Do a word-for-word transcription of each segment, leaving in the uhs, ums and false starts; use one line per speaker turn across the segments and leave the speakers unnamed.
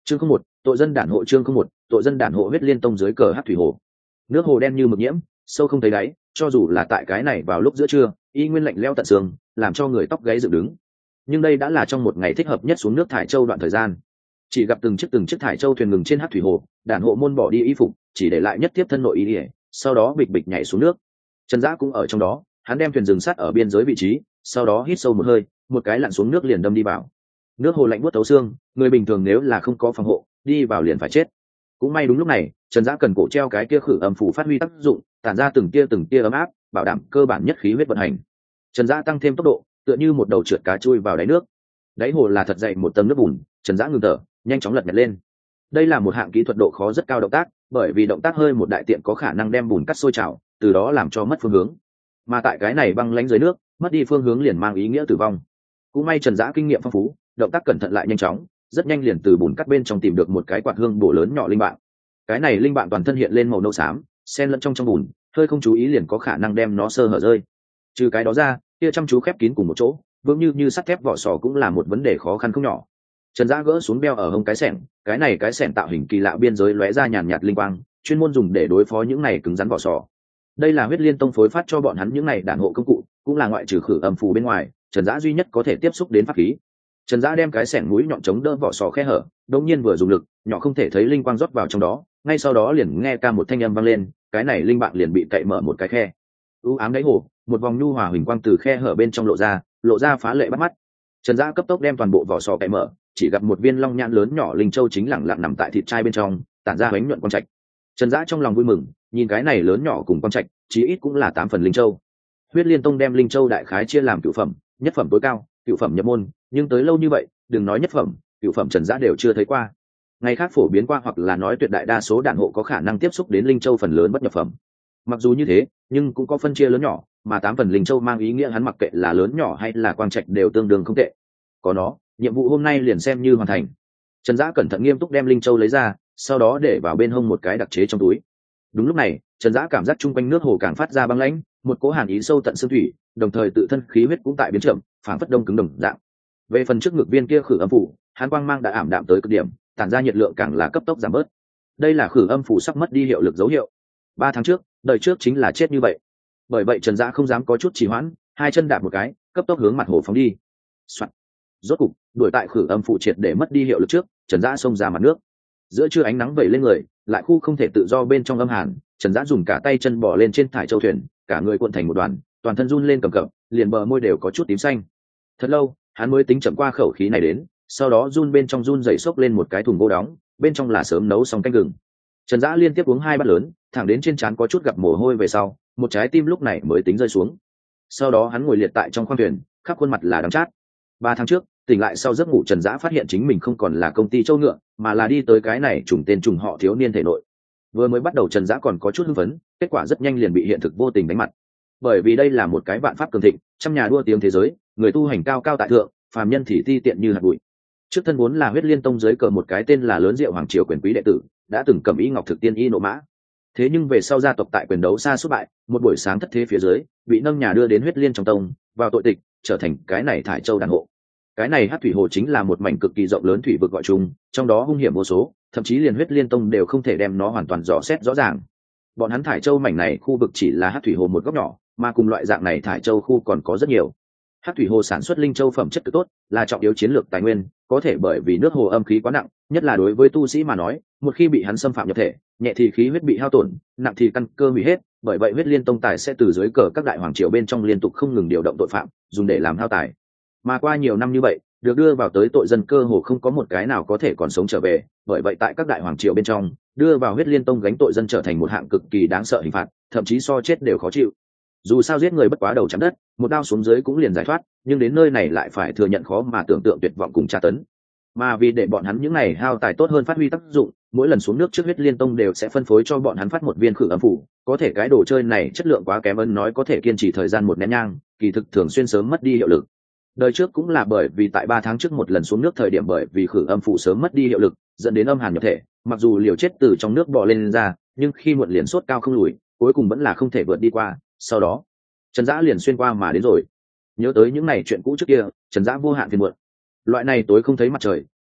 Chương không một, tội dân đản hộ. Chương không một, tội dân đản hộ. Huyết Liên Tông dưới cờ Hắc thủy hồ. Nước hồ đen như mực nhiễm, sâu không thấy đáy, cho dù là tại cái này vào lúc giữa trưa, y nguyên lạnh lẽo tận xương, làm cho người tóc gáy dựng đứng. Nhưng đây đã là trong một ngày thích hợp nhất xuống nước thải châu đoạn thời gian. Chỉ gặp từng chiếc từng chiếc thải châu thuyền ngừng trên Hắc thủy hồ, đản hộ môn bỏ đi y phục, chỉ để lại nhất tiếp thân nội y ỉa, sau đó bịch bịch nhảy xuống nước. Trần Dã cũng ở trong đó, hắn đem thuyền dừng sát ở biên giới vị trí, sau đó hít sâu một hơi, một cái lặn xuống nước liền đâm đi vào. Nước hồ lạnh buốt thấu xương, người bình thường nếu là không có phòng hộ, đi vào liền phải chết. Cũng may đúng lúc này, Trần Dã cần cổ treo cái kia khử âm phủ phát huy tác dụng, tản ra từng tia từng tia ấm áp, bảo đảm cơ bản nhất khí huyết vận hành. Trần Dã tăng thêm tốc độ, tựa như một đầu trượt cá chui vào đáy nước. Đáy hồ là thật dậy một tầng nước bùn, Trần Dã ngừng thở, nhanh chóng lật nhặt lên. Đây là một hạng kỹ thuật độ khó rất cao động tác, bởi vì động tác hơi một đại tiện có khả năng đem bùn cắt sôi trào, từ đó làm cho mất phương hướng. Mà tại cái này băng lãnh dưới nước, mất đi phương hướng liền mang ý nghĩa tử vong. Cũng may Trần Dã kinh nghiệm phong phú, động tác cẩn thận lại nhanh chóng, rất nhanh liền từ bùn cắt bên trong tìm được một cái quạt hương bổ lớn nhỏ linh bạn. Cái này linh bạn toàn thân hiện lên màu nâu xám, xen lẫn trong trong bùn, hơi không chú ý liền có khả năng đem nó sơ hở rơi. Trừ cái đó ra, kia chăm chú khép kín cùng một chỗ, vững như như sắt thép vỏ sò cũng là một vấn đề khó khăn không nhỏ. Trần Dã gỡ xuống beo ở hông cái xẻng, cái này cái xẻng tạo hình kỳ lạ biên giới lóe ra nhàn nhạt linh quang, chuyên môn dùng để đối phó những này cứng rắn vỏ sò. Đây là Huyết Liên Tông phối phát cho bọn hắn những này đản hộ công cụ, cũng là ngoại trừ khử âm phù bên ngoài, Trần Dã duy nhất có thể tiếp xúc đến pháp khí. Trần Dã đem cái xẻng mũi nhọn chống đỡ vỏ sò khe hở, đột nhiên vừa dùng lực, nhỏ không thể thấy linh quang rót vào trong đó, ngay sau đó liền nghe ca một thanh âm vang lên, cái này linh bạn liền bị cậy mở một cái khe. U ám đáy hồ, một vòng nhu hòa huỳnh quang từ khe hở bên trong lộ ra, lộ ra phá lệ bắt mắt. Trần Dã cấp tốc đem toàn bộ vỏ sò cậy mở, chỉ gặp một viên long nhãn lớn nhỏ linh châu chính lẳng lặng nằm tại thịt trai bên trong, tản ra ánh nhuận quang trạch. Trần Dã trong lòng vui mừng, nhìn cái này lớn nhỏ cùng quang trạch, chí ít cũng là tám phần linh châu. Huyết Liên Tông đem linh châu đại khái chia làm cửu phẩm, nhất phẩm tối cao, cửu phẩm nhập môn, nhưng tới lâu như vậy, đừng nói nhất phẩm, cửu phẩm Trần Dã đều chưa thấy qua. Ngày khác phổ biến qua hoặc là nói tuyệt đại đa số đản hộ có khả năng tiếp xúc đến linh châu phần lớn bất nhập phẩm. Mặc dù như thế, nhưng cũng có phân chia lớn nhỏ, mà tám phần linh châu mang ý nghĩa hắn mặc kệ là lớn nhỏ hay là quang trạch đều tương đương không tệ. Có nó, nhiệm vụ hôm nay liền xem như hoàn thành. Trần Dã cẩn thận nghiêm túc đem linh châu lấy ra, sau đó để vào bên hông một cái đặc chế trong túi. Đúng lúc này, Trần Dã cảm giác chung quanh nước hồ càng phát ra băng lãnh, một cỗ hàn ý sâu tận xương thủy, đồng thời tự thân khí huyết cũng tại biến chậm, phảng phất đông cứng đồng dạng. Về phần trước ngực viên kia khử âm phủ, hắn quang mang đã ảm đạm tới cực điểm, tản ra nhiệt lượng càng là cấp tốc giảm bớt. Đây là khử âm phủ sắp mất đi hiệu lực dấu hiệu. Ba tháng trước, đời trước chính là chết như vậy. Bởi vậy Trần Dã không dám có chút trì hoãn, hai chân đạp một cái, cấp tốc hướng mặt hồ phóng đi. Soạn. Rốt cục, đuổi tại khử âm phụ triệt để mất đi hiệu lực trước, Trần Dã xông ra mặt nước. Giữa trưa ánh nắng vẩy lên người, lại khu không thể tự do bên trong âm hàn, Trần Dã dùng cả tay chân bò lên trên thải châu thuyền, cả người cuộn thành một đoàn, toàn thân run lên cầm cập, liền bờ môi đều có chút tím xanh. Thật lâu, hắn mới tính chậm qua khẩu khí này đến, sau đó run bên trong run rẩy xốc lên một cái thùng gỗ đóng, bên trong là sớm nấu xong canh gừng. Trần Dã liên tiếp uống hai bát lớn, thẳng đến trên trán có chút gặp mồ hôi về sau, một trái tim lúc này mới tính rơi xuống. Sau đó hắn ngồi liệt tại trong khoang thuyền, khắp khuôn mặt là đắng chát. Ba tháng trước, tỉnh lại sau giấc ngủ, Trần Dã phát hiện chính mình không còn là công ty châu ngựa, mà là đi tới cái này trùng tên trùng họ thiếu niên thể nội. Vừa mới bắt đầu Trần Dã còn có chút hưng phấn, kết quả rất nhanh liền bị hiện thực vô tình đánh mặt. Bởi vì đây là một cái vạn pháp cường thịnh, trăm nhà đua tiếng thế giới, người tu hành cao cao tại thượng, phàm nhân thì ti tiện như hạt bụi. Trước thân vốn là Huyết Liên Tông dưới cờ một cái tên là Lớn Diệu Hoàng triều quyền quý đệ tử, đã từng cầm y ngọc thực tiên y nộ mã. Thế nhưng về sau gia tộc tại quyền đấu xa suốt bại, một buổi sáng thất thế phía dưới, bị nâng nhà đưa đến Huyết Liên trong tông, vào tội tịch, trở thành cái này thải châu đàn hộ. Cái này Hắc thủy hồ chính là một mảnh cực kỳ rộng lớn thủy vực gọi chung, trong đó hung hiểm vô số, thậm chí liền Huyết Liên Tông đều không thể đem nó hoàn toàn dò xét rõ ràng. Bọn hắn thải châu mảnh này khu vực chỉ là Hắc thủy hồ một góc nhỏ, mà cùng loại dạng này thải châu khu còn có rất nhiều. Hắc thủy hồ sản xuất linh châu phẩm chất cực tốt, là trọng yếu chiến lược tài nguyên, có thể bởi vì nước hồ âm khí quá nặng, nhất là đối với tu sĩ mà nói, một khi bị hắn xâm phạm nhập thể, nhẹ thì khí huyết bị hao tổn, nặng thì căn cơ hủy hết, bởi vậy Huyết Liên Tông tài sẽ từ dưới cờ các đại hoàng triều bên trong liên tục không ngừng điều động tội phạm, dùng để làm hao tài. Mà qua nhiều năm như vậy, được đưa vào tới tội dân cơ hồ không có một cái nào có thể còn sống trở về, bởi vậy tại các đại hoàng triều bên trong, đưa vào Huyết Liên Tông gánh tội dân trở thành một hạng cực kỳ đáng sợ hình phạt, thậm chí so chết đều khó chịu. Dù sao giết người bất quá đầu chạm đất, một đao xuống dưới cũng liền giải thoát, nhưng đến nơi này lại phải thừa nhận khó mà tưởng tượng tuyệt vọng cùng tra tấn. Mà vì để bọn hắn những này hao tài tốt hơn phát huy tác dụng, mỗi lần xuống nước trước Huyết Liên Tông đều sẽ phân phối cho bọn hắn phát một viên khử âm phủ, có thể cái đồ chơi này chất lượng quá kém, ân nói có thể kiên trì thời gian một nén nhang, kỳ thực thường xuyên sớm mất đi hiệu lực. Đời trước cũng là bởi vì tại ba tháng trước một lần xuống nước thời điểm bởi vì khử âm phủ sớm mất đi hiệu lực, dẫn đến âm hàn nhập thể, mặc dù liều chết từ trong nước bò lên, lên ra, nhưng khi muộn liền sốt cao không lùi, cuối cùng vẫn là không thể vượt đi qua. Sau đó, Trần Dã liền xuyên qua mà đến rồi. Nhớ tới những này chuyện cũ trước kia, Trần Dã vô hạn phiền muộn. Loại này tối không thấy mặt trời,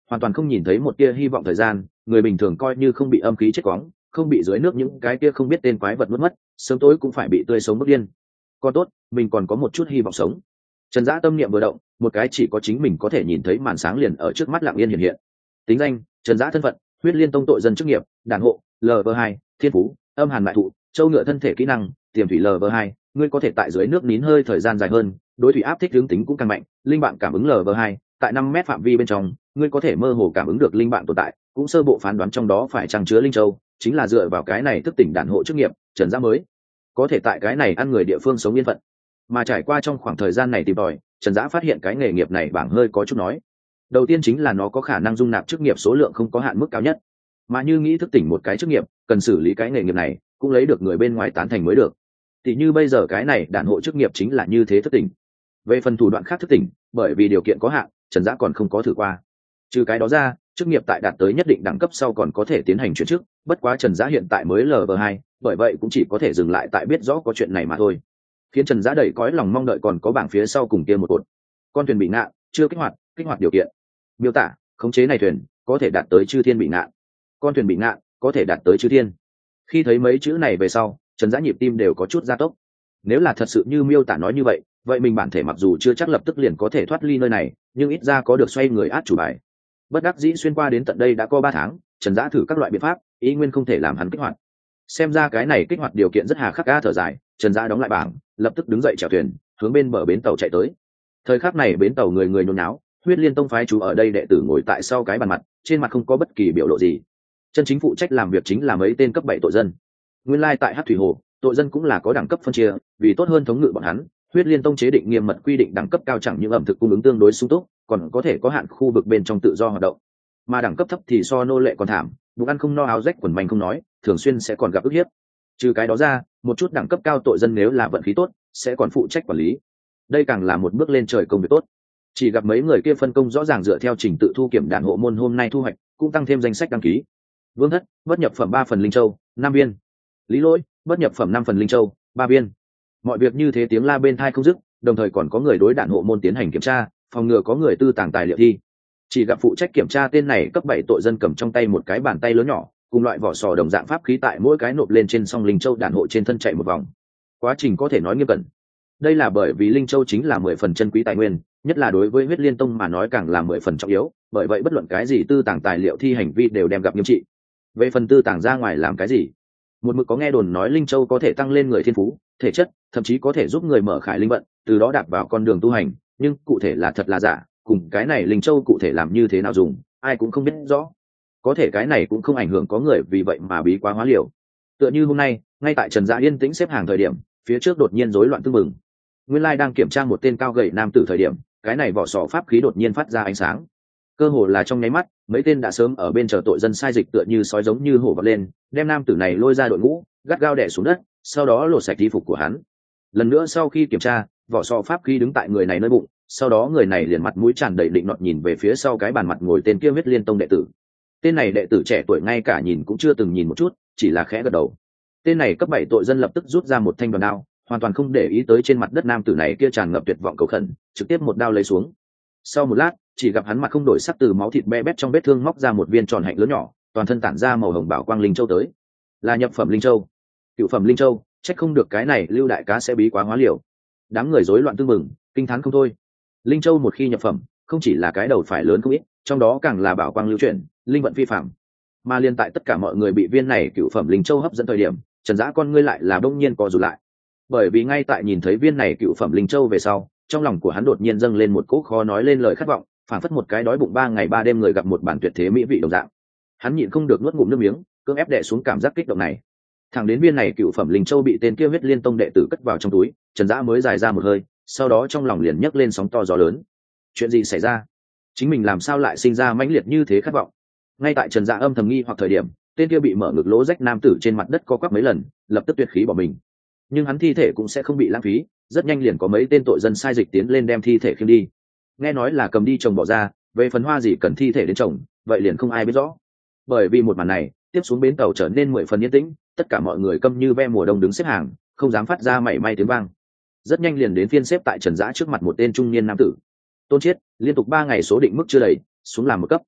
hoàn toàn không nhìn thấy một tia hy vọng thời gian, người bình thường coi như không bị âm khí chết quóng, không bị dưới nước những cái kia không biết tên quái vật nuốt mất, sớm tối cũng phải bị tươi sống mất điên. Còn tốt, mình còn có một chút hy vọng sống. Trần Dã tâm niệm vừa động, một cái chỉ có chính mình có thể nhìn thấy màn sáng liền ở trước mắt lặng yên hiện hiện. Tính danh: Trần Dã, thân phận: Huyết Liên Tông tội dân, chức nghiệp: đàn hộ, lv hai, thiên phú: âm hàn mại thụ, châu ngựa, thân thể kỹ năng: tiềm thủy lv hai, ngươi có thể tại dưới nước nín hơi thời gian dài hơn, đối thủy áp thích hướng tính cũng càng mạnh, linh bạn cảm ứng lv hai, tại năm mét phạm vi bên trong, ngươi có thể mơ hồ cảm ứng được linh bạn tồn tại, cũng sơ bộ phán đoán trong đó phải chăng chứa linh châu, chính là dựa vào cái này thức tỉnh đàn hộ chức nghiệp, Trần Dã mới có thể tại cái này ăn người địa phương sống yên phận. Mà trải qua trong khoảng thời gian này tìm tòi, Trần Dã phát hiện cái nghề nghiệp này bảng hơi có chút nói. Đầu tiên chính là nó có khả năng dung nạp chức nghiệp số lượng không có hạn mức cao nhất, mà như nghĩ thức tỉnh một cái chức nghiệp, cần xử lý cái nghề nghiệp này cũng lấy được người bên ngoài tán thành mới được. Tỷ như bây giờ cái này đàn hộ chức nghiệp chính là như thế thức tỉnh. Về phần thủ đoạn khác thức tỉnh, bởi vì điều kiện có hạn, Trần Dã còn không có thử qua. Trừ cái đó ra, chức nghiệp tại đạt tới nhất định đẳng cấp sau còn có thể tiến hành chuyển chức, bất quá Trần Dã hiện tại mới lv hai, bởi vậy cũng chỉ có thể dừng lại tại biết rõ có chuyện này mà thôi. Khiến Trần Dã đầy cõi lòng mong đợi còn có bảng phía sau cùng kia một cột. Con thuyền bị ngạn, chưa kích hoạt, kích hoạt điều kiện. Miêu tả: khống chế này thuyền có thể đạt tới chư thiên bị ngạn. Con thuyền bị ngạn có thể đạt tới chư thiên. Khi thấy mấy chữ này về sau, Trần Dã nhịp tim đều có chút gia tốc. Nếu là thật sự như miêu tả nói như vậy, vậy mình bản thể mặc dù chưa chắc lập tức liền có thể thoát ly nơi này, nhưng ít ra có được xoay người át chủ bài. Bất đắc dĩ xuyên qua đến tận đây đã có ba tháng, Trần Dã thử các loại biện pháp, ý nguyên không thể làm hắn kích hoạt. Xem ra cái này kích hoạt điều kiện rất hà khắc, a thở dài, Trần Dã đóng lại bảng, lập tức đứng dậy chèo thuyền, hướng bên bờ bến tàu chạy tới. Thời khắc này bến tàu người người nhốn nháo, Huyết Liên Tông phái chú ở đây đệ tử ngồi tại sau cái bàn mặt, trên mặt không có bất kỳ biểu lộ gì. Chân chính phụ trách làm việc chính là mấy tên cấp bảy tội dân. Nguyên lai like tại Hắc Thủy Hồ, tội dân cũng là có đẳng cấp phân chia, vì tốt hơn thống ngự bọn hắn, Huyết Liên Tông chế định nghiêm mật quy định đẳng cấp cao chẳng những ẩm thực cung ứng tương đối sung túc, còn có thể có hạn khu vực bên trong tự do hoạt động. Mà đẳng cấp thấp thì so nô lệ còn thảm, bụng ăn không no áo rách quần manh không nói, thường xuyên sẽ còn gặp ức hiếp. Trừ cái đó ra, một chút đẳng cấp cao tội dân nếu là vận khí tốt, sẽ còn phụ trách quản lý. Đây càng là một bước lên trời công việc tốt. Chỉ gặp mấy người kia phân công rõ ràng dựa theo trình tự thu kiểm đàn hộ môn hôm nay thu hoạch, cũng tăng thêm danh sách đăng ký. Vương Thất, bất nhập phẩm ba phần linh châu, năm viên. Lý Lỗi, bất nhập phẩm năm phần linh châu, ba viên. Mọi việc như thế tiếng la bên tai không dứt, đồng thời còn có người đối đàn hộ môn tiến hành kiểm tra, phòng ngừa có người tư tàng tài liệu thi. Chỉ gặp phụ trách kiểm tra tên này cấp bảy tội dân cầm trong tay một cái bàn tay lớn nhỏ, cùng loại vỏ sò đồng dạng pháp khí tại mỗi cái nộp lên trên song linh châu đàn hộ trên thân chạy một vòng. Quá trình có thể nói nghiêm cẩn. Đây là bởi vì linh châu chính là mười phần chân quý tài nguyên, nhất là đối với Huyết Liên Tông mà nói càng là mười phần trọng yếu, bởi vậy bất luận cái gì tư tàng tài liệu thi hành vi đều đem gặp nghiêm trị. Về phần tư tàng ra ngoài làm cái gì, một mực có nghe đồn nói linh châu có thể tăng lên người thiên phú, thể chất, thậm chí có thể giúp người mở khải linh vận, từ đó đạp vào con đường tu hành, nhưng cụ thể là thật là giả, cùng cái này linh châu cụ thể làm như thế nào dùng, ai cũng không biết rõ. Có thể cái này cũng không ảnh hưởng có người vì vậy mà bí quá hóa liều. Tựa như hôm nay, ngay tại Trần Dã yên tĩnh xếp hàng thời điểm, phía trước đột nhiên rối loạn tương mừng. Nguyên lai đang kiểm tra một tên cao gầy nam tử thời điểm, cái này vỏ sò pháp khí đột nhiên phát ra ánh sáng. Cơ hồ là trong nháy mắt, mấy tên đã sớm ở bên chờ tội dân sai dịch tựa như sói giống như hổ vọt lên, đem nam tử này lôi ra đội ngũ, gắt gao đè xuống đất, sau đó lột sạch y phục của hắn. Lần nữa sau khi kiểm tra, vỏ sò pháp khí đứng tại người này nơi bụng, sau đó người này liền mặt mũi tràn đầy định nọt nhìn về phía sau cái bàn mặt ngồi tên kia Huyết Liên Tông đệ tử. Tên này đệ tử trẻ tuổi ngay cả nhìn cũng chưa từng nhìn một chút, chỉ là khẽ gật đầu. Tên này cấp bảy tội dân lập tức rút ra một thanh đoàn đao, hoàn toàn không để ý tới trên mặt đất nam tử này kia tràn ngập tuyệt vọng cầu khẩn, trực tiếp một đao lấy xuống. Sau một lát, chỉ gặp hắn mặt không đổi sắc từ máu thịt be bét trong vết thương móc ra một viên tròn hạnh lớn nhỏ, toàn thân tản ra màu hồng bảo quang linh châu tới. Là nhập phẩm linh châu. Cựu phẩm linh châu, trách không được cái này Lưu đại cá sẽ bí quá hóa liều. Đám người rối loạn tương mừng, kinh thán không thôi. Linh châu một khi nhập phẩm, không chỉ là cái đầu phải lớn không ít, trong đó càng là bảo quang lưu chuyển, linh vận phi phạm. Mà liên tại tất cả mọi người bị viên này cựu phẩm linh châu hấp dẫn thời điểm, Trần Dã con ngươi lại là đông nhiên co rụt lại. Bởi vì ngay tại nhìn thấy viên này cựu phẩm linh châu về sau, trong lòng của hắn đột nhiên dâng lên một cỗ khó nói lên lời khát vọng, phản phất một cái đói bụng ba ngày ba đêm người gặp một bản tuyệt thế mỹ vị đồng dạng. Hắn nhịn không được nuốt ngụm nước miếng, cưỡng ép đè xuống cảm giác kích động này. Thẳng đến viên này cựu phẩm linh châu bị tên kia Huyết Liên Tông đệ tử cất vào trong túi, Trần Dã mới dài ra một hơi, sau đó trong lòng liền nhấc lên sóng to gió lớn. Chuyện gì xảy ra? Chính mình làm sao lại sinh ra mãnh liệt như thế khát vọng? Ngay tại Trần Dã âm thầm nghi hoặc thời điểm, tên kia bị mở ngực lỗ rách nam tử trên mặt đất co quắp mấy lần, lập tức tuyệt khí bỏ mình. Nhưng hắn thi thể cũng sẽ không bị lãng phí, rất nhanh liền có mấy tên tội dân sai dịch tiến lên đem thi thể khiêng đi. Nghe nói là cầm đi trồng bỏ ra, về phần hoa gì cần thi thể đến trồng, vậy liền không ai biết rõ. Bởi vì một màn này, tiếp xuống bến tàu trở nên mười phần yên tĩnh, tất cả mọi người câm như ve mùa đông đứng xếp hàng, không dám phát ra mảy may tiếng vang. Rất nhanh liền đến phiên xếp tại Trần Dã trước mặt một tên trung niên nam tử. Tôn Chiết, liên tục ba ngày số định mức chưa đầy, xuống làm một cấp.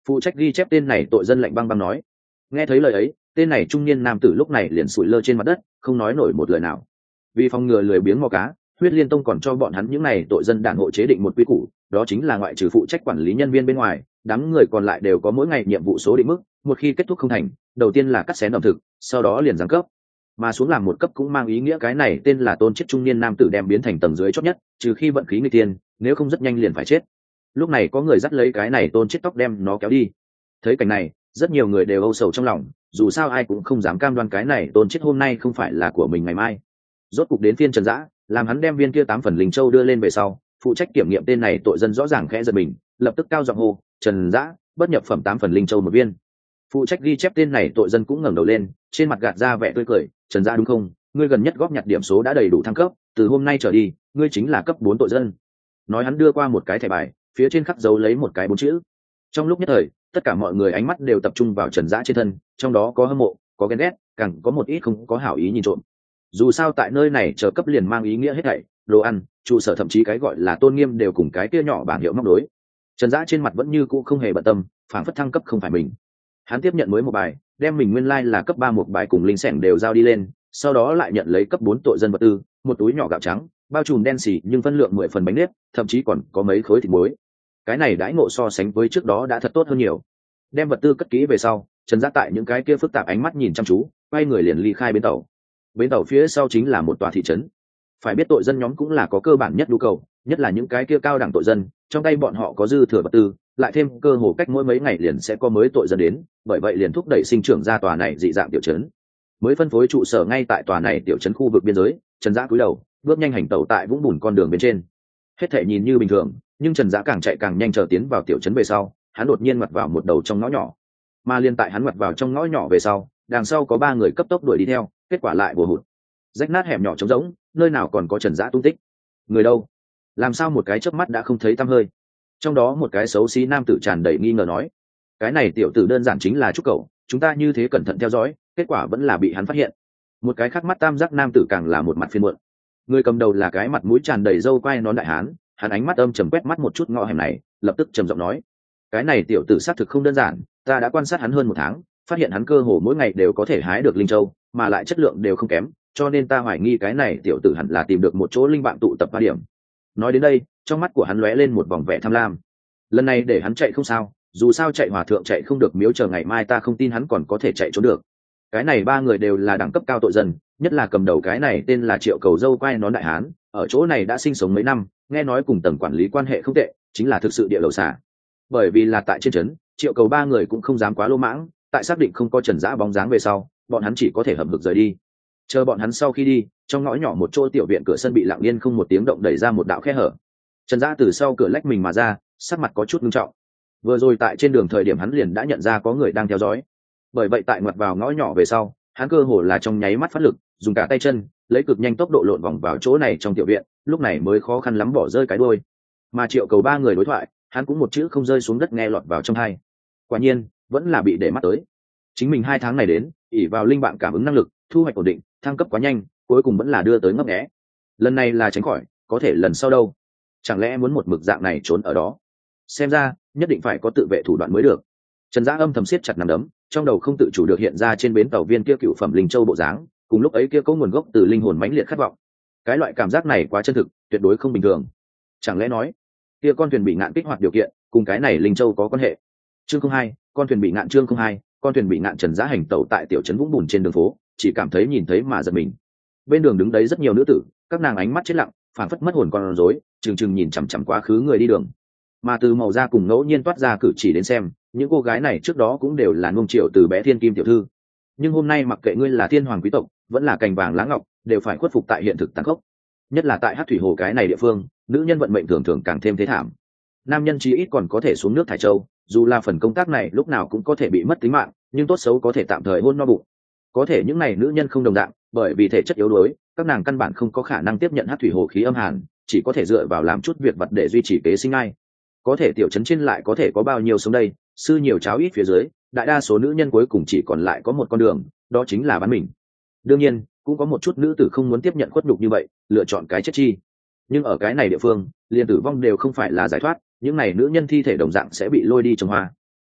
Phụ trách ghi chép tên này tội dân lạnh băng băng nói. Nghe thấy lời ấy, tên này trung niên nam tử lúc này liền sủi lơ trên mặt đất, không nói nổi một lời nào. Vì phòng ngừa lười biếng mò cá, Huyết Liên Tông còn cho bọn hắn những này tội dân đản hộ chế định một quy củ, đó chính là ngoại trừ phụ trách quản lý nhân viên bên ngoài, đám người còn lại đều có mỗi ngày nhiệm vụ số định mức, một khi kết thúc không thành, đầu tiên là cắt xén ẩm thực, sau đó liền giáng cấp. Mà xuống làm một cấp cũng mang ý nghĩa cái này tên là tôn chết trung niên nam tử đem biến thành tầng dưới chót nhất, trừ khi vận khí người tiên, nếu không rất nhanh liền phải chết. Lúc này có người dắt lấy cái này tôn chết tóc đem nó kéo đi. Thấy cảnh này, rất nhiều người đều âu sầu trong lòng, dù sao ai cũng không dám cam đoan cái này tôn chết hôm nay không phải là của mình ngày mai. Rốt cục đến phiên Trần Dã, làm hắn đem viên kia tám phần linh châu đưa lên về sau, phụ trách kiểm nghiệm tên này tội dân rõ ràng khẽ giật mình, lập tức cao giọng hô, "Trần Dã, bất nhập phẩm tám phần linh châu một viên." Phụ trách ghi chép tên này tội dân cũng ngẩng đầu lên, trên mặt gạt ra vẻ tươi cười, "Trần Dã đúng không? Ngươi gần nhất góp nhặt điểm số đã đầy đủ thăng cấp, từ hôm nay trở đi, ngươi chính là cấp bốn tội dân." Nói hắn đưa qua một cái thẻ bài, phía trên khắc dấu lấy một cái bốn chữ. Trong lúc nhất thời, tất cả mọi người ánh mắt đều tập trung vào Trần Dã trên thân, trong đó có hâm mộ, có ghen ghét, càng có một ít không có hảo ý nhìn trộm. Dù sao tại nơi này chờ cấp liền mang ý nghĩa hết thảy, đồ ăn, trụ sở thậm chí cái gọi là tôn nghiêm đều cùng cái kia nhỏ bảng hiệu móc đối. Trần Dã trên mặt vẫn như cũ không hề bận tâm, phảng phất thăng cấp không phải mình. Hắn tiếp nhận mới một bài, đem mình nguyên lai like là cấp ba một bài cùng linh sẻng đều giao đi lên, sau đó lại nhận lấy cấp bốn tội dân vật tư, một túi nhỏ gạo trắng, bao trùm đen xì nhưng phân lượng mười phần bánh nếp, thậm chí còn có mấy khối thịt muối. Cái này đãi ngộ so sánh với trước đó đã thật tốt hơn nhiều. Đem vật tư cất kỹ về sau, Trần Dã tại những cái kia phức tạp ánh mắt nhìn chăm chú, quay người liền ly khai bến tàu. Bến tàu phía sau chính là một tòa thị trấn. Phải biết tội dân nhóm cũng là có cơ bản nhất nhu cầu, nhất là những cái kia cao đẳng tội dân, trong tay bọn họ có dư thừa vật tư, lại thêm cơ hồ cách mỗi mấy ngày liền sẽ có mới tội dân đến, bởi vậy liền thúc đẩy sinh trưởng ra tòa này dị dạng tiểu trấn. Mới phân phối trụ sở ngay tại tòa này tiểu trấn khu vực biên giới, Trần Dã cúi đầu, bước nhanh hành tẩu tại vũng bùn con đường bên trên. Hết thể nhìn như bình thường, nhưng Trần Dã càng chạy càng nhanh, chờ tiến vào tiểu trấn về sau, hắn đột nhiên ngoặt vào một đầu trong ngõ nhỏ. Mà liên tại hắn ngoặt vào trong ngõ nhỏ về sau, đằng sau có ba người cấp tốc đuổi đi theo, kết quả lại bùa hụt. Rách nát hẻm nhỏ trống rỗng, nơi nào còn có Trần Dã tung tích. Người đâu? Làm sao một cái chớp mắt đã không thấy tăm hơi? Trong đó một cái xấu xí nam tử tràn đầy nghi ngờ nói, cái này tiểu tử đơn giản chính là trúc cậu, chúng ta như thế cẩn thận theo dõi, kết quả vẫn là bị hắn phát hiện. Một cái khác mắt tam giác nam tử càng là một mặt phiền muộn. Người cầm đầu là cái mặt mũi tràn đầy râu quai nón đại hán, hắn ánh mắt âm trầm quét mắt một chút ngõ hẻm này, lập tức trầm giọng nói, cái này tiểu tử xác thực không đơn giản, ta đã quan sát hắn hơn một tháng, phát hiện hắn cơ hồ mỗi ngày đều có thể hái được linh châu, mà lại chất lượng đều không kém, cho nên ta hoài nghi cái này tiểu tử hẳn là tìm được một chỗ linh bạn tụ tập ba điểm. Nói đến đây, trong mắt của hắn lóe lên một vòng vẻ tham lam. Lần này để hắn chạy không sao, dù sao chạy hòa thượng chạy không được miếu, chờ ngày mai ta không tin hắn còn có thể chạy trốn được. Cái này ba người đều là đẳng cấp cao tội dân, nhất là cầm đầu cái này tên là Triệu Cầu Dâu quai nón đại hán, ở chỗ này đã sinh sống mấy năm, nghe nói cùng tầng quản lý quan hệ không tệ, chính là thực sự địa đầu xả. Bởi vì là tại trên trấn, Triệu Cầu ba người cũng không dám quá lô mãng, tại xác định không có Trần Dã bóng dáng về sau, bọn hắn chỉ có thể hậm hực rời đi. Chờ bọn hắn sau khi đi, trong ngõ nhỏ một chỗ tiểu viện cửa sân bị lặng yên không một tiếng động đẩy ra một đạo khe hở. Trần Dã từ sau cửa lách mình mà ra, sắc mặt có chút nghiêm trọng. Vừa rồi tại trên đường thời điểm hắn liền đã nhận ra có người đang theo dõi. Bởi vậy tại ngoặt vào ngõ nhỏ về sau, hắn cơ hồ là trong nháy mắt phát lực, dùng cả tay chân, lấy cực nhanh tốc độ lộn vòng vào chỗ này trong tiểu viện, lúc này mới khó khăn lắm bỏ rơi cái đuôi. Mà Triệu Cầu ba người đối thoại, hắn cũng một chữ không rơi xuống đất nghe lọt vào trong tai. Quả nhiên, vẫn là bị để mắt tới. Chính mình hai tháng này đến, ỷ vào linh bạn cảm ứng năng lực, thu hoạch ổn định, thăng cấp quá nhanh, cuối cùng vẫn là đưa tới ngấp nghé. Lần này là tránh khỏi, có thể lần sau đâu? Chẳng lẽ muốn một mực dạng này trốn ở đó? Xem ra, nhất định phải có tự vệ thủ đoạn mới được. Trần Dã âm thầm siết chặt nắm đấm, trong đầu không tự chủ được hiện ra trên bến tàu viên kia cựu phẩm linh châu bộ dáng, cùng lúc ấy kia có nguồn gốc từ linh hồn mãnh liệt khát vọng. Cái loại cảm giác này quá chân thực, tuyệt đối không bình thường. Chẳng lẽ nói, kia con thuyền bị ngạn kích hoạt điều kiện, cùng cái này linh châu có quan hệ? Chương không hai, con thuyền bị ngạn chương không hai, con thuyền bị ngạn. Trần Dã hành tẩu tại tiểu trấn vũng bùn trên đường phố, chỉ cảm thấy nhìn thấy mà giật mình. Bên đường đứng đấy rất nhiều nữ tử, các nàng ánh mắt chết lặng, phảng phất mất hồn con rối, trừng trừng nhìn chằm chằm quá khứ người đi đường. Mà từ màu da cùng ngẫu nhiên toát ra cử chỉ đến xem, những cô gái này trước đó cũng đều là nung chiều từ bé thiên kim tiểu thư. Nhưng hôm nay mặc kệ ngươi là thiên hoàng quý tộc, vẫn là cành vàng lá ngọc, đều phải khuất phục tại hiện thực tàn khốc. Nhất là tại Hắc Thủy Hồ cái này địa phương, nữ nhân vận mệnh thường thường càng thêm thế thảm. Nam nhân chí ít còn có thể xuống nước thải châu, dù là phần công tác này lúc nào cũng có thể bị mất tính mạng, nhưng tốt xấu có thể tạm thời hôn no bụng. Có thể những này nữ nhân không đồng dạng, bởi vì thể chất yếu đuối, các nàng căn bản không có khả năng tiếp nhận Hắc Thủy Hồ khí âm hàn, chỉ có thể dựa vào làm chút việc vặt để duy trì kế sinh ai. Có thể tiểu trấn trên lại có thể có bao nhiêu sống đây, sư nhiều cháo ít phía dưới, đại đa số nữ nhân cuối cùng chỉ còn lại có một con đường, đó chính là bán mình. Đương nhiên, cũng có một chút nữ tử không muốn tiếp nhận khuất nhục như vậy, lựa chọn cái chết chi. Nhưng ở cái này địa phương, liền tử vong đều không phải là giải thoát, những này nữ nhân thi thể đồng dạng sẽ bị lôi đi trồng hoa.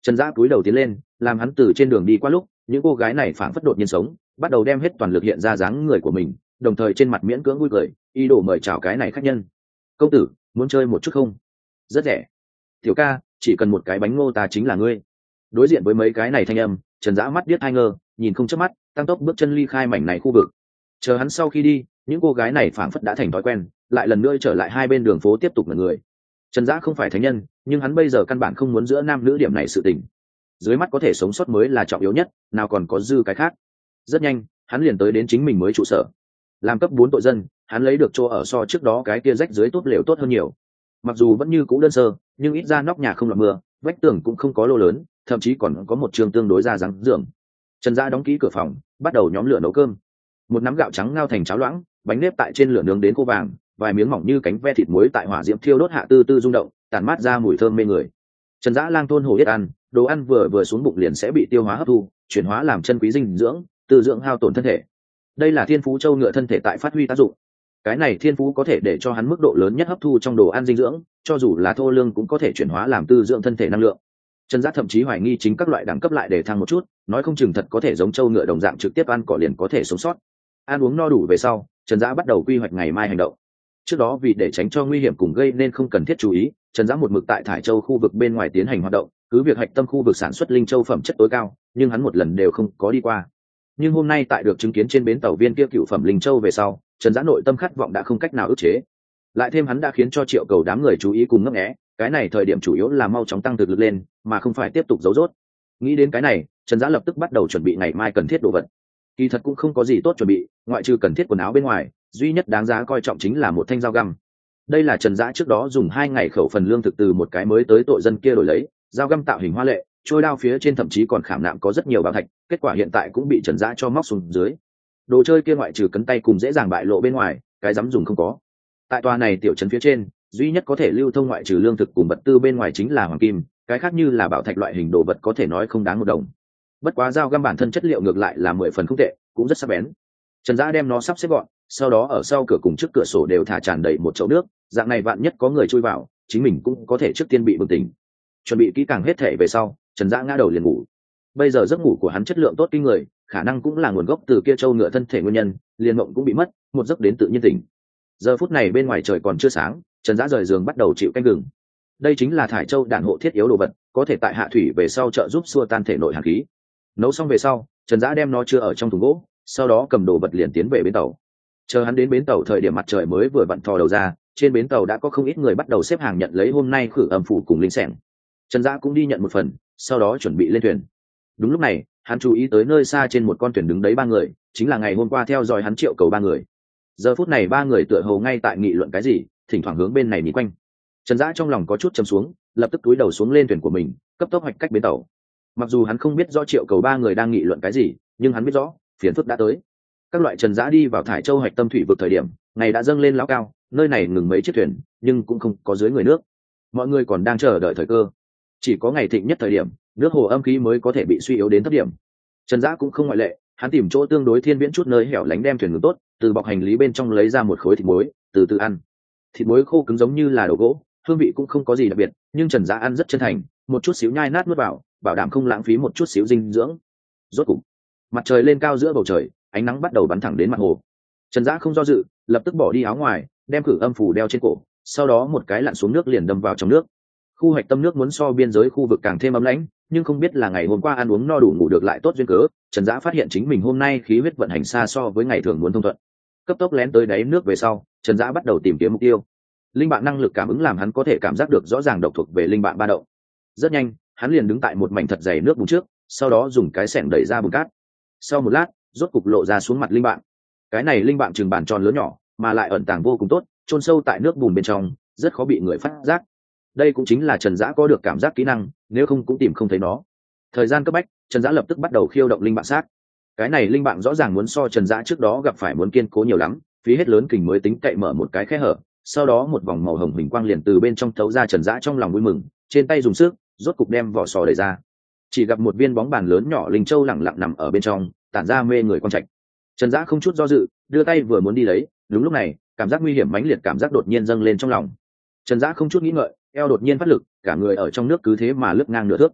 Trần Dã cúi đầu tiến lên, làm hắn từ trên đường đi qua lúc, những cô gái này phảng phất đột nhiên sống, bắt đầu đem hết toàn lực hiện ra dáng người của mình, đồng thời trên mặt miễn cưỡng vui cười, ý đồ mời chào cái này khách nhân. "Công tử, muốn chơi một chút không? Rất rẻ. Tiểu ca, chỉ cần một cái bánh ngô ta chính là ngươi." Đối diện với mấy cái này thanh âm, Trần Dã mắt điếc hai ngơ, nhìn không chớp mắt, tăng tốc bước chân ly khai mảnh này khu vực. Chờ hắn sau khi đi, những cô gái này phảng phất đã thành thói quen, lại lần nữa trở lại hai bên đường phố tiếp tục là người. Trần Dã không phải thánh nhân, nhưng hắn bây giờ căn bản không muốn giữa nam nữ điểm này sự tình. Dưới mắt có thể sống sót mới là trọng yếu nhất, nào còn có dư cái khác. Rất nhanh, hắn liền tới đến chính mình mới trụ sở. Làm cấp bốn tội dân, hắn lấy được chỗ ở so trước đó cái kia rách dưới tốt lều tốt hơn nhiều. Mặc dù vẫn như cũ đơn sơ, nhưng ít ra nóc nhà không lọt mưa, vách tường cũng không có lô lớn, thậm chí còn có một trường tương đối ra dáng giường. Trần Dã đóng kỹ cửa phòng, bắt đầu nhóm lửa nấu cơm. Một nắm gạo trắng ngao thành cháo loãng, bánh nếp tại trên lửa nướng đến khô vàng, vài miếng mỏng như cánh ve thịt muối tại hỏa diễm thiêu đốt hạ tư tư rung động, tản mát ra mùi thơm mê người. Trần Dã lang thôn hổ yết ăn, đồ ăn vừa vừa xuống bụng liền sẽ bị tiêu hóa hấp thu, chuyển hóa làm chân quý dinh dưỡng, từ dưỡng hao tổn thân thể. Đây là thiên phú châu ngựa thân thể tại phát huy tác dụng. Cái này thiên phú có thể để cho hắn mức độ lớn nhất hấp thu trong đồ ăn dinh dưỡng, cho dù là thô lương cũng có thể chuyển hóa làm tư dưỡng thân thể năng lượng. Trần Dã thậm chí hoài nghi chính các loại đẳng cấp lại để thăng một chút, nói không chừng thật có thể giống châu ngựa đồng dạng trực tiếp ăn cỏ liền có thể sống sót. Ăn uống no đủ về sau, Trần Dã bắt đầu quy hoạch ngày mai hành động. Trước đó vì để tránh cho nguy hiểm cùng gây nên không cần thiết chú ý, Trần Dã một mực tại Thải Châu khu vực bên ngoài tiến hành hoạt động, cứ việc hạch tâm khu vực sản xuất linh châu phẩm chất tối cao, nhưng hắn một lần đều không có đi qua. Nhưng hôm nay tại được chứng kiến trên bến tàu viên kia cựu phẩm linh châu về sau, Trần Dã nội tâm khát vọng đã không cách nào ức chế. Lại thêm hắn đã khiến cho Triệu Cầu đám người chú ý cùng ngấp nghé, cái này thời điểm chủ yếu là mau chóng tăng thực lực lên, mà không phải tiếp tục giấu giốt. Nghĩ đến cái này, Trần Dã lập tức bắt đầu chuẩn bị ngày mai cần thiết đồ vật. Kỳ thật cũng không có gì tốt chuẩn bị, ngoại trừ cần thiết quần áo bên ngoài, duy nhất đáng giá coi trọng chính là một thanh dao găm. Đây là Trần Dã trước đó dùng hai ngày khẩu phần lương thực từ một cái mới tới tội dân kia đổi lấy, dao găm tạo hình hoa lệ, trôi đao phía trên thậm chí còn khảm nạm có rất nhiều bảo thạch, kết quả hiện tại cũng bị Trần Dã cho móc xuống dưới. Đồ chơi kia ngoại trừ cấn tay cùng dễ dàng bại lộ bên ngoài, cái dám dùng không có. Tại tòa này tiểu trấn phía trên, duy nhất có thể lưu thông ngoại trừ lương thực cùng vật tư bên ngoài chính là hoàng kim, cái khác như là bảo thạch loại hình đồ vật có thể nói không đáng một đồng. Bất quá dao găm bản thân chất liệu ngược lại là mười phần không tệ, cũng rất sắc bén. Trần Dã đem nó sắp xếp gọn, sau đó ở sau cửa cùng trước cửa sổ đều thả tràn đầy một chậu nước, dạng này vạn nhất có người chui vào, chính mình cũng có thể trước tiên bị bừng tỉnh. Chuẩn bị kỹ càng hết thể về sau, Trần Dã ngã đầu liền ngủ. Bây giờ giấc ngủ của hắn chất lượng tốt kinh người, khả năng cũng là nguồn gốc từ kia châu ngựa thân thể nguyên nhân, liền mộng cũng bị mất, một giấc đến tự nhiên tỉnh. Giờ phút này bên ngoài trời còn chưa sáng, Trần Dã rời giường bắt đầu chịu canh gừng. Đây chính là thải châu đản hộ thiết yếu đồ vật, có thể tại hạ thủy về sau trợ giúp xua tan thể nội hàn khí. Nấu xong về sau, Trần Dã đem nó chứa ở trong thùng gỗ, sau đó cầm đồ vật liền tiến về bến tàu. Chờ hắn đến bến tàu thời điểm mặt trời mới vừa vặn thò đầu ra, trên bến tàu đã có không ít người bắt đầu xếp hàng nhận lấy hôm nay khử âm phủ cùng linh sẻng. Trần Dã cũng đi nhận một phần, sau đó chuẩn bị lên thuyền. Đúng lúc này, hắn chú ý tới nơi xa trên một con thuyền đứng đấy ba người, chính là ngày hôm qua theo dõi hắn Triệu Cầu ba người. Giờ phút này ba người tựa hồ ngay tại nghị luận cái gì, thỉnh thoảng hướng bên này nhìn quanh. Trần Dã trong lòng có chút trầm xuống, lập tức cúi đầu xuống lên thuyền của mình, cấp tốc hoạch cách bến tàu. Mặc dù hắn không biết rõ Triệu Cầu ba người đang nghị luận cái gì, nhưng hắn biết rõ phiền phức đã tới. Các loại Trần Dã đi vào Thải Châu hoạch tâm thủy vực thời điểm, ngày đã dâng lên lão cao, nơi này ngừng mấy chiếc thuyền, nhưng cũng không có dưới người nước. Mọi người còn đang chờ đợi thời cơ. Chỉ có ngày thịnh nhất thời điểm, nước hồ âm khí mới có thể bị suy yếu đến thấp điểm. Trần Dã cũng không ngoại lệ, hắn tìm chỗ tương đối thiên viễn chút nơi hẻo lánh đem thuyền ngừng tốt, từ bọc hành lý bên trong lấy ra một khối thịt muối, từ từ ăn. Thịt muối khô cứng giống như là đồ gỗ, hương vị cũng không có gì đặc biệt, nhưng Trần Dã ăn rất chân thành, một chút xíu nhai nát nuốt vào, bảo đảm không lãng phí một chút xíu dinh dưỡng. Rốt cục, mặt trời lên cao giữa bầu trời, ánh nắng bắt đầu bắn thẳng đến mặt hồ. Trần Dã không do dự, lập tức bỏ đi áo ngoài, đem khử âm phù đeo trên cổ, sau đó một cái lặn xuống nước liền đâm vào trong nước. Khu hoạch tâm nước muốn so biên giới khu vực càng thêm ấm lãnh, nhưng không biết là ngày hôm qua ăn uống no đủ ngủ được lại tốt duyên cớ, Trần Dã phát hiện chính mình hôm nay khí huyết vận hành xa so với ngày thường muốn thông thuận. Cấp tốc lén tới đáy nước về sau, Trần Dã bắt đầu tìm kiếm mục tiêu. Linh bạn năng lực cảm ứng làm hắn có thể cảm giác được rõ ràng độc thuộc về linh bạn ba động. Rất nhanh, hắn liền đứng tại một mảnh thật dày nước bùn trước, sau đó dùng cái xẻng đẩy ra bùn cát. Sau một lát, rốt cục lộ ra xuống mặt linh bạn. Cái này linh bạn chừng bàn tròn lớn nhỏ, mà lại ẩn tàng vô cùng tốt, chôn sâu tại nước bùn bên trong, rất khó bị người phát giác. Đây cũng chính là Trần Dã có được cảm giác kỹ năng, nếu không cũng tìm không thấy nó. Thời gian cấp bách, Trần Dã lập tức bắt đầu khiêu động linh bạn sát. Cái này linh bạn rõ ràng muốn so Trần Dã trước đó gặp phải muốn kiên cố nhiều lắm, phí hết lớn kình mới tính cậy mở một cái khe hở, sau đó một vòng màu hồng huỳnh quang liền từ bên trong thấu ra. Trần Dã trong lòng vui mừng, trên tay dùng sức, rốt cục đem vỏ sò đẩy ra. Chỉ gặp một viên bóng bàn lớn nhỏ linh châu lẳng lặng nằm ở bên trong, tản ra mê người quang trạch. Trần Dã không chút do dự, đưa tay vừa muốn đi lấy, đúng lúc này, cảm giác nguy hiểm mãnh liệt cảm giác đột nhiên dâng lên trong lòng. Trần Dã không chút nghĩ ngợi, eo đột nhiên phát lực, cả người ở trong nước cứ thế mà lướt ngang nửa thước.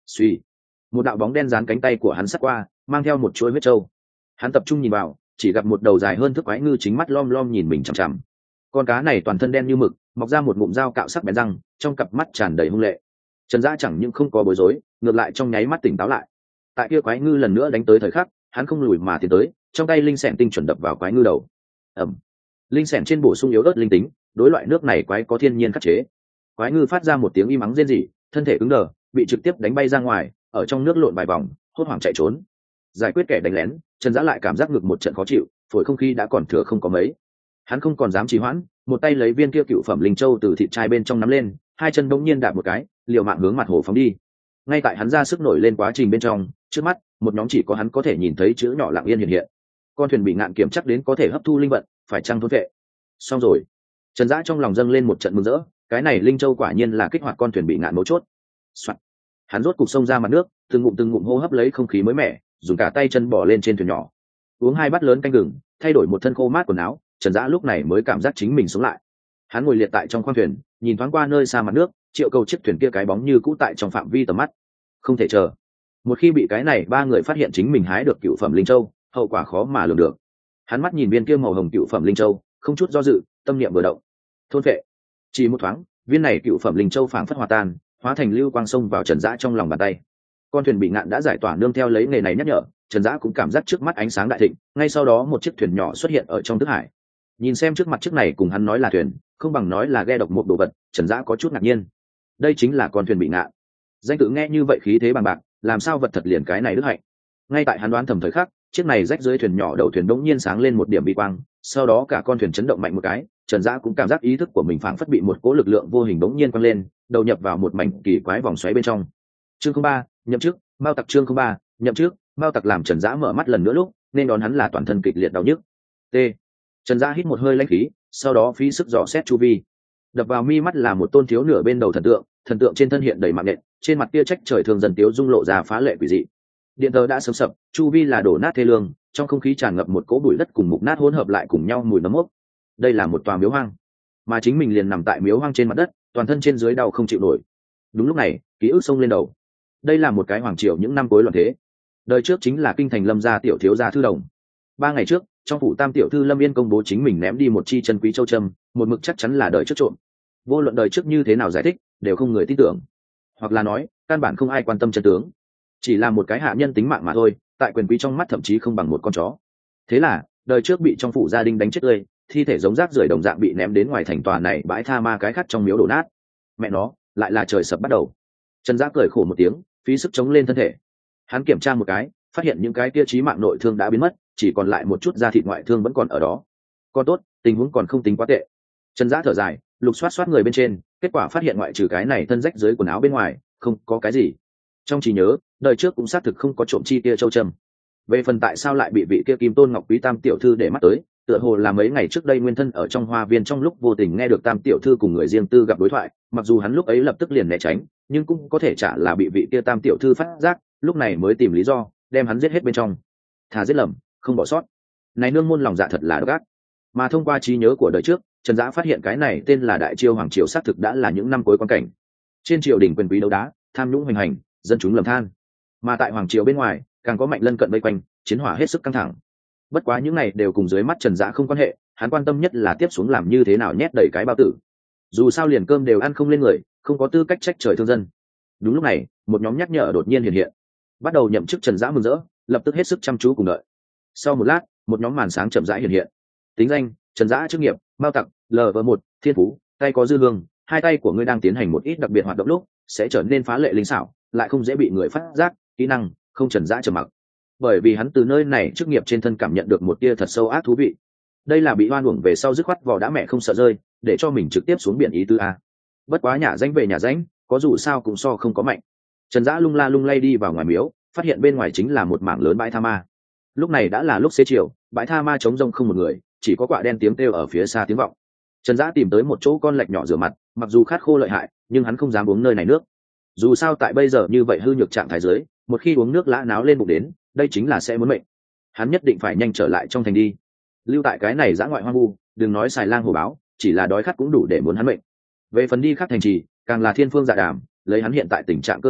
Suy, một đạo bóng đen dán cánh tay của hắn sát qua, mang theo một chuỗi huyết trâu. Hắn tập trung nhìn vào, chỉ gặp một đầu dài hơn thước quái ngư chính mắt lom lom nhìn mình chằm chằm. Con cá này toàn thân đen như mực, mọc ra một ngụm dao cạo sắc bén răng, trong cặp mắt tràn đầy hung lệ. Trần Dã chẳng những không có bối rối, ngược lại trong nháy mắt tỉnh táo lại. Tại kia quái ngư lần nữa đánh tới thời khắc, hắn không lùi mà tiến tới, trong tay linh xẻng tinh chuẩn đập vào quái ngư đầu. Ầm. Linh xẻng trên bổ sung yếu ớt linh tính, đối loại nước này quái có thiên nhiên khắc chế. Quái ngư phát ra một tiếng im mắng rên rỉ, thân thể cứng đờ, bị trực tiếp đánh bay ra ngoài, ở trong nước lộn vài vòng, hốt hoảng chạy trốn. Giải quyết kẻ đánh lén, Trần Dã lại cảm giác ngực một trận khó chịu, phổi không khí đã còn thừa không có mấy. Hắn không còn dám trì hoãn, một tay lấy viên kia cựu phẩm linh châu từ thịt trai bên trong nắm lên, hai chân bỗng nhiên đạp một cái, liều mạng hướng mặt hồ phóng đi. Ngay tại hắn ra sức nổi lên quá trình bên trong, trước mắt, một nhóm chỉ có hắn có thể nhìn thấy chữ nhỏ lặng yên hiện hiện. Con thuyền bị ngạn kiểm chắc đến có thể hấp thu linh vận, phải chăng thôn vệ. Xong rồi. Trần Dã trong lòng dâng lên một trận mừng rỡ, cái này linh châu quả nhiên là kích hoạt con thuyền bị ngạn mấu chốt. Soạn. Hắn rốt cục xông ra mặt nước, từng ngụm từng ngụm hô hấp lấy không khí mới mẻ, dùng cả tay chân bỏ lên trên thuyền nhỏ. Uống hai bát lớn canh gừng, thay đổi một thân khô mát quần áo, Trần Dã lúc này mới cảm giác chính mình sống lại. Hắn ngồi liệt tại trong khoang thuyền, nhìn thoáng qua nơi xa mặt nước, triệu cầu chiếc thuyền kia cái bóng như cũ tại trong phạm vi tầm mắt. Không thể chờ. Một khi bị cái này ba người phát hiện chính mình hái được cựu phẩm linh châu, hậu quả khó mà lường được. Hắn mắt nhìn viên kia màu hồng cựu phẩm linh châu, không chút do dự, tâm niệm vừa động. Thôn phệ. Chỉ một thoáng, viên này cựu phẩm linh châu phảng phất hòa tan, hóa thành lưu quang sông vào Trần Dã trong lòng bàn tay. Con thuyền bị ngạn đã giải tỏa nương theo lấy nghề này nhắc nhở, Trần Dã cũng cảm giác trước mắt ánh sáng đại thịnh, ngay sau đó một chiếc thuyền nhỏ xuất hiện ở trong thức hải. Nhìn xem trước mặt chiếc này cùng hắn nói là thuyền, không bằng nói là ghe độc một đồ vật, Trần Dã có chút ngạc nhiên. Đây chính là con thuyền bị ngạn. Danh tự nghe như vậy khí thế bằng bạc, làm sao vật thật liền cái này đức hạnh. Ngay tại hắn đoán thầm thời khắc, chiếc này rách dưới thuyền nhỏ đầu thuyền đống nhiên sáng lên một điểm bi quang, sau đó cả con thuyền chấn động mạnh một cái, Trần Dã cũng cảm giác ý thức của mình phảng phất bị một cỗ lực lượng vô hình đống nhiên quăng lên, đầu nhập vào một mảnh kỳ quái vòng xoáy bên trong. Chương không ba, nhậm chức, Mao Tặc chương không ba, nhậm chức, Mao Tặc làm Trần Dã mở mắt lần nữa lúc, nên đón hắn là toàn thân kịch liệt đau nhức. T. Trần Dã hít một hơi lãnh khí, sau đó phí sức dò xét chu vi. Đập vào mi mắt là một tôn thiếu nửa bên đầu thần tượng, thần tượng trên thân hiện đầy mạng nện, trên mặt kia trách trời thường dần tiếu dung lộ ra phá lệ quỷ dị. Điện thờ đã sớm sập, chu vi là đổ nát thê lương, trong không khí tràn ngập một cỗ bụi đất cùng mục nát hỗn hợp lại cùng nhau mùi nấm mốc. Đây là một tòa miếu hoang, mà chính mình liền nằm tại miếu hoang trên mặt đất, toàn thân trên dưới đau không chịu nổi. Đúng lúc này, ký ức xông lên đầu. Đây là một cái hoàng triều những năm cuối loạn thế. Đời trước chính là kinh thành Lâm gia tiểu thiếu gia Thư Đồng. Ba ngày trước, trong phủ tam tiểu thư Lâm Yên công bố chính mình ném đi một chi chân quý châu trâm, một mực chắc chắn là đời trước trộm. Vô luận đời trước như thế nào giải thích, đều không người tin tưởng, hoặc là nói, căn bản không ai quan tâm chân tướng. Chỉ là một cái hạ nhân tính mạng mà thôi, tại quyền quý trong mắt thậm chí không bằng một con chó. Thế là, đời trước bị trong phủ gia đình đánh chết tươi, thi thể giống rác rưởi đồng dạng bị ném đến ngoài thành tòa này bãi tha ma cái khắc trong miếu đổ nát. Mẹ nó, lại là trời sập bắt đầu. Trần Dã cười khổ một tiếng, phí sức chống lên thân thể. Hắn kiểm tra một cái, phát hiện những cái kia chí mạng nội thương đã biến mất, chỉ còn lại một chút da thịt ngoại thương vẫn còn ở đó. Còn tốt, tình huống còn không tính quá tệ. Trần Dã thở dài, lục soát soát người bên trên, kết quả phát hiện ngoại trừ cái này thân rách dưới quần áo bên ngoài, không có cái gì. Trong trí nhớ, đời trước cũng xác thực không có trộm chi kia châu trâm. Về phần tại sao lại bị vị kia Kim Tôn Ngọc Quý tam tiểu thư để mắt tới, tựa hồ là mấy ngày trước đây nguyên thân ở trong hoa viên trong lúc vô tình nghe được tam tiểu thư cùng người riêng tư gặp đối thoại, mặc dù hắn lúc ấy lập tức liền né tránh, nhưng cũng có thể chả là bị vị kia tam tiểu thư phát giác, lúc này mới tìm lý do đem hắn giết hết bên trong. Thà giết lầm, không bỏ sót. Này nương môn lòng dạ thật là độc ác. Mà thông qua trí nhớ của đời trước, Trần Dã phát hiện cái này tên là Đại Chiêu Hoàng triều xác thực đã là những năm cuối quan cảnh. Trên triều đình quyền quý đấu đá, tham nhũng hoành hành, dân chúng lầm than. Mà tại hoàng triều bên ngoài, càng có mạnh lân cận vây quanh, chiến hỏa hết sức căng thẳng. Bất quá những này đều cùng dưới mắt Trần Dã không quan hệ, hắn quan tâm nhất là tiếp xuống làm như thế nào nhét đầy cái bao tử. Dù sao liền cơm đều ăn không lên người, không có tư cách trách trời thương dân. Đúng lúc này, một nhóm nhắc nhở đột nhiên hiện hiện. Bắt đầu nhậm chức Trần Dã mừng rỡ, lập tức hết sức chăm chú cùng đợi. Sau một lát, một nhóm màn sáng chậm rãi hiện hiện. Tính danh: Trần Dã, chức nghiệp: Mao Tặc, lv một, thiên phú: tay có dư lương, hai tay của ngươi đang tiến hành một ít đặc biệt hoạt động lúc sẽ trở nên phá lệ linh xảo, lại không dễ bị người phát giác. Kỹ năng: không Trần Dã trầm mặc. Bởi vì hắn từ nơi này chức nghiệp trên thân cảm nhận được một tia thật sâu ác thú vị. Đây là bị oan uổng về sau dứt khoát vò đã mẹ không sợ rơi, để cho mình trực tiếp xuống biển ý tứ a. Bất quá nhà danh về nhà danh, có dù sao cũng so không có mạnh. Trần Dã lung la lung lay đi vào ngoài miếu, phát hiện bên ngoài chính là một mảng lớn bãi tha ma. Lúc này đã là lúc xế chiều, bãi tha ma trống rông không một người, chỉ có quạ đen tiếng kêu ở phía xa tiếng vọng. Trần Dã tìm tới một chỗ con lạch nhỏ rửa mặt, mặc dù khát khô lợi hại, nhưng hắn không dám uống nơi này nước. Dù sao tại bây giờ như vậy hư nhược trạng thái dưới, một khi uống nước lã náo lên bụng đến, đây chính là sẽ muốn mệnh. Hắn nhất định phải nhanh trở lại trong thành đi. Lưu tại cái này dã ngoại hoang vu, đừng nói xài lang hổ báo, chỉ là đói khát cũng đủ để muốn hắn mệnh. Về phần đi khác thành trì, càng là thiên phương dạ đàm, lấy hắn hiện tại tình trạng cơ thể,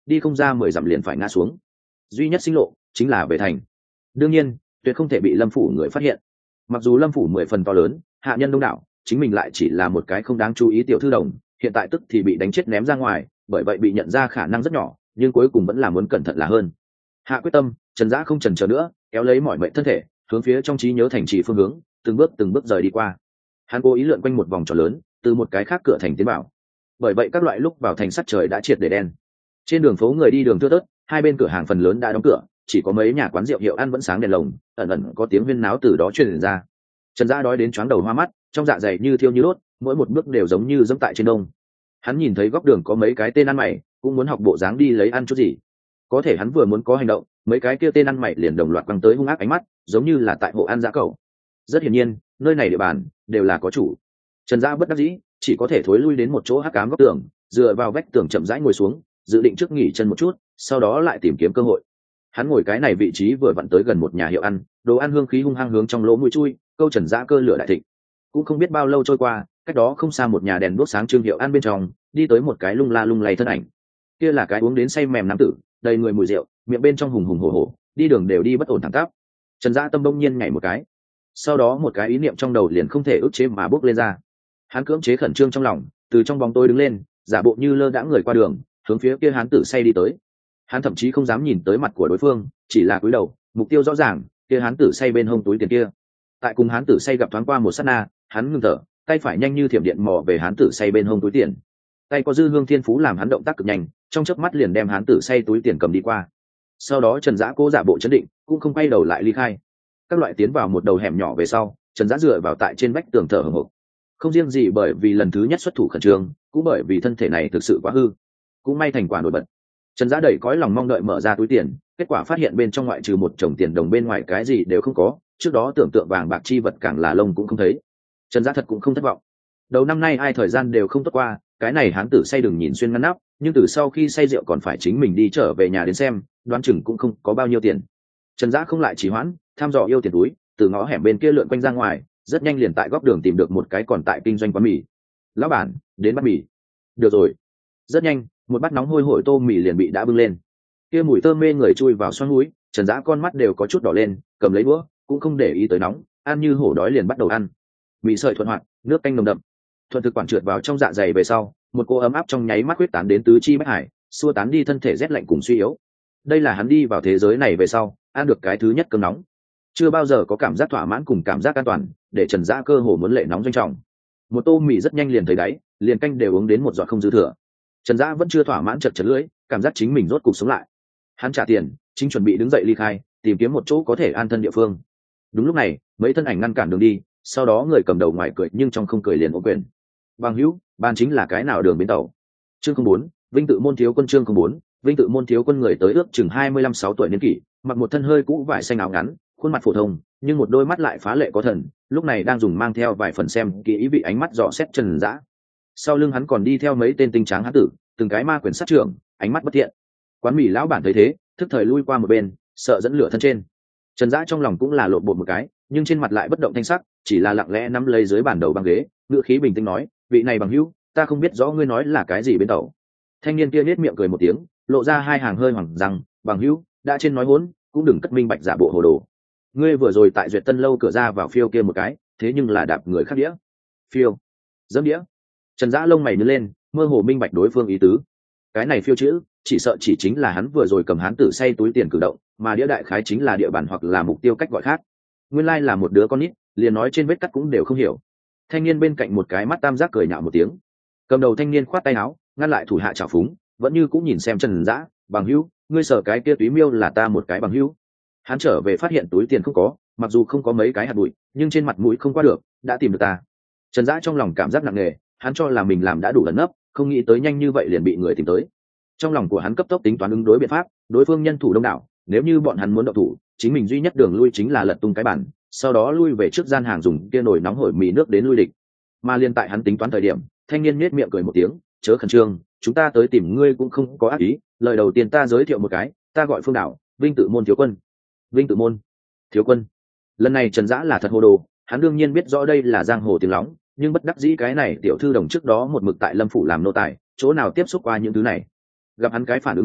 đi không ra mười dặm liền phải ngã xuống, duy nhất sinh lộ chính là về thành. Đương nhiên tuyệt không thể bị lâm phủ người phát hiện. Mặc dù lâm phủ mười phần to lớn, hạ nhân đông đảo, chính mình lại chỉ là một cái không đáng chú ý tiểu thư đồng, hiện tại tức thì bị đánh chết ném ra ngoài, bởi vậy bị nhận ra khả năng rất nhỏ, nhưng cuối cùng vẫn là muốn cẩn thận là hơn. Hạ quyết tâm, Trần Dã không chần chờ nữa, kéo lấy mọi mệnh thân thể, hướng phía trong trí nhớ thành trì phương hướng, từng bước từng bước rời đi qua. Hắn cố ý lượn quanh một vòng tròn lớn, từ một cái khác cửa thành tiến vào. Bởi vậy các loại lúc vào thành sắc trời đã triệt để đen. Trên đường phố người đi đường thưa thớt, hai bên cửa hàng phần lớn đã đóng cửa, chỉ có mấy nhà quán rượu hiệu ăn vẫn sáng đèn lồng, ẩn ẩn có tiếng huyên náo từ đó truyền ra. Trần Dã đói đến choáng đầu hoa mắt, trong dạ dày như thiêu như đốt, mỗi một bước đều giống như dẫm tại trên đông. Hắn nhìn thấy góc đường có mấy cái tên ăn mày, cũng muốn học bộ dáng đi lấy ăn chút gì. Có thể hắn vừa muốn có hành động, mấy cái kia tên ăn mày liền đồng loạt quăng tới hung ác ánh mắt, giống như là tại hộ ăn dã cẩu. Rất hiển nhiên, nơi này địa bàn đều là có chủ. Trần Dã bất đắc dĩ, chỉ có thể thối lui đến một chỗ hắc ám góc tường, dựa vào vách tường chậm rãi ngồi xuống, dự định trước nghỉ chân một chút, sau đó lại tìm kiếm cơ hội. Hắn ngồi cái này vị trí vừa vặn tới gần một nhà hiệu ăn, đồ ăn hương khí hung hăng hướng trong lỗ mũi chui, câu Trần Dã cơ lửa đại thịnh. Cũng không biết bao lâu trôi qua, cách đó không xa một nhà đèn đuốc sáng trưng hiệu ăn bên trong, đi tới một cái lung la lung lay thân ảnh. Kia là cái uống đến say mềm nam tử, đầy người mùi rượu, miệng bên trong hùng hùng hổ hổ, đi đường đều đi bất ổn thẳng tắp. Trần Dã tâm bỗng nhiên nhảy một cái, sau đó một cái ý niệm trong đầu liền không thể ức chế mà bốc lên ra. Hắn cưỡng chế khẩn trương trong lòng, từ trong bóng tối đứng lên, giả bộ như lơ đãng người qua đường, hướng phía kia hán tử say đi tới. Hắn thậm chí không dám nhìn tới mặt của đối phương, chỉ là cúi đầu, mục tiêu rõ ràng, kia hán tử say bên hông túi tiền kia. Tại cùng hán tử say gặp thoáng qua một sát na, hắn ngừng thở, tay phải nhanh như thiểm điện mò về hán tử say bên hông túi tiền. Tay có dư hương thiên phú làm hắn động tác cực nhanh, trong chớp mắt liền đem hán tử say túi tiền cầm đi qua. Sau đó Trần Dã cố giả bộ chấn định, cũng không quay đầu lại ly khai. Các loại tiến vào một đầu hẻm nhỏ về sau, Trần Dã dựa vào tại trên vách tường thở hổn hộc. Không riêng gì bởi vì lần thứ nhất xuất thủ khẩn trương, cũng bởi vì thân thể này thực sự quá hư. Cũng may thành quả nổi bật. Trần Dã đẩy cõi lòng mong đợi mở ra túi tiền, kết quả phát hiện bên trong ngoại trừ một chồng tiền đồng bên ngoài cái gì đều không có, trước đó tưởng tượng vàng bạc chi vật càng là lông cũng không thấy. Trần Dã thật cũng không thất vọng. Đầu năm nay ai thời gian đều không tốt qua, cái này hán tử say đừng nhìn xuyên ngăn nắp, nhưng từ sau khi say rượu còn phải chính mình đi trở về nhà đến xem, đoán chừng cũng không có bao nhiêu tiền. Trần Dã không lại trì hoãn, tham dò yêu tiền túi, từ ngõ hẻm bên kia lượn quanh ra ngoài, rất nhanh liền tại góc đường tìm được một cái còn tại kinh doanh quán mì. Lão bản, đến bát mì. Được rồi. Rất nhanh, một bát nóng hôi hổi tô mì liền bị đã bưng lên. Kia mùi thơm mê người chui vào xoang mũi, Trần Dã con mắt đều có chút đỏ lên, cầm lấy đũa, cũng không để ý tới nóng, ăn như hổ đói liền bắt đầu ăn. Mì sợi thuận hoạt, nước canh nồng đậm. Thuận thực quản trượt vào trong dạ dày về sau, một cô ấm áp trong nháy mắt huyết tán đến tứ chi bách hải, xua tán đi thân thể rét lạnh cùng suy yếu. Đây là hắn đi vào thế giới này về sau, ăn được cái thứ nhất cơm nóng. Chưa bao giờ có cảm giác thỏa mãn cùng cảm giác an toàn, để Trần Dã cơ hồ muốn lệ nóng doanh trọng. Một tô mì rất nhanh liền thấy đáy, liền canh đều uống đến một giọt không dư thừa. Trần Dã vẫn chưa thỏa mãn chật chật lưỡi, cảm giác chính mình rốt cục sống lại. Hắn trả tiền, chính chuẩn bị đứng dậy ly khai, tìm kiếm một chỗ có thể an thân địa phương. Đúng lúc này, mấy thân ảnh ngăn cản đường đi, sau đó người cầm đầu ngoài cười nhưng trong không cười liền ôm quyền. Bằng hữu, ban chính là cái nào đường bến tàu? Chương không bốn, Vinh Tự Môn thiếu quân chương không bốn, Vinh Tự Môn thiếu quân người tới ước chừng hai mươi lăm sáu tuổi niên kỷ, mặc một thân hơi cũ vải xanh áo ngắn, khuôn mặt phổ thông, nhưng một đôi mắt lại phá lệ có thần, lúc này đang dùng mang theo vài phần xem kỹ ý vị ánh mắt dò xét Trần Dã. Sau lưng hắn còn đi theo mấy tên tinh tráng hán tử, từng cái ma quyền sát trưởng, ánh mắt bất thiện. Quán mì lão bản thấy thế, thức thời lui qua một bên, sợ dẫn lửa thân trên. Trần Dã trong lòng cũng là lộn bột một cái, nhưng trên mặt lại bất động thanh sắc, chỉ là lặng lẽ nắm lấy dưới bàn đầu băng ghế, ngữ khí bình tĩnh nói, vị này bằng hữu, ta không biết rõ ngươi nói là cái gì bên tàu. Thanh niên kia nhếch miệng cười một tiếng, lộ ra hai hàng hơi hoảng rằng, bằng hữu, đã trên nói hỗn, cũng đừng cất minh bạch giả bộ hồ đồ. Ngươi vừa rồi tại Duyệt Tân lâu cửa ra vào phiêu kia một cái, thế nhưng là đạp người khác đĩa. Phiêu, dẫm đĩa. Trần Dã lông mày nhướng lên, mơ hồ minh bạch đối phương ý tứ. Cái này phiêu chữ, chỉ sợ chỉ chính là hắn vừa rồi cầm hán tử say túi tiền cử động, mà đĩa đại khái chính là địa bàn hoặc là mục tiêu cách gọi khác. Nguyên lai là một đứa con nít, liền nói trên vết cắt cũng đều không hiểu. Thanh niên bên cạnh một cái mắt tam giác cười nhạo một tiếng. Cầm đầu thanh niên khoát tay áo, ngăn lại thủ hạ trào phúng, vẫn như cũng nhìn xem Trần Dã, bằng hữu, ngươi sở cái kia túy miêu là ta một cái bằng hữu. Hắn trở về phát hiện túi tiền không có, mặc dù không có mấy cái hạt bụi, nhưng trên mặt mũi không qua được, đã tìm được ta. Trần Dã trong lòng cảm giác nặng nề, hắn cho là mình làm đã đủ ẩn nấp, không nghĩ tới nhanh như vậy liền bị người tìm tới. Trong lòng của hắn cấp tốc tính toán ứng đối biện pháp, đối phương nhân thủ đông đảo, nếu như bọn hắn muốn động thủ, chính mình duy nhất đường lui chính là lật tung cái bản, sau đó lui về trước gian hàng dùng kia nồi nóng hổi mì nước đến lui địch. Mà liên tại hắn tính toán thời điểm, thanh niên nhếch miệng cười một tiếng, chớ khẩn trương, chúng ta tới tìm ngươi cũng không có ác ý, lời đầu tiên ta giới thiệu một cái, ta gọi Phương Đạo, Vinh Tự Môn thiếu quân. Vinh Tự Môn thiếu quân. Lần này Trần Dã là thật hồ đồ, hắn đương nhiên biết rõ đây là giang hồ tiếng lóng, nhưng bất đắc dĩ cái này tiểu thư đồng trước đó một mực tại Lâm phủ làm nô tài, chỗ nào tiếp xúc qua những thứ này. Gặp hắn cái phản ứng này,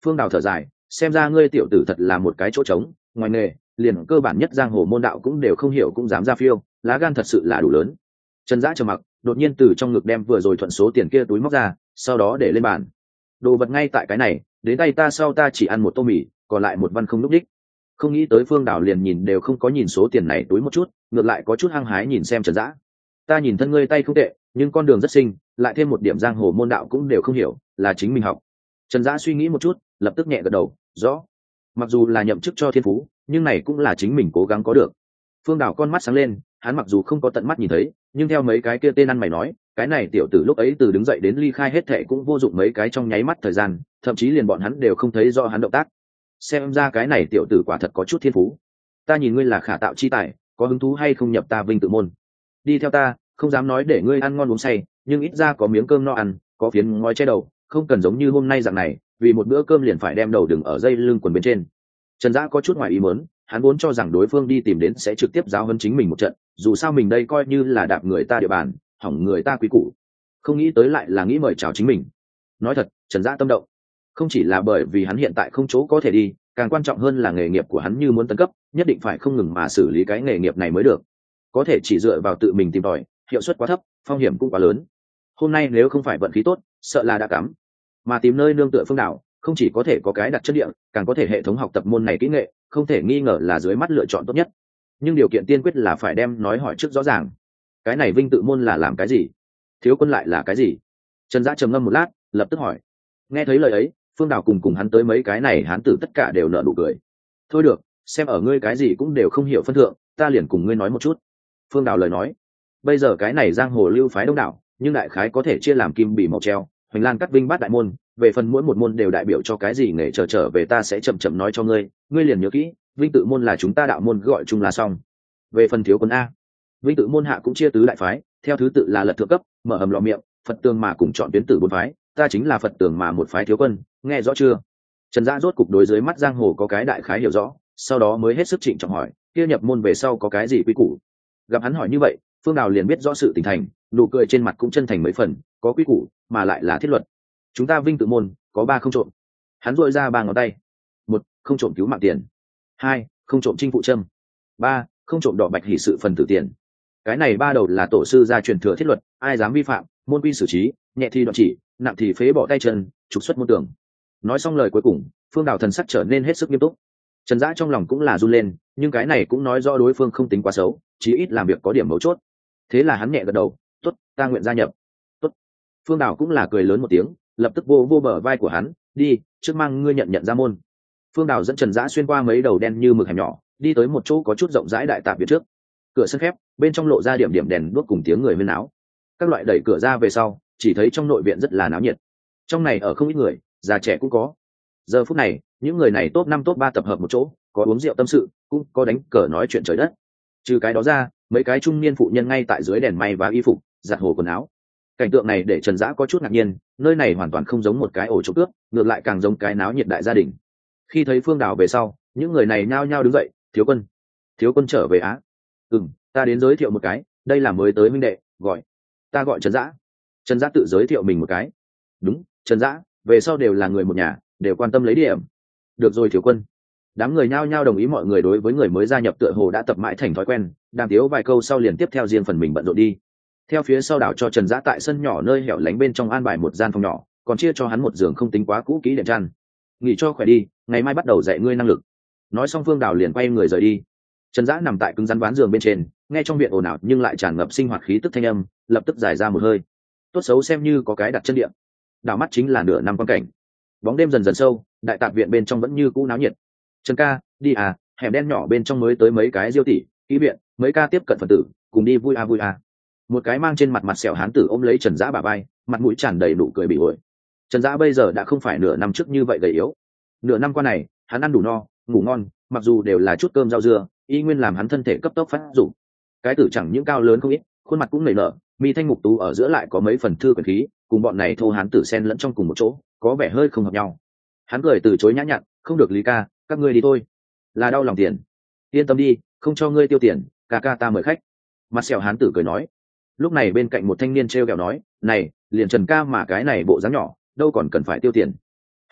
Phương Đào thở dài, xem ra ngươi tiểu tử thật là một cái chỗ trống, ngoài nghề liền cơ bản nhất giang hồ môn đạo cũng đều không hiểu cũng dám ra phiêu, lá gan thật sự là đủ lớn. Trần Dã trầm mặc, đột nhiên từ trong ngực đem vừa rồi thuận số tiền kia túi móc ra, sau đó để lên bàn. Đồ vật ngay tại cái này, đến tay ta sau ta chỉ ăn một tô mì, còn lại một văn không lúc đích. Không nghĩ tới Phương Đào liền nhìn đều không có nhìn số tiền này túi một chút, ngược lại có chút hăng hái nhìn xem Trần Dã. Ta nhìn thân ngươi tay không tệ, nhưng con đường rất xinh, lại thêm một điểm giang hồ môn đạo cũng đều không hiểu, là chính mình học. Trần Dã suy nghĩ một chút, lập tức nhẹ gật đầu, rõ. Mặc dù là nhậm chức cho thiên phú, nhưng này cũng là chính mình cố gắng có được. Phương Đào con mắt sáng lên, hắn mặc dù không có tận mắt nhìn thấy, nhưng theo mấy cái kia tên ăn mày nói, cái này tiểu tử lúc ấy từ đứng dậy đến ly khai hết thệ cũng vô dụng mấy cái trong nháy mắt thời gian, thậm chí liền bọn hắn đều không thấy rõ hắn động tác. Xem ra cái này tiểu tử quả thật có chút thiên phú. Ta nhìn ngươi là khả tạo chi tài, có hứng thú hay không nhập ta Vinh Tự môn? Đi theo ta, không dám nói để ngươi ăn ngon uống say, nhưng ít ra có miếng cơm no ăn, có phiến ngói che đầu, không cần giống như hôm nay dạng này, vì một bữa cơm liền phải đem đầu đừng ở dây lưng quần bên trên. Trần Dã có chút ngoài ý muốn, hắn vốn cho rằng đối phương đi tìm đến sẽ trực tiếp giáo huấn chính mình một trận, dù sao mình đây coi như là đạp người ta địa bàn, hỏng người ta quý củ. Không nghĩ tới lại là nghĩ mời chào chính mình. Nói thật, Trần Dã tâm động, không chỉ là bởi vì hắn hiện tại không chỗ có thể đi, càng quan trọng hơn là nghề nghiệp của hắn như muốn tấn cấp, nhất định phải không ngừng mà xử lý cái nghề nghiệp này mới được. Có thể chỉ dựa vào tự mình tìm tòi, hiệu suất quá thấp, phong hiểm cũng quá lớn. Hôm nay nếu không phải vận khí tốt, sợ là đã cắm. Mà tìm nơi nương tựa Phương Đào, không chỉ có thể có cái đặt chất địa, càng có thể hệ thống học tập môn này kỹ nghệ, không thể nghi ngờ là dưới mắt lựa chọn tốt nhất. Nhưng điều kiện tiên quyết là phải đem nói hỏi trước rõ ràng. Cái này Vinh Tự môn là làm cái gì? Thiếu quân lại là cái gì? Trần Dã trầm ngâm một lát, lập tức hỏi. Nghe thấy lời ấy, Phương Đào cùng cùng hắn tới mấy cái này hán tử tất cả đều nở nụ cười. Thôi được, xem ở ngươi cái gì cũng đều không hiểu phân thượng, ta liền cùng ngươi nói một chút. Phương Đào lời nói. Bây giờ cái này giang hồ lưu phái đông đảo, nhưng đại khái có thể chia làm kim bỉ màu treo, hoành lan cắt vinh bát đại môn, về phần mỗi một môn đều đại biểu cho cái gì nghề trở trở về ta sẽ chậm chậm nói cho ngươi, ngươi liền nhớ kỹ, Vinh Tự môn là chúng ta đạo môn gọi chung là xong. Về phần thiếu quân a, Vinh Tự môn hạ cũng chia tứ đại phái, theo thứ tự là lật thượng cấp, mở hầm lò miệng, Phật tường mà cùng chọn tuyến tử bốn phái, ta chính là Phật tường mà một phái thiếu quân, nghe rõ chưa? Trần Dã rốt cục đối dưới mắt giang hồ có cái đại khái hiểu rõ, sau đó mới hết sức trịnh trọng hỏi, kia nhập môn về sau có cái gì quý củ? Gặp hắn hỏi như vậy, Phương Đào liền biết rõ sự tình thành, nụ cười trên mặt cũng chân thành mấy phần, có quý củ, mà lại là thiết luật. Chúng ta Vinh Tự môn có ba không trộm. Hắn dội ra ba ngón tay. Một, không trộm cứu mạng tiền. Hai, không trộm trinh phụ trâm. Ba, không trộm đỏ bạch hỷ sự phần tử tiền. Cái này ba đầu là tổ sư gia truyền thừa thiết luật, ai dám vi phạm, môn quy xử trí, nhẹ thì đoạn chỉ, nặng thì phế bỏ tay chân, trục xuất môn tưởng. Nói xong lời cuối cùng, Phương Đào thần sắc trở nên hết sức nghiêm túc. Trần Dã trong lòng cũng là run lên, nhưng cái này cũng nói rõ đối phương không tính quá xấu, chí ít làm việc có điểm mấu chốt. Thế là hắn nhẹ gật đầu, tốt, ta nguyện gia nhập. Tốt. Phương Đào cũng là cười lớn một tiếng, lập tức vô vô bờ vai của hắn, đi, trước mang ngươi nhận nhận ra môn. Phương Đào dẫn Trần Dã xuyên qua mấy đầu đen như mực hẻm nhỏ, đi tới một chỗ có chút rộng rãi đại tạp viện trước. Cửa sân khép, bên trong lộ ra điểm điểm đèn đuốc cùng tiếng người huyên náo. Các loại đẩy cửa ra về sau, chỉ thấy trong nội viện rất là náo nhiệt. Trong này ở không ít người, già trẻ cũng có. Giờ phút này, những người này top năm top ba tập hợp một chỗ, có uống rượu tâm sự, cũng có đánh cờ nói chuyện trời đất. Trừ cái đó ra, mấy cái trung niên phụ nhân ngay tại dưới đèn may và y phục, giặt hồ quần áo. Cảnh tượng này để Trần Dã có chút ngạc nhiên, nơi này hoàn toàn không giống một cái ổ trộm cướp, ngược lại càng giống cái náo nhiệt đại gia đình. Khi thấy Phương Đào về sau, những người này nhao nhao đứng dậy, thiếu quân, thiếu quân trở về á? Ừm, ta đến giới thiệu một cái, đây là mới tới huynh đệ, gọi, ta gọi Trần Dã. Trần Dã tự giới thiệu mình một cái. Đúng, Trần Dã, về sau đều là người một nhà, đều quan tâm lấy điểm. Được rồi thiếu quân. Đám người nhao nhao đồng ý, mọi người đối với người mới gia nhập tựa hồ đã tập mãi thành thói quen, đàm tiếu vài câu sau liền tiếp theo riêng phần mình bận rộn đi. Theo phía sau đảo cho Trần Dã tại sân nhỏ nơi hẻo lánh bên trong an bài một gian phòng nhỏ, còn chia cho hắn một giường không tính quá cũ kỹ đệm chăn. Nghỉ cho khỏe đi, ngày mai bắt đầu dạy ngươi năng lực. Nói xong Phương Đào liền quay người rời đi. Trần Dã nằm tại cứng rắn ván giường bên trên, nghe trong viện ồn ào nhưng lại tràn ngập sinh hoạt khí tức thanh âm, lập tức giải ra một hơi. Tốt xấu xem như có cái đặt chân địa. Đảo mắt chính là nửa năm quan cảnh. Bóng đêm dần dần sâu, đại tạp viện bên trong vẫn như cũ náo nhiệt. Trần ca, đi à, hẻm đen nhỏ bên trong mới tới mấy cái diêu tỷ, kỹ viện, mấy ca tiếp cận phần tử, cùng đi vui à vui à. Một cái mang trên mặt mặt sẹo hán tử ôm lấy Trần Dã bả vai, mặt mũi tràn đầy nụ cười bị ổi. Trần Dã bây giờ đã không phải nửa năm trước như vậy gầy yếu. Nửa năm qua này, hắn ăn đủ no, ngủ ngon, mặc dù đều là chút cơm rau dưa, y nguyên làm hắn thân thể cấp tốc phát dụng. Cái tử chẳng những cao lớn không ít, khuôn mặt cũng nảy nở, mi thanh mục tú ở giữa lại có mấy phần thư quyền khí, cùng bọn này thô hán tử xen lẫn trong cùng một chỗ, có vẻ hơi không hợp nhau. Hắn cười từ chối nhã nhặn, không được Lý ca, các ngươi đi thôi. Là đau lòng tiền. Yên tâm đi, không cho ngươi tiêu tiền, ca ca ta mời khách. Mặt sẹo hán tử cười nói. Lúc này bên cạnh một thanh niên treo kẹo nói, này, liền Trần ca mà cái này bộ dáng nhỏ, đâu còn cần phải tiêu tiền.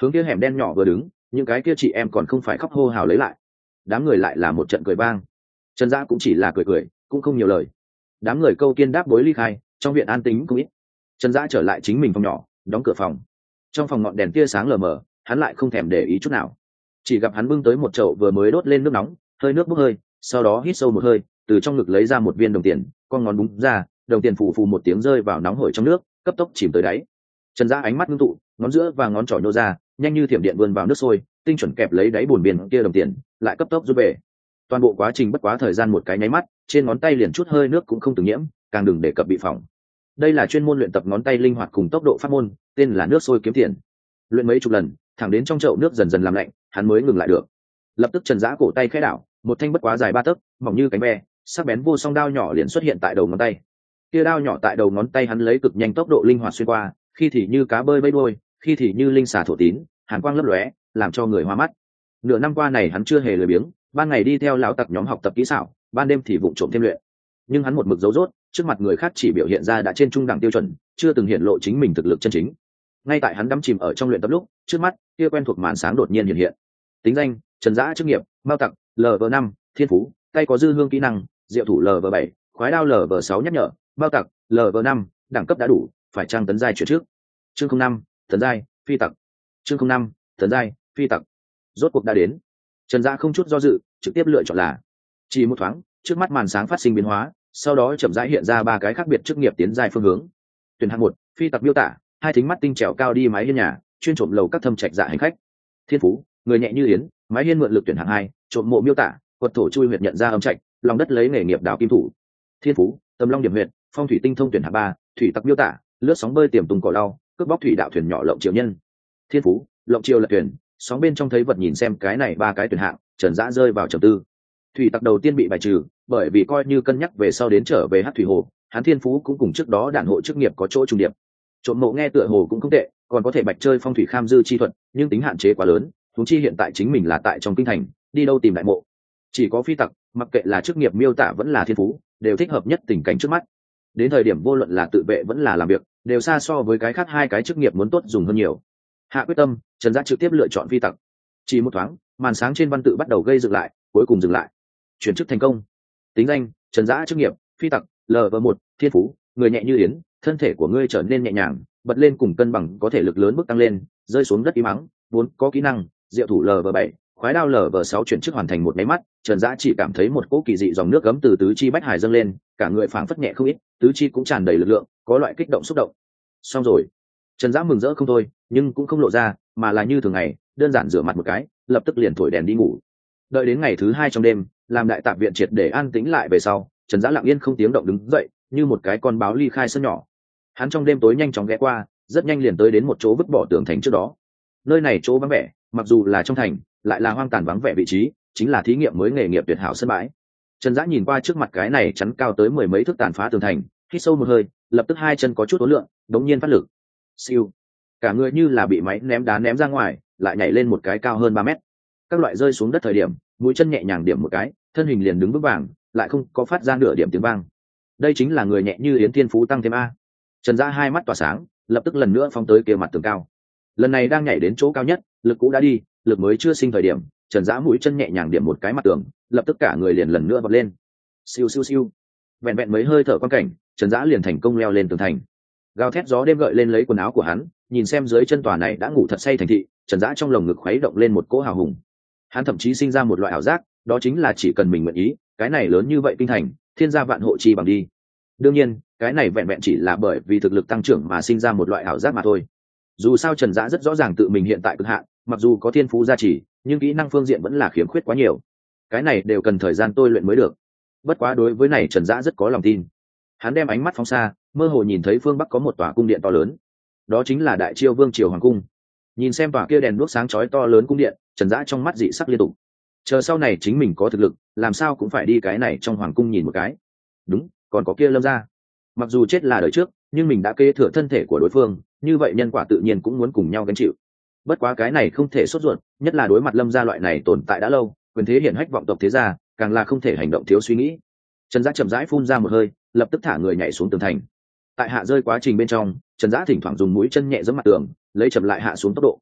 hướng kia hẻm đen nhỏ vừa đứng, những cái kia chị em còn không phải khóc hô hào lấy lại. Đám người lại là một trận cười vang. Trần Dã cũng chỉ là cười cười, cũng không nhiều lời. Đám người câu kiên đáp bối ly khai, trong viện an tĩnh cũng ít. Trần Dã trở lại chính mình phòng nhỏ, đóng cửa phòng. Trong phòng ngọn đèn tia sáng lờ mờ, hắn lại không thèm để ý chút nào. Chỉ gặp hắn bưng tới một chậu vừa mới đốt lên nước nóng, hơi nước bốc hơi, sau đó hít sâu một hơi, từ trong ngực lấy ra một viên đồng tiền, con ngón búng ra, đồng tiền phù phù một tiếng rơi vào nóng hổi trong nước, cấp tốc chìm tới đáy. Trần Dã ánh mắt ngưng tụ, ngón giữa và ngón trỏ nhô ra, nhanh như thiểm điện vươn vào nước sôi, tinh chuẩn kẹp lấy đáy bùn biển kia đồng tiền, lại cấp tốc rút về. Toàn bộ quá trình bất quá thời gian một cái nháy mắt, trên ngón tay liền chút hơi nước cũng không từng nhiễm, càng đừng đề cập bị phỏng. Đây là chuyên môn luyện tập ngón tay linh hoạt cùng tốc độ pháp môn, tên là nước sôi kiếm tiền. Luyện mấy chục lần, thẳng đến trong chậu nước dần dần làm lạnh, hắn mới ngừng lại được. Lập tức Trần Dã cổ tay khẽ đảo, một thanh bất quá dài ba tấc, mỏng như cánh ve, sắc bén vô song đao nhỏ liền xuất hiện tại đầu ngón tay. Kia đao nhỏ tại đầu ngón tay hắn lấy cực nhanh tốc độ linh hoạt xuyên qua, khi thì như cá bơi bơi đuôi, khi thì như linh xà thổ tín, hàn quang lấp lóe, làm cho người hoa mắt. Nửa năm qua này hắn chưa hề lười biếng, ban ngày đi theo lão tặc nhóm học tập kỹ xảo, ban đêm thì vụng trộm thêm luyện. Nhưng hắn một mực giấu rốt, trước mặt người khác chỉ biểu hiện ra đã trên trung đẳng tiêu chuẩn, chưa từng hiện lộ chính mình thực lực chân chính. Ngay tại hắn đắm chìm ở trong luyện tập lúc, trước mắt kia quen thuộc màn sáng đột nhiên hiện hiện. Tính danh: Trần Dã, chức nghiệp mao tặc, lv năm, thiên phú tay có dư hương, kỹ năng diệu thủ lv bảy, khoái đao lv sáu. Nhắc nhở: mao tặc, lv năm, đẳng cấp đã đủ, phải trang tấn giai chuyển trước. Chương không năm, tấn giai phi tặc. Chương không năm, tấn giai phi tặc. Rốt cuộc đã đến. Trần Dã không chút do dự, trực tiếp lựa chọn là. Chỉ một thoáng, trước mắt màn sáng phát sinh biến hóa, sau đó chậm rãi hiện ra ba cái khác biệt chức nghiệp tiến giai phương hướng. Tuyển hạng một, phi tặc miêu tả: hai thính mắt tinh trèo cao đi mái hiên nhà, chuyên trộm lầu các thâm trạch dạ hành khách. Thiên phú: người nhẹ như yến, mái hiên mượn lực. Tuyển hạng hai, trộm mộ miêu tả: quật thổ chui huyệt nhận ra âm trạch, lòng đất lấy nghề nghiệp đào kim thủ. Thiên phú: tầm long điểm huyệt, phong thủy tinh thông. Tuyển hạng ba, thủy tặc miêu tả: lướt sóng bơi tiềm tùng cỏ lau, cướp bóc thủy đạo thuyền nhỏ lộng triều nhân. Thiên phú: lộng triều lật thuyền, sóng bên trong thấy vật. Nhìn xem cái này ba cái tuyển hạng, Trần Dã rơi vào trầm tư. Thủy tặc đầu tiên bị bài trừ, bởi vì coi như cân nhắc về sau đến trở về hát thủy hồ, hắn thiên phú cũng cùng trước đó đạn hộ chức nghiệp có chỗ trùng điệp. Trộm mộ nghe tựa hồ cũng không tệ, còn có thể bạch chơi phong thủy kham dư chi thuật, nhưng tính hạn chế quá lớn, huống chi hiện tại chính mình là tại trong kinh thành, đi đâu tìm đại mộ. Chỉ có phi tặc, mặc kệ là chức nghiệp miêu tả vẫn là thiên phú, đều thích hợp nhất tình cảnh trước mắt. Đến thời điểm vô luận là tự vệ vẫn là làm việc, đều xa so với cái khác hai cái chức nghiệp muốn tốt dùng hơn nhiều. Hạ quyết tâm, Trần Dã trực tiếp lựa chọn phi tặc. Chỉ một thoáng, màn sáng trên văn tự bắt đầu gây dựng lại, cuối cùng dừng lại. Chuyển chức thành công. Tính danh: Trần Dã, chức nghiệp phi tặc, lv một, thiên phú người nhẹ như yến, thân thể của ngươi trở nên nhẹ nhàng, bật lên cùng cân bằng, có thể lực lớn bước tăng lên, rơi xuống đất im ắng. Vốn có kỹ năng diệu thủ lv bảy, khoái đao lv sáu. Chuyển chức hoàn thành một máy mắt, Trần Dã chỉ cảm thấy một cỗ kỳ dị dòng nước gấm từ tứ chi bách hải dâng lên, cả người phảng phất nhẹ không ít, tứ chi cũng tràn đầy lực lượng, có loại kích động xúc động. Xong rồi. Trần Dã mừng rỡ không thôi, nhưng cũng không lộ ra, mà là như thường ngày, đơn giản rửa mặt một cái, lập tức liền thổi đèn đi ngủ. Đợi đến ngày thứ hai trong đêm, làm đại tạp viện triệt để an tĩnh lại về sau, Trần Dã lặng yên không tiếng động đứng dậy, như một cái con báo ly khai sân nhỏ. Hắn trong đêm tối nhanh chóng ghé qua, rất nhanh liền tới đến một chỗ vứt bỏ tường thành trước đó. Nơi này chỗ vắng vẻ, mặc dù là trong thành, lại là hoang tàn vắng vẻ vị trí, chính là thí nghiệm mới nghề nghiệp tuyệt hảo sân bãi. Trần Dã nhìn qua trước mặt cái này chắn cao tới mười mấy thước tàn phá tường thành, hít sâu một hơi, lập tức hai chân có chút uốn lượn, đống nhiên phát lực. Siêu, cả người như là bị máy ném đá ném ra ngoài, lại nhảy lên một cái cao hơn ba mét. Các loại rơi xuống đất thời điểm, mũi chân nhẹ nhàng điểm một cái, thân hình liền đứng vững vàng, lại không có phát ra nửa điểm tiếng vang. Đây chính là người nhẹ như yến thiên phú tăng thêm a. Trần Dã hai mắt tỏa sáng, lập tức lần nữa phóng tới kia mặt tường cao. Lần này đang nhảy đến chỗ cao nhất, lực cũ đã đi, lực mới chưa sinh thời điểm, Trần Dã mũi chân nhẹ nhàng điểm một cái mặt tường, lập tức cả người liền lần nữa vọt lên. Siêu siêu siêu. Vẹn vẹn mấy hơi thở quan cảnh, Trần Dã liền thành công leo lên tường thành. Gào thét gió đêm gợi lên lấy quần áo của hắn, nhìn xem dưới chân tòa này đã ngủ thật say thành thị, Trần Dã trong lồng ngực khuấy động lên một cỗ hào hùng. Hắn thậm chí sinh ra một loại ảo giác, đó chính là chỉ cần mình nguyện ý, cái này lớn như vậy kinh thành, thiên gia vạn hộ chi bằng đi. Đương nhiên, cái này vẹn vẹn chỉ là bởi vì thực lực tăng trưởng mà sinh ra một loại ảo giác mà thôi. Dù sao Trần Dã rất rõ ràng tự mình hiện tại cực hạn, mặc dù có thiên phú gia trì, nhưng kỹ năng phương diện vẫn là khiếm khuyết quá nhiều. Cái này đều cần thời gian tôi luyện mới được. Bất quá đối với này Trần Dã rất có lòng tin. Hắn đem ánh mắt phóng xa, mơ hồ nhìn thấy phương bắc có một tòa cung điện to lớn. Đó chính là Đại Chiêu Vương triều hoàng cung. Nhìn xem tòa kia đèn đuốc sáng chói to lớn cung điện, Trần Dã trong mắt dị sắc liên tục. Chờ sau này chính mình có thực lực, làm sao cũng phải đi cái này trong hoàng cung nhìn một cái. Đúng, còn có kia Lâm gia. Mặc dù chết là đời trước, nhưng mình đã kế thừa thân thể của đối phương, như vậy nhân quả tự nhiên cũng muốn cùng nhau gánh chịu. Bất quá cái này không thể sốt ruột, nhất là đối mặt Lâm gia loại này tồn tại đã lâu, quyền thế hiển hách vọng tộc thế gia, càng là không thể hành động thiếu suy nghĩ. Trần Dã chậm rãi phun ra một hơi, lập tức thả người nhảy xuống tường thành. Tại hạ rơi quá trình bên trong, Trần Dã thỉnh thoảng dùng mũi chân nhẹ giẫm mặt tường, lấy chậm lại hạ xuống tốc độ.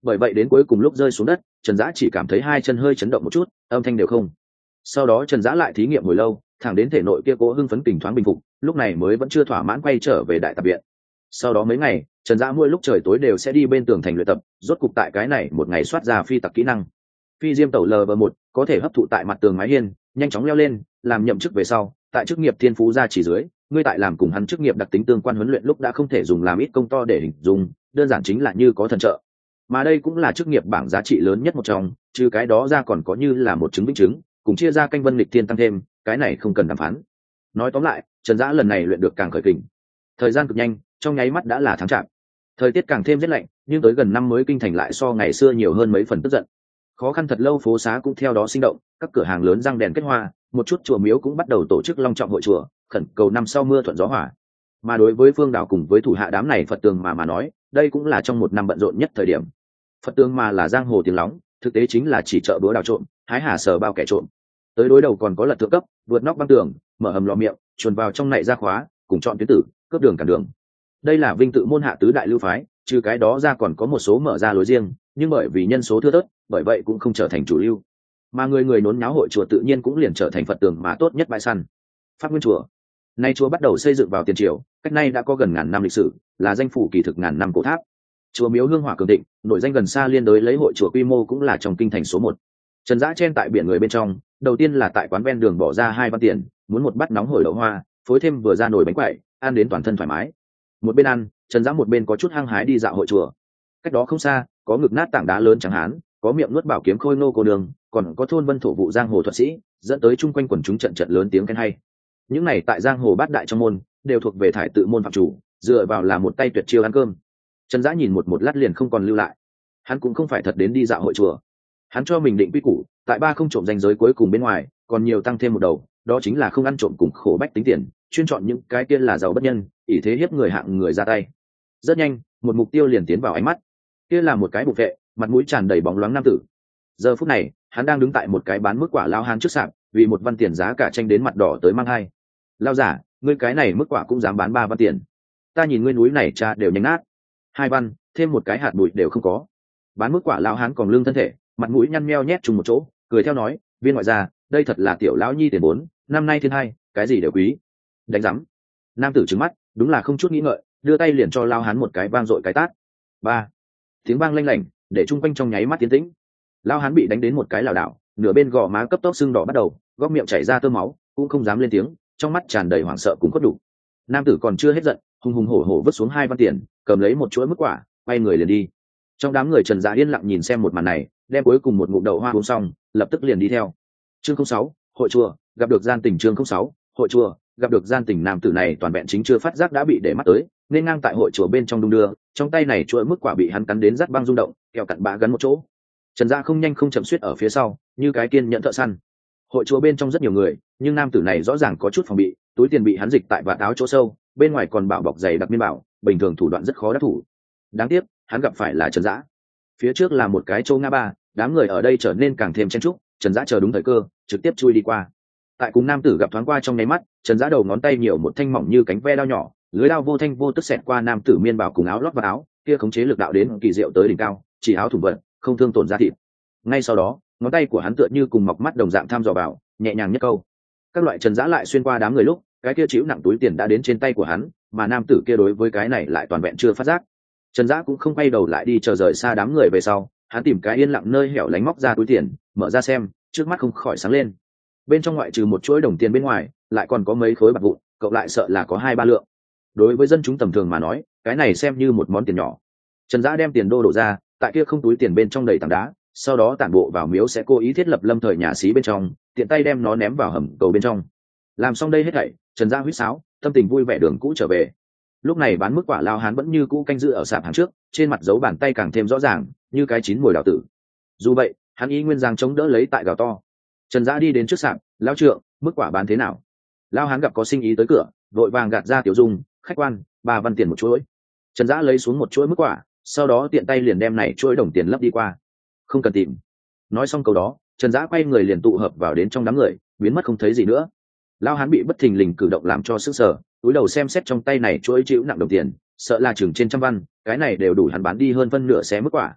bởi vậy đến cuối cùng lúc rơi xuống đất, Trần Dã chỉ cảm thấy hai chân hơi chấn động một chút, âm thanh đều không. Sau đó Trần Dã lại thí nghiệm hồi lâu, thẳng đến thể nội kia cỗ hưng phấn kình thoáng bình phục, lúc này mới vẫn chưa thỏa mãn quay trở về đại tập viện. Sau đó mấy ngày, Trần Dã mỗi lúc trời tối đều sẽ đi bên tường thành luyện tập, rốt cục tại cái này một ngày soát ra phi tặc kỹ năng. Phi diêm tẩu lv một có thể hấp thụ tại mặt tường mái hiên, nhanh chóng leo lên, làm nhậm chức về sau, tại chức nghiệp thiên phú gia chỉ dưới, ngươi tại làm cùng hắn chức nghiệp đặc tính tương quan huấn luyện lúc đã không thể dùng làm ít công to để hình dung, đơn giản chính là như có thần trợ. Mà đây cũng là chức nghiệp bảng giá trị lớn nhất một trong, trừ cái đó ra còn có như là một chứng minh chứng, cùng chia ra canh vân lịch thiên tăng thêm, cái này không cần đàm phán. Nói tóm lại, Trần Dã lần này luyện được càng khởi kình. Thời gian cực nhanh, trong nháy mắt đã là tháng chạp. Thời tiết càng thêm rét lạnh, nhưng tới gần năm mới kinh thành lại so ngày xưa nhiều hơn mấy phần tức giận. Khó khăn thật lâu phố xá cũng theo đó sinh động, các cửa hàng lớn răng đèn kết hoa, một chút chùa miếu cũng bắt đầu tổ chức long trọng hội chùa, khẩn cầu năm sau mưa thuận gió hòa. Mà đối với Phương Đảo cùng với thủ hạ đám này Phật tường mà mà nói, đây cũng là trong một năm bận rộn nhất thời điểm. Phật tường mà là giang hồ tiếng lóng, thực tế chính là chỉ chợ búa đào trộm, hái hà sờ bao kẻ trộm. Tới đối đầu còn có lật thượng cấp, vượt nóc băng tường, mở hầm lò miệng, chuồn vào trong nại ra khóa, cùng chọn tuyến tử, cướp đường cản đường. Đây là vinh tự môn hạ tứ đại lưu phái, trừ cái đó ra còn có một số mở ra lối riêng, nhưng bởi vì nhân số thưa thớt, bởi vậy cũng không trở thành chủ lưu. Mà người người nốn nháo hội chùa tự nhiên cũng liền trở thành Phật tường mà tốt nhất bãi săn. Pháp Nguyên chùa. Nay chùa bắt đầu xây dựng vào tiền triều, cách nay đã có gần ngàn năm lịch sử, là danh phủ kỳ thực ngàn năm cổ tháp. Chùa miếu hương hỏa cường thịnh, nổi danh gần xa liên đối lấy hội chùa quy mô cũng là trong kinh thành số một. Trần Dã chen tại biển người bên trong, đầu tiên là tại quán ven đường bỏ ra hai văn tiền, muốn một bát nóng hổi đậu hoa, phối thêm vừa ra nồi bánh quẩy, ăn đến toàn thân thoải mái. Một bên ăn, Trần Dã một bên có chút hăng hái đi dạo hội chùa. Cách đó không xa, có ngực nát tảng đá lớn chẳng hán, có miệng nuốt bảo kiếm khôi nô cô đường, còn có thôn vân thổ vụ giang hồ thuật sĩ, dẫn tới chung quanh quần chúng trận trận lớn tiếng khen hay. Những này tại giang hồ bát đại trong môn, đều thuộc về thải tự môn phạm chủ, dựa vào là một tay tuyệt chiêu ăn cơm. Trần Dã nhìn một một lát liền không còn lưu lại. Hắn cũng không phải thật đến đi dạo hội chùa. Hắn cho mình định quy củ, tại ba không trộm danh giới cuối cùng bên ngoài, còn nhiều tăng thêm một đầu, đó chính là không ăn trộm cùng khổ bách tính tiền, chuyên chọn những cái kia là giàu bất nhân, ỷ thế hiếp người hạng người ra tay. Rất nhanh, một mục tiêu liền tiến vào ánh mắt. Kia là một cái bục vệ, mặt mũi tràn đầy bóng loáng nam tử. Giờ phút này, hắn đang đứng tại một cái bán mức quả lao hán trước sạp, vì một văn tiền giá cả tranh đến mặt đỏ tới mang hai. Lao giả, ngươi cái này mức quả cũng dám bán ba văn tiền? Ta nhìn ngươi núi này cha đều nhanh nát. Hai văn, thêm một cái hạt bụi đều không có. Bán mức quả lao hán còn lương thân thể, mặt mũi nhăn meo nhét chung một chỗ, cười theo nói, viên ngoại gia, đây thật là tiểu lão nhi tiền bốn, năm nay thiên hai, cái gì đều quý. Đánh rắm. Nam tử trừng mắt, đúng là không chút nghĩ ngợi, đưa tay liền cho lao hán một cái vang dội cái tát. Ba. Tiếng vang lanh lảnh, để chung quanh trong nháy mắt tiến tĩnh. Lao hán bị đánh đến một cái lảo đảo, nửa bên gò má cấp tốc sưng đỏ bắt đầu, góc miệng chảy ra tơ máu, cũng không dám lên tiếng, trong mắt tràn đầy hoảng sợ cùng khuất đủ. Nam tử còn chưa hết giận, hùng hùng hổ hổ vứt xuống hai văn tiền, cầm lấy một chuỗi mức quả, quay người liền đi. Trong đám người Trần Dã yên lặng nhìn xem một màn này, đem cuối cùng một ngụm đậu hoa uống xong, lập tức liền đi theo. Chương không sáu, hội chùa, gặp được gian tình. Chương không sáu, hội chùa, gặp được gian tình. Nam tử này toàn vẹn chính chưa phát giác đã bị để mắt tới, nên ngang tại hội chùa bên trong đung đưa, trong tay này chuỗi mức quả bị hắn cắn đến rát băng rung động, kẹo cặn bã gắn một chỗ. Trần Dã không nhanh không chậm suýt ở phía sau, như cái kiên nhẫn thợ săn. Hội chùa bên trong rất nhiều người, nhưng nam tử này rõ ràng có chút phòng bị, túi tiền bị hắn dịch tại vạt áo chỗ sâu, bên ngoài còn bảo bọc dày đặc miên bảo, bình thường thủ đoạn rất khó đắc thủ. Đáng tiếc, hắn gặp phải là Trần Dã. Phía trước là một cái châu ngã ba, đám người ở đây trở nên càng thêm chen chúc, Trần Dã chờ đúng thời cơ, trực tiếp chui đi qua. Tại cùng nam tử gặp thoáng qua trong nháy mắt, Trần Dã đầu ngón tay nhiều một thanh mỏng như cánh ve đao nhỏ, lưới đao vô thanh vô tức xẹt qua nam tử miên bảo cùng áo lót và áo, kia khống chế lực đạo đến kỳ diệu tới đỉnh cao, chỉ áo thủng vật, không thương tổn da thịt. Ngay sau đó, ngón tay của hắn tựa như cùng mọc mắt đồng dạng tham dò vào, nhẹ nhàng nhất câu. Các loại Trần Dã lại xuyên qua đám người lúc, cái kia chịu nặng túi tiền đã đến trên tay của hắn, mà nam tử kia đối với cái này lại toàn vẹn chưa phát giác. Trần Dã cũng không quay đầu lại đi chờ rời xa đám người về sau, hắn tìm cái yên lặng nơi hẻo lánh móc ra túi tiền, mở ra xem, trước mắt không khỏi sáng lên. Bên trong ngoại trừ một chuỗi đồng tiền bên ngoài, lại còn có mấy khối bạc vụn, cộng lại sợ là có hai ba lượng. Đối với dân chúng tầm thường mà nói, cái này xem như một món tiền nhỏ. Trần Dã đem tiền đô đổ ra, tại kia không túi tiền bên trong đầy tảng đá, sau đó tản bộ vào miếu sẽ cố ý thiết lập lâm thời nhà xí bên trong, tiện tay đem nó ném vào hầm cầu bên trong. Làm xong đây hết thảy, Trần Dã huýt sáo, tâm tình vui vẻ đường cũ trở về. Lúc này bán mức quả lao hán vẫn như cũ canh giữ ở sạp hàng trước, trên mặt dấu bàn tay càng thêm rõ ràng, như cái chín mùi đào tử. Dù vậy, hắn ý nguyên giang chống đỡ lấy tại gào to. Trần Dã đi đến trước sạp, lão trượng, mức quả bán thế nào? Lao hán gặp có sinh ý tới cửa, vội vàng gạt ra tiểu dung, khách quan, ba văn tiền một chuỗi. Trần Dã lấy xuống một chuỗi mức quả, sau đó tiện tay liền đem này chuỗi đồng tiền lấp đi qua. Không cần tìm. Nói xong câu đó, Trần Dã quay người liền tụ hợp vào đến trong đám người, biến mất không thấy gì nữa. Lao hán bị bất thình lình cử động làm cho sức sở, túi đầu xem xét trong tay này chuỗi chịu nặng đồng tiền, sợ là chừng trên trăm văn, cái này đều đủ hắn bán đi hơn phân nửa xé mức quả.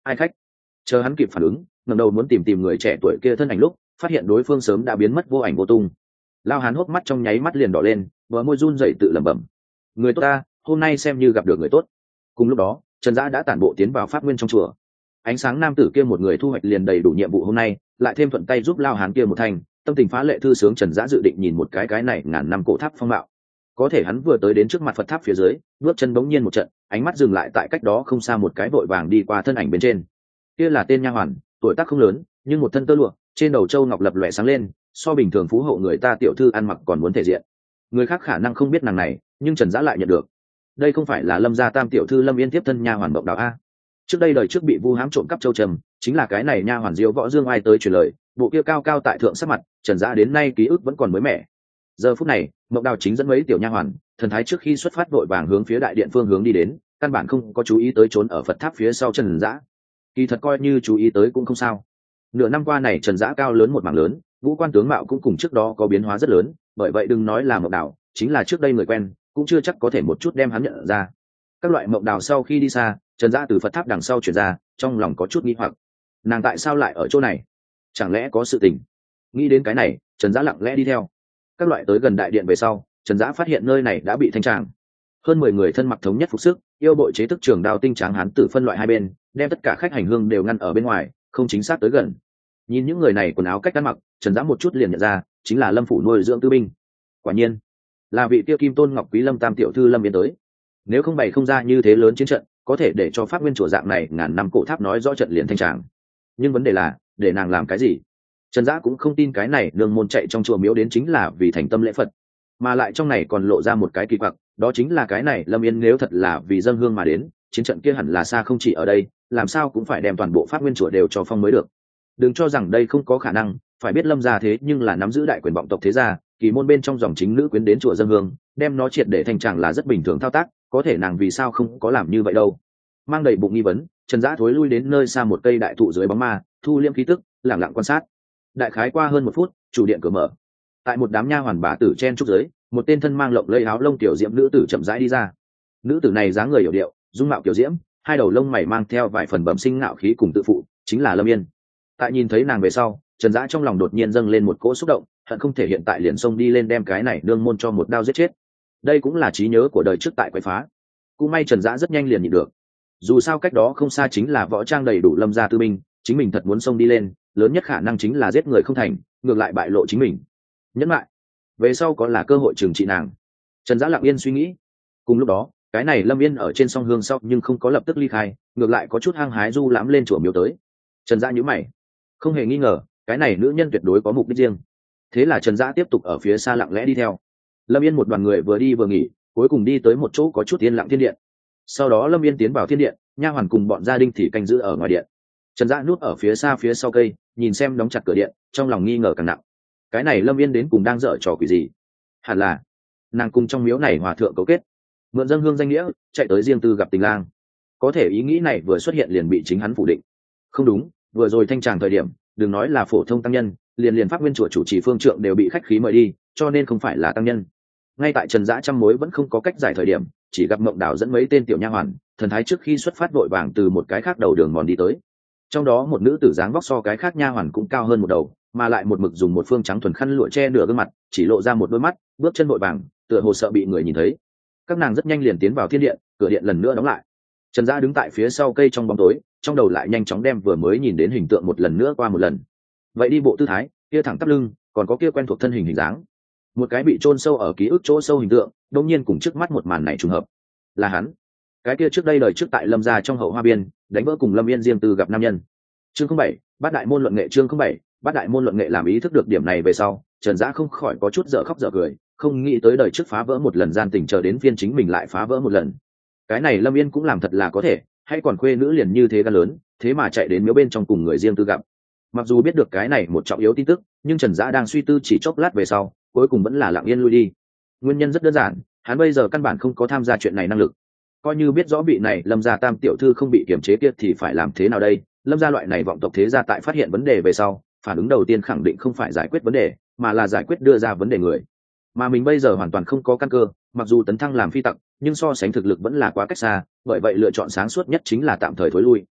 Ai khách? Chờ hắn kịp phản ứng, ngẩng đầu muốn tìm tìm người trẻ tuổi kia thân ảnh lúc, phát hiện đối phương sớm đã biến mất vô ảnh vô tung. Lao hán hốc mắt trong nháy mắt liền đỏ lên, bờ môi run rẩy tự lẩm bẩm: người tốt ta, hôm nay xem như gặp được người tốt. Cùng lúc đó, Trần Dã đã tản bộ tiến vào pháp nguyên trong chùa. Ánh sáng nam tử kia một người thu hoạch liền đầy đủ nhiệm vụ hôm nay, lại thêm thuận tay giúp Lao hán kia một thành, tâm tình phá lệ thư sướng. Trần Dã dự định nhìn một cái cái này ngàn năm cổ tháp phong mạo. Có thể hắn vừa tới đến trước mặt Phật tháp phía dưới, bước chân bỗng nhiên một trận, ánh mắt dừng lại tại cách đó không xa một cái vội vàng đi qua thân ảnh bên trên. Kia là tên nha hoàn, tuổi tác không lớn, nhưng một thân tơ lụa, trên đầu châu ngọc lập lòe sáng lên, so bình thường phú hộ người ta tiểu thư ăn mặc còn muốn thể diện. Người khác khả năng không biết nàng này, nhưng Trần Dã lại nhận được. Đây không phải là Lâm gia tam tiểu thư Lâm Yên tiếp thân nha hoàn Mộng Đào a? Trước đây đời trước bị vu hãm trộm cắp châu trầm, chính là cái này nha hoàn Diêu Võ Dương ai tới truyền lời, bộ kia cao cao tại thượng sắc mặt, Trần Dã đến nay ký ức vẫn còn mới mẻ. Giờ phút này, Mộng Đào chính dẫn mấy tiểu nha hoàn, thần thái trước khi xuất phát vội vàng hướng phía đại điện phương hướng đi đến, căn bản không có chú ý tới trốn ở Phật tháp phía sau Trần Dã. Kỳ thật coi như chú ý tới cũng không sao. Nửa năm qua này Trần Dã cao lớn một mảng lớn, ngũ quan tướng mạo cũng cùng trước đó có biến hóa rất lớn, bởi vậy đừng nói là Mộng Đào, chính là trước đây người quen, cũng chưa chắc có thể một chút đem hắn nhận ra. Các loại Mộng Đào sau khi đi xa, Trần Dã từ Phật tháp đằng sau chuyển ra, trong lòng có chút nghi hoặc. Nàng tại sao lại ở chỗ này? Chẳng lẽ có sự tình? Nghĩ đến cái này, Trần Dã lặng lẽ đi theo. Các loại tới gần đại điện về sau, Trần Dã phát hiện nơi này đã bị thanh tràng. Hơn mười người thân mặc thống nhất phục sức, yêu bội chế thức trường đao tinh tráng hán tử phân loại hai bên, đem tất cả khách hành hương đều ngăn ở bên ngoài, không chính xác tới gần. Nhìn những người này quần áo cách ăn mặc, Trần Dã một chút liền nhận ra, chính là Lâm phủ nuôi dưỡng tư binh. Quả nhiên, là vị tiêu Kim Tôn Ngọc Quý Lâm tam tiểu thư Lâm Yên tới. Nếu không bày không ra như thế lớn chiến trận, có thể để cho pháp nguyên chùa dạng này ngàn năm cổ tháp nói rõ trận liền thanh tràng. Nhưng vấn đề là, để nàng làm cái gì? Trần Dã cũng không tin cái này nương môn chạy trong chùa miếu đến chính là vì thành tâm lễ Phật, mà lại trong này còn lộ ra một cái kỳ quặc, đó chính là cái này Lâm Yên nếu thật là vì dâng hương mà đến, chiến trận kia hẳn là xa không chỉ ở đây, làm sao cũng phải đem toàn bộ pháp nguyên chùa đều cho phong mới được. Đừng cho rằng đây không có khả năng, phải biết Lâm gia thế nhưng là nắm giữ đại quyền vọng tộc thế gia, kỳ môn bên trong dòng chính nữ quyến đến chùa dâng hương, đem nó triệt để thành tràng là rất bình thường thao tác, có thể nàng vì sao không có làm như vậy đâu? Mang đầy bụng nghi vấn, Trần Dã thối lui đến nơi xa một cây đại thụ dưới bóng ma, thu liễm khí tức, lặng lặng quan sát. Đại khái qua hơn một phút, chủ điện cửa mở. Tại một đám nha hoàn bà tử chen trúc dưới, một tên thân mang lộng lẫy áo lông tiểu diễm nữ tử chậm rãi đi ra. Nữ tử này dáng người hiểu điệu, dung mạo tiểu diễm, hai đầu lông mày mang theo vài phần bẩm sinh ngạo khí cùng tự phụ, chính là Lâm Yên. Tại nhìn thấy nàng về sau, Trần Dã trong lòng đột nhiên dâng lên một cỗ xúc động, hận không thể hiện tại liền xông đi lên đem cái này nương môn cho một đao giết chết. Đây cũng là trí nhớ của đời trước tại quậy phá. Cũng may Trần Dã rất nhanh liền nhịn được. Dù sao cách đó không xa chính là võ trang đầy đủ Lâm gia tư binh, chính mình thật muốn xông đi lên, lớn nhất khả năng chính là giết người không thành, ngược lại bại lộ chính mình. Nhẫn lại, về sau có là cơ hội trừng trị nàng. Trần Dã lặng yên suy nghĩ. Cùng lúc đó, cái này Lâm Yên ở trên song hương sau nhưng không có lập tức ly khai, ngược lại có chút hăng hái du lãm lên chùa miếu tới. Trần Dã nhíu mày, không hề nghi ngờ, cái này nữ nhân tuyệt đối có mục đích riêng. Thế là Trần Dã tiếp tục ở phía xa lặng lẽ đi theo. Lâm Yên một đoàn người vừa đi vừa nghỉ, cuối cùng đi tới một chỗ có chút yên lặng thiên điện. Sau đó Lâm Yên tiến vào thiên điện, nha hoàn cùng bọn gia đình thì canh giữ ở ngoài điện. Trần Dã núp ở phía xa phía sau cây, nhìn xem đóng chặt cửa điện, trong lòng nghi ngờ càng nặng. Cái này Lâm Yên đến cùng đang dở trò quỷ gì? Hẳn là nàng cùng trong miếu này hòa thượng cấu kết, mượn dâng hương danh nghĩa chạy tới riêng tư gặp tình lang. Có thể ý nghĩ này vừa xuất hiện liền bị chính hắn phủ định. Không đúng, vừa rồi thanh tràng thời điểm, đừng nói là phổ thông tăng nhân, liền liền pháp nguyên chùa chủ trì phương trượng đều bị khách khí mời đi, cho nên không phải là tăng nhân. Ngay tại Trần Dã trăm mối vẫn không có cách giải thời điểm, chỉ gặp Mộng Đào dẫn mấy tên tiểu nha hoàn, thần thái trước khi xuất phát vội vàng từ một cái khác đầu đường mòn đi tới. Trong đó một nữ tử dáng vóc so cái khác nha hoàn cũng cao hơn một đầu, mà lại một mực dùng một phương trắng thuần khăn lụa che nửa gương mặt, chỉ lộ ra một đôi mắt, bước chân vội vàng, tựa hồ sợ bị người nhìn thấy. Các nàng rất nhanh liền tiến vào thiên điện, cửa điện lần nữa đóng lại. Trần Dã đứng tại phía sau cây trong bóng tối, trong đầu lại nhanh chóng đem vừa mới nhìn đến hình tượng một lần nữa qua một lần. Vậy đi bộ tư thái, kia thẳng tắp lưng, còn có kia quen thuộc thân hình hình dáng, một cái bị chôn sâu ở ký ức chỗ sâu hình tượng, đột nhiên cùng trước mắt một màn này trùng hợp. Là hắn, cái kia trước đây đời trước tại Lâm gia trong hậu hoa biên, đánh vỡ cùng Lâm Yên riêng tư gặp nam nhân. Chương không bảy, bát đại môn luận nghệ. Chương không bảy, bát đại môn luận nghệ. Làm ý thức được điểm này về sau, Trần Dã không khỏi có chút dở khóc dở cười, không nghĩ tới đời trước phá vỡ một lần gian tình, chờ đến phiên chính mình lại phá vỡ một lần. Cái này Lâm Yên cũng làm thật là có thể, hay còn khuê nữ liền như thế gan lớn, thế mà chạy đến miếu bên trong cùng người riêng tư gặp. Mặc dù biết được cái này một trọng yếu tin tức, nhưng Trần Dã đang suy tư chỉ chốc lát về sau, cuối cùng vẫn là lặng yên lui đi. Nguyên nhân rất đơn giản, hắn bây giờ căn bản không có tham gia chuyện này năng lực. Coi như biết rõ vị này Lâm gia tam tiểu thư không bị kiềm chế kia thì phải làm thế nào đây? Lâm gia loại này vọng tộc thế gia tại phát hiện vấn đề về sau, phản ứng đầu tiên khẳng định không phải giải quyết vấn đề, mà là giải quyết đưa ra vấn đề người. Mà mình bây giờ hoàn toàn không có căn cơ, mặc dù tấn thăng làm phi tặc, nhưng so sánh thực lực vẫn là quá cách xa, bởi vậy lựa chọn sáng suốt nhất chính là tạm thời thối lui.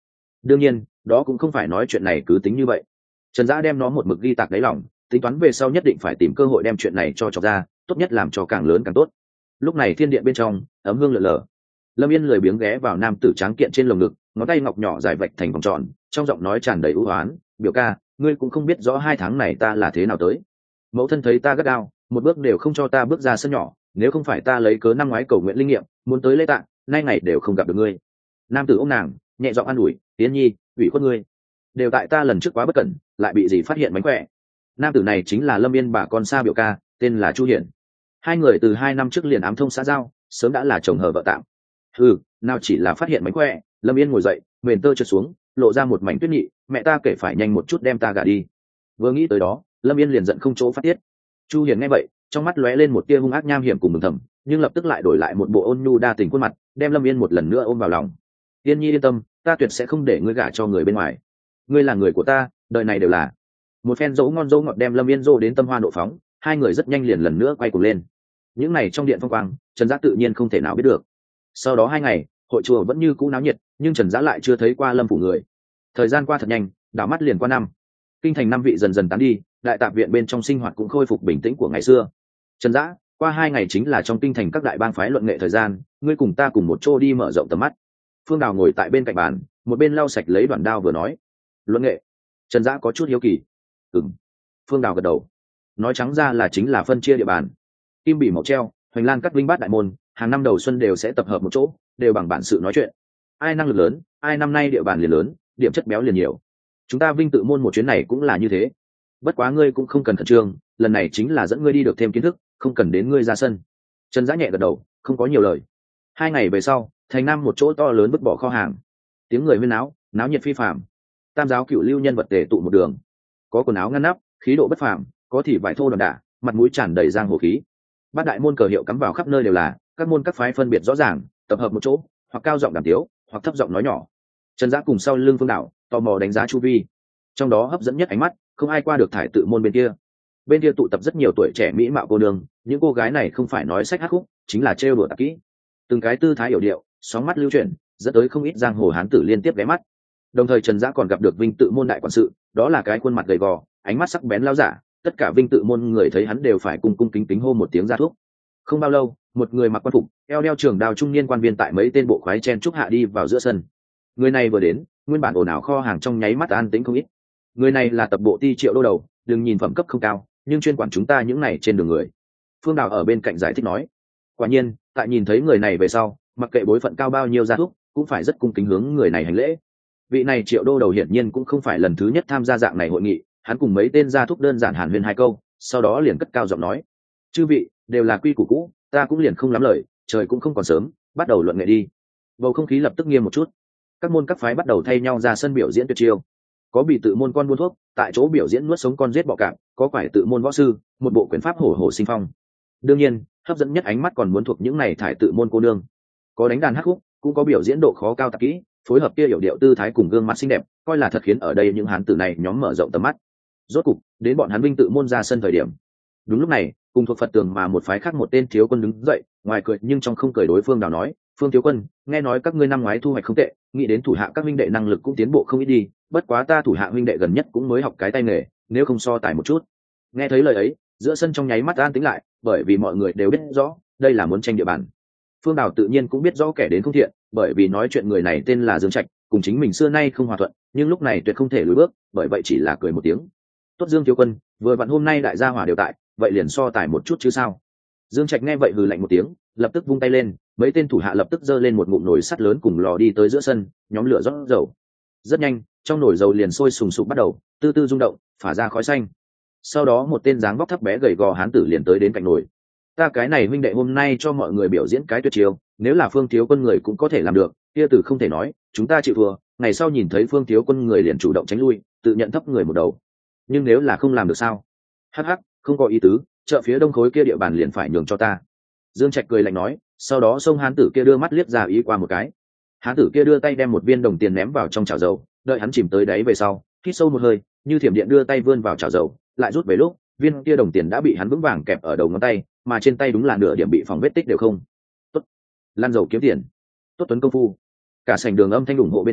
đương nhiên đó cũng không phải nói chuyện này cứ tính như vậy. Trần Dã đem nó một mực ghi tạc đáy lòng, tính toán về sau nhất định phải tìm cơ hội đem chuyện này cho chọc ra, tốt nhất làm cho càng lớn càng tốt. Lúc này thiên điện bên trong ấm hương lờ lờ, Lâm Yên lười biếng ghé vào nam tử tráng kiện trên lồng ngực, ngón tay ngọc nhỏ dài vạch thành vòng tròn, trong giọng nói tràn đầy ưu oán, "Biểu ca, ngươi cũng không biết rõ hai tháng này ta là thế nào tới. Mẫu thân thấy ta gắt gao, một bước đều không cho ta bước ra sân nhỏ, nếu không phải ta lấy cớ năm ngoái cầu nguyện linh nghiệm, muốn tới lễ tạ, nay ngày đều không gặp được ngươi." Nam tử ôm nàng, nhẹ giọng an ủi, "Tiến Nhi, ủy khuất ngươi, đều tại ta lần trước quá bất cẩn, lại bị gì phát hiện mánh khỏe." Nam tử này chính là Lâm Yên bà con xa biểu ca, tên là Chu Hiển. Hai người từ hai năm trước liền ám thông xã giao, sớm đã là chồng hờ vợ tạm. Ừ, nào chỉ là phát hiện mánh khỏe. Lâm Yên ngồi dậy, mền tơ trượt xuống, lộ ra một mảnh tuyết nhị, "Mẹ ta kể phải nhanh một chút đem ta gả đi." Vừa nghĩ tới đó, Lâm Yên liền giận không chỗ phát tiết. Chu Hiền nghe vậy, trong mắt lóe lên một tia hung ác nham hiểm cùng mừng thầm, nhưng lập tức lại đổi lại một bộ ôn nhu đa tình khuôn mặt, đem Lâm Yên một lần nữa ôm vào lòng. "Yên Nhi yên tâm, ta tuyệt sẽ không để ngươi gả cho người bên ngoài. Ngươi là người của ta, đời này đều là." Một phen dỗ ngon dỗ ngọt đem Lâm Yên dỗ đến tâm hoa nộ phóng, hai người rất nhanh liền lần nữa quay cuồng lên. Những này trong điện phong quang, Trần Dã tự nhiên không thể nào biết được. Sau đó hai ngày, hội chùa vẫn như cũ náo nhiệt, nhưng Trần Dã lại chưa thấy qua Lâm phủ người. Thời gian qua thật nhanh, đảo mắt liền qua năm. Kinh thành năm vị dần dần tán đi, đại tạp viện bên trong sinh hoạt cũng khôi phục bình tĩnh của ngày xưa. Trần Dã, qua hai ngày chính là trong kinh thành các đại bang phái luận nghệ thời gian, ngươi cùng ta cùng một chỗ đi mở rộng tầm mắt. Phương Đào ngồi tại bên cạnh bàn, một bên lau sạch lấy đoạn đao vừa nói. Luận nghệ? Trần Dã có chút hiếu kỳ. Ừm. Phương Đào gật đầu. Nói trắng ra là chính là phân chia địa bàn. Kim bỉ màu treo, hoành lan cắt vinh bát đại môn, hàng năm đầu xuân đều sẽ tập hợp một chỗ, đều bằng bản sự nói chuyện. Ai năng lực lớn, ai năm nay địa bàn liền lớn, điểm chất béo liền nhiều. Chúng ta Vinh tự môn một chuyến này cũng là như thế. Bất quá ngươi cũng không cần khẩn trương, lần này chính là dẫn ngươi đi được thêm kiến thức, không cần đến ngươi ra sân. Trần Dã nhẹ gật đầu, không có nhiều lời. Hai ngày về sau, thành nam một chỗ to lớn vứt bỏ kho hàng, tiếng người huyên náo, náo nhiệt phi phàm. Tam giáo cửu lưu nhân vật tề tụ một đường, có quần áo ngăn nắp, khí độ bất phàm, có thì vải thô đòn đả, mặt mũi tràn đầy giang hồ khí. Bát đại môn cờ hiệu cắm vào khắp nơi đều là, các môn các phái phân biệt rõ ràng, tập hợp một chỗ, hoặc cao giọng đàm tiếu, hoặc thấp giọng nói nhỏ. Trần Dã cùng sau lưng Phương Đạo, tò mò đánh giá chu vi. Trong đó hấp dẫn nhất ánh mắt, không ai qua được thải tự môn bên kia. Bên kia tụ tập rất nhiều tuổi trẻ mỹ mạo cô nương, những cô gái này không phải nói sách hát khúc, chính là trêu đùa tạp kỹ. Từng cái tư thái hiểu điệu, sóng mắt lưu chuyển, dẫn tới không ít giang hồ hán tử liên tiếp ghé mắt. Đồng thời Trần Dã còn gặp được Vinh tự môn đại quản sự, đó là cái khuôn mặt gầy gò, ánh mắt sắc bén lao giả, tất cả Vinh tự môn người thấy hắn đều phải cung cung kính kính hô một tiếng ra thuốc. Không bao lâu, một người mặc quan phục, eo đeo trường đao trung niên quan viên tại mấy tên bộ khoái chen trúc hạ đi vào giữa sân. Người này vừa đến, nguyên bản ồn ào kho hàng trong nháy mắt an tĩnh không ít. Người này là tập bộ ti Triệu đô đầu, đừng nhìn phẩm cấp không cao, nhưng chuyên quản chúng ta những này trên đường người. Phương Đào ở bên cạnh giải thích nói. Quả nhiên, tại nhìn thấy người này về sau, mặc kệ bối phận cao bao nhiêu gia thúc, cũng phải rất cung kính hướng người này hành lễ. Vị này Triệu đô đầu hiển nhiên cũng không phải lần thứ nhất tham gia dạng này hội nghị, hắn cùng mấy tên gia thúc đơn giản hàn huyên hai câu, sau đó liền cất cao giọng nói: "Chư vị, đều là quy củ cũ, ta cũng liền không lắm lời, trời cũng không còn sớm, bắt đầu luận nghệ đi." Bầu không khí lập tức nghiêm một chút. Các môn các phái bắt đầu thay nhau ra sân biểu diễn tuyệt chiêu. Có bị tự môn con buôn thuốc, tại chỗ biểu diễn nuốt sống con giết bọ cạp, có phải tự môn võ sư, một bộ quyền pháp hổ hổ sinh phong. Đương nhiên, hấp dẫn nhất ánh mắt còn muốn thuộc những này thải tự môn cô nương. Có đánh đàn hát khúc, cũng có biểu diễn độ khó cao tạp kỹ, phối hợp kia hiểu điệu tư thái cùng gương mặt xinh đẹp, coi là thật khiến ở đây những hán tử này nhóm mở rộng tầm mắt. Rốt cục, đến bọn hắn Vinh tự môn ra sân thời điểm. Đúng lúc này, cùng thuộc Phật tường mà một phái khác một tên thiếu quân đứng dậy, ngoài cười nhưng trong không cười đối Phương Đào nói: "Phương thiếu quân, nghe nói các ngươi năm ngoái thu hoạch không tệ, nghĩ đến thủ hạ các huynh đệ năng lực cũng tiến bộ không ít đi, bất quá ta thủ hạ huynh đệ gần nhất cũng mới học cái tay nghề, nếu không so tài một chút." Nghe thấy lời ấy, giữa sân trong nháy mắt an tĩnh lại, bởi vì mọi người đều biết rõ, đây là muốn tranh địa bàn. Phương Đào tự nhiên cũng biết rõ kẻ đến không thiện, bởi vì nói chuyện người này tên là Dương Trạch, cùng chính mình xưa nay không hòa thuận, nhưng lúc này tuyệt không thể lùi bước, bởi vậy chỉ là cười một tiếng. "Tốt Dương thiếu quân, vừa vặn hôm nay đại gia hỏa đều tại, vậy liền so tài một chút chứ sao?" Dương Trạch nghe vậy hừ lạnh một tiếng, lập tức vung tay lên, mấy tên thủ hạ lập tức giơ lên một ngụm nồi sắt lớn cùng lò đi tới giữa sân, nhóm lửa rót dầu. Rất nhanh, trong nồi dầu liền sôi sùng sục bắt đầu, từ từ rung động, phả ra khói xanh. Sau đó một tên dáng vóc thấp bé gầy gò hán tử liền tới đến cạnh nồi. "Ta cái này huynh đệ hôm nay cho mọi người biểu diễn cái tuyệt chiêu, nếu là Phương thiếu quân người cũng có thể làm được, kia từ không thể nói, chúng ta chịu thua, ngày sau nhìn thấy Phương thiếu quân người liền chủ động tránh lui, tự nhận thấp người một đầu. Nhưng nếu là không làm được sao?" "Hắc hắc, không có ý tứ, chợ phía đông khối kia địa bàn liền phải nhường cho ta." Dương Trạch cười lạnh nói, sau đó xông hán tử kia đưa mắt liếc ra ý qua một cái. Hán tử kia đưa tay đem một viên đồng tiền ném vào trong chảo dầu, đợi hắn chìm tới đáy về sau, hít sâu một hơi, như thiểm điện đưa tay vươn vào chảo dầu, lại rút về lúc, viên kia đồng tiền đã bị hắn vững vàng kẹp ở đầu ngón tay, mà trên tay đúng là nửa điểm bị phòng vết tích đều không. "Tốt, lăn dầu kiếm tiền, tốt tuấn công phu." Cả sảnh đường âm thanh ủng hộ bên trong,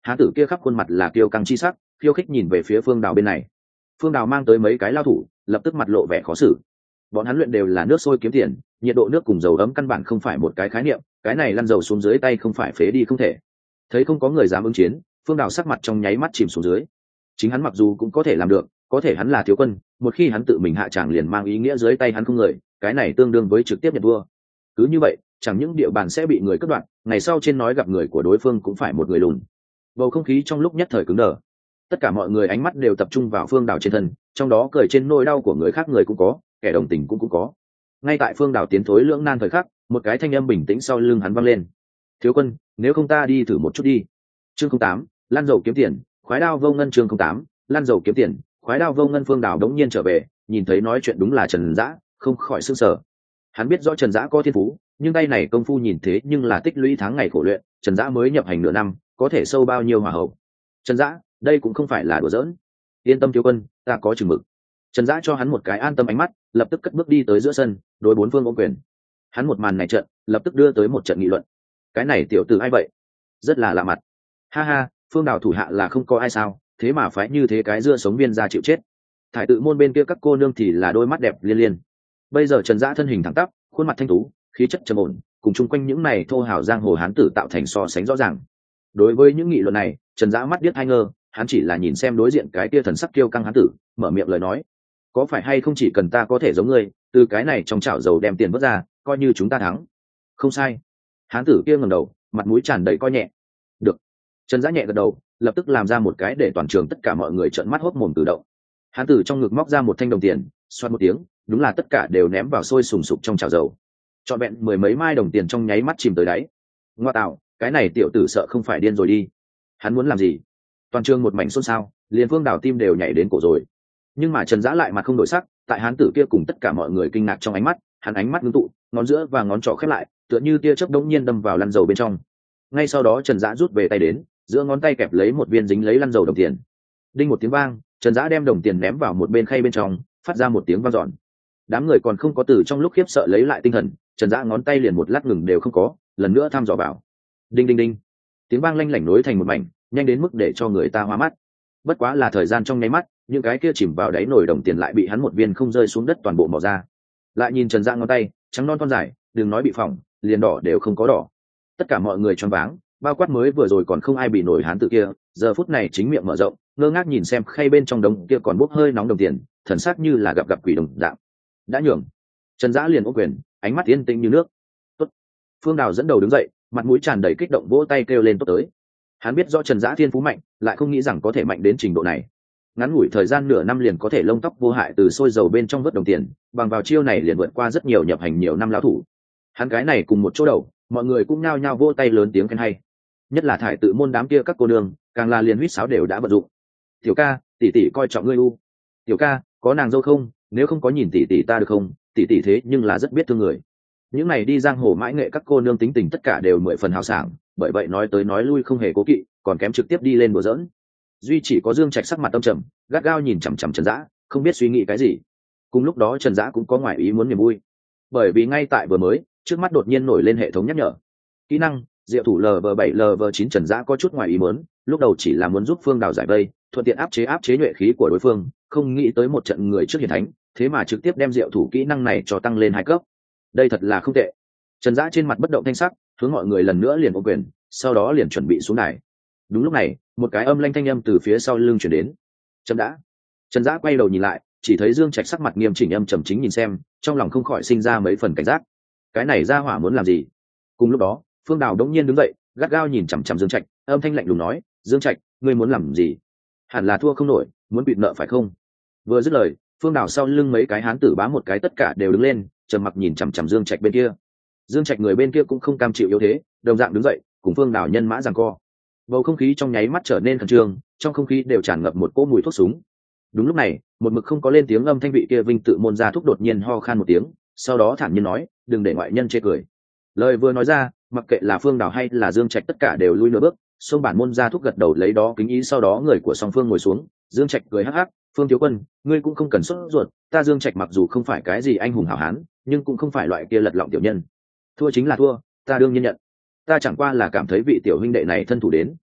hán tử kia khắp khuôn mặt là kiêu căng chi sắc, khiêu khích nhìn về phía Phương Đào bên này. Phương Đào mang tới mấy cái lao thủ, lập tức mặt lộ vẻ khó xử. Bọn hắn luyện đều là nước sôi kiếm tiền, nhiệt độ nước cùng dầu ấm căn bản không phải một cái khái niệm, cái này lăn dầu xuống dưới tay không phải phế đi không thể. Thấy không có người dám ứng chiến, Phương Đào sắc mặt trong nháy mắt chìm xuống dưới. Chính hắn mặc dù cũng có thể làm được, có thể hắn là thiếu quân, một khi hắn tự mình hạ tràng liền mang ý nghĩa dưới tay hắn không người, cái này tương đương với trực tiếp nhận vua. Cứ như vậy, chẳng những địa bàn sẽ bị người cướp đoạt, ngày sau trên nói gặp người của đối phương cũng phải một người lùn. Bầu không khí trong lúc nhất thời cứng đờ. Tất cả mọi người ánh mắt đều tập trung vào Phương Đào trên thân, trong đó cười trên nỗi đau của người khác người cũng có, kẻ đồng tình cũng cũng có. Ngay tại Phương Đào tiến thối lưỡng nan thời khắc, một cái thanh âm bình tĩnh sau lưng hắn vang lên. Thiếu quân, nếu không ta đi thử một chút đi. Chương không tám, lan dầu kiếm tiền, khoái đao vô ngân. Chương không tám, lan dầu kiếm tiền, khoái đao vô ngân. Phương Đào đống nhiên trở về, nhìn thấy nói chuyện đúng là Trần Dã, không khỏi sửng sở. Hắn biết rõ Trần Dã có thiên phú, nhưng tay này công phu nhìn thế nhưng là tích lũy tháng ngày khổ luyện, Trần Dã mới nhập hành nửa năm, có thể sâu bao nhiêu hỏa hậu. Trần Dã, đây cũng không phải là đùa giỡn. Yên tâm thiếu quân, ta có chừng mực. Trần Dã cho hắn một cái an tâm ánh mắt, lập tức cất bước đi tới giữa sân, đối bốn phương ôm quyền. Hắn một màn này trận, lập tức đưa tới một trận nghị luận. Cái này tiểu tử ai vậy? Rất là lạ mặt. Ha ha, Phương Đào thủ hạ là không có ai sao, thế mà phái như thế cái dưa sống viên ra chịu chết. Thải tự môn bên kia các cô nương thì là đôi mắt đẹp liên liên. Bây giờ Trần Dã thân hình thẳng tắp, khuôn mặt thanh tú, khí chất trầm ổn, cùng chung quanh những này thô hào giang hồ hán tử tạo thành so sánh rõ ràng. Đối với những nghị luận này, Trần Dã mắt điếc hai ngơ, hắn chỉ là nhìn xem đối diện cái kia thần sắc kiêu căng hán tử, mở miệng lời nói: có phải hay không chỉ cần ta có thể giống ngươi, từ cái này trong chảo dầu đem tiền vớt ra, coi như chúng ta thắng. Không sai. Hán tử kia ngẩng đầu, mặt mũi tràn đầy coi nhẹ. Được. Trần Dã nhẹ gật đầu, lập tức làm ra một cái để toàn trường tất cả mọi người trợn mắt hốt mồm cử động. Hán tử trong ngực móc ra một thanh đồng tiền, xoát một tiếng, đúng là tất cả đều ném vào sôi sùng sục trong chảo dầu. Trọn vẹn mười mấy mai đồng tiền trong nháy mắt chìm tới đáy. Ngoa tạo, cái này tiểu tử sợ không phải điên rồi đi. Hắn muốn làm gì? Toàn trường một mảnh xôn xao, liền Phương Đào tim đều nhảy đến cổ rồi. Nhưng mà Trần Dã lại mặt không đổi sắc, tại hán tử kia cùng tất cả mọi người kinh ngạc trong ánh mắt, hắn ánh mắt ngưng tụ, ngón giữa và ngón trỏ khép lại, tựa như tia chớp đống nhiên đâm vào lăn dầu bên trong. Ngay sau đó Trần Dã rút về tay đến, giữa ngón tay kẹp lấy một viên dính lấy lăn dầu đồng tiền. Đinh một tiếng vang, Trần Dã đem đồng tiền ném vào một bên khay bên trong, phát ra một tiếng vang dọn. Đám người còn không có từ trong lúc khiếp sợ lấy lại tinh thần, Trần Dã ngón tay liền một lát ngừng đều không có, lần nữa thăm dò vào. Đinh đinh đinh. Tiếng vang lanh lảnh nối thành một mảnh, nhanh đến mức để cho người ta hoa mắt. Bất quá là thời gian trong nháy mắt, những cái kia chìm vào đáy nồi đồng tiền lại bị hắn một viên không rơi xuống đất toàn bộ mò ra. Lại nhìn Trần Dã ngón tay, trắng non thon dài, đừng nói bị phỏng, liền đỏ đều không có đỏ. Tất cả mọi người choáng váng, bao quát mới vừa rồi còn không ai bị nổi hán tử kia, giờ phút này chính miệng mở rộng, ngơ ngác nhìn xem khay bên trong đống kia còn bốc hơi nóng đồng tiền, thần sắc như là gặp gặp quỷ đồng dạng. Đã nhường. Trần Dã liền ôm quyền, ánh mắt yên tĩnh như nước. Tốt. Phương Đào dẫn đầu đứng dậy, mặt mũi tràn đầy kích động vỗ tay kêu lên tốt tới. Hắn biết rõ Trần Dã thiên phú mạnh, lại không nghĩ rằng có thể mạnh đến trình độ này. Ngắn ngủi thời gian nửa năm liền có thể lông tóc vô hại từ sôi dầu bên trong vớt đồng tiền, bằng vào chiêu này liền vượt qua rất nhiều nhập hành nhiều năm lão thủ. Hắn cái này cùng một chỗ đầu, mọi người cũng nhao nhao vỗ tay lớn tiếng khen hay. Nhất là thải tự môn đám kia các cô nương, càng là liền huýt sáo đều đã vận dụng. Tiểu ca, tỷ tỷ coi trọng ngươi u. Tiểu ca, có nàng dâu không? Nếu không có nhìn tỷ tỷ ta được không? Tỷ tỷ thế nhưng là rất biết thương người. Những này đi giang hồ mãi nghệ các cô nương tính tình tất cả đều mười phần hào sảng, bởi vậy nói tới nói lui không hề cố kỵ, còn kém trực tiếp đi lên đùa giỡn. Duy chỉ có Dương Trạch sắc mặt tâm trầm, gắt gao nhìn chằm chằm Trần Dã, không biết suy nghĩ cái gì. Cùng lúc đó Trần Dã cũng có ngoại ý muốn niềm vui, bởi vì ngay tại vừa mới, trước mắt đột nhiên nổi lên hệ thống nhắc nhở. Kỹ năng, diệu thủ L V bảy L V chín. Trần Dã có chút ngoại ý muốn, lúc đầu chỉ là muốn giúp Phương Đào giải vây, thuận tiện áp chế áp chế nhuệ khí của đối phương, không nghĩ tới một trận người trước hiển thánh, thế mà trực tiếp đem diệu thủ kỹ năng này cho tăng lên hai cấp. Đây thật là không tệ. Trần Dã trên mặt bất động thanh sắc, hướng mọi người lần nữa liền ôm quyền, sau đó liền chuẩn bị xuống đài. Đúng lúc này, một cái âm lanh thanh âm từ phía sau lưng truyền đến. Chấm đã. Trần Dã quay đầu nhìn lại, chỉ thấy Dương Trạch sắc mặt nghiêm chỉnh âm trầm chính nhìn xem, trong lòng không khỏi sinh ra mấy phần cảnh giác. Cái này ra hỏa muốn làm gì? Cùng lúc đó, Phương Đào đống nhiên đứng dậy, gắt gao nhìn chằm chằm Dương Trạch, âm thanh lạnh lùng nói: Dương Trạch, ngươi muốn làm gì? Hẳn là thua không nổi, muốn bịt nợ phải không? Vừa dứt lời, Phương Đào sau lưng mấy cái hán tử bá một cái tất cả đều đứng lên, trầm mặc nhìn chằm chằm Dương Trạch bên kia. Dương Trạch người bên kia cũng không cam chịu yếu thế, đồng dạng đứng dậy, cùng Phương Đào nhân mã giằng co. Bầu không khí trong nháy mắt trở nên khẩn trương, trong không khí đều tràn ngập một cỗ mùi thuốc súng. Đúng lúc này, một mực không có lên tiếng âm thanh vị kia Vinh tự môn gia thúc đột nhiên ho khan một tiếng, sau đó thản nhiên nói: đừng để ngoại nhân chê cười. Lời vừa nói ra, mặc kệ là Phương Đào hay là Dương Trạch tất cả đều lui nửa bước, xông bản môn gia thúc gật đầu lấy đó kính ý, sau đó người của song phương ngồi xuống. Dương Trạch cười hắc hắc: Phương thiếu quân, ngươi cũng không cần sốt ruột, ta Dương Trạch mặc dù không phải cái gì anh hùng hảo hán, nhưng cũng không phải loại kia lật lọng tiểu nhân. Thua chính là thua, ta đương nhiên nhận. Ta chẳng qua là cảm thấy vị tiểu huynh đệ này thân thủ đến,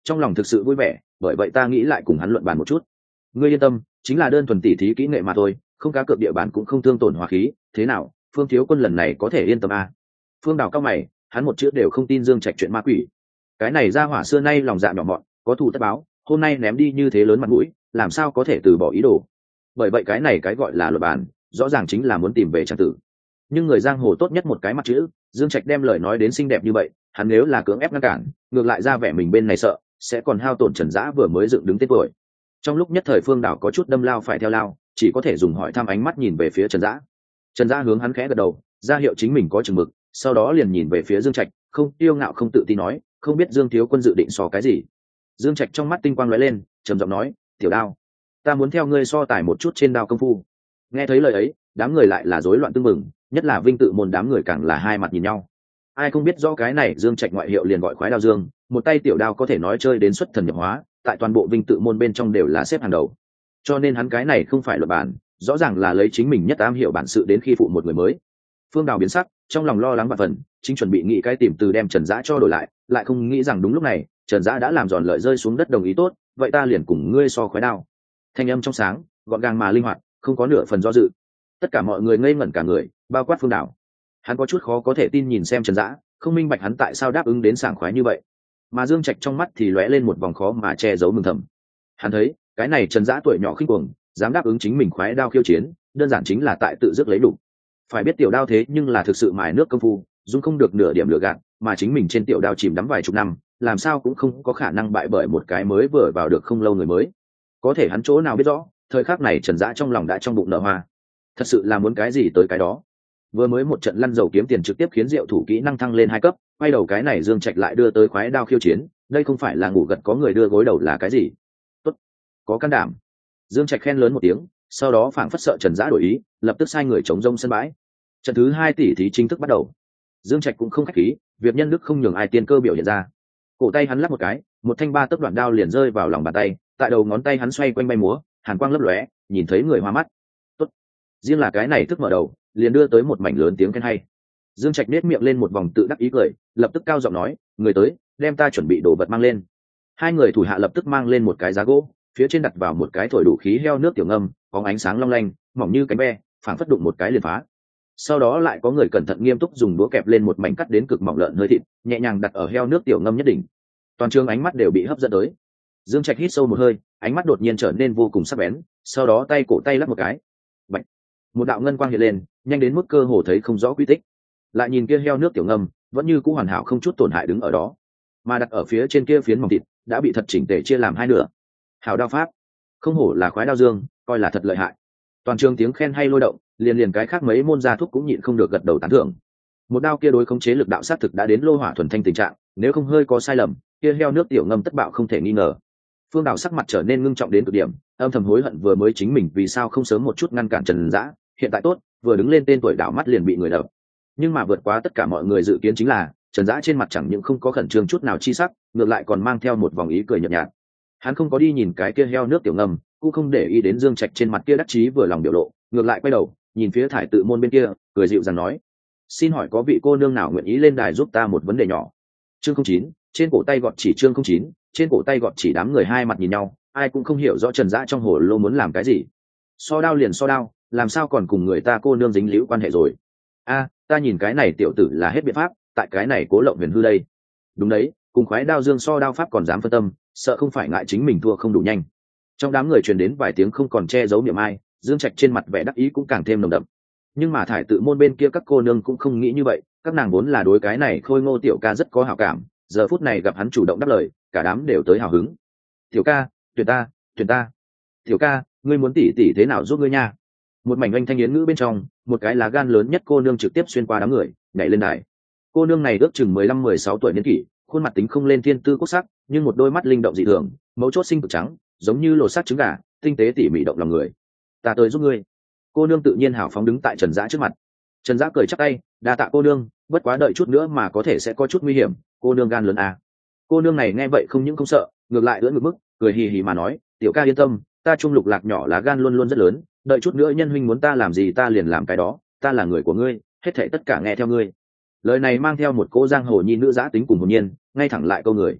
trong lòng thực sự vui vẻ, bởi vậy ta nghĩ lại cùng hắn luận bàn một chút. Ngươi yên tâm, chính là đơn thuần tỉ thí kỹ nghệ mà thôi, không cá cược địa bàn cũng không thương tổn hòa khí. Thế nào, Phương thiếu quân lần này có thể yên tâm à? Phương Đào cao mày, hắn một chữ đều không tin Dương Trạch chuyện ma quỷ. Cái này ra hỏa xưa nay lòng dạ nhỏ mọn, có thù tất báo, hôm nay ném đi như thế lớn mặt mũi, làm sao có thể từ bỏ ý đồ. Bởi vậy cái này cái gọi là luật bàn, rõ ràng chính là muốn tìm về trang tử. Nhưng người giang hồ tốt nhất một cái mặt chữ, Dương Trạch đem lời nói đến xinh đẹp như vậy, hắn nếu là cưỡng ép ngăn cản, ngược lại ra vẻ mình bên này sợ, sẽ còn hao tổn Trần Dã vừa mới dựng đứng tên tuổi. Trong lúc nhất thời Phương Đảo có chút đâm lao phải theo lao, chỉ có thể dùng hỏi thăm ánh mắt nhìn về phía Trần Dã. Trần Dã hướng hắn khẽ gật đầu, ra hiệu chính mình có chừng mực, sau đó liền nhìn về phía Dương Trạch, không tiêu ngạo không tự tin nói, không biết Dương thiếu quân dự định so cái gì. Dương Trạch trong mắt tinh quang lóe lên, trầm giọng nói, tiểu đao, ta muốn theo ngươi so tài một chút trên đao công phu. Nghe thấy lời ấy, đám người lại là rối loạn tương mừng, nhất là Vinh Tự môn đám người càng là hai mặt nhìn nhau. Ai không biết rõ cái này Dương Trạch ngoại hiệu liền gọi khoái đao Dương, một tay tiểu đao có thể nói chơi đến xuất thần nhập hóa, tại toàn bộ Vinh Tự môn bên trong đều là xếp hàng đầu. Cho nên hắn cái này không phải luật bản, rõ ràng là lấy chính mình nhất am hiểu bản sự đến khi phụ một người mới. Phương Đào biến sắc, trong lòng lo lắng và phần, chính chuẩn bị nghĩ cái tìm từ đem Trần Dã cho đổi lại, lại không nghĩ rằng đúng lúc này, Trần Dã đã làm giòn lợi rơi xuống đất đồng ý tốt, vậy ta liền cùng ngươi so khoái đao. Thanh âm trong sáng, gọn gàng mà linh hoạt, không có nửa phần do dự. Tất cả mọi người ngây ngẩn cả người, bao quát Phương Đào. Hắn có chút khó có thể tin nhìn xem Trần Dã, không minh bạch hắn tại sao đáp ứng đến sảng khoái như vậy. Mà Dương Trạch trong mắt thì lóe lên một vòng khó mà che giấu mừng thầm. Hắn thấy, cái này Trần Dã tuổi nhỏ khinh cuồng, dám đáp ứng chính mình khoái đao khiêu chiến, đơn giản chính là tại tự dứt lấy đủ. Phải biết tiểu đao thế nhưng là thực sự mài nước công phu, dung không được nửa điểm lừa gạt, mà chính mình trên tiểu đao chìm đắm vài chục năm, làm sao cũng không có khả năng bại bởi một cái mới vừa vào được không lâu người mới. Có thể hắn chỗ nào biết rõ, thời khắc này Trần Dã trong lòng đã trong bụng nở hoa. Thật sự là muốn cái gì tới cái đó. Vừa mới một trận lăn dầu kiếm tiền trực tiếp khiến Diệu thủ kỹ năng thăng lên hai cấp, quay đầu cái này Dương Trạch lại đưa tới khoái đao khiêu chiến, đây không phải là ngủ gật có người đưa gối đầu là cái gì? Tốt, có can đảm. Dương Trạch khen lớn một tiếng, sau đó phảng phất sợ Trần Dã đổi ý, lập tức sai người chống rông sân bãi. Trận thứ hai tỷ thí chính thức bắt đầu. Dương Trạch cũng không khách khí, việc nhân đức không nhường ai tiên cơ biểu hiện ra. Cổ tay hắn lắc một cái, một thanh ba tấc đoạn đao liền rơi vào lòng bàn tay, tại đầu ngón tay hắn xoay quanh bay múa, hàn quang lấp lóe, nhìn thấy người hoa mắt. Tốt. Riêng là cái này thức mở đầu, liền đưa tới một mảnh lớn tiếng khen hay. Dương Trạch nét miệng lên một vòng tự đắc ý cười, lập tức cao giọng nói, người tới, đem ta chuẩn bị đồ vật mang lên. Hai người thủ hạ lập tức mang lên một cái giá gỗ, phía trên đặt vào một cái thổi đủ khí heo nước tiểu ngâm, có ánh sáng long lanh, mỏng như cánh ve, phảng phất đụng một cái liền phá. Sau đó lại có người cẩn thận nghiêm túc dùng đũa kẹp lên một mảnh cắt đến cực mỏng lợn hơi thịt, nhẹ nhàng đặt ở heo nước tiểu ngâm nhất định. Toàn trường ánh mắt đều bị hấp dẫn tới. Dương Trạch hít sâu một hơi, ánh mắt đột nhiên trở nên vô cùng sắc bén, sau đó tay cổ tay lắc một cái. Bạch. Một đạo ngân quang hiện lên, nhanh đến mức cơ hồ thấy không rõ quy tích. Lại nhìn kia heo nước tiểu ngâm, vẫn như cũ hoàn hảo không chút tổn hại đứng ở đó, mà đặt ở phía trên kia phiến mỏng thịt đã bị thật chỉnh tề chia làm hai nửa. Hảo đao pháp, không hổ là khoái đao Dương, coi là thật lợi hại. Toàn trường tiếng khen hay lôi động, liền liền cái khác mấy môn gia thúc cũng nhịn không được gật đầu tán thưởng. Một đao kia đối khống chế lực đạo sát thực đã đến lô hỏa thuần thanh tình trạng, nếu không hơi có sai lầm, kia heo nước tiểu ngâm tất bạo không thể nghi ngờ. Phương Đào sắc mặt trở nên ngưng trọng đến cực điểm, âm thầm hối hận vừa mới chính mình vì sao không sớm một chút ngăn cản Trần Dã, hiện tại tốt, vừa đứng lên tên tuổi đảo mắt liền bị người đập. Nhưng mà vượt quá tất cả mọi người dự kiến chính là, Trần Dã trên mặt chẳng những không có khẩn trương chút nào chi sắc, ngược lại còn mang theo một vòng ý cười nhợt nhạt. Hắn không có đi nhìn cái kia heo nước tiểu ngâm, cũng không để ý đến Dương Trạch trên mặt kia đắc chí vừa lòng biểu lộ, ngược lại quay đầu, nhìn phía thải tự môn bên kia, cười dịu dàng nói: "Xin hỏi có vị cô nương nào nguyện ý lên đài giúp ta một vấn đề nhỏ?" Chương không chín, trên cổ tay gọt chỉ chương không chín, trên cổ tay gọt chỉ đám người hai mặt nhìn nhau, ai cũng không hiểu rõ Trần Dã trong hồ lô muốn làm cái gì. So đao liền so đao, làm sao còn cùng người ta cô nương dính líu quan hệ rồi? A, ta nhìn cái này tiểu tử là hết biện pháp, tại cái này cố lộng huyền hư đây. Đúng đấy, cùng khoái đao Dương so đao pháp còn dám phân tâm, sợ không phải ngại chính mình thua không đủ nhanh. Trong đám người truyền đến vài tiếng không còn che giấu niệm ai, Dương Trạch trên mặt vẻ đắc ý cũng càng thêm nồng đậm. Nhưng mà thải tự môn bên kia các cô nương cũng không nghĩ như vậy, các nàng vốn là đối cái này khôi ngô tiểu ca rất có hảo cảm, giờ phút này gặp hắn chủ động đáp lời, cả đám đều tới hào hứng. Tiểu ca, tuyển ta, tuyển ta. Tiểu ca, ngươi muốn tỉ tỉ thế nào giúp ngươi nha? Một mảnh anh thanh yến ngữ bên trong, một cái lá gan lớn nhất cô nương trực tiếp xuyên qua đám người, nhảy lên đài. Cô nương này ước chừng mười lăm mười sáu tuổi niên kỷ, khuôn mặt tính không lên thiên tư quốc sắc, nhưng một đôi mắt linh động dị thường, mấu chốt xinh cực trắng, giống như lột xác trứng gà, tinh tế tỉ mỉ động lòng người. Ta tới giúp ngươi. Cô nương tự nhiên hào phóng đứng tại Trần Dã trước mặt. Trần Dã cười chắp tay, đa tạ cô nương, bất quá đợi chút nữa mà có thể sẽ có chút nguy hiểm, cô nương gan lớn à. Cô nương này nghe vậy không những không sợ, ngược lại ưỡn ngực mức, cười hì hì mà nói, tiểu ca yên tâm, ta trung lục lạc nhỏ là gan luôn luôn rất lớn, đợi chút nữa nhân huynh muốn ta làm gì ta liền làm cái đó, ta là người của ngươi, hết thảy tất cả nghe theo ngươi. Lời này mang theo một cỗ giang hồ nhi nữ giã tính cùng hồn nhiên, ngay thẳng lại câu người.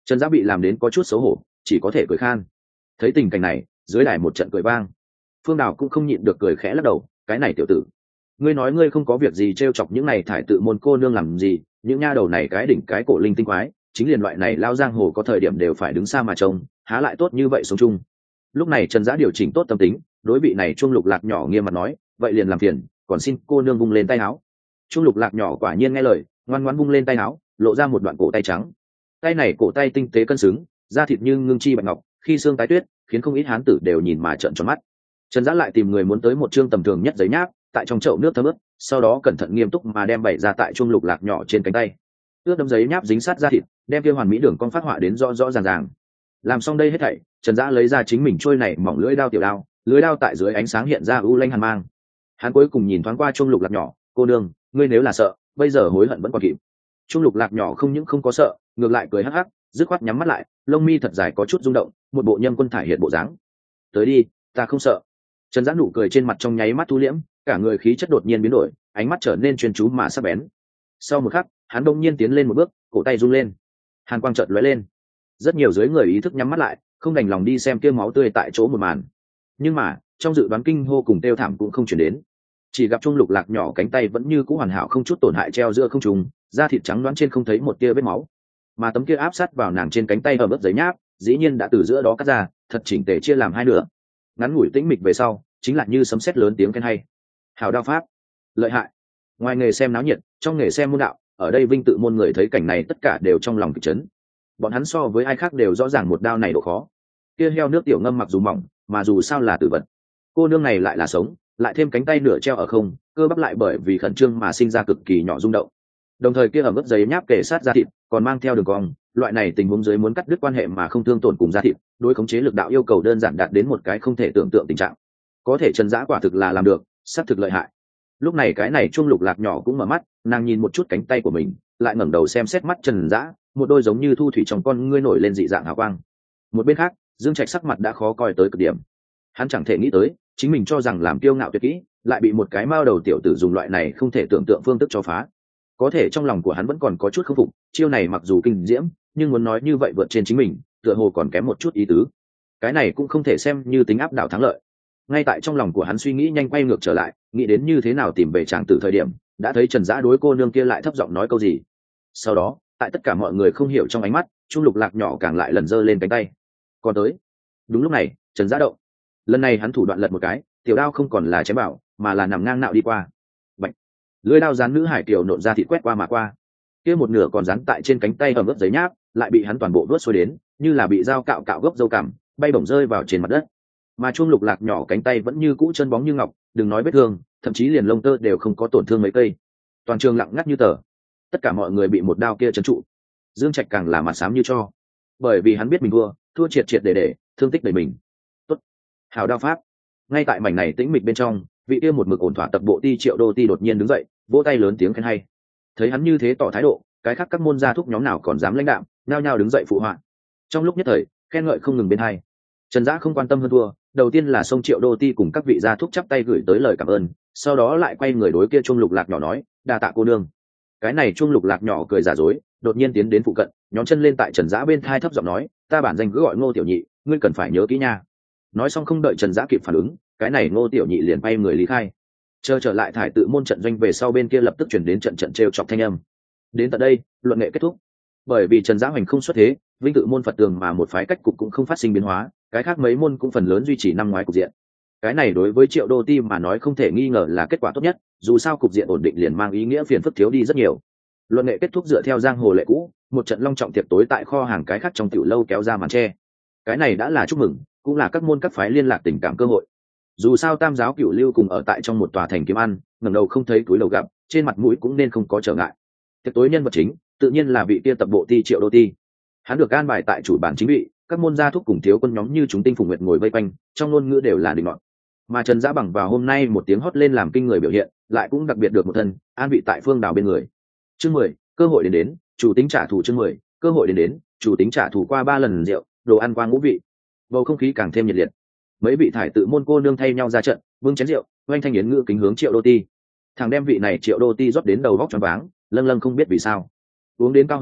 Trần Dã bị làm đến có chút xấu hổ, chỉ có thể cười khan. Thấy tình cảnh này, dưới đài một trận cười vang. Phương Đào cũng không nhịn được cười khẽ lắc đầu, cái này tiểu tử, ngươi nói ngươi không có việc gì trêu chọc những này thải tự môn cô nương làm gì, những nha đầu này cái đỉnh cái cổ linh tinh quái, chính liền loại này lao giang hồ có thời điểm đều phải đứng xa mà trông, há lại tốt như vậy sống chung. Lúc này Trần Dã điều chỉnh tốt tâm tính, đối vị này Trung Lục Lạc nhỏ nghiêm mặt nói, vậy liền làm phiền, còn xin cô nương vung lên tay áo. Trung Lục Lạc nhỏ quả nhiên nghe lời, ngoan ngoãn vung lên tay áo, lộ ra một đoạn cổ tay trắng. Tay này cổ tay tinh tế cân xứng, da thịt như ngưng chi bạch ngọc, khi xương tái tuyết, khiến không ít hán tử đều nhìn mà trợn tròn mắt. Trần Dã lại tìm người muốn tới một chương tầm thường nhất giấy nháp, tại trong chậu nước thấm ướt, sau đó cẩn thận nghiêm túc mà đem bày ra tại Trung Lục Lạc nhỏ trên cánh tay. Ướt đấm giấy nháp dính sát da thịt, đem kia hoàn mỹ đường cong phát họa đến rõ rõ ràng ràng. Làm xong đây hết thảy, Trần Dã lấy ra chính mình trôi này mỏng lưỡi đao tiểu đao, lưỡi đao tại dưới ánh sáng hiện ra u lanh hàn mang. Hắn cuối cùng nhìn thoáng qua Trung Lục Lạc nhỏ, cô nương, ngươi nếu là sợ, bây giờ hối hận vẫn còn kịp. Trung Lục Lạc nhỏ không những không có sợ, ngược lại cười hắc hắc, dứt khoát nhắm mắt lại, lông mi thật dài có chút rung động, một bộ nhâm quân thải hiện bộ dáng. Tới đi, ta không sợ. Trần Dã nụ cười trên mặt trong nháy mắt thu liễm, cả người khí chất đột nhiên biến đổi, ánh mắt trở nên chuyên chú mà sắc bén. Sau một khắc, hắn đông nhiên tiến lên một bước, cổ tay rung lên, hàn quang chợt lóe lên. Rất nhiều dưới người ý thức nhắm mắt lại, không đành lòng đi xem kia máu tươi tại chỗ một màn. Nhưng mà, trong dự đoán kinh hô cùng tiêu thảm cũng không chuyển đến. Chỉ gặp Trung Lục Lạc nhỏ cánh tay vẫn như cũ hoàn hảo không chút tổn hại treo giữa không trung, da thịt trắng đoán trên không thấy một tia vết máu. Mà tấm kia áp sát vào nàng trên cánh tay ở mức giấy nháp, dĩ nhiên đã từ giữa đó cắt ra, thật chỉnh tề chia làm hai nửa. Ngắn ngủi tĩnh mịch về sau, chính là như sấm sét lớn tiếng khen hay. Hảo đao pháp, lợi hại. Ngoài nghề xem náo nhiệt, trong nghề xem môn đạo, ở đây Vinh Tự môn người thấy cảnh này tất cả đều trong lòng kịch chấn. Bọn hắn so với ai khác đều rõ ràng một đao này độ khó. Kia heo nước tiểu ngâm mặc dù mỏng, mà dù sao là tử vật. Cô nương này lại là sống, lại thêm cánh tay nửa treo ở không, cơ bắp lại bởi vì khẩn trương mà sinh ra cực kỳ nhỏ rung động. Đồng thời kia ở mức giấy nháp kề sát da thịt, còn mang theo đường cong, loại này tình huống dưới muốn cắt đứt quan hệ mà không thương tổn cùng da thịt, đối khống chế lực đạo yêu cầu đơn giản đạt đến một cái không thể tưởng tượng tình trạng. Có thể Trần Dã quả thực là làm được, sát thực lợi hại. Lúc này cái này Trung Lục Lạc nhỏ cũng mở mắt, nàng nhìn một chút cánh tay của mình, lại ngẩng đầu xem xét mắt Trần Dã, một đôi giống như thu thủy trong con ngươi nổi lên dị dạng hào quang. Một bên khác, Dương Trạch sắc mặt đã khó coi tới cực điểm. Hắn chẳng thể nghĩ tới, chính mình cho rằng làm kiêu ngạo tuyệt kỹ, lại bị một cái mao đầu tiểu tử dùng loại này không thể tưởng tượng phương thức cho phá. Có thể trong lòng của hắn vẫn còn có chút không phục, chiêu này mặc dù kinh diễm, nhưng muốn nói như vậy vượt trên chính mình, tựa hồ còn kém một chút ý tứ. Cái này cũng không thể xem như tính áp đảo thắng lợi. Ngay tại trong lòng của hắn suy nghĩ nhanh quay ngược trở lại, nghĩ đến như thế nào tìm về chàng tử thời điểm, đã thấy Trần Dã đối cô nương kia lại thấp giọng nói câu gì. Sau đó, tại tất cả mọi người không hiểu trong ánh mắt, Trung Lục Lạc nhỏ càng lại lần giơ lên cánh tay. Còn tới. Đúng lúc này, Trần Dã động. Lần này hắn thủ đoạn lật một cái, tiểu đao không còn là chém bảo, mà là nằm ngang nạo đi qua. Bạch. Lưỡi đao dán nữ hải tiểu nộn ra thịt quét qua mà qua. Kia một nửa còn dán tại trên cánh tay ẩm ướt giấy nháp, lại bị hắn toàn bộ vớt xuôi đến, như là bị dao cạo cạo gốc dâu cằm, bay bổng rơi vào trên mặt đất. Mà Trung Lục Lạc nhỏ cánh tay vẫn như cũ chân bóng như ngọc, đừng nói vết thương, thậm chí liền lông tơ đều không có tổn thương mấy cây. Toàn trường lặng ngắt như tờ. Tất cả mọi người bị một đao kia trấn trụ. Dương Trạch càng là mặt xám như cho, bởi vì hắn biết mình thua, thua triệt triệt để để, thương tích đầy mình. Tốt, hào đao pháp. Ngay tại mảnh này tĩnh mịch bên trong, vị kia một mực ổn thỏa tập bộ ti Triệu Đô ti đột nhiên đứng dậy, vỗ tay lớn tiếng khen hay. Thấy hắn như thế tỏ thái độ, cái khác các môn gia thúc nhóm nào còn dám lãnh đạm, nhao nhao đứng dậy phụ họa. Trong lúc nhất thời, khen ngợi không ngừng bên hai. Trần Dã không quan tâm hơn thua, đầu tiên là xông Triệu Đô ti cùng các vị gia thúc chắp tay gửi tới lời cảm ơn, sau đó lại quay người đối kia Trung Lục Lạc nhỏ nói, đa tạ cô nương. Cái này Trung Lục Lạc nhỏ cười giả dối, đột nhiên tiến đến phụ cận, nhón chân lên tại Trần Dã bên thai thấp giọng nói, ta bản danh cứ gọi Ngô Tiểu Nhị, ngươi cần phải nhớ kỹ nha. Nói xong không đợi Trần Dã kịp phản ứng, cái này Ngô Tiểu Nhị liền bay người lý khai. Chờ trở lại thải tự môn trận doanh về sau, bên kia lập tức chuyển đến trận trận trêu chọc thanh âm. Đến tận đây, luận nghệ kết thúc. Bởi vì Trần Dã hoành không xuất thế, Vinh Tự môn Phật tường mà một phái cách cục cũng không phát sinh biến hóa, cái khác mấy môn cũng phần lớn duy trì năm ngoái cục diện. Cái này đối với Triệu Đô ti mà nói không thể nghi ngờ là kết quả tốt nhất, dù sao cục diện ổn định liền mang ý nghĩa phiền phức thiếu đi rất nhiều. Luận nghệ kết thúc dựa theo giang hồ lệ cũ, một trận long trọng tiệc tối tại kho hàng cái khác trong tiểu lâu kéo ra màn che. Cái này đã là chúc mừng, cũng là các môn các phái liên lạc tình cảm cơ hội. Dù sao tam giáo cửu lưu cùng ở tại trong một tòa thành kiếm ăn, ngẩng đầu không thấy túi lầu gặp, trên mặt mũi cũng nên không có trở ngại. Tiệc tối nhân vật chính tự nhiên là vị kia tập bộ ti Triệu Đô ti. Hắn được an bài tại chủ bản chính vị, các môn gia thúc cùng thiếu quân nhóm như chúng tinh phùng nguyệt ngồi vây quanh, trong ngôn ngữ đều là định ngọn. Mà Trần Dã bằng vào hôm nay một tiếng hót lên làm kinh người biểu hiện, lại cũng đặc biệt được một thân an vị tại Phương Đào bên người. Chương mười, cơ hội đến đến, chủ tính trả thù. Chương mười, cơ hội đến đến, chủ tính trả thù. Qua ba lần rượu, đồ ăn qua ngũ vị, bầu không khí càng thêm nhiệt liệt. Mấy vị thải tự môn cô nương thay nhau ra trận, vương chén rượu, oanh thanh yến ngữ kính hướng Triệu Đô ti. Thằng đem vị này Triệu Đô ti rót đến đầu vóc choáng váng, lâng lâng không biết vì sao. Uống đến cao hứng,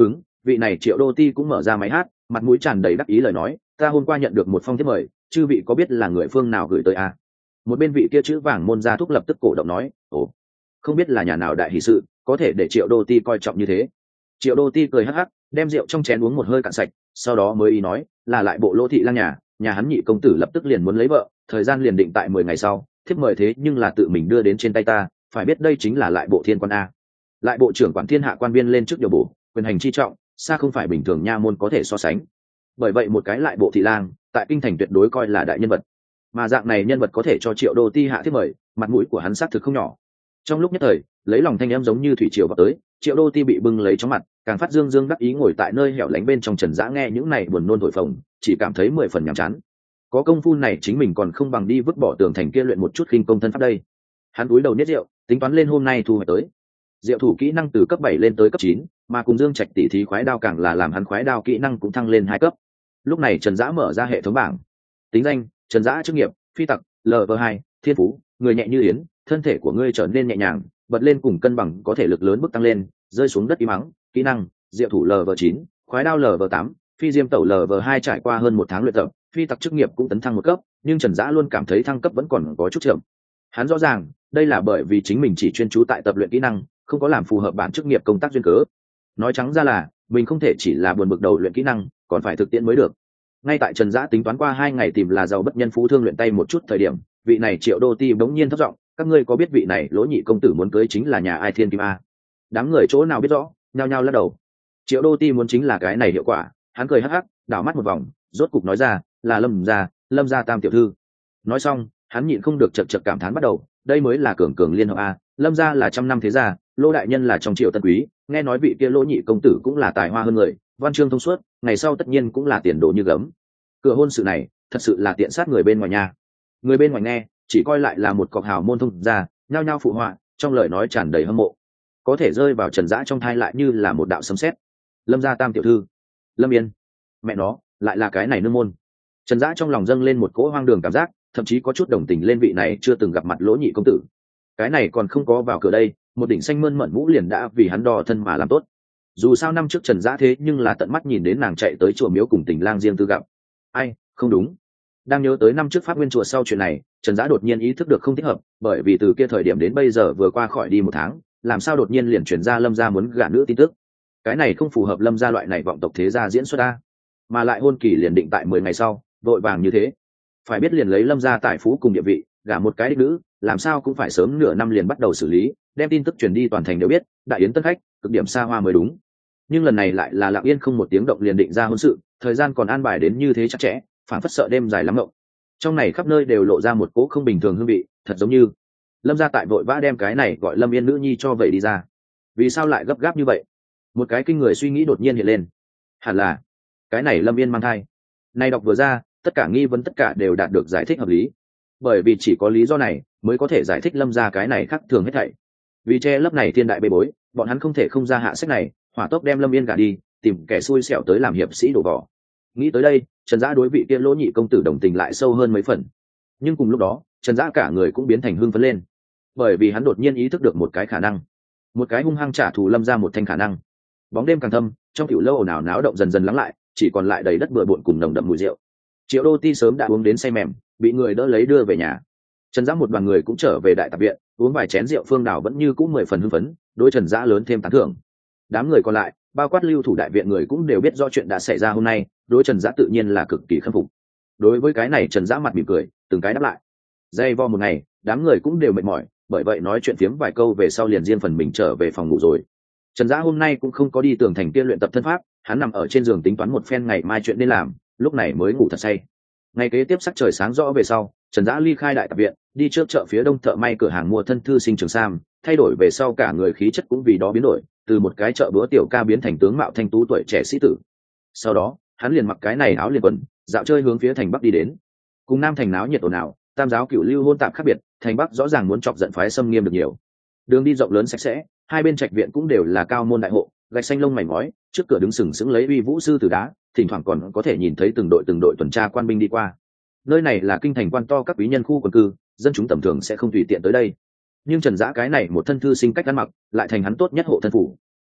vị này Triệu Đô Ti cũng mở ra máy hát, mặt mũi tràn đầy đắc ý lời nói, ta hôm qua nhận được một phong thiếp mời, chư vị có biết là người phương nào gửi tới à? Một bên vị kia chữ vàng môn gia thúc lập tức cổ động nói, ồ, không biết là nhà nào đại hỷ sự, có thể để Triệu Đô Ti coi trọng như thế. Triệu Đô Ti cười hắc hắc, đem rượu trong chén uống một hơi cạn sạch, sau đó mới ý nói, là lại bộ Lỗ thị lang nhà, nhà hắn nhị công tử lập tức liền muốn lấy vợ, thời gian liền định tại mười ngày sau, thiếp mời thế nhưng là tự mình đưa đến trên tay ta, phải biết đây chính là lại bộ thiên quan a. Lại bộ trưởng quản thiên hạ quan viên lên trước điều bổ, quyền hành chi trọng, xa không phải bình thường nha môn có thể so sánh. Bởi vậy một cái lại bộ thị lang, tại kinh thành tuyệt đối coi là đại nhân vật. Mà dạng này nhân vật có thể cho Triệu Đô Ti hạ thiếp mời, mặt mũi của hắn xác thực không nhỏ. Trong lúc nhất thời, lấy lòng thanh em giống như thủy triều vào tới, Triệu Đô Ti bị bưng lấy trong mặt, càng phát dương dương đắc ý ngồi tại nơi hẻo lánh bên trong Trần Dã nghe những này buồn nôn thổi phồng, chỉ cảm thấy mười phần nhàm chán. Có công phu này chính mình còn không bằng đi vứt bỏ tường thành kia luyện một chút khinh công thân pháp đây. Hắn cúi đầu niết rượu, tính toán lên hôm nay thu hoạch tới. Diệu thủ kỹ năng từ cấp bảy lên tới cấp chín, mà cùng Dương Trạch tỷ thí khoái đao càng là làm hắn khoái đao kỹ năng cũng thăng lên hai cấp. Lúc này Trần Dã mở ra hệ thống bảng. Tính danh: Trần Dã, chức nghiệp: phi tặc, lv hai, thiên phú: người nhẹ như yến, thân thể của ngươi trở nên nhẹ nhàng, bật lên cùng cân bằng có thể lực lớn bước tăng lên, rơi xuống đất im mắng. Kỹ năng: Diệu thủ lv chín, khoái đao lv tám, phi diêm tẩu lv hai. Trải qua hơn một tháng luyện tập, phi tặc chức nghiệp cũng tấn thăng một cấp, nhưng Trần Dã luôn cảm thấy thăng cấp vẫn còn có chút chậm. Hắn rõ ràng, đây là bởi vì chính mình chỉ chuyên chú tại tập luyện kỹ năng, không có làm phù hợp bản chức nghiệp công tác duyên cớ. Nói trắng ra là mình không thể chỉ là buồn bực đầu luyện kỹ năng, còn phải thực tiễn mới được. Ngay tại Trần Dã tính toán qua hai ngày tìm là giàu bất nhân phú thương luyện tay một chút thời điểm, vị này Triệu Đô Ti bỗng nhiên thấp giọng, các ngươi có biết vị này Lỗ nhị công tử muốn cưới chính là nhà ai thiên kim a? Đám người chỗ nào biết rõ, nhao nhao lắc đầu. Triệu Đô Ti muốn chính là cái này hiệu quả, hắn cười hắc hắc, đảo mắt một vòng, rốt cục nói ra, là Lâm gia, Lâm gia tam tiểu thư. Nói xong, hắn nhịn không được chật chật cảm thán bắt đầu, đây mới là cường cường liên hợp a, Lâm gia là trăm năm thế gia, Lỗ đại nhân là trong triều tân quý, nghe nói vị kia Lỗ nhị công tử cũng là tài hoa hơn người, văn chương thông suốt, ngày sau tất nhiên cũng là tiền đồ như gấm. Cửa hôn sự này, thật sự là tiện sát người bên ngoài nhà. Người bên ngoài nghe, chỉ coi lại là một cọc hào môn thông gia, nhao nhao phụ họa, trong lời nói tràn đầy hâm mộ. Có thể rơi vào Trần Dã trong thai lại như là một đạo sấm sét. Lâm gia tam tiểu thư, Lâm Yên, mẹ nó, lại là cái này nương môn. Trần Dã trong lòng dâng lên một cỗ hoang đường cảm giác, thậm chí có chút đồng tình lên vị này chưa từng gặp mặt Lỗ nhị công tử. Cái này còn không có vào cửa đây, một đỉnh xanh mơn mởn mũ liền đã vì hắn đo thân mà làm tốt. Dù sao năm trước Trần Dã thế nhưng là tận mắt nhìn đến nàng chạy tới chùa miếu cùng Tình Lang riêng tư gặp. Ai, không đúng. Đang nhớ tới năm trước Pháp Nguyên chùa sau chuyện này, Trần Dã đột nhiên ý thức được không thích hợp, bởi vì từ kia thời điểm đến bây giờ vừa qua khỏi đi một tháng, làm sao đột nhiên liền chuyển ra Lâm gia muốn gả nữ tin tức. Cái này không phù hợp Lâm gia loại này vọng tộc thế gia diễn xuất a. Mà lại hôn kỳ liền định tại mười ngày sau, vội vàng như thế. Phải biết liền lấy Lâm gia tài phú cùng địa vị, gả một cái đích nữ, làm sao cũng phải sớm nửa năm liền bắt đầu xử lý, đem tin tức truyền đi toàn thành đều biết, đại yến tân khách, cực điểm xa hoa mới đúng. Nhưng lần này lại là lặng yên không một tiếng động liền định ra hôn sự, thời gian còn an bài đến như thế chặt chẽ, phản phất sợ đêm dài lắm ngộng. Trong này khắp nơi đều lộ ra một cỗ không bình thường hương vị, thật giống như Lâm gia tại vội vã đem cái này gọi Lâm Yên nữ nhi cho vậy đi ra. Vì sao lại gấp gáp như vậy? Một cái kinh người suy nghĩ đột nhiên hiện lên. Hẳn là cái này Lâm Yên mang thai. Này đọc vừa ra, tất cả nghi vấn tất cả đều đạt được giải thích hợp lý. Bởi vì chỉ có lý do này mới có thể giải thích Lâm gia cái này khác thường hết thảy. Vì che lấp này thiên đại bê bối, bọn hắn không thể không ra hạ sách này, hỏa tốc đem Lâm Yên gả đi, tìm kẻ xui xẻo tới làm hiệp sĩ đổ vỏ. Nghĩ tới đây, Trần Dã đối vị kia Lỗ nhị công tử đồng tình lại sâu hơn mấy phần. Nhưng cùng lúc đó, Trần Dã cả người cũng biến thành hưng phấn lên, bởi vì hắn đột nhiên ý thức được một cái khả năng, một cái hung hăng trả thù Lâm gia một thanh khả năng. Bóng đêm càng thâm, trong tiểu lâu ồn ào náo động dần dần lắng lại, chỉ còn lại đầy đất bừa bộn cùng nồng đậm mùi rượu. Triệu Đô Ti sớm đã uống đến say mềm, bị người đỡ lấy đưa về nhà. Trần Dã một đoàn người cũng trở về đại tạp viện, uống vài chén rượu, Phương Đào vẫn như cũ mười phần hưng phấn, đối Trần Dã lớn thêm tán thưởng. Đám người còn lại, bao quát lưu thủ đại viện người cũng đều biết rõ chuyện đã xảy ra hôm nay, đối Trần Dã tự nhiên là cực kỳ khâm phục. Đối với cái này Trần Dã mặt mỉm cười, từng cái đáp lại. Dây vo một ngày, đám người cũng đều mệt mỏi, bởi vậy nói chuyện phiếm vài câu về sau liền riêng phần mình trở về phòng ngủ rồi. Trần Dã hôm nay cũng không có đi tường thành kia luyện tập thân pháp, hắn nằm ở trên giường tính toán một phen ngày mai chuyện nên làm, lúc này mới ngủ thật say. Ngày kế tiếp sắc trời sáng rõ về sau, Trần Dã ly khai đại tập viện, đi trước chợ phía đông thợ may cửa hàng mua thân thư sinh trường sam, thay đổi về sau cả người khí chất cũng vì đó biến đổi, từ một cái chợ búa tiểu ca biến thành tướng mạo thanh tú tuổi trẻ sĩ tử. Sau đó, hắn liền mặc cái này áo liền quần, dạo chơi hướng phía thành bắc đi đến. Cùng nam thành náo nhiệt ồn ào, tam giáo cửu lưu hôn tạp khác biệt, thành bắc rõ ràng muốn chọc giận phái xâm nghiêm được nhiều. Đường đi rộng lớn sạch sẽ, hai bên trạch viện cũng đều là cao môn đại hộ, gạch xanh lông mảnh ngói, trước cửa đứng sừng sững lấy uy vũ sư tử đá, thỉnh thoảng còn có thể nhìn thấy từng đội từng đội tuần tra quan binh đi qua. Nơi này là kinh thành quan to các quý nhân khu quần cư, dân chúng tầm thường sẽ không tùy tiện tới đây. Nhưng Trần Dã cái này một thân thư sinh cách ăn mặc, lại thành hắn tốt nhất hộ thân phủ.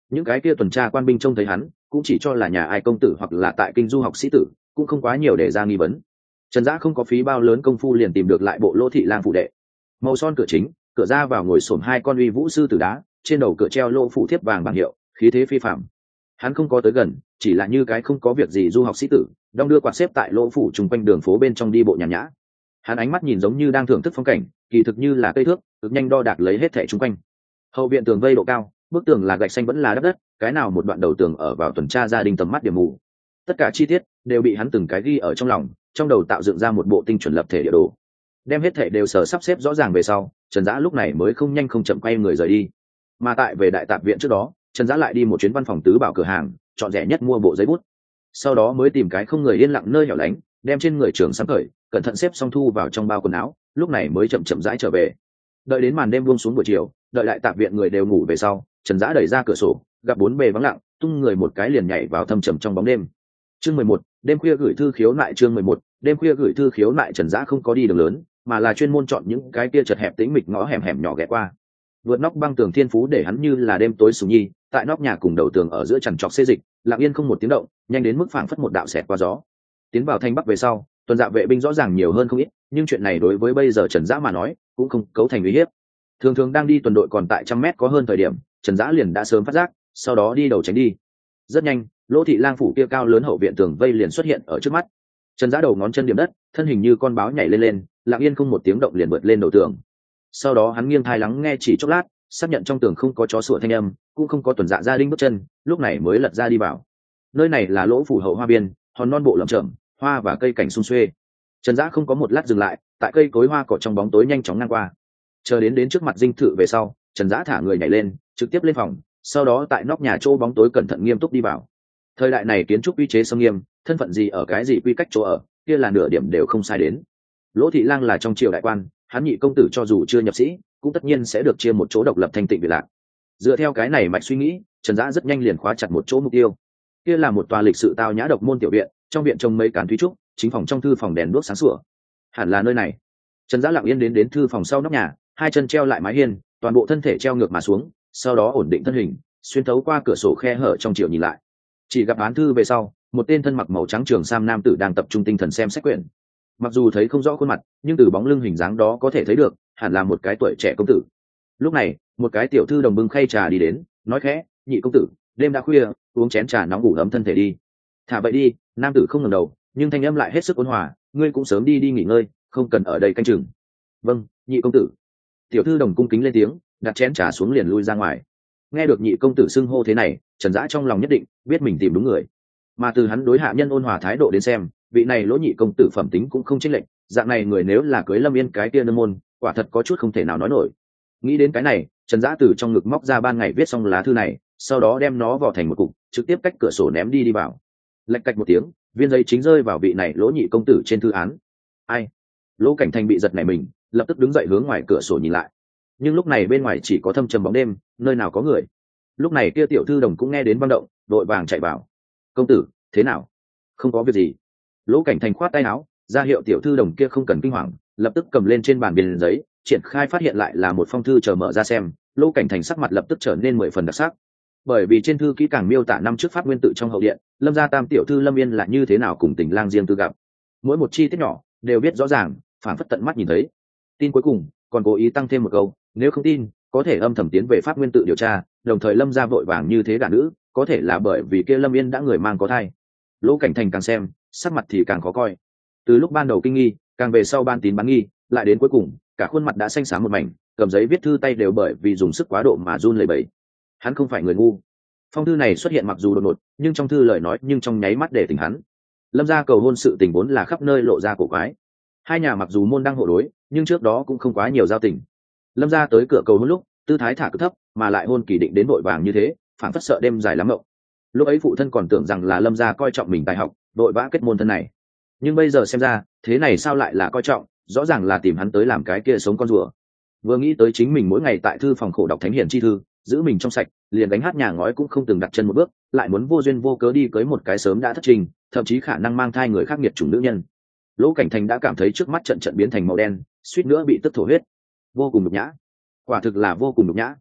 những cái kia tuần tra quan binh trông thấy hắn cũng chỉ cho là nhà ai công tử hoặc là tại kinh du học sĩ tử, cũng không quá nhiều để ra nghi vấn. Trần Dã không có phí bao lớn công phu liền tìm được lại bộ Lỗ Thị Lang phủ đệ. Màu son cửa chính, cửa ra vào ngồi xổm hai con uy vũ sư tử đá, trên đầu cửa treo lỗ phủ thiếp vàng bảng hiệu, khí thế phi phàm. Hắn không có tới gần, chỉ là như cái không có việc gì du học sĩ tử, đong đưa quạt xếp tại lỗ phủ trùng quanh đường phố bên trong đi bộ nhàn nhã. Hắn ánh mắt nhìn giống như đang thưởng thức phong cảnh, kỳ thực như là cây thước, cực nhanh đo đạc lấy hết thảy xung quanh. Hậu viện tường vây độ cao, bức tường là gạch xanh vẫn là đất đất, cái nào một đoạn đầu tường ở vào tuần tra gia đình tầm mắt điểm mù. Tất cả chi tiết đều bị hắn từng cái ghi ở trong lòng, trong đầu tạo dựng ra một bộ tinh chuẩn lập thể địa đồ. Đem hết thảy đều sở sắp xếp rõ ràng về sau, Trần Dã lúc này mới không nhanh không chậm quay người rời đi. Mà tại về đại tạp viện trước đó, Trần Dã lại đi một chuyến văn phòng tứ bảo cửa hàng, chọn rẻ nhất mua bộ giấy bút. Sau đó mới tìm cái không người yên lặng nơi hẻo lánh, đem trên người trường sắm cởi, cẩn thận xếp xong thu vào trong bao quần áo, lúc này mới chậm chậm rãi trở về. Đợi đến màn đêm buông xuống buổi chiều, đợi đại tạp viện người đều ngủ về sau, Trần Dã đẩy ra cửa sổ, gặp bốn bề vắng lặng, tung người một cái liền nhảy vào thâm trầm trong bóng đêm. Chương mười một, đêm khuya gửi thư khiếu nại. Chương mười một, đêm khuya gửi thư khiếu nại. Trần Dã không có đi đường lớn, mà là chuyên môn chọn những cái kia chật hẹp tĩnh mịch ngõ hẻm hẻm nhỏ ghé qua. Vượt nóc băng tường thiên phú để hắn như là đêm tối sùng nhi, tại nóc nhà cùng đầu tường ở giữa chằn trọc xê dịch, lặng yên không một tiếng động, nhanh đến mức phảng phất một đạo xẹt qua gió. Tiến vào thành bắc về sau, tuần dạ vệ binh rõ ràng nhiều hơn không ít, nhưng chuyện này đối với bây giờ Trần Dã mà nói, cũng không cấu thành uy hiếp. Thường thường đang đi tuần đội còn tại trăm mét có hơn thời điểm, Trần Dã liền đã sớm phát giác, sau đó đi đầu tránh đi. Rất nhanh, Lỗ Thị Lang phủ kia cao lớn hậu viện tường vây liền xuất hiện ở trước mắt. Trần Dã đầu ngón chân điểm đất, thân hình như con báo nhảy lên lên, lặng yên không một tiếng động liền vượt lên đầu tường. Sau đó hắn nghiêng tai lắng nghe chỉ chốc lát, xác nhận trong tường không có chó sủa thanh âm, cũng không có tuần dạ gia đình bước chân, lúc này mới lật ra đi vào. Nơi này là Lỗ phủ hậu hoa biên, hòn non bộ lởm chởm, hoa và cây cảnh sum xuê. Trần Dã không có một lát dừng lại, tại cây cối hoa cỏ trong bóng tối nhanh chóng ngang qua. Chờ đến đến trước mặt dinh thự về sau, Trần Dã thả người nhảy lên, trực tiếp lên phòng, sau đó tại nóc nhà chỗ bóng tối cẩn thận nghiêm túc đi vào. Thời đại này kiến trúc quy chế sông nghiêm, thân phận gì ở cái gì quy cách chỗ ở, kia là nửa điểm đều không sai đến. Lỗ Thị Lang là trong triều đại quan, hắn nhị công tử cho dù chưa nhập sĩ, cũng tất nhiên sẽ được chia một chỗ độc lập thanh tịnh biệt lạc. Dựa theo cái này mạch suy nghĩ, Trần Dã rất nhanh liền khóa chặt một chỗ mục tiêu. Kia là một tòa lịch sự tao nhã độc môn tiểu viện, trong viện trồng mấy cán thúy trúc, chính phòng trong thư phòng đèn đuốc sáng sủa. Hẳn là nơi này. Trần Dã lặng yên đến đến thư phòng sau nóc nhà, hai chân treo lại mái hiên, toàn bộ thân thể treo ngược mà xuống, sau đó ổn định thân hình, xuyên thấu qua cửa sổ khe hở trong chiều nhìn lại. Chỉ gặp án thư về sau, một tên thân mặc màu trắng trường sam nam tử đang tập trung tinh thần xem sách quyển. Mặc dù thấy không rõ khuôn mặt, nhưng từ bóng lưng hình dáng đó có thể thấy được, hẳn là một cái tuổi trẻ công tử. Lúc này, một cái tiểu thư đồng bưng khay trà đi đến, nói khẽ, nhị công tử, đêm đã khuya, uống chén trà nóng ngủ ấm thân thể đi. Thả vậy đi. Nam tử không ngẩng đầu, nhưng thanh âm lại hết sức ôn hòa, ngươi cũng sớm đi đi nghỉ ngơi, không cần ở đây canh chừng. Vâng, nhị công tử. Tiểu thư đồng cung kính lên tiếng, đặt chén trà xuống liền lui ra ngoài. Nghe được nhị công tử xưng hô thế này, Trần Dã trong lòng nhất định biết mình tìm đúng người. Mà từ hắn đối hạ nhân ôn hòa thái độ đến xem, vị này Lỗ nhị công tử phẩm tính cũng không chênh lệch, dạng này người nếu là cưới Lâm Yên cái kia nương môn, quả thật có chút không thể nào nói nổi. Nghĩ đến cái này, Trần Dã từ trong ngực móc ra ban ngày viết xong lá thư này, sau đó đem nó vò thành một cục, trực tiếp cách cửa sổ ném đi đi vào. Lạch cạch một tiếng, viên giấy chính rơi vào vị này Lỗ nhị công tử trên thư án. Ai? Lỗ Cảnh Thành bị giật nảy mình, lập tức đứng dậy hướng ngoài cửa sổ nhìn lại. Nhưng lúc này bên ngoài chỉ có thâm trầm bóng đêm, nơi nào có người. Lúc này kia tiểu thư đồng cũng nghe đến băng động, đội vàng chạy vào. Công tử, thế nào? Không có việc gì. Lỗ Cảnh Thành khoát tay áo, ra hiệu tiểu thư đồng kia không cần kinh hoàng, lập tức cầm lên trên bàn biên giấy, triển khai phát hiện lại là một phong thư, chờ mở ra xem. Lỗ Cảnh Thành sắc mặt lập tức trở nên mười phần đặc sắc, bởi vì trên thư kỹ càng miêu tả năm trước Pháp Nguyên tự trong hậu điện, Lâm gia tam tiểu thư Lâm Yên là như thế nào cùng Tình lang riêng tư gặp, mỗi một chi tiết nhỏ đều biết rõ ràng, phản phất tận mắt nhìn thấy. Tin cuối cùng còn cố ý tăng thêm một câu, nếu không tin có thể âm thầm tiến về Pháp Nguyên tự điều tra, đồng thời Lâm gia vội vàng như thế đả nữ, có thể là bởi vì kia Lâm Yên đã người mang có thai. Lỗ Cảnh Thành càng xem sắc mặt thì càng khó coi, từ lúc ban đầu kinh nghi, càng về sau ban tín bán nghi, lại đến cuối cùng cả khuôn mặt đã xanh xám một mảnh, cầm giấy viết thư tay đều bởi vì dùng sức quá độ mà run lẩy bẩy. Hắn không phải người ngu. Phong thư này xuất hiện mặc dù đột ngột, nhưng trong thư lời nói nhưng trong nháy mắt để tỉnh hắn. Lâm gia cầu hôn sự tình vốn là khắp nơi lộ ra cổ quái, hai nhà mặc dù môn đăng hộ đối, nhưng trước đó cũng không quá nhiều giao tình. Lâm gia tới cửa cầu hôn lúc tư thái thả cực thấp, mà lại hôn kỳ định đến vội vàng như thế, phản phất sợ đêm dài lắm mộng. Lúc ấy phụ thân còn tưởng rằng là Lâm gia coi trọng mình tài học, vội vã kết môn thân này, nhưng bây giờ xem ra thế này sao lại là coi trọng, rõ ràng là tìm hắn tới làm cái kia sống con rùa. Vừa nghĩ tới chính mình mỗi ngày tại thư phòng khổ đọc thánh hiển chi thư, giữ mình trong sạch, liền đánh hát nhà ngói cũng không từng đặt chân một bước, lại muốn vô duyên vô cớ đi cưới một cái sớm đã thất trình, thậm chí khả năng mang thai người khác nghiệt chủng nữ nhân. Lỗ Cảnh Thành đã cảm thấy trước mắt trận trận biến thành màu đen, suýt nữa bị tức thổ huyết. Vô cùng nhục nhã, quả thực là vô cùng nhục nhã.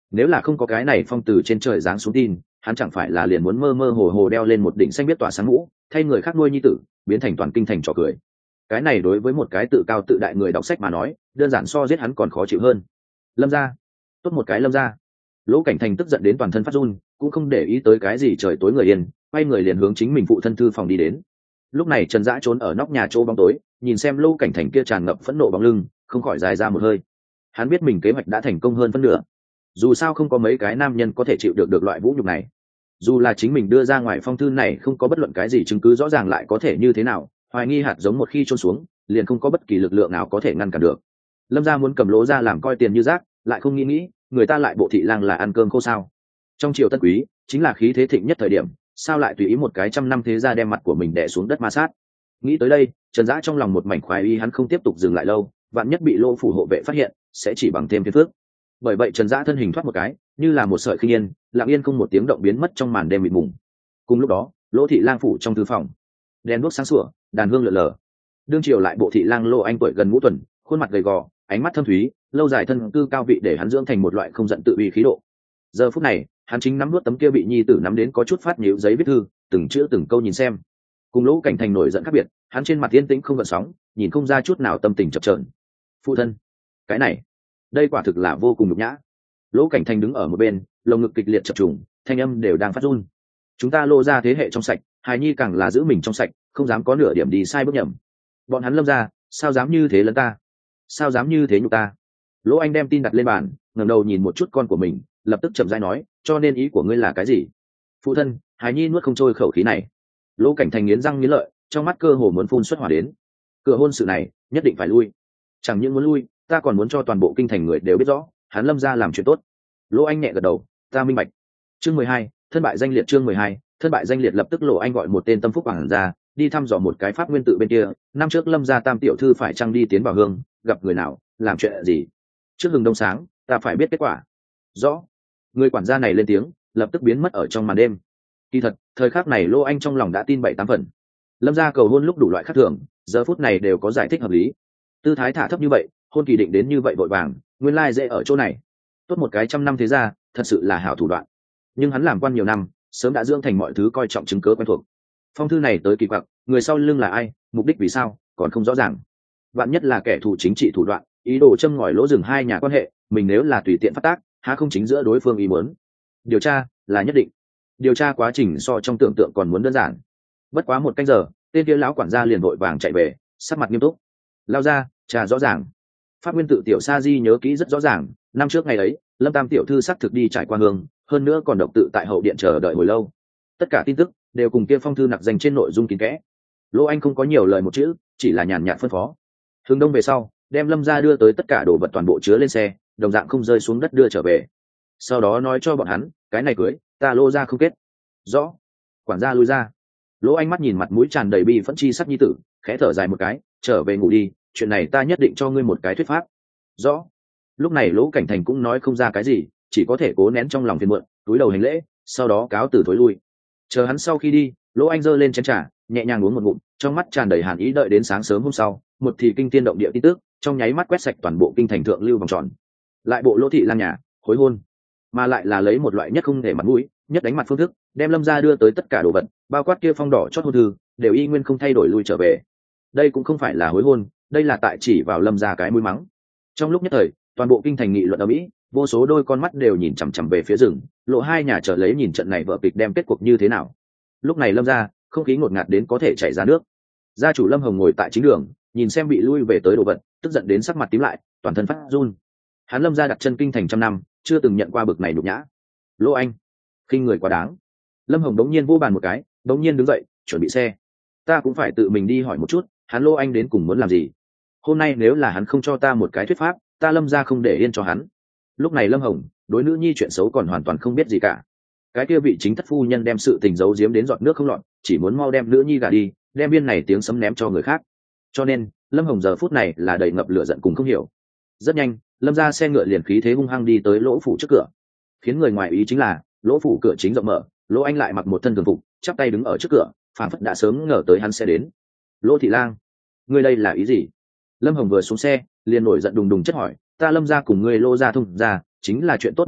Nếu là không có cái này phong từ trên trời giáng xuống tin, hắn chẳng phải là liền muốn mơ mơ hồ hồ đeo lên một đỉnh xanh biết tỏa sáng mũ, thay người khác nuôi nhi tử, biến thành toàn kinh thành trò cười. Cái này đối với một cái tự cao tự đại người đọc sách mà nói, đơn giản so giết hắn còn khó chịu hơn. Lâm gia, tốt một cái Lâm gia. Lỗ Cảnh Thành tức giận đến toàn thân phát run, cũng không để ý tới cái gì trời tối người yên, quay người liền hướng chính mình phụ thân thư phòng đi đến. Lúc này Trần Dã trốn ở nóc nhà chỗ bóng tối, nhìn xem Lỗ Cảnh Thành kia tràn ngập phẫn nộ bóng lưng, không khỏi dài ra một hơi. Hắn biết mình kế hoạch đã thành công hơn phân nửa. Dù sao không có mấy cái nam nhân có thể chịu được được loại vũ nhục này. Dù là chính mình đưa ra ngoài phong thư này không có bất luận cái gì chứng cứ rõ ràng lại có thể như thế nào, hoài nghi hạt giống một khi trôn xuống, liền không có bất kỳ lực lượng nào có thể ngăn cản được. Lâm gia muốn cầm Lỗ ra làm coi tiền như rác, lại không nghĩ nghĩ, người ta lại bộ thị lang là ăn cơm khô sao? Trong triều Tân Quý, chính là khí thế thịnh nhất thời điểm, sao lại tùy ý một cái trăm năm thế gia đem mặt của mình đè xuống đất ma sát? Nghĩ tới đây, Trần Dã trong lòng một mảnh khoái ý, hắn không tiếp tục dừng lại lâu, vạn nhất bị Lỗ phủ hộ vệ phát hiện, sẽ chỉ bằng thêm phiền phức. Bởi vậy Trần Dã thân hình thoát một cái, như là một sợi khinh yên, lặng yên không một tiếng động biến mất trong màn đêm mịt mùng. Cùng lúc đó, Lỗ thị lang phủ trong thư phòng, đèn đuốc sáng sủa, đàn hương lượn lờ. Đương triều lại bộ thị lang Lỗ Anh tuổi gần ngũ tuần, khuôn mặt gầy gò, ánh mắt thâm thúy, lâu dài thân cư cao vị để hắn dưỡng thành một loại không giận tự uy khí độ. Giờ phút này, hắn chính nắm nuốt tấm kia bị nhi tử nắm đến có chút phát nhíu giấy viết thư, từng chữ từng câu nhìn xem. Cùng Lỗ Cảnh Thành nổi giận khác biệt, hắn trên mặt yên tĩnh không gợn sóng, nhìn không ra chút nào tâm tình chập chờn. Phụ thân, cái này, đây quả thực là vô cùng nhục nhã. Lỗ Cảnh Thành đứng ở một bên, lồng ngực kịch liệt chập trùng, thanh âm đều đang phát run. Chúng ta Lỗ ra thế hệ trong sạch, hài nhi càng là giữ mình trong sạch, không dám có nửa điểm đi sai bước nhầm. Bọn hắn Lâm ra, sao dám như thế lấn ta? Sao dám như thế nhục ta? Lỗ Anh đem tin đặt lên bàn, ngẩng đầu nhìn một chút con của mình, lập tức chậm rãi nói, cho nên ý của ngươi là cái gì? Phụ thân, hài nhi nuốt không trôi khẩu khí này. Lỗ Cảnh Thành nghiến răng nghiến lợi, trong mắt cơ hồ muốn phun xuất hỏa đến. Cửa hôn sự này, nhất định phải lui. Chẳng những muốn lui, ta còn muốn cho toàn bộ kinh thành người đều biết rõ, hắn Lâm ra làm chuyện tốt. Lỗ Anh nhẹ gật đầu, ta minh bạch. Chương mười hai, thân bại danh liệt. Chương mười hai, thân bại danh liệt. Lập tức Lỗ Anh gọi một tên tâm phúc hoàng ra, đi thăm dò một cái pháp nguyên tự bên kia. Năm trước Lâm gia tam tiểu thư phải chăng đi tiến vào hương, gặp người nào, làm chuyện gì? Trước hừng đông sáng, ta phải biết kết quả. Rõ. Người quản gia này lên tiếng, lập tức biến mất ở trong màn đêm. Kỳ thật, thời khắc này Lỗ Anh trong lòng đã tin bảy tám phần. Lâm gia cầu hôn lúc đủ loại khác thường, giờ phút này đều có giải thích hợp lý. Tư thái thả thấp như vậy, hôn kỳ định đến như vậy vội vàng, nguyên lai dễ ở chỗ này. Tốt một cái trăm năm thế gia, thật sự là hảo thủ đoạn. Nhưng hắn làm quan nhiều năm, sớm đã dưỡng thành mọi thứ coi trọng chứng cớ quen thuộc. Phong thư này tới kỳ quặc, người sau lưng là ai, mục đích vì sao, còn không rõ ràng. Vạn nhất là kẻ thù chính trị thủ đoạn, ý đồ châm ngòi lỗ rừng hai nhà quan hệ, mình nếu là tùy tiện phát tác, há không chính giữa đối phương ý muốn. Điều tra là nhất định. Điều tra quá trình so trong tưởng tượng còn muốn đơn giản. Bất quá một canh giờ, tên kia lão quản gia liền vội vàng chạy về, sắc mặt nghiêm túc. Lao ra, trà rõ ràng. Pháp nguyên tự tiểu sa di nhớ kỹ rất rõ ràng, năm trước ngày ấy, Lâm tam tiểu thư xác thực đi trải qua hương, hơn nữa còn độc tự tại hậu điện chờ đợi hồi lâu. Tất cả tin tức đều cùng kia phong thư nặc dành trên nội dung kín kẽ. Lỗ Anh không có nhiều lời một chữ, chỉ là nhàn nhạt phân phó. Hướng đông về sau, đem Lâm ra đưa tới tất cả đồ vật toàn bộ chứa lên xe, đồng dạng không rơi xuống đất đưa trở về. Sau đó nói cho bọn hắn, cái này cưới, ta Lỗ ra không kết. Rõ. Quản gia lui ra. Lỗ Anh mắt nhìn mặt mũi tràn đầy bi phẫn chi sắc nhi tử, khẽ thở dài một cái, trở về ngủ đi, chuyện này ta nhất định cho ngươi một cái thuyết pháp. Rõ. Lúc này Lỗ Cảnh Thành cũng nói không ra cái gì, chỉ có thể cố nén trong lòng phiền muộn, túi đầu hành lễ, sau đó cáo từ thối lui. Chờ hắn sau khi đi, Lỗ Anh giơ lên chén trà, nhẹ nhàng uống một ngụm, trong mắt tràn đầy hàn ý, đợi đến sáng sớm hôm sau, một thì kinh tiên động địa tin tức, trong nháy mắt quét sạch toàn bộ kinh thành thượng lưu vòng tròn. Lại bộ Lỗ thị lang nhà, hối hôn, mà lại là lấy một loại nhất không để mặt mũi, nhất đánh mặt phương thức, đem Lâm gia đưa tới tất cả đồ vật, bao quát kia phong đỏ chót hôn thư, đều y nguyên không thay đổi lui trở về. Đây cũng không phải là hối hôn, đây là tại chỉ vào Lâm gia cái mũi mắng. Trong lúc nhất thời, toàn bộ kinh thành nghị luận ở mỹ, vô số đôi con mắt đều nhìn chằm chằm về phía rừng, Lộ hai nhà chờ lấy nhìn trận này vở kịch đem kết cuộc như thế nào. Lúc này Lâm gia, không khí ngột ngạt đến có thể chảy ra nước. Gia chủ Lâm Hồng ngồi tại chính đường, nhìn xem bị lui về tới đồ vật, tức giận đến sắc mặt tím lại, toàn thân phát run. Hắn Lâm gia đặt chân kinh thành trăm năm, chưa từng nhận qua bực này nhục nhã. Lỗ Anh, khinh người quá đáng. Lâm Hồng đống nhiên vô bàn một cái, đống nhiên đứng dậy, chuẩn bị xe. Ta cũng phải tự mình đi hỏi một chút, hắn Lỗ Anh đến cùng muốn làm gì. Hôm nay nếu là hắn không cho ta một cái thuyết pháp, ta Lâm gia không để yên cho hắn. Lúc này Lâm Hồng, đối nữ nhi chuyện xấu còn hoàn toàn không biết gì cả. Cái kia vị chính thất phu nhân đem sự tình giấu giếm đến giọt nước không lọt, chỉ muốn mau đem nữ nhi gả đi, đem viên này tiếng sấm ném cho người khác. Cho nên, Lâm Hồng giờ phút này là đầy ngập lửa giận cùng không hiểu. Rất nhanh, Lâm gia xe ngựa liền khí thế hung hăng đi tới Lỗ phủ trước cửa. Khiến người ngoài ý chính là, Lỗ phủ cửa chính rộng mở, Lỗ Anh lại mặc một thân thường phục, chắp tay đứng ở trước cửa, phảng phất đã sớm ngờ tới hắn sẽ đến. Lỗ thị lang, ngươi đây là ý gì? Lâm Hồng vừa xuống xe, liền nổi giận đùng đùng chất hỏi, ta Lâm gia cùng ngươi Lỗ gia thông gia, chính là chuyện tốt một cọc,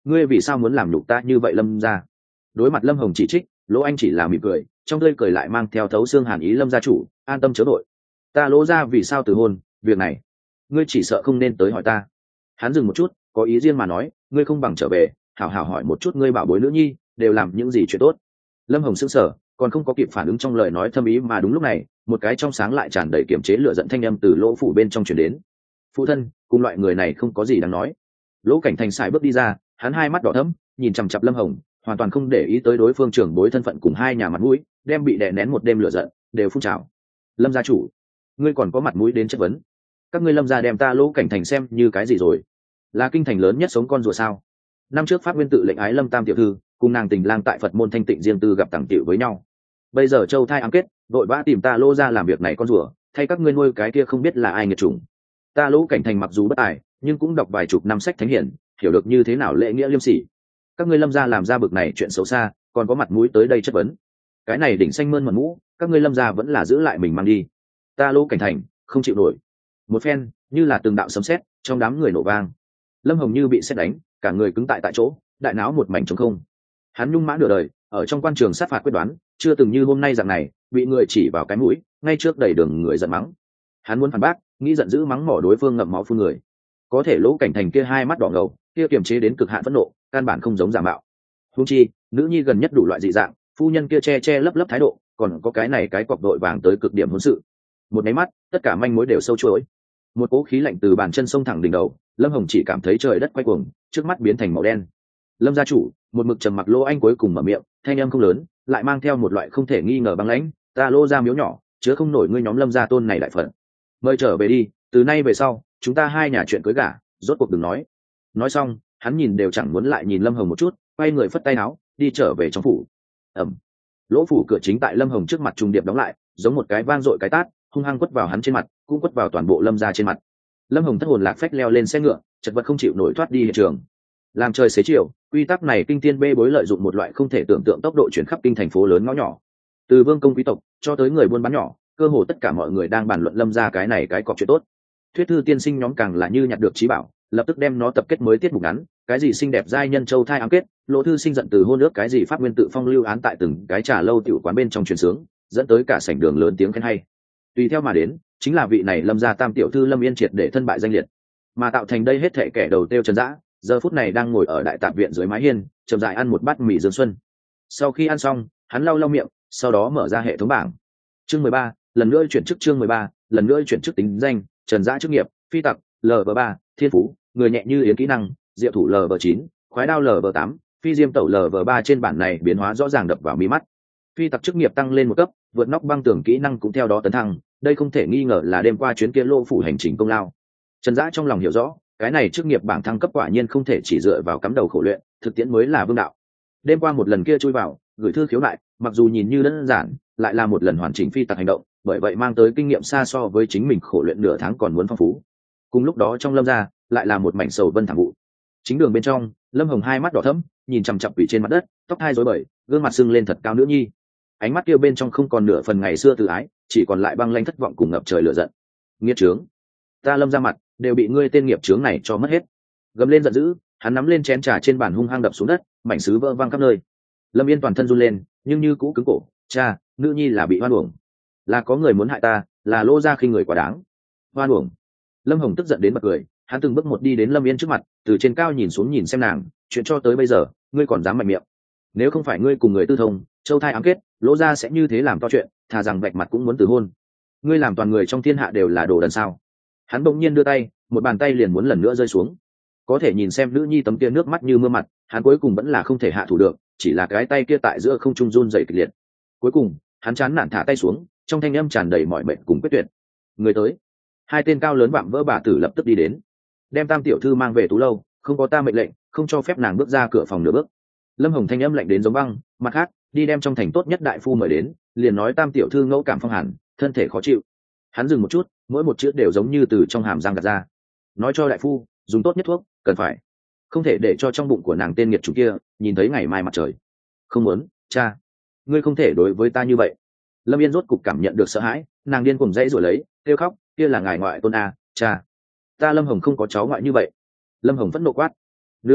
ngươi vì sao muốn làm nhục ta như vậy lâm gia? Đối mặt lâm hồng chỉ trích, lỗ anh chỉ là mỉm cười, trong tươi cười lại mang theo thấu xương hàn ý. Lâm gia chủ an tâm chớ đội, ta lỗ ra vì sao từ hôn, việc này ngươi chỉ sợ không nên tới hỏi ta. Hắn dừng một chút, có ý riêng mà nói, ngươi không bằng trở về hảo hảo hỏi một chút ngươi bảo bối nữ nhi đều làm những gì chuyện tốt. Lâm hồng sững sờ, còn không có kịp phản ứng trong lời nói thâm ý, mà đúng lúc này một cái trong sáng lại tràn đầy kiềm chế lửa giận thanh âm từ lỗ phủ bên trong truyền đến. Phụ thân, cùng loại người này không có gì đáng nói. Lỗ Cảnh Thành sải bước đi ra, hắn hai mắt đỏ thẫm nhìn chằm chặp Lâm Hồng, hoàn toàn không để ý tới đối phương trưởng bối thân phận cùng hai nhà mặt mũi, đem bị đè nén một đêm lửa giận đều phun trào. Lâm gia chủ, ngươi còn có mặt mũi đến chất vấn? Các ngươi Lâm gia đem ta Lỗ Cảnh Thành xem như cái gì rồi? Là kinh thành lớn nhất sống con rùa sao? Năm trước pháp nguyên tự lệnh ái Lâm tam tiểu thư cùng nàng tình lang tại Phật môn thanh tịnh riêng tư gặp tàng tiểu với nhau, bây giờ châu thai ám kết, vội vã tìm ta Lỗ ra làm việc này con rùa, thay các ngươi nuôi cái kia không biết là ai nghiệt chủng. Ta Lỗ Cảnh Thành mặc dù bất tài, nhưng cũng đọc vài chục năm sách thánh hiển, hiểu được như thế nào lễ nghĩa liêm sỉ. Các ngươi Lâm gia làm ra bực này chuyện xấu xa, còn có mặt mũi tới đây chất vấn? Cái này đỉnh xanh mơn mận mũ, các ngươi Lâm gia vẫn là giữ lại mình mang đi. Ta Lỗ Cảnh Thành không chịu nổi. Một phen như là từng đạo sấm sét, trong đám người nổ vang. Lâm Hồng như bị sét đánh, cả người cứng tại tại chỗ, đại não một mảnh trống không. Hắn nhung mã nửa đời, ở trong quan trường sát phạt quyết đoán, chưa từng như hôm nay dạng này bị người chỉ vào cái mũi, ngay trước đầy đường người giận mắng. Hắn muốn phản bác, nghĩ giận dữ mắng mỏ đối phương ngậm máu phun người, có thể Lỗ Cảnh Thành kia hai mắt đỏ ngầu, kia kiềm chế đến cực hạn phẫn nộ, căn bản không giống giả mạo. Huống chi nữ nhi gần nhất đủ loại dị dạng, phu nhân kia che che lấp lấp thái độ, còn có cái này cái cọc đội vàng tới cực điểm hôn sự. Một máy mắt, tất cả manh mối đều sâu chuỗi. Một cỗ khí lạnh từ bàn chân sông thẳng đỉnh đầu, Lâm Hồng chỉ cảm thấy trời đất quay cuồng, trước mắt biến thành màu đen. Lâm gia chủ, một mực trầm mặc Lỗ Anh cuối cùng mở miệng, thanh âm không lớn, lại mang theo một loại không thể nghi ngờ băng lãnh, ta Lỗ gia miếu nhỏ, chứa không nổi ngươi nhóm Lâm gia tôn này đại phận. Mời trở về đi, từ nay về sau, chúng ta hai nhà chuyện cưới gả, rốt cuộc đừng nói. Nói xong, hắn nhìn đều chẳng muốn lại nhìn Lâm Hồng một chút, quay người phất tay áo, đi trở về trong phủ. Ẩm. Lỗ phủ cửa chính tại Lâm Hồng trước mặt trùng điệp đóng lại, giống một cái vang dội cái tát, hung hăng quất vào hắn trên mặt, cũng quất vào toàn bộ Lâm gia trên mặt. Lâm Hồng thất hồn lạc phách leo lên xe ngựa, chật vật không chịu nổi thoát đi hiện trường. Làm trời xế chiều, quy tắc này kinh thiên bê bối lợi dụng một loại không thể tưởng tượng tốc độ chuyển khắp kinh thành phố lớn ngõ nhỏ, từ vương công quý tộc cho tới người buôn bán nhỏ, cơ hồ tất cả mọi người đang bàn luận Lâm gia cái này cái cọc chuyện tốt. Thuyết thư tiên sinh nhóm càng là như nhặt được trí bảo, lập tức đem nó tập kết mới tiết mục ngắn, cái gì xinh đẹp giai nhân châu thai ám kết, Lỗ thư sinh giận từ hôn ước, cái gì pháp nguyên tự phong lưu án tại từng cái trà lâu tiểu quán bên trong truyền sướng, dẫn tới cả sảnh đường lớn tiếng khen hay. Tùy theo mà đến, chính là vị này Lâm gia tam tiểu thư Lâm Yên triệt để thân bại danh liệt, mà tạo thành đây hết thệ kẻ đầu tiêu Trần Dã, giờ phút này đang ngồi ở đại tạp viện dưới mái hiên, chậm rãi ăn một bát mì dương xuân. Sau khi ăn xong, hắn lau lau miệng, sau đó mở ra hệ thống bảng. Chương mười ba, lần nữa chuyển chức. Chương mười ba, lần nữa chuyển chức. Tính danh: Trần Dã. Chức nghiệp: phi tặc, lv ba, thiên phú: người nhẹ như yến. Kỹ năng: diệu thủ lv chín, khoái đao lv tám, phi diêm tẩu lv ba. Trên bản này biến hóa rõ ràng đập vào mí mắt. Phi tặc chức nghiệp tăng lên một cấp, vượt nóc băng tường kỹ năng cũng theo đó tấn thăng, đây không thể nghi ngờ là đêm qua chuyến kia Lỗ phủ hành trình công lao. Trần Dã trong lòng hiểu rõ, cái này chức nghiệp bảng thăng cấp quả nhiên không thể chỉ dựa vào cắm đầu khổ luyện, thực tiễn mới là vương đạo. Đêm qua một lần kia chui vào, gửi thư khiếu nại, mặc dù nhìn như đơn giản, lại là một lần hoàn chỉnh phi tặc hành động, bởi vậy mang tới kinh nghiệm xa so với chính mình khổ luyện nửa tháng còn muốn phong phú. Cùng lúc đó trong Lâm gia, lại là một mảnh sầu vân thảm vụ. Chính đường bên trong, Lâm Hồng hai mắt đỏ thẫm, nhìn chằm chằm quỷ trên mặt đất, tóc hai rối bời, gương mặt sưng lên thật cao nữ nhi. Ánh mắt kia bên trong không còn nửa phần ngày xưa từ ái, chỉ còn lại băng lãnh thất vọng cùng ngập trời lửa giận. Nghiệt trướng, ta Lâm gia mặt đều bị ngươi tên nghiệp trướng này cho mất hết. Gầm lên giận dữ, hắn nắm lên chén trà trên bàn hung hăng đập xuống đất, mảnh sứ vỡ văng khắp nơi. Lâm Yên toàn thân run lên, nhưng như cũ cứng cổ, cha, nữ nhi là bị hoan uổng, là có người muốn hại ta, là Lỗ gia khinh người quá đáng. Hoan uổng. Lâm Hồng tức giận đến bật cười, hắn từng bước một đi đến Lâm Yên trước mặt, từ trên cao nhìn xuống nhìn xem nàng, chuyện cho tới bây giờ, ngươi còn dám mạnh miệng? Nếu không phải ngươi cùng người tư thông, châu thai ám kết, Lỗ gia sẽ như thế làm to chuyện, thà rằng vạch mặt cũng muốn từ hôn. Ngươi làm toàn người trong thiên hạ đều là đồ đần sao? Hắn bỗng nhiên đưa tay, một bàn tay liền muốn lần nữa rơi xuống. Có thể nhìn xem nữ nhi tấm kia nước mắt như mưa mặt, hắn cuối cùng vẫn là không thể hạ thủ được, chỉ là cái tay kia tại giữa không trung run rẩy kịch liệt. Cuối cùng, hắn chán nản thả tay xuống, trong thanh âm tràn đầy mỏi mệt cùng quyết tuyệt. Người tới. Hai tên cao lớn vạm vỡ bà tử lập tức đi đến, đem tam tiểu thư mang về tú lâu, không có ta mệnh lệnh, không cho phép nàng bước ra cửa phòng nửa bước. Lâm Hồng thanh âm lạnh đến giống băng, mặt khác, đi đem trong thành tốt nhất đại phu mời đến, liền nói tam tiểu thư ngẫu cảm phong hàn, thân thể khó chịu. Hắn dừng một chút, mỗi một chữ đều giống như từ trong hàm răng gạt ra. Nói cho đại phu, dùng tốt nhất thuốc, cần phải, không thể để cho trong bụng của nàng tên nghiệt chủ kia nhìn thấy ngày mai mặt trời. Không muốn, cha, ngươi không thể đối với ta như vậy. Lâm Yên rốt cục cảm nhận được sợ hãi, nàng điên cuồng dãy rồi lấy, kêu khóc, kia là ngài ngoại tôn a, cha, ta Lâm Hồng không có cháu ngoại như vậy. Lâm Hồng vẫn nộ quát, nương,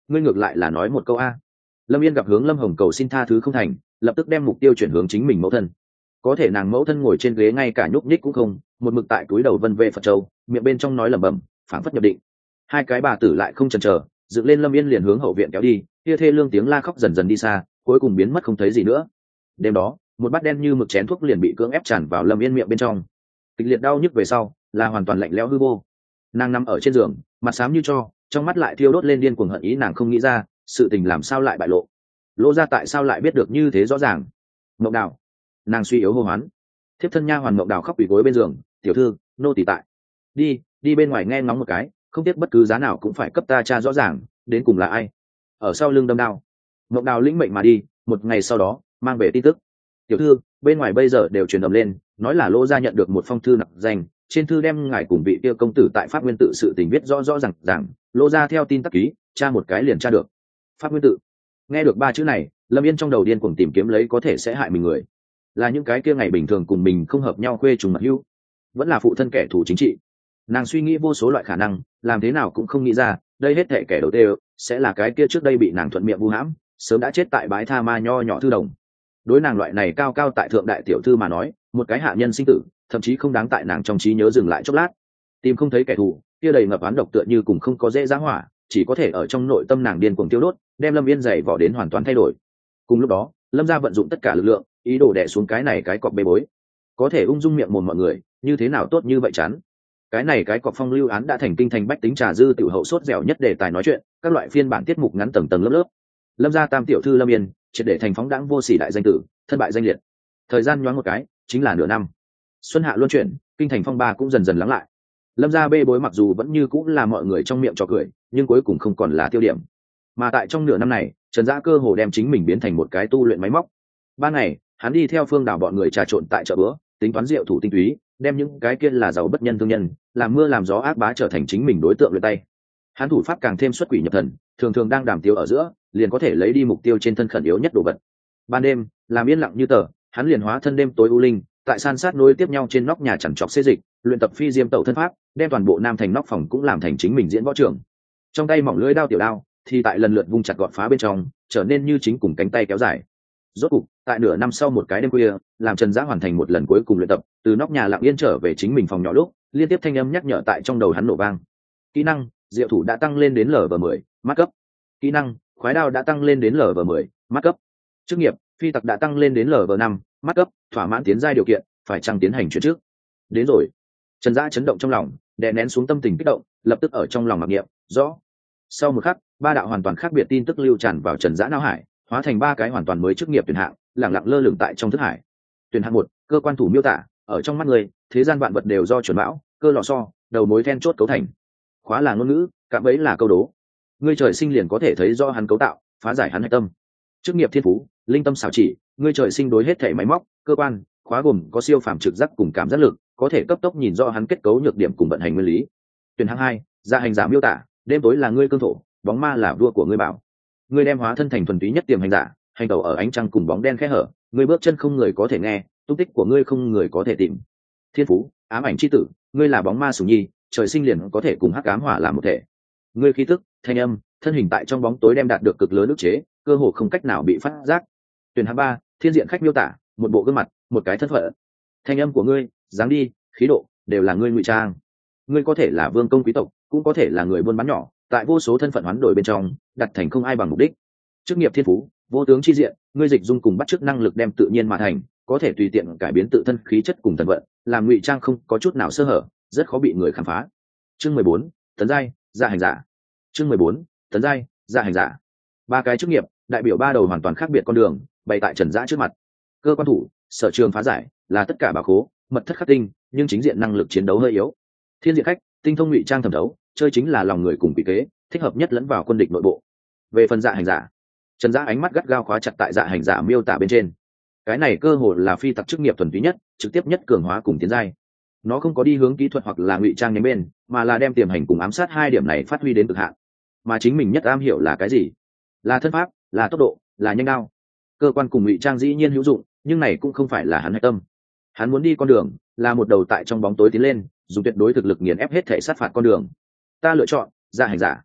ngươi ngược lại là nói một câu a. Lâm Yên gặp hướng Lâm Hồng cầu xin tha thứ không thành, lập tức đem mục tiêu chuyển hướng chính mình mẫu thân. Có thể nàng mẫu thân ngồi trên ghế ngay cả nhúc nhích cũng không, một mực tại túi đầu vân vệ Phật châu, miệng bên trong nói lẩm bẩm, phảng phất nhập định. Hai cái bà tử lại không chần chờ, dựng lên Lâm Yên liền hướng hậu viện kéo đi, kia thê lương tiếng la khóc dần dần đi xa, cuối cùng biến mất không thấy gì nữa. Đêm đó, một bát đen như mực chén thuốc liền bị cưỡng ép tràn vào Lâm Yên miệng bên trong. Kịch liệt đau nhức về sau, là hoàn toàn lạnh lẽo hư vô. Nàng nằm ở trên giường, mặt xám như tro, trong mắt lại thiêu đốt lên điên cuồng hận ý, nàng không nghĩ ra, sự tình làm sao lại bại lộ. Lỗ ra tại sao lại biết được như thế rõ ràng. Mộng Đào, nàng suy yếu hô hoán. Thiếp thân nha hoàn Mộng Đào khóc quỳ gối bên giường, tiểu thư, nô tỳ tại. Đi, đi bên ngoài nghe ngóng một cái, không tiếc bất cứ giá nào cũng phải cấp ta tra rõ ràng, đến cùng là ai. Ở sau lưng đâm đao. Mộng Đào lĩnh mệnh mà đi, một ngày sau đó, mang về tin tức. Tiểu thư, bên ngoài bây giờ đều truyền ầm lên, nói là Lỗ gia nhận được một phong thư nặc danh, trên thư đem ngài cùng vị kia công tử tại Pháp Nguyên tự sự tình viết rõ rõ ràng ràng, Lỗ gia theo tin tắc ký, tra một cái liền tra được. Pháp Nguyên tự. Nghe được ba chữ này, Lâm Yên trong đầu điên cuồng tìm kiếm lấy có thể sẽ hại mình người, là những cái kia ngày bình thường cùng mình không hợp nhau khuê trùng mật hữu, vẫn là phụ thân kẻ thù chính trị. Nàng suy nghĩ vô số loại khả năng, làm thế nào cũng không nghĩ ra, đây hết thệ kẻ đầu tiên sẽ là cái kia trước đây bị nàng thuận miệng vu hãm, sớm đã chết tại bãi tha ma nho nhỏ thư đồng. Đối nàng loại này cao cao tại thượng đại tiểu thư mà nói, một cái hạ nhân sinh tử, thậm chí không đáng tại nàng trong trí nhớ dừng lại chốc lát. Tìm không thấy kẻ thù, kia đầy ngập oán độc tựa như cùng không có dễ giá hỏa, chỉ có thể ở trong nội tâm nàng điên cuồng tiêu đốt, đem Lâm Yên giày vỏ đến hoàn toàn thay đổi. Cùng lúc đó, Lâm gia vận dụng tất cả lực lượng, ý đồ đè xuống cái này cái cọp bê bối. Có thể ung dung miệng mồm mọi người, như thế nào tốt như vậy chán. Cái này cái cọp phong lưu án đã thành kinh thành bách tính trà dư tiểu hậu sốt dẻo nhất đề tài nói chuyện, các loại phiên bản tiết mục ngắn tầng tầng lớp lớp. Lâm gia tam tiểu thư Lâm Yên, triệt để thành phóng đãng vô sỉ đại danh tử, thân bại danh liệt. Thời gian nhoáng một cái, chính là nửa năm. Xuân hạ luân chuyển, kinh thành phong ba cũng dần dần lắng lại. Lâm gia bê bối mặc dù vẫn như cũng là mọi người trong miệng trò cười, nhưng cuối cùng không còn là tiêu điểm. Mà tại trong nửa năm này, Trần Dã cơ hồ đem chính mình biến thành một cái tu luyện máy móc. Ban ngày, hắn đi theo Phương Đào bọn người trà trộn tại chợ bữa, tính toán rượu thủ tinh túy, đem những cái kia là giàu bất nhân thương nhân, làm mưa làm gió ác bá trở thành chính mình đối tượng luyện tay. Hắn thủ pháp càng thêm xuất quỷ nhập thần, thường thường đang đàm tiếu ở giữa, liền có thể lấy đi mục tiêu trên thân khẩn yếu nhất đồ vật. Ban đêm, làm yên lặng như tờ, hắn liền hóa thân đêm tối u linh, tại san sát nối tiếp nhau trên nóc nhà chằn trọc xê dịch, luyện tập phi diêm tẩu thân pháp, đem toàn bộ nam thành nóc phòng cũng làm thành chính mình diễn võ trường. Trong tay mỏng lưỡi đao tiểu đao, thì tại lần lượt vung chặt gọt phá bên trong, trở nên như chính cùng cánh tay kéo dài. Rốt cục, tại nửa năm sau một cái đêm khuya, làm Trần Dã hoàn thành một lần cuối cùng luyện tập, từ nóc nhà lặng yên trở về chính mình phòng nhỏ lúc, liên tiếp thanh âm nhắc nhở tại trong đầu hắn nổ vang. Kỹ năng, diệu thủ đã tăng lên đến lv mười, mắt cấp. Kỹ năng, khoái đao đã tăng lên đến lv mười, mắt cấp. Chức nghiệp, phi tặc đã tăng lên đến lv năm, mắt cấp, thỏa mãn tiến giai điều kiện, phải chăng tiến hành chuyển trước. Đến rồi. Trần Dã chấn động trong lòng, đè nén xuống tâm tình kích động, lập tức ở trong lòng mặc niệm, rõ. Sau một khắc, ba đạo hoàn toàn khác biệt tin tức lưu tràn vào Trần Dã não hải, hóa thành ba cái hoàn toàn mới chức nghiệp tuyển hạng, lẳng lặng lơ lửng tại trong thức hải. Tuyển hạng một, cơ quan thủ miêu tả, ở trong mắt người, thế gian vạn vật đều do chuẩn bão, cơ lò xo, đầu mối then chốt cấu thành. Khóa là ngôn ngữ, cạm bẫy là câu đố. Ngươi trời sinh liền có thể thấy do hắn cấu tạo, phá giải hắn hạch tâm. Chức nghiệp thiên phú, linh tâm xảo chỉ, ngươi trời sinh đối hết thể máy móc, cơ quan, khóa gồm có siêu phàm trực giác cùng cảm giác lực, có thể cấp tốc nhìn rõ hắn kết cấu nhược điểm cùng vận hành nguyên lý. Tuyển hạng hai, gia hành giả miêu tả, đêm tối là ngươi cương thổ, bóng ma là vua của ngươi bảo. Ngươi đem hóa thân thành thuần túy nhất tiềm hành giả, hành tẩu ở ánh trăng cùng bóng đen khẽ hở, ngươi bước chân không người có thể nghe, tung tích của ngươi không người có thể tìm. Thiên phú, ám ảnh chi tử, ngươi là bóng ma sủng nhi, trời sinh liền có thể cùng hắc ám hỏa làm một thể. Ngươi khí tức, thanh âm, thân hình tại trong bóng tối đem đạt được cực lớn ức chế, cơ hồ không cách nào bị phát giác. Tuyển hạng ba, thiên diện khách miêu tả, một bộ gương mặt, một cái thân phận. Thanh âm của ngươi, dáng đi, khí độ, đều là ngươi ngụy trang. Ngươi có thể là vương công quý tộc, cũng có thể là người buôn bán nhỏ, tại vô số thân phận hoán đổi bên trong, đặt thành không ai bằng mục đích. Chức nghiệp thiên phú, vô tướng chi diện, ngươi dịch dung cùng bắt chước năng lực đem tự nhiên mà thành, có thể tùy tiện cải biến tự thân khí chất cùng thần vận, làm ngụy trang không có chút nào sơ hở, rất khó bị người khám phá. Chương mười bốn, tấn giai, gia hành giả. Chương mười bốn, tấn giai, gia hành giả. Ba cái chức nghiệp, đại biểu ba đầu hoàn toàn khác biệt con đường, bày tại Trần Dã trước mặt. Cơ quan thủ, sở trường phá giải, là tất cả bảo khố, mật thất khắc tinh, nhưng chính diện năng lực chiến đấu hơi yếu. Thiên diện khách, tinh thông ngụy trang thẩm thấu, chơi chính là lòng người cùng bị kế, thích hợp nhất lẫn vào quân địch nội bộ. Về phần dạ hành giả, Trần Dã ánh mắt gắt gao khóa chặt tại dạ hành giả miêu tả bên trên. Cái này cơ hồ là phi tặc chức nghiệp thuần túy nhất, trực tiếp nhất cường hóa cùng tiến giai. Nó không có đi hướng kỹ thuật hoặc là ngụy trang nhánh bên, mà là đem tiềm hành cùng ám sát hai điểm này phát huy đến cực hạn. Mà chính mình nhất am hiểu là cái gì? Là thân pháp, là tốc độ, là nhanh đao. Cơ quan cùng ngụy trang dĩ nhiên hữu dụng, nhưng này cũng không phải là hắn hạch tâm. Hắn muốn đi con đường, là một đầu tại trong bóng tối tiến lên, dùng tuyệt đối thực lực nghiền ép hết thể sát phạt con đường. Ta lựa chọn dạ hành giả.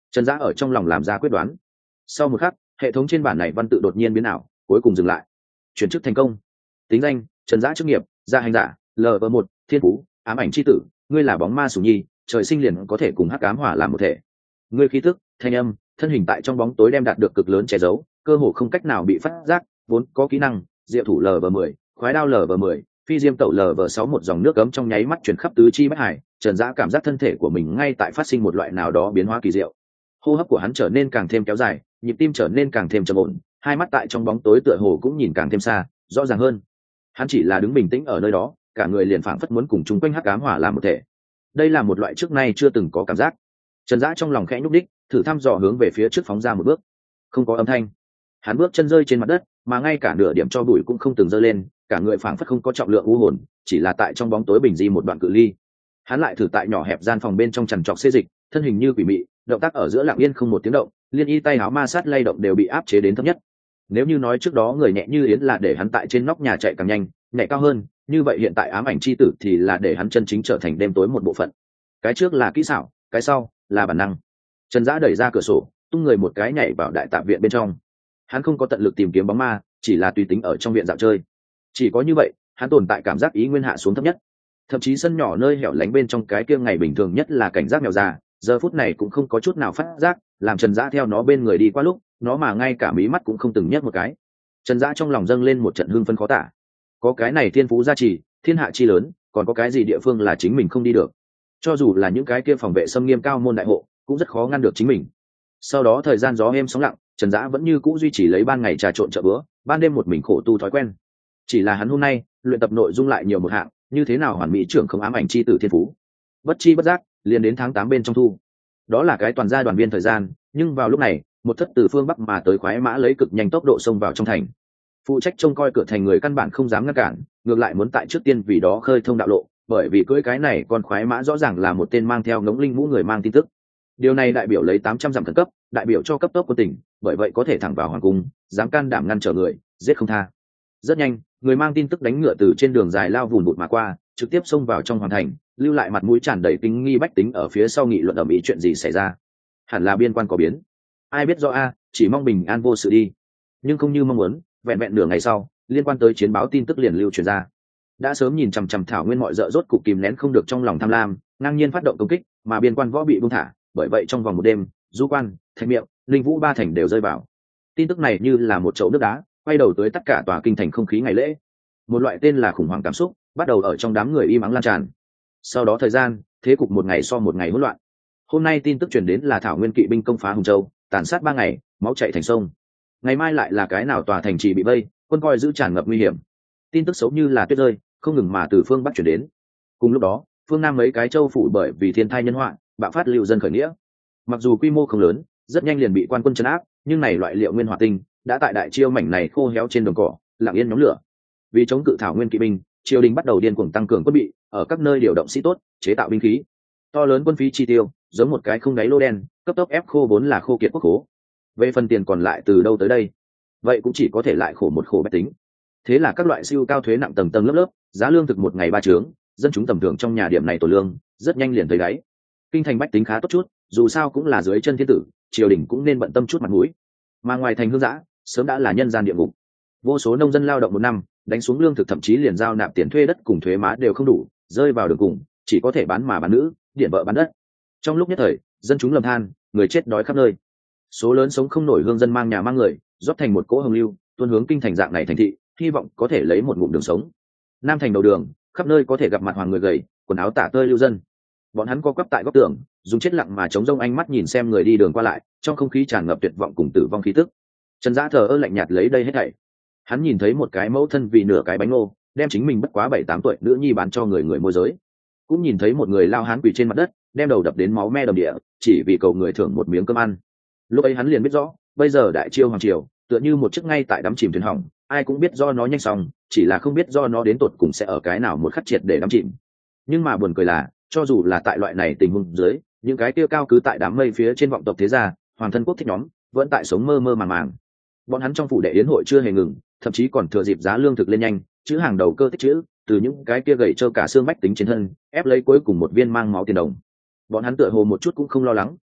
Trần Dã ở trong lòng làm ra quyết đoán. Sau một khắc, hệ thống trên bản này văn tự đột nhiên biến ảo, cuối cùng dừng lại. Chuyển chức thành công. Tính danh: Trần Dã. chức nghiệp: gia hành giả, L V một, thiên phú: ám ảnh chi tử, ngươi là bóng ma sủng nhi, trời sinh liền có thể cùng hắc ám hòa làm một thể. Ngươi khí tức, thanh âm, thân hình tại trong bóng tối đem đạt được cực lớn che giấu, cơ hồ không cách nào bị phát giác, vốn có kỹ năng, diệu thủ L V mười, khoái đao L V mười, phi diêm tẩu L V sáu, một dòng nước cấm trong nháy mắt truyền khắp tứ chi bách hải. Trần Dã cảm giác thân thể của mình ngay tại phát sinh một loại nào đó biến hóa kỳ diệu. Hô hấp của hắn trở nên càng thêm kéo dài, nhịp tim trở nên càng thêm trầm ổn, hai mắt tại trong bóng tối tựa hồ cũng nhìn càng thêm xa, rõ ràng hơn. Hắn chỉ là đứng bình tĩnh ở nơi đó, cả người liền phảng phất muốn cùng chúng quanh hắc ám hỏa làm một thể. Đây là một loại trước nay chưa từng có cảm giác. Trần Dã trong lòng khẽ nhúc đích, thử thăm dò hướng về phía trước phóng ra một bước. Không có âm thanh. Hắn bước chân rơi trên mặt đất, mà ngay cả nửa điểm cho bụi cũng không từng dơ lên, cả người phảng phất không có trọng lượng u hồn, chỉ là tại trong bóng tối bình di một đoạn cự ly. Hắn lại thử tại nhỏ hẹp gian phòng bên trong chằn trọc xê dịch, thân hình như quỷ mị, động tác ở giữa lặng yên không một tiếng động, liên y tay áo ma sát lay động đều bị áp chế đến thấp nhất. Nếu như nói trước đó người nhẹ như yến là để hắn tại trên nóc nhà chạy càng nhanh, nhảy cao hơn, như vậy hiện tại ám ảnh chi tử thì là để hắn chân chính trở thành đêm tối một bộ phận. Cái trước là kỹ xảo, cái sau là bản năng. Trần Dã đẩy ra cửa sổ, tung người một cái nhảy vào đại tạp viện bên trong. Hắn không có tận lực tìm kiếm bóng ma, chỉ là tùy tính ở trong viện dạo chơi. Chỉ có như vậy, hắn tồn tại cảm giác ý nguyên hạ xuống thấp nhất. Thậm chí sân nhỏ nơi hẻo lánh bên trong cái kia ngày bình thường nhất là cảnh giác mèo già, giờ phút này cũng không có chút nào phát giác, làm Trần Dã theo nó bên người đi qua lúc, nó mà ngay cả mí mắt cũng không từng nhấc một cái. Trần Dã trong lòng dâng lên một trận hưng phấn khó tả. Có cái này thiên phú gia trì, thiên hạ chi lớn, còn có cái gì địa phương là chính mình không đi được? Cho dù là những cái kia phòng vệ xâm nghiêm cao môn đại hộ, cũng rất khó ngăn được chính mình. Sau đó thời gian gió êm sóng lặng, Trần Dã vẫn như cũ duy trì lấy ban ngày trà trộn chợ bữa, ban đêm một mình khổ tu thói quen. Chỉ là hắn hôm nay, luyện tập nội dung lại nhiều một hạng, như thế nào hoàn mỹ trưởng không ám ảnh chi tử thiên phú. Bất chi bất giác, liền đến tháng tám bên trong thu. Đó là cái toàn gia đoàn viên thời gian, nhưng vào lúc này, một thất từ phương bắc mà tới khoái mã lấy cực nhanh tốc độ xông vào trong thành. Phụ trách trông coi cửa thành người căn bản không dám ngăn cản, ngược lại muốn tại trước tiên vì đó khơi thông đạo lộ, bởi vì cưỡi cái này con khoái mã rõ ràng là một tên mang theo ngống linh mũ người mang tin tức. Điều này đại biểu lấy tám trăm dặm thần cấp, đại biểu cho cấp tốc quân tỉnh, bởi vậy có thể thẳng vào hoàng cung, dám can đảm ngăn trở người, giết không tha. Rất nhanh, người mang tin tức đánh ngựa từ trên đường dài lao vùn vụt mà qua, trực tiếp xông vào trong hoàng thành, lưu lại mặt mũi tràn đầy kinh nghi bách tính ở phía sau nghị luận ầm ĩ chuyện gì xảy ra. Hẳn là biên quan có biến. Ai biết rõ a, chỉ mong bình an vô sự đi. Nhưng không như mong muốn, vẹn vẹn nửa ngày sau, liên quan tới chiến báo tin tức liền lưu truyền ra. Đã sớm nhìn chằm chằm Thảo Nguyên mọi dợ rốt cục kìm nén không được trong lòng tham lam, ngang nhiên phát động công kích, mà biên quan võ bị buông thả, bởi vậy trong vòng một đêm, Du Quan, Thạch Miệng, Linh Vũ ba thành đều rơi vào. Tin tức này như là một chậu nước đá, quay đầu tới tất cả tòa kinh thành không khí ngày lễ. Một loại tên là khủng hoảng cảm xúc bắt đầu ở trong đám người im ắng lan tràn. Sau đó thời gian, thế cục một ngày so một ngày hỗn loạn. Hôm nay tin tức truyền đến là Thảo Nguyên kỵ binh công phá Hùng Châu, tàn sát ba ngày, máu chảy thành sông. Ngày mai lại là cái nào tòa thành trì bị vây, quân coi giữ tràn ngập nguy hiểm. Tin tức xấu như là tuyết rơi, không ngừng mà từ phương bắc truyền đến. Cùng lúc đó, phương nam mấy cái châu phủ bởi vì thiên tai nhân họa, bạo phát lưu dân khởi nghĩa. Mặc dù quy mô không lớn, rất nhanh liền bị quan quân trấn áp, nhưng này loại liệu nguyên hỏa tinh đã tại đại chiêu mảnh này khô héo trên đồng cỏ, lặng yên nhóm lửa. Vì chống cự Thảo Nguyên kỵ binh, triều đình bắt đầu điên cuồng tăng cường quân bị, ở các nơi điều động sĩ tốt, chế tạo binh khí. To lớn quân phí chi tiêu, giống một cái không đáy lô đen, cấp tốc ép khô vốn là khô kiệt quốc khố. Về phần tiền còn lại từ đâu tới đây? Vậy cũng chỉ có thể lại khổ một khổ bách tính. Thế là các loại siêu cao thuế nặng tầng tầng lớp lớp, giá lương thực một ngày ba trướng, dân chúng tầm thường trong nhà điểm này tổ lương, rất nhanh liền thấy đáy. Kinh thành bách tính khá tốt chút, dù sao cũng là dưới chân thiên tử, triều đình cũng nên bận tâm chút mặt mũi. Mà ngoài thành hương giã, sớm đã là nhân gian địa ngục. Vô số nông dân lao động một năm, đánh xuống lương thực thậm chí liền giao nạp tiền thuê đất cùng thuế má đều không đủ, rơi vào đường cùng, chỉ có thể bán mà bán nữ, điện vợ bán đất. Trong lúc nhất thời, dân chúng lầm than, người chết đói khắp nơi. Số lớn sống không nổi hương dân mang nhà mang người, rót thành một cỗ hồng lưu, tuôn hướng kinh thành dạng này thành thị, hy vọng có thể lấy một ngụm đường sống. Nam thành đầu đường, khắp nơi có thể gặp mặt hoàng người gầy, quần áo tả tơi lưu dân. Bọn hắn co quắp tại góc tường, dùng chết lặng mà chống rông ánh mắt nhìn xem người đi đường qua lại, trong không khí tràn ngập tuyệt vọng cùng tử vong khí tức. Trần Dã thờ ơ lạnh nhạt lấy đây hết thảy. Hắn nhìn thấy một cái mẫu thân vì nửa cái bánh ngô, đem chính mình bất quá bảy tám tuổi nữ nhi bán cho người người môi giới. Cũng nhìn thấy một người lao hán quỳ trên mặt đất, đem đầu đập đến máu me đầm địa, chỉ vì cầu người thưởng một miếng cơm ăn. Lúc ấy hắn liền biết rõ, bây giờ đại chiêu hoàng triều, tựa như một chiếc ngay tại đắm chìm thuyền hỏng, ai cũng biết do nó nhanh xong, chỉ là không biết do nó đến tột cùng sẽ ở cái nào một khắc triệt để đắm chìm. Nhưng mà buồn cười là, cho dù là tại loại này tình huống dưới, những cái kia cao cứ tại đám mây phía trên vọng tộc thế gia, hoàng thân quốc thích nhóm, vẫn tại sống mơ mơ màng màng. Bọn hắn trong phủ đệ yến hội chưa hề ngừng, thậm chí còn thừa dịp giá lương thực lên nhanh, chữ hàng đầu cơ tích chữ, từ những cái kia gầy trơ cả xương bách tính trên thân, ép lấy cuối cùng một viên mang máu tiền đồng. Bọn hắn tựa hồ một chút cũng không lo lắng,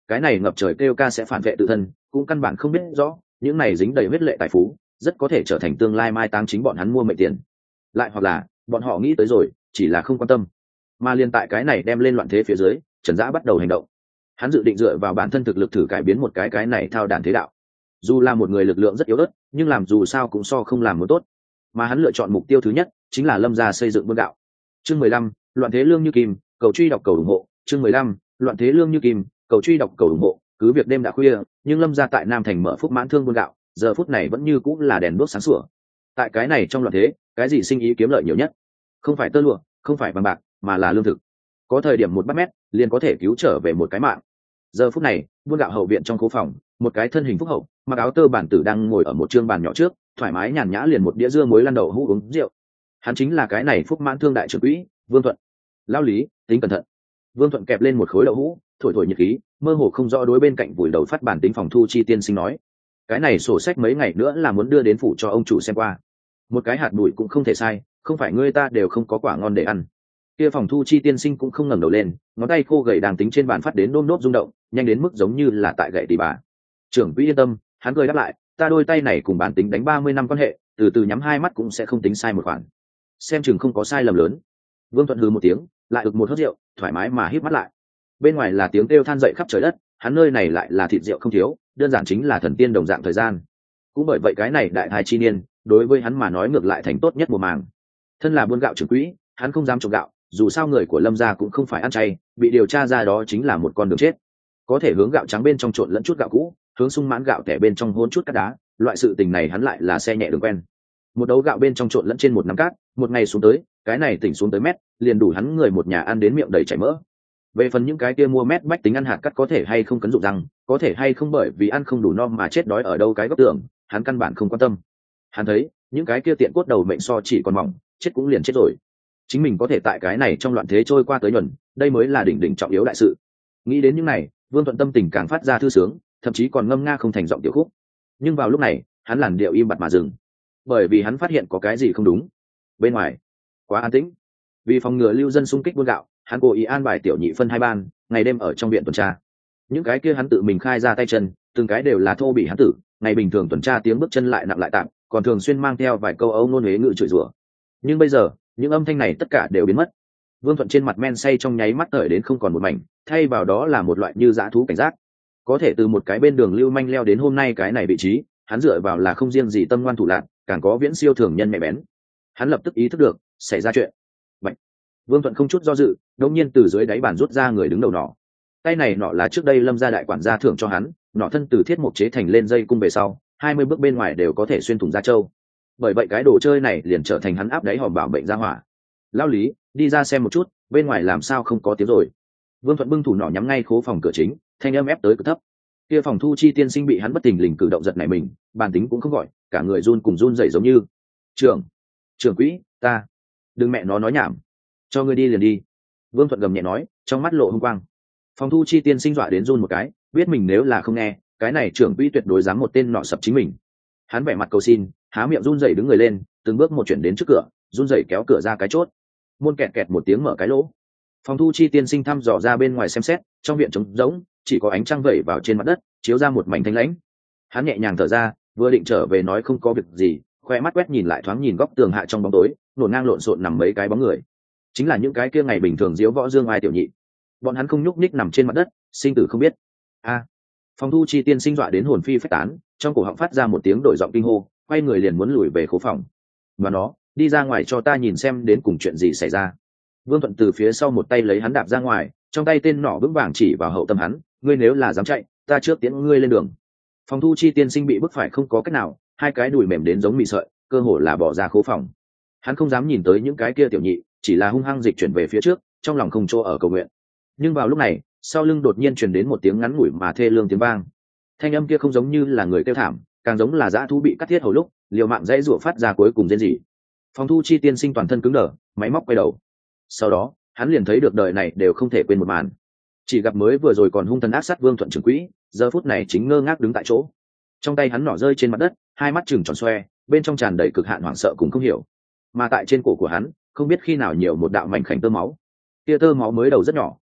cái này ngập trời kêu ca sẽ phản vệ tự thân, cũng căn bản không biết rõ những này dính đầy huyết lệ tài phú rất có thể trở thành tương lai mai táng chính bọn hắn mua mệnh tiền. Lại hoặc là bọn họ nghĩ tới rồi, chỉ là không quan tâm. Mà liên tại cái này đem lên loạn thế phía dưới, Trần Dã bắt đầu hành động. Hắn dự định dựa vào bản thân thực lực thử cải biến một cái cái này thao đản thế đạo. Dù là một người lực lượng rất yếu ớt, nhưng làm dù sao cũng so không làm một tốt. Mà hắn lựa chọn mục tiêu thứ nhất chính là Lâm gia xây dựng buôn gạo. Chương mười lăm, loạn thế lương như kim, cầu truy đọc cầu ủng hộ. Chương mười lăm, loạn thế lương như kim, cầu truy đọc cầu ủng hộ. Cứ việc đêm đã khuya, nhưng Lâm gia tại Nam Thành mở Phúc Mãn Thương buôn gạo, giờ phút này vẫn như cũng là đèn đuốc sáng sủa. Tại cái này trong loạn thế, cái gì sinh ý kiếm lợi nhiều nhất? Không phải tơ lụa, không phải vàng bạc, mà là lương thực. Có thời điểm một bát mét liền có thể cứu trở về một cái mạng. Giờ phút này, buôn gạo hậu viện trong khu phòng, một cái thân hình phúc hậu, mặc áo tơ bản tử đang ngồi ở một trương bàn nhỏ trước, thoải mái nhàn nhã liền một đĩa dưa muối lăn đậu hũ uống rượu. Hắn chính là cái này Phúc Mãn Thương đại trưởng quỹ, Vương Thuận. Lão lý, tính cẩn thận. Vương Thuận kẹp lên một khối đậu hũ, thổi thổi nhiệt khí, mơ hồ không rõ đối bên cạnh vùi đầu phát bản tính phòng thu chi tiên sinh nói: cái này sổ sách mấy ngày nữa là muốn đưa đến phủ cho ông chủ xem qua. Một cái hạt bụi cũng không thể sai, không phải ngươi ta đều không có quả ngon để ăn. Kia phòng thu chi tiên sinh cũng không ngẩng đầu lên, ngón tay khô gầy đang tính trên bàn phát đến nôm nốt rung động, nhanh đến mức giống như là tại gậy tỉ bà. Trưởng quỹ yên tâm, hắn cười đáp lại, ta đôi tay này cùng bản tính đánh ba mươi năm quan hệ, từ từ nhắm hai mắt cũng sẽ không tính sai một khoản. Xem chừng không có sai lầm lớn. Vương Thuận hừ một tiếng, lại ực một hớp rượu, thoải mái mà híp mắt lại. Bên ngoài là tiếng kêu than dậy khắp trời đất, hắn nơi này lại là thịt rượu không thiếu, đơn giản chính là thần tiên đồng dạng thời gian. Cũng bởi vậy cái này đại thái chi niên, đối với hắn mà nói ngược lại thành tốt nhất mùa màng. Thân là buôn gạo trưởng quỹ, hắn không dám trộm gạo, dù sao người của Lâm gia cũng không phải ăn chay, bị điều tra ra đó chính là một con đường chết. Có thể hướng gạo trắng bên trong trộn lẫn chút gạo cũ, hướng sung mãn gạo tẻ bên trong hôn chút cát đá, loại sự tình này hắn lại là xe nhẹ đường quen. Một đấu gạo bên trong trộn lẫn trên một nắm cát, một ngày xuống tới, cái này tỉnh xuống tới mét, liền đủ hắn người một nhà ăn đến miệng đầy chảy mỡ. Về phần những cái kia mua mét bách tính ăn hạt cát có thể hay không cấn dụng răng, có thể hay không bởi vì ăn không đủ no mà chết đói ở đâu cái góc tường, hắn căn bản không quan tâm. Hắn thấy những cái kia tiện cốt đầu mệnh so chỉ còn mỏng, chết cũng liền chết rồi. Chính mình có thể tại cái này trong loạn thế trôi qua tới nhuần, đây mới là đỉnh đỉnh trọng yếu đại sự. Nghĩ đến những này, Vương Thuận tâm tình càng phát ra thư sướng, thậm chí còn ngâm nga không thành giọng tiểu khúc. Nhưng vào lúc này, hắn làn điệu im bặt mà dừng, bởi vì hắn phát hiện có cái gì không đúng. Bên ngoài quá an tĩnh. Vì phòng ngừa lưu dân xung kích buôn gạo, hắn cố ý an bài tiểu nhị phân hai ban, ngày đêm ở trong viện tuần tra. Những cái kia hắn tự mình khai ra tay chân, từng cái đều là thô bỉ hắn tử, ngày bình thường tuần tra tiếng bước chân lại nặng lại tạm, còn thường xuyên mang theo vài câu âu ngôn huế ngữ chửi rủa. Nhưng bây giờ, những âm thanh này tất cả đều biến mất. Vương Thuận trên mặt men say trong nháy mắt tởi đến không còn một mảnh, thay vào đó là một loại như dã thú cảnh giác. Có thể từ một cái bên đường lưu manh leo đến hôm nay cái này vị trí, hắn dựa vào là không riêng gì tâm ngoan thủ lạn, càng có viễn siêu thường nhân mẹ bén. Hắn lập tức ý thức được xảy ra chuyện. Vậy, Vương Thuận không chút do dự, đột nhiên từ dưới đáy bàn rút ra người đứng đầu nỏ. Tay này nỏ là trước đây Lâm gia đại quản gia thưởng cho hắn, nỏ thân từ thiết mục chế thành lên dây cung về sau, hai mươi bước bên ngoài đều có thể xuyên thủng da trâu. Bởi vậy cái đồ chơi này liền trở thành hắn áp đáy hòm bảo bệnh ra hỏa. Lão lý, đi ra xem một chút, bên ngoài làm sao không có tiếng rồi. Vương Thuận bưng thủ nỏ nhắm ngay khố phòng cửa chính, thanh âm ép tới cực thấp. Kia phòng thu chi tiên sinh bị hắn bất tình lình cử động giật nảy mình, bản tính cũng không gọi, cả người run cùng run rẩy giống như. Trưởng, trưởng quỹ, ta, đừng mẹ nó nói nhảm, cho ngươi đi liền đi. Vương Thuận gầm nhẹ nói, trong mắt lộ hung quang. Phòng thu chi tiên sinh dọa đến run một cái, biết mình nếu là không nghe, cái này trưởng quỹ tuyệt đối dám một tên nọ sập chính mình. Hắn vẻ mặt cầu xin, há miệng run rẩy đứng người lên, từng bước một chuyển đến trước cửa, run rẩy kéo cửa ra cái chốt. Môn kẹt kẹt một tiếng mở cái lỗ. Phòng thu chi tiên sinh thăm dò ra bên ngoài xem xét, trong viện trống rỗng, chỉ có ánh trăng vẩy vào trên mặt đất, chiếu ra một mảnh thanh lãnh. Hắn nhẹ nhàng thở ra, vừa định trở về nói không có việc gì, khoe mắt quét nhìn lại thoáng nhìn góc tường hạ trong bóng tối, nổn ngang lộn xộn nằm mấy cái bóng người. Chính là những cái kia ngày bình thường diếu võ dương ai tiểu nhị. Bọn hắn không nhúc nhích nằm trên mặt đất, sinh tử không biết. A! Phòng thu chi tiên sinh dọa đến hồn phi phách tán, trong cổ họng phát ra một tiếng đổi giọng kinh hô, quay người liền muốn lùi về khố phòng. Và nó, đi ra ngoài cho ta nhìn xem đến cùng chuyện gì xảy ra. Vương Thuận từ phía sau một tay lấy hắn đạp ra ngoài, trong tay tên nỏ vững vàng chỉ vào hậu tâm hắn, ngươi nếu là dám chạy, ta trước tiễn ngươi lên đường. Phòng thu chi tiên sinh bị bức phải không có cách nào, hai cái đùi mềm đến giống mị sợi, cơ hồ là bỏ ra khố phòng. Hắn không dám nhìn tới những cái kia tiểu nhị, chỉ là hung hăng dịch chuyển về phía trước, trong lòng không chỗ ở cầu nguyện. Nhưng vào lúc này, sau lưng đột nhiên truyền đến một tiếng ngắn ngủi mà thê lương tiếng vang. Thanh âm kia không giống như là người kêu thảm, càng giống là dã thú bị cắt thiết hầu lúc, liều mạng dãy rủa phát ra cuối cùng rên rỉ. Phòng thu chi tiên sinh toàn thân cứng đờ, máy móc quay đầu. Sau đó, hắn liền thấy được đời này đều không thể quên một màn. Chỉ gặp mới vừa rồi còn hung thần ác sát Vương Thuận trưởng quỹ, giờ phút này chính ngơ ngác đứng tại chỗ. Trong tay hắn nỏ rơi trên mặt đất, hai mắt trừng tròn xoe, bên trong tràn đầy cực hạn hoảng sợ cũng không hiểu. Mà tại trên cổ của hắn, không biết khi nào nhiều một đạo mảnh khảnh tơ máu. Tia tơ máu mới đầu rất nhỏ,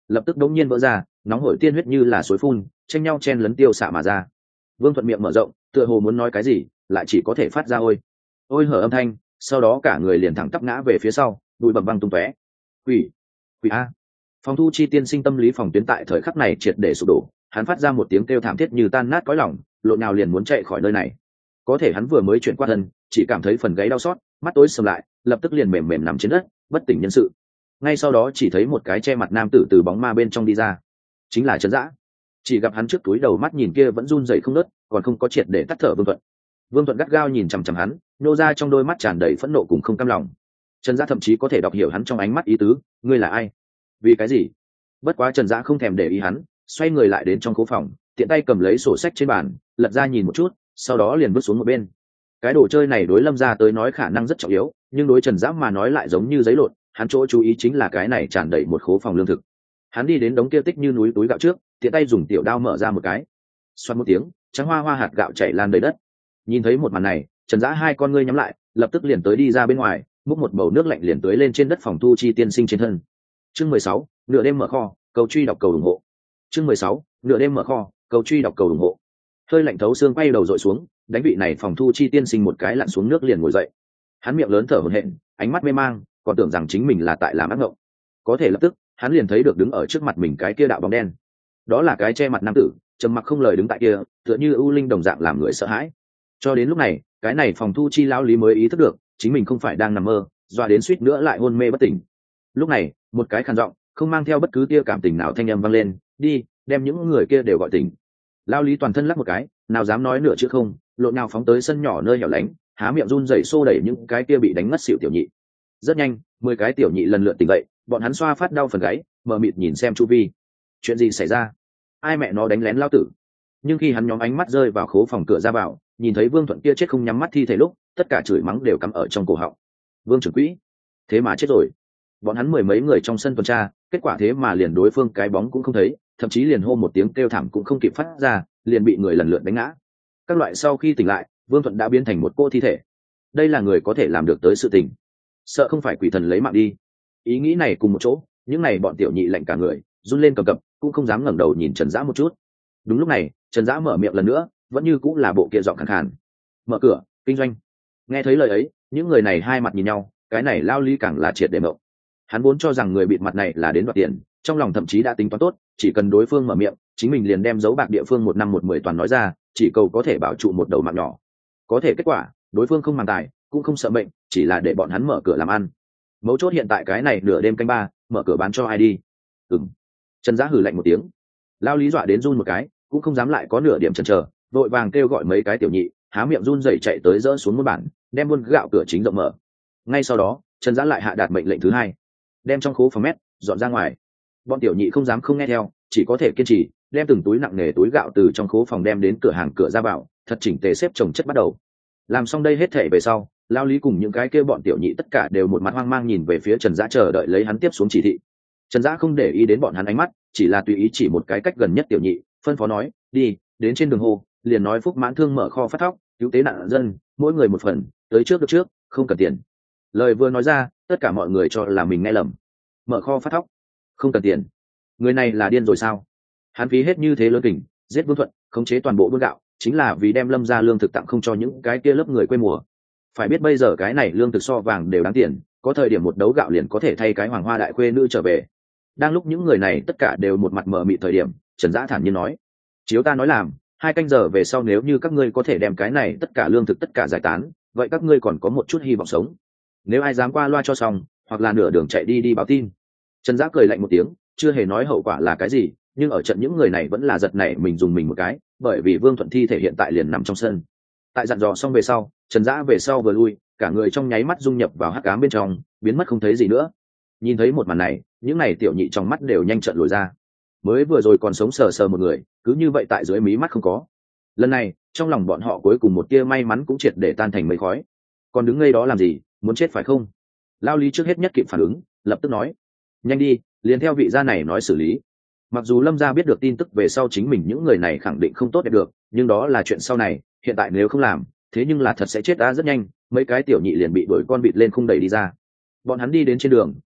lập tức đống nhiên vỡ ra, nóng hổi tiên huyết như là suối phun tranh nhau chen lấn tiêu xạ mà ra. Vương Thuận miệng mở rộng, tựa hồ muốn nói cái gì, lại chỉ có thể phát ra ôi ôi hở âm thanh, sau đó cả người liền thẳng tắp ngã về phía sau, bụi bầm văng tung tóe. Quỷ, quỷ a! Phòng thu chi tiên sinh tâm lý phòng tuyến tại thời khắc này triệt để sụp đổ, hắn phát ra một tiếng kêu thảm thiết như tan nát cõi lòng, lộn nào liền muốn chạy khỏi nơi này. Có thể hắn vừa mới chuyển qua thân, chỉ cảm thấy phần gáy đau xót, mắt tối sầm lại, lập tức liền mềm mềm nằm trên đất, bất tỉnh nhân sự. Ngay sau đó chỉ thấy một cái che mặt nam tử từ bóng ma bên trong đi ra, chính là Trần Dã. Chỉ gặp hắn trước túi đầu mắt nhìn kia vẫn run rẩy không ngớt, còn không có triệt để tắt thở Vương Thuận. Vương Thuận gắt gao nhìn chằm chằm hắn, nô ra trong đôi mắt tràn đầy phẫn nộ cùng không cam lòng. Trần Dã thậm chí có thể đọc hiểu hắn trong ánh mắt ý tứ, ngươi là ai? Vì cái gì? Bất quá Trần Dã không thèm để ý hắn, xoay người lại đến trong khố phòng, tiện tay cầm lấy sổ sách trên bàn, lật ra nhìn một chút, sau đó liền vứt xuống một bên. Cái đồ chơi này đối Lâm gia tới nói khả năng rất trọng yếu, nhưng đối Trần Dã mà nói lại giống như giấy lộn, hắn chỗ chú ý chính là cái này tràn đầy một khố phòng lương thực. Hắn đi đến đống kia tích như núi túi gạo trước, tiện tay dùng tiểu đao mở ra một cái, xoắn một tiếng, trắng hoa hoa hạt gạo chảy lan đầy đất. Nhìn thấy một màn này, Trần Dã hai con ngươi nhắm lại, lập tức liền tới đi ra bên ngoài, múc một bầu nước lạnh liền tưới lên trên đất phòng thu chi tiên sinh trên thân. Chương mười sáu, nửa đêm mở kho, cầu truy đọc cầu ủng hộ. Chương mười sáu, nửa đêm mở kho, cầu truy đọc cầu ủng hộ. Hơi lạnh thấu xương quay đầu dội xuống, đánh vị này phòng thu chi tiên sinh một cái lặn xuống nước liền ngồi dậy. Hắn miệng lớn thở hổn hển, ánh mắt mê mang, còn tưởng rằng chính mình là tại làm ác mộng. Có thể lập tức, hắn liền thấy được đứng ở trước mặt mình cái kia đạo bóng đen. Đó là cái che mặt nam tử, trầm mặc không lời đứng tại kia, tựa như ưu linh đồng dạng làm người sợ hãi. Cho đến lúc này, cái này phòng thu chi lão lý mới ý thức được, chính mình không phải đang nằm mơ, doa đến suýt nữa lại hôn mê bất tỉnh. Lúc này, một cái khàn giọng, không mang theo bất cứ tia cảm tình nào thanh âm vang lên, đi, đem những người kia đều gọi tỉnh. Lão lý toàn thân lắc một cái, nào dám nói nửa chữ không, lộn nào phóng tới sân nhỏ nơi hẻo lánh, há miệng run rẩy xô đẩy những cái kia bị đánh ngất xỉu tiểu nhị. Rất nhanh, mười cái tiểu nhị lần lượt tỉnh dậy, bọn hắn xoa phát đau phần gáy, mờ mịt nhìn xem chu vi. Chuyện gì xảy ra? Ai mẹ nó đánh lén lão tử? Nhưng khi hắn nhóm ánh mắt rơi vào khố phòng cửa ra vào, nhìn thấy Vương Thuận kia chết không nhắm mắt thi thể lúc, tất cả chửi mắng đều cắm ở trong cổ họng. Vương trưởng quỹ, thế mà chết rồi. Bọn hắn mười mấy người trong sân tuần tra, kết quả thế mà liền đối phương cái bóng cũng không thấy, thậm chí liền hô một tiếng kêu thảm cũng không kịp phát ra, liền bị người lần lượt đánh ngã. Các loại sau khi tỉnh lại, Vương Thuận đã biến thành một cô thi thể. Đây là người có thể làm được tới sự tình, sợ không phải quỷ thần lấy mạng đi. Ý nghĩ này cùng một chỗ, những này bọn tiểu nhị lạnh cả người, run lên cầm cập, cũng không dám ngẩng đầu nhìn Trần Dã một chút. Đúng lúc này, Trần Dã mở miệng lần nữa, vẫn như cũng là bộ kia giọng khàn khàn. Mở cửa, kinh doanh. Nghe thấy lời ấy, những người này hai mặt nhìn nhau, cái này lao lý càng là triệt để mộng. Hắn vốn cho rằng người bịt mặt này là đến đoạt tiền, trong lòng thậm chí đã tính toán tốt, chỉ cần đối phương mở miệng, chính mình liền đem dấu bạc địa phương một năm một mười toàn nói ra, chỉ cầu có thể bảo trụ một đầu mạng nhỏ. Có thể kết quả, đối phương không màng tài, cũng không sợ bệnh, chỉ là để bọn hắn mở cửa làm ăn. Mấu chốt hiện tại cái này nửa đêm canh ba, mở cửa bán cho ai đi? Ừm. Trần Dã hừ lạnh một tiếng. Lao lý dọa đến run một cái, cũng không dám lại có nửa điểm chần chờ, vội vàng kêu gọi mấy cái tiểu nhị, há miệng run rẩy chạy tới dỡ xuống một bản, đem buôn gạo cửa chính rộng mở. Ngay sau đó, Trần Dã lại hạ đạt mệnh lệnh thứ hai, đem trong khố phòng mét dọn ra ngoài. Bọn tiểu nhị không dám không nghe theo, chỉ có thể kiên trì, đem từng túi nặng nề túi gạo từ trong khố phòng đem đến cửa hàng cửa ra vào, thật chỉnh tề xếp chồng chất bắt đầu. Làm xong đây hết thể về sau, Lao lý cùng những cái kia bọn tiểu nhị tất cả đều một mặt hoang mang nhìn về phía Trần Dã chờ đợi lấy hắn tiếp xuống chỉ thị. Trần Dã không để ý đến bọn hắn ánh mắt, chỉ là tùy ý chỉ một cái cách gần nhất tiểu nhị, phân phó nói, đi, đến trên đường hồ, liền nói Phúc Mãn Thương mở kho phát thóc, cứu tế nạn dân, mỗi người một phần, tới trước được trước, không cần tiền. Lời vừa nói ra, tất cả mọi người cho là mình nghe lầm. Mở kho phát thóc, không cần tiền. Người này là điên rồi sao? Hắn phí hết như thế lớn kình, giết Vương Thuận, khống chế toàn bộ buôn gạo, chính là vì đem Lâm gia lương thực tặng không cho những cái kia lớp người quê mùa. Phải biết bây giờ cái này lương thực so vàng đều đáng tiền, có thời điểm một đấu gạo liền có thể thay cái hoàng hoa đại khuê nữ trở về. Đang lúc những người này tất cả đều một mặt mờ mịt thời điểm, Trần Dã thản nhiên nói, chiếu ta nói làm, hai canh giờ về sau nếu như các ngươi có thể đem cái này tất cả lương thực tất cả giải tán, vậy các ngươi còn có một chút hy vọng sống. Nếu ai dám qua loa cho xong, hoặc là nửa đường chạy đi đi báo tin. Trần Dã cười lạnh một tiếng, chưa hề nói hậu quả là cái gì, nhưng ở trận những người này vẫn là giật nảy mình dùng mình một cái, bởi vì Vương Thuận thi thể hiện tại liền nằm trong sân. Tại dặn dò xong về sau, Trần Dã về sau vừa lui, cả người trong nháy mắt dung nhập vào hắc ám bên trong, biến mất không thấy gì nữa. Nhìn thấy một màn này, những này tiểu nhị trong mắt đều nhanh trợn lồi ra. Mới vừa rồi còn sống sờ sờ một người, cứ như vậy tại dưới mí mắt không có. Lần này, trong lòng bọn họ cuối cùng một tia may mắn cũng triệt để tan thành mây khói. Còn đứng ngây đó làm gì, muốn chết phải không? Lao lý trước hết nhất kịp phản ứng, lập tức nói, nhanh đi, liền theo vị gia này nói xử lý. Mặc dù Lâm gia biết được tin tức về sau chính mình những người này khẳng định không tốt đẹp được, nhưng đó là chuyện sau này, hiện tại nếu không làm, thế nhưng là thật sẽ chết đã rất nhanh. Mấy cái tiểu nhị liền bị đuổi con vịt lên khung đẩy đi ra. Bọn hắn đi đến trên đường,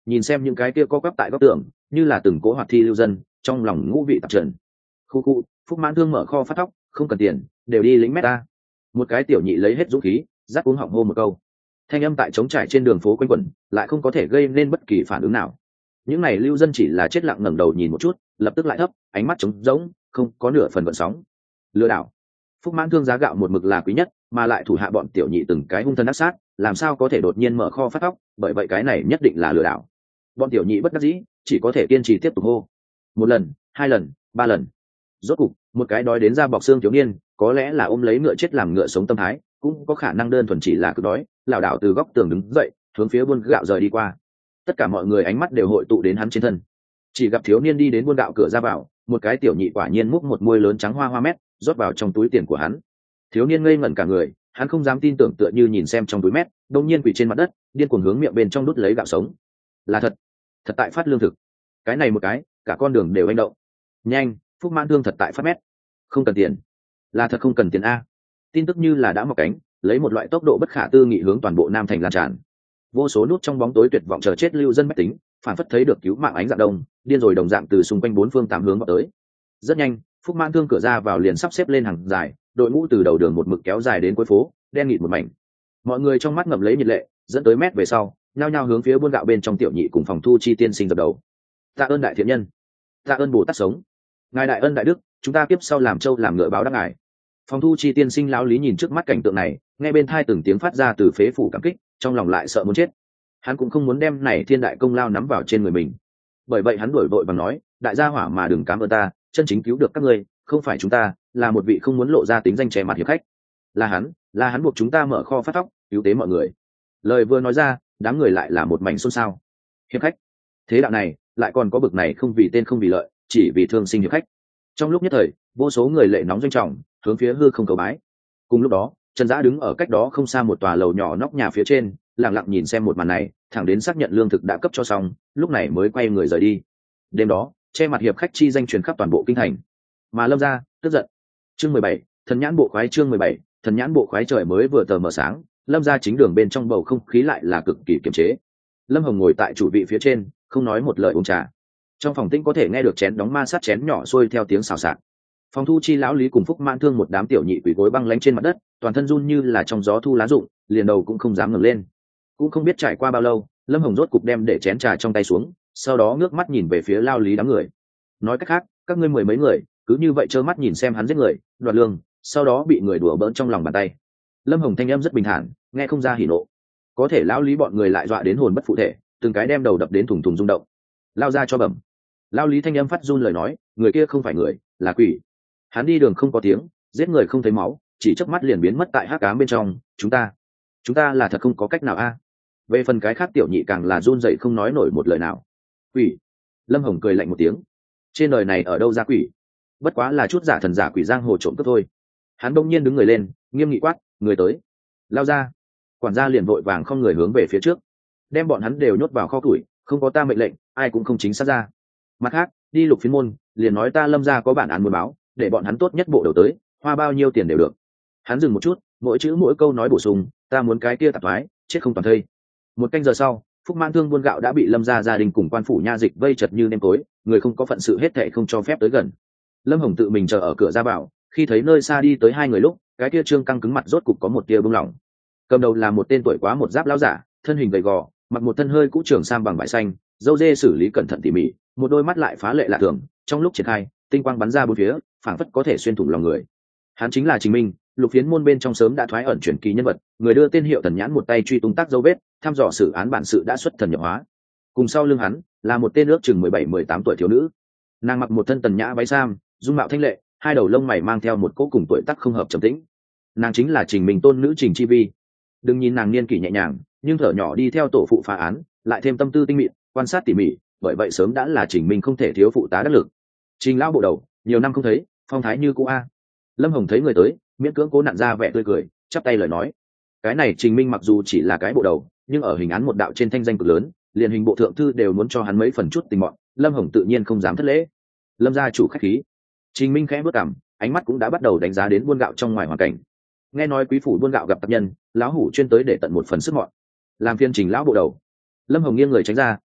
nhìn xem những cái kia co quắp tại góc tường như là từng cỗ hoạt thi lưu dân, trong lòng ngũ vị tạp trần. Khu khu, Phúc Mãn Thương mở kho phát thóc, không cần tiền, đều đi lính mét ta. Một cái tiểu nhị lấy hết dũng khí, rát uống họng hô một câu. Thanh âm tại trống trải trên đường phố quanh quẩn, lại không có thể gây nên bất kỳ phản ứng nào. Những này lưu dân chỉ là chết lặng ngẩng đầu nhìn một chút, lập tức lại thấp, ánh mắt trống rỗng, không có nửa phần gợn sóng. Lừa đảo. Phúc Mãn Thương giá gạo một mực là quý nhất, mà lại thủ hạ bọn tiểu nhị từng cái hung thân ác sát, làm sao có thể đột nhiên mở kho phát thóc, bởi vậy cái này nhất định là lừa đảo. Bọn tiểu nhị bất đắc dĩ, chỉ có thể kiên trì tiếp tục hô. Một lần, hai lần, ba lần. Rốt cục, một cái đói đến da bọc xương thiếu niên, có lẽ là ôm lấy ngựa chết làm ngựa sống tâm thái, cũng có khả năng đơn thuần chỉ là cực đói, lảo đảo từ góc tường đứng dậy, hướng phía buôn gạo rời đi qua. Tất cả mọi người ánh mắt đều hội tụ đến hắn trên thân. Chỉ gặp thiếu niên đi đến buôn gạo cửa ra vào, một cái tiểu nhị quả nhiên múc một muôi lớn trắng hoa hoa mét, rót vào trong túi tiền của hắn. Thiếu niên ngây ngẩn cả người, hắn không dám tin tưởng, tựa như nhìn xem trong túi mét, đông nhiên quỳ trên mặt đất, điên cuồng hướng miệng bên trong đút lấy gạo sống. Là thật, thật tại phát lương thực. Cái này một cái, cả con đường đều hành động. Nhanh, Phúc Mãn Thương thật tại phát mét. Không cần tiền. Là thật không cần tiền a. Tin tức như là đã mọc cánh, lấy một loại tốc độ bất khả tư nghị hướng toàn bộ Nam thành lan tràn. Vô số nút trong bóng tối tuyệt vọng chờ chết lưu dân bách tính, phản phất thấy được cứu mạng ánh dạng đông, điên rồi đồng dạng từ xung quanh bốn phương tám hướng vào tới. Rất nhanh, Phúc Mãn Thương cửa ra vào liền sắp xếp lên hàng dài, đội ngũ từ đầu đường một mực kéo dài đến cuối phố, đen nghịt một mảnh. Mọi người trong mắt ngậm lấy nhiệt lệ, dẫn tới mét về sau, nhao nhao hướng phía buôn gạo bên trong tiểu nhị cùng phòng thu chi tiên sinh dập đầu. Tạ ơn đại thiện nhân, tạ ơn Bồ Tát sống, ngài đại ân đại đức, chúng ta tiếp sau làm trâu làm ngựa báo đáp ngài. Phòng thu chi tiên sinh lão lý nhìn trước mắt cảnh tượng này, nghe bên thai từng tiếng phát ra từ phế phủ cảm kích, trong lòng lại sợ muốn chết. Hắn cũng không muốn đem này thiên đại công lao nắm vào trên người mình, bởi vậy hắn đổi vội bằng nói, đại gia hỏa mà đừng cám ơn ta, chân chính cứu được các ngươi không phải chúng ta, là một vị không muốn lộ ra tính danh che mặt hiệp khách. Là hắn, là hắn buộc chúng ta mở kho phát thóc, cứu tế mọi người. Lời vừa nói ra, đám người lại là một mảnh xôn xao. Hiệp khách, thế đạo này lại còn có bực này không vì tên không vì lợi, chỉ vì thương sinh hiệp khách. Trong lúc nhất thời, vô số người lệ nóng doanh trọng, hướng phía hư không cầu bái. Cùng lúc đó, Trần Dã đứng ở cách đó không xa một tòa lầu nhỏ nóc nhà phía trên, lặng lặng nhìn xem một màn này, thẳng đến xác nhận lương thực đã cấp cho xong, lúc này mới quay người rời đi. Đêm đó, che mặt hiệp khách chi danh truyền khắp toàn bộ kinh thành. Mà Lâm gia tức giận. Chương mười bảy, thần nhãn bộ khoái. Chương mười bảy, thần nhãn bộ khoái. Trời mới vừa tờ mờ sáng, Lâm gia chính đường bên trong bầu không khí lại là cực kỳ kiềm chế. Lâm Hồng ngồi tại chủ vị phía trên, không nói một lời uống trà. Trong phòng tĩnh có thể nghe được chén đóng ma sát chén nhỏ xuôi theo tiếng xào xạc. Phòng thu chi lão lý cùng Phúc Mãn Thương một đám tiểu nhị quỳ gối băng lánh trên mặt đất, toàn thân run như là trong gió thu lá rụng, liền đầu cũng không dám ngẩng lên. Cũng không biết trải qua bao lâu, Lâm Hồng rốt cục đem để chén trà trong tay xuống, sau đó ngước mắt nhìn về phía lao lý đám người. Nói cách khác, các ngươi mười mấy người cứ như vậy trơ mắt nhìn xem hắn giết người, đoạt lương, sau đó bị người đùa bỡn trong lòng bàn tay. Lâm Hồng thanh âm rất bình thản, nghe không ra hỉ nộ. Có thể lão lý bọn người lại dọa đến hồn bất phụ thể, từng cái đem đầu đập đến thùng thùng rung động. Lao ra cho bẩm. Lao lý thanh âm phát run lời nói, người kia không phải người, là quỷ. Hắn đi đường không có tiếng, giết người không thấy máu, chỉ chớp mắt liền biến mất tại hắc ám bên trong. Chúng ta, chúng ta là thật không có cách nào a. Về phần cái khác tiểu nhị càng là run dậy không nói nổi một lời nào. Quỷ. Lâm Hồng cười lạnh một tiếng. Trên đời này ở đâu ra quỷ? Bất quá là chút giả thần giả quỷ giang hồ trộm cướp thôi. Hắn đông nhiên đứng người lên, nghiêm nghị quát, người tới. Lao ra. Quản gia liền vội vàng không người hướng về phía trước, đem bọn hắn đều nhốt vào kho củi, không có ta mệnh lệnh, ai cũng không chính xác ra. Mặt khác, đi lục phiến môn, liền nói ta Lâm gia có bản án muốn báo, để bọn hắn tốt nhất bộ đầu tới, hoa bao nhiêu tiền đều được. Hắn dừng một chút, mỗi chữ mỗi câu nói bổ sung, ta muốn cái kia tạp thoái, chết không toàn thây. Một canh giờ sau, Phúc Mãn Thương buôn gạo đã bị Lâm gia gia đình cùng quan phủ nha dịch vây chật như nêm tối, người không có phận sự hết thảy không cho phép tới gần. Lâm Hồng tự mình chờ ở cửa ra vào, khi thấy nơi xa đi tới hai người lúc, cái kia trương căng cứng mặt rốt cục có một tia bông lỏng. Cầm đầu là một tên tuổi quá một giáp lão giả, thân hình gầy gò, mặc một thân hơi cũ trường sam bằng vải xanh, râu dê xử lý cẩn thận tỉ mỉ, một đôi mắt lại phá lệ lạ thường, trong lúc triển khai, tinh quang bắn ra bốn phía, phảng phất có thể xuyên thủng lòng người. Hắn chính là Trình Minh, lục phiến môn bên trong sớm đã thoái ẩn chuyển kỳ nhân vật, người đưa tên hiệu thần nhãn một tay truy tung tác dấu vết, thăm dò xử án bản sự đã xuất thần nhập hóa. Cùng sau lưng hắn là một tên ước chừng mười bảy mười tám tuổi thiếu nữ. Nàng mặc một thân tần nhã váy sam, dung mạo thanh lệ, hai đầu lông mày mang theo một cỗ cùng tuổi tác không hợp trầm tĩnh. Nàng chính là Trình Minh tôn nữ Trình Chi Vi. Đừng nhìn nàng niên kỷ nhẹ nhàng, nhưng thở nhỏ đi theo tổ phụ phá án, lại thêm tâm tư tinh mịn, quan sát tỉ mỉ, bởi vậy sớm đã là Trình Minh không thể thiếu phụ tá đắc lực. Trình lão bộ đầu, nhiều năm không thấy, phong thái như cũ a. Lâm Hồng thấy người tới, miễn cưỡng cố nặn ra vẻ tươi cười, chắp tay lời nói. Cái này Trình Minh mặc dù chỉ là cái bộ đầu, nhưng ở hình án một đạo trên thanh danh cực lớn, liền hình bộ thượng thư đều muốn cho hắn mấy phần chút tình mọn, Lâm Hồng tự nhiên không dám thất lễ. Lâm gia chủ khách khí. Trình Minh khẽ bước cằm, ánh mắt cũng đã bắt đầu đánh giá đến buôn gạo trong ngoài hoàn cảnh. Nghe nói quý phủ buôn gạo gặp tập nhân, lão hủ chuyên tới để tận một phần sức mọn, làm phiên Trình lão bộ đầu. Lâm Hồng nghiêng người tránh ra,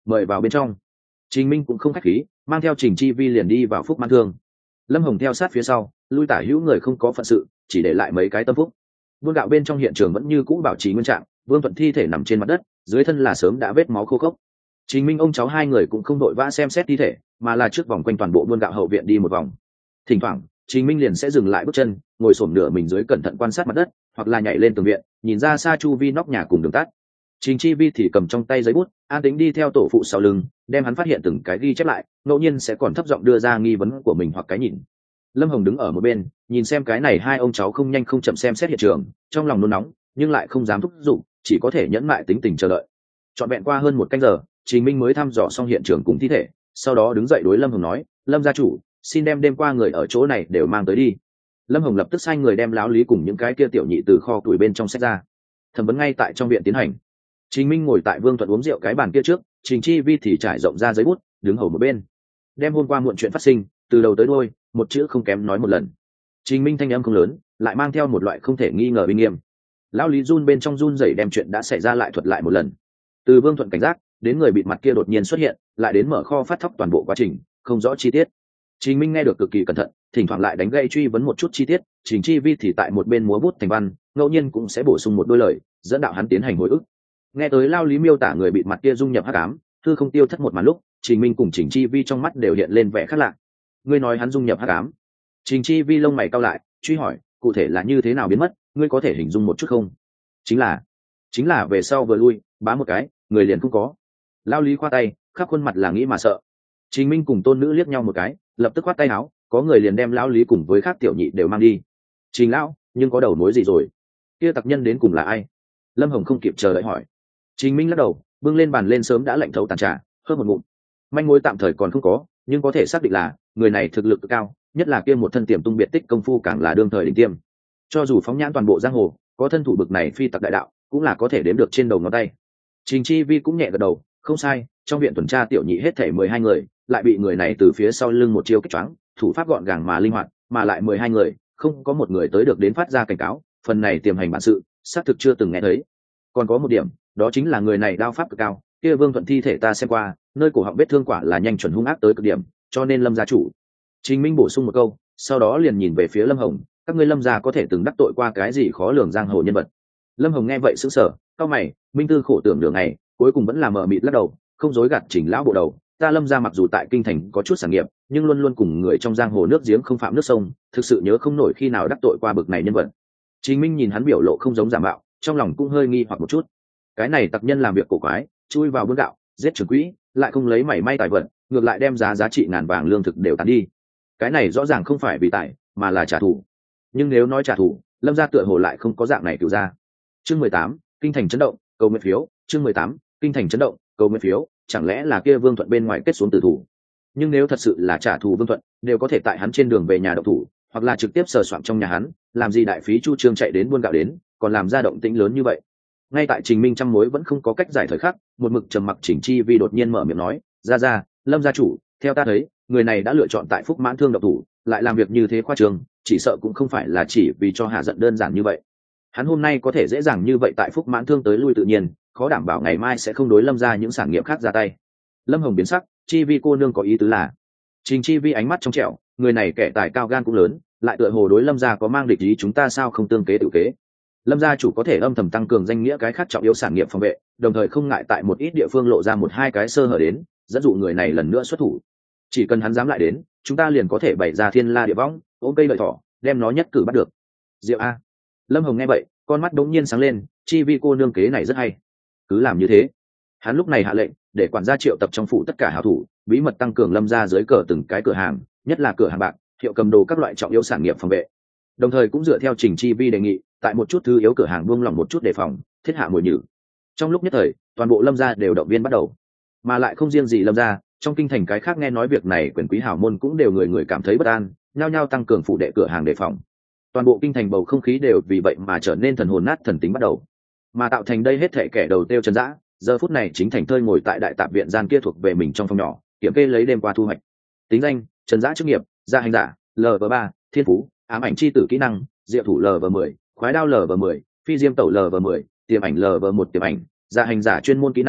mời vào bên trong. Trình Minh cũng không khách khí, mang theo Trình Chi Vi liền đi vào Phúc Mãn Thương. Lâm Hồng theo sát phía sau, lui tả hữu người không có phận sự, chỉ để lại mấy cái tâm phúc. Buôn gạo bên trong hiện trường vẫn như cũ bảo trì nguyên trạng, Vương Thuận thi thể nằm trên mặt đất, dưới thân là sớm đã vết máu khô khốc. Trình Minh ông cháu hai người cũng không đội vã xem xét thi thể, mà là trước vòng quanh toàn bộ buôn gạo hậu viện đi một vòng. Thỉnh thoảng, Trình Minh liền sẽ dừng lại bước chân, ngồi xổm nửa mình dưới cẩn thận quan sát mặt đất, hoặc là nhảy lên tường viện, nhìn ra xa chu vi nóc nhà cùng đường tắt. Trình Chi Vi thì cầm trong tay giấy bút, an tính đi theo tổ phụ sau lưng, đem hắn phát hiện từng cái ghi chép lại, ngẫu nhiên sẽ còn thấp giọng đưa ra nghi vấn của mình hoặc cái nhìn. Lâm Hồng đứng ở một bên, nhìn xem cái này hai ông cháu không nhanh không chậm xem xét hiện trường, trong lòng nôn nóng, nhưng lại không dám thúc giục, chỉ có thể nhẫn mại tính tình chờ đợi. Trọn vẹn qua hơn một canh giờ, Trình Minh mới thăm dò xong hiện trường cùng thi thể, sau đó đứng dậy đối Lâm Hồng nói, Lâm gia chủ, xin đem đêm qua người ở chỗ này đều mang tới đi. Lâm Hồng lập tức sai người đem láo lý cùng những cái kia tiểu nhị từ kho tuổi bên trong xách ra. Thẩm vấn ngay tại trong viện tiến hành. Trình Minh ngồi tại Vương Thuận uống rượu cái bàn kia trước, Trình Chi Vi thì trải rộng ra giấy bút, đứng hầu một bên. Đem hôm qua muộn chuyện phát sinh, từ đầu tới đuôi, một chữ không kém nói một lần. Trình Minh thanh âm không lớn, lại mang theo một loại không thể nghi ngờ uy nghiêm. Lão Lý run bên trong run rẩy đem chuyện đã xảy ra lại thuật lại một lần. Từ Vương Thuận cảnh giác, đến người bịt mặt kia đột nhiên xuất hiện, lại đến mở kho phát thóc toàn bộ quá trình, không rõ chi tiết. Trình Minh nghe được cực kỳ cẩn thận, thỉnh thoảng lại đánh gây truy vấn một chút chi tiết, Trình Chi Vi thì tại một bên múa bút thành văn, ngẫu nhiên cũng sẽ bổ sung một đôi lời, dẫn đạo hắn tiến hành hồi ức. Nghe tới Lao Lý miêu tả người bịt mặt kia dung nhập hắc ám, thư không tiêu thất một màn lúc, Trình Minh cùng Trình Chi Vi trong mắt đều hiện lên vẻ khác lạ. Ngươi nói hắn dung nhập hắc ám? Trình Chi Vi lông mày cau lại, truy hỏi, cụ thể là như thế nào biến mất, ngươi có thể hình dung một chút không? Chính là, chính là về sau vừa lui, bá một cái, người liền không có. Lao Lý khoa tay, khắp khuôn mặt là nghĩ mà sợ. Trình Minh cùng tôn nữ liếc nhau một cái, lập tức khoát tay áo, có người liền đem Lão Lý cùng với khác tiểu nhị đều mang đi. Trình lão, nhưng có đầu mối gì rồi? Kia tặc nhân đến cùng là ai? Lâm Hồng không kịp chờ đợi hỏi. Trình Minh lắc đầu, bưng lên bàn lên sớm đã lạnh thấu tàn trà, hớp một ngụm. Manh mối tạm thời còn không có, nhưng có thể xác định là người này thực lực cao, nhất là kia một thân tiềm tung biệt tích công phu càng là đương thời đỉnh tiêm. Cho dù phóng nhãn toàn bộ giang hồ, có thân thủ bực này phi tặc đại đạo, cũng là có thể đếm được trên đầu ngón tay. Trình Chi Vi cũng nhẹ gật đầu, không sai, trong viện tuần tra tiểu nhị hết thảy mười hai người, lại bị người này từ phía sau lưng một chiêu kích choáng, thủ pháp gọn gàng mà linh hoạt, mà lại mười hai người, không có một người tới được đến phát ra cảnh cáo, phần này tiềm hành bản sự, xác thực chưa từng nghe thấy. Còn có một điểm, đó chính là người này đao pháp cực cao, kia Vương Thuận thi thể ta xem qua, nơi cổ họng vết thương quả là nhanh chuẩn hung ác tới cực điểm, cho nên Lâm gia chủ. Trình Minh bổ sung một câu, sau đó liền nhìn về phía Lâm Hồng, các ngươi Lâm gia có thể từng đắc tội qua cái gì khó lường giang hồ nhân vật? Lâm Hồng nghe vậy sững sờ, cau mày, minh tư khổ tưởng nửa ngày, cuối cùng vẫn là mờ mịt lắc đầu, không dối gạt Trình lão bộ đầu, ta Lâm gia mặc dù tại kinh thành có chút sản nghiệp, nhưng luôn luôn cùng người trong giang hồ nước giếng không phạm nước sông, thực sự nhớ không nổi khi nào đắc tội qua bực này nhân vật. Trình Minh nhìn hắn biểu lộ không giống giả mạo, trong lòng cũng hơi nghi hoặc một chút. Cái này tặc nhân làm việc cổ quái, chui vào buôn gạo, giết trưởng quỹ, lại không lấy mảy may tài vật, ngược lại đem giá giá trị ngàn vàng lương thực đều tán đi. Cái này rõ ràng không phải vì tài, mà là trả thù. Nhưng nếu nói trả thù, Lâm gia tựa hồ lại không có dạng này cửu ra. Chương mười tám, kinh thành chấn động, cầu nguyện phiếu. Chương mười tám, kinh thành chấn động, cầu nguyện phiếu. Chẳng lẽ là kia Vương Thuận bên ngoài kết xuống tử thủ? Nhưng nếu thật sự là trả thù Vương Thuận, đều có thể tại hắn trên đường về nhà động thủ, hoặc là trực tiếp sờ soạn trong nhà hắn, làm gì đại phí chu trương chạy đến buôn gạo đến, còn làm ra động tĩnh lớn như vậy. Ngay tại Trình Minh trăm mối vẫn không có cách giải thời khắc, một mực trầm mặc Trình Chi Vi đột nhiên mở miệng nói, ra ra, Lâm gia chủ, theo ta thấy, người này đã lựa chọn tại Phúc Mãn Thương động thủ, lại làm việc như thế khoa trương, chỉ sợ cũng không phải là chỉ vì cho hạ giận đơn giản như vậy. Hắn hôm nay có thể dễ dàng như vậy tại Phúc Mãn Thương tới lui tự nhiên, khó đảm bảo ngày mai sẽ không đối Lâm gia những sản nghiệp khác ra tay. Lâm Hồng biến sắc, Chi Vi cô nương có ý tứ là? Trình Chi Vi ánh mắt trong trẻo, người này kẻ tài cao gan cũng lớn, lại tựa hồ đối Lâm gia có mang địch ý, chúng ta sao không tương kế tự kế? Lâm gia chủ có thể âm thầm tăng cường danh nghĩa cái khác trọng yếu sản nghiệp phòng vệ, đồng thời không ngại tại một ít địa phương lộ ra một hai cái sơ hở đến, dẫn dụ người này lần nữa xuất thủ. Chỉ cần hắn dám lại đến, chúng ta liền có thể bày ra thiên la địa võng, ôm cây lợi thỏ, đem nó nhất cử bắt được. Diệu a. Lâm Hồng nghe vậy, con mắt đống nhiên sáng lên, Chi Vi cô nương kế này rất hay. Cứ làm như thế. Hắn lúc này hạ lệnh, để quản gia triệu tập trong phủ tất cả hảo thủ, bí mật tăng cường Lâm gia dưới cờ từng cái cửa hàng, nhất là cửa hàng bạc, hiệu cầm đồ các loại trọng yếu sản nghiệp phòng vệ. Đồng thời cũng dựa theo Trình Chi Vi đề nghị, tại một chút thứ yếu cửa hàng buông lỏng một chút đề phòng, thiết hạ mồi nhử. Trong lúc nhất thời, toàn bộ Lâm gia đều động viên bắt đầu, mà lại không riêng gì Lâm gia, trong kinh thành cái khác nghe nói việc này quyền quý hảo môn cũng đều người người cảm thấy bất an, nhao nhao tăng cường phủ đệ cửa hàng đề phòng. Toàn bộ kinh thành bầu không khí đều vì vậy mà trở nên thần hồn nát thần tính bắt đầu, mà tạo thành đây hết thệ kẻ đầu tiêu Trần Dã, giờ phút này chính thành thơi ngồi tại đại tạp viện gian kia thuộc về mình trong phòng nhỏ, kiểm kê lấy đêm qua thu hoạch. Tính danh: Trần Dã, chức nghiệp gia hành giả, L V ba, thiên phú ám ảnh chi tử, kỹ năng diệu thủ L V mười, khoái đao L V mười, phi diêm tẩu L V mười, tiềm ảnh L V một, tiềm ảnh gia hành giả chuyên môn kỹ năng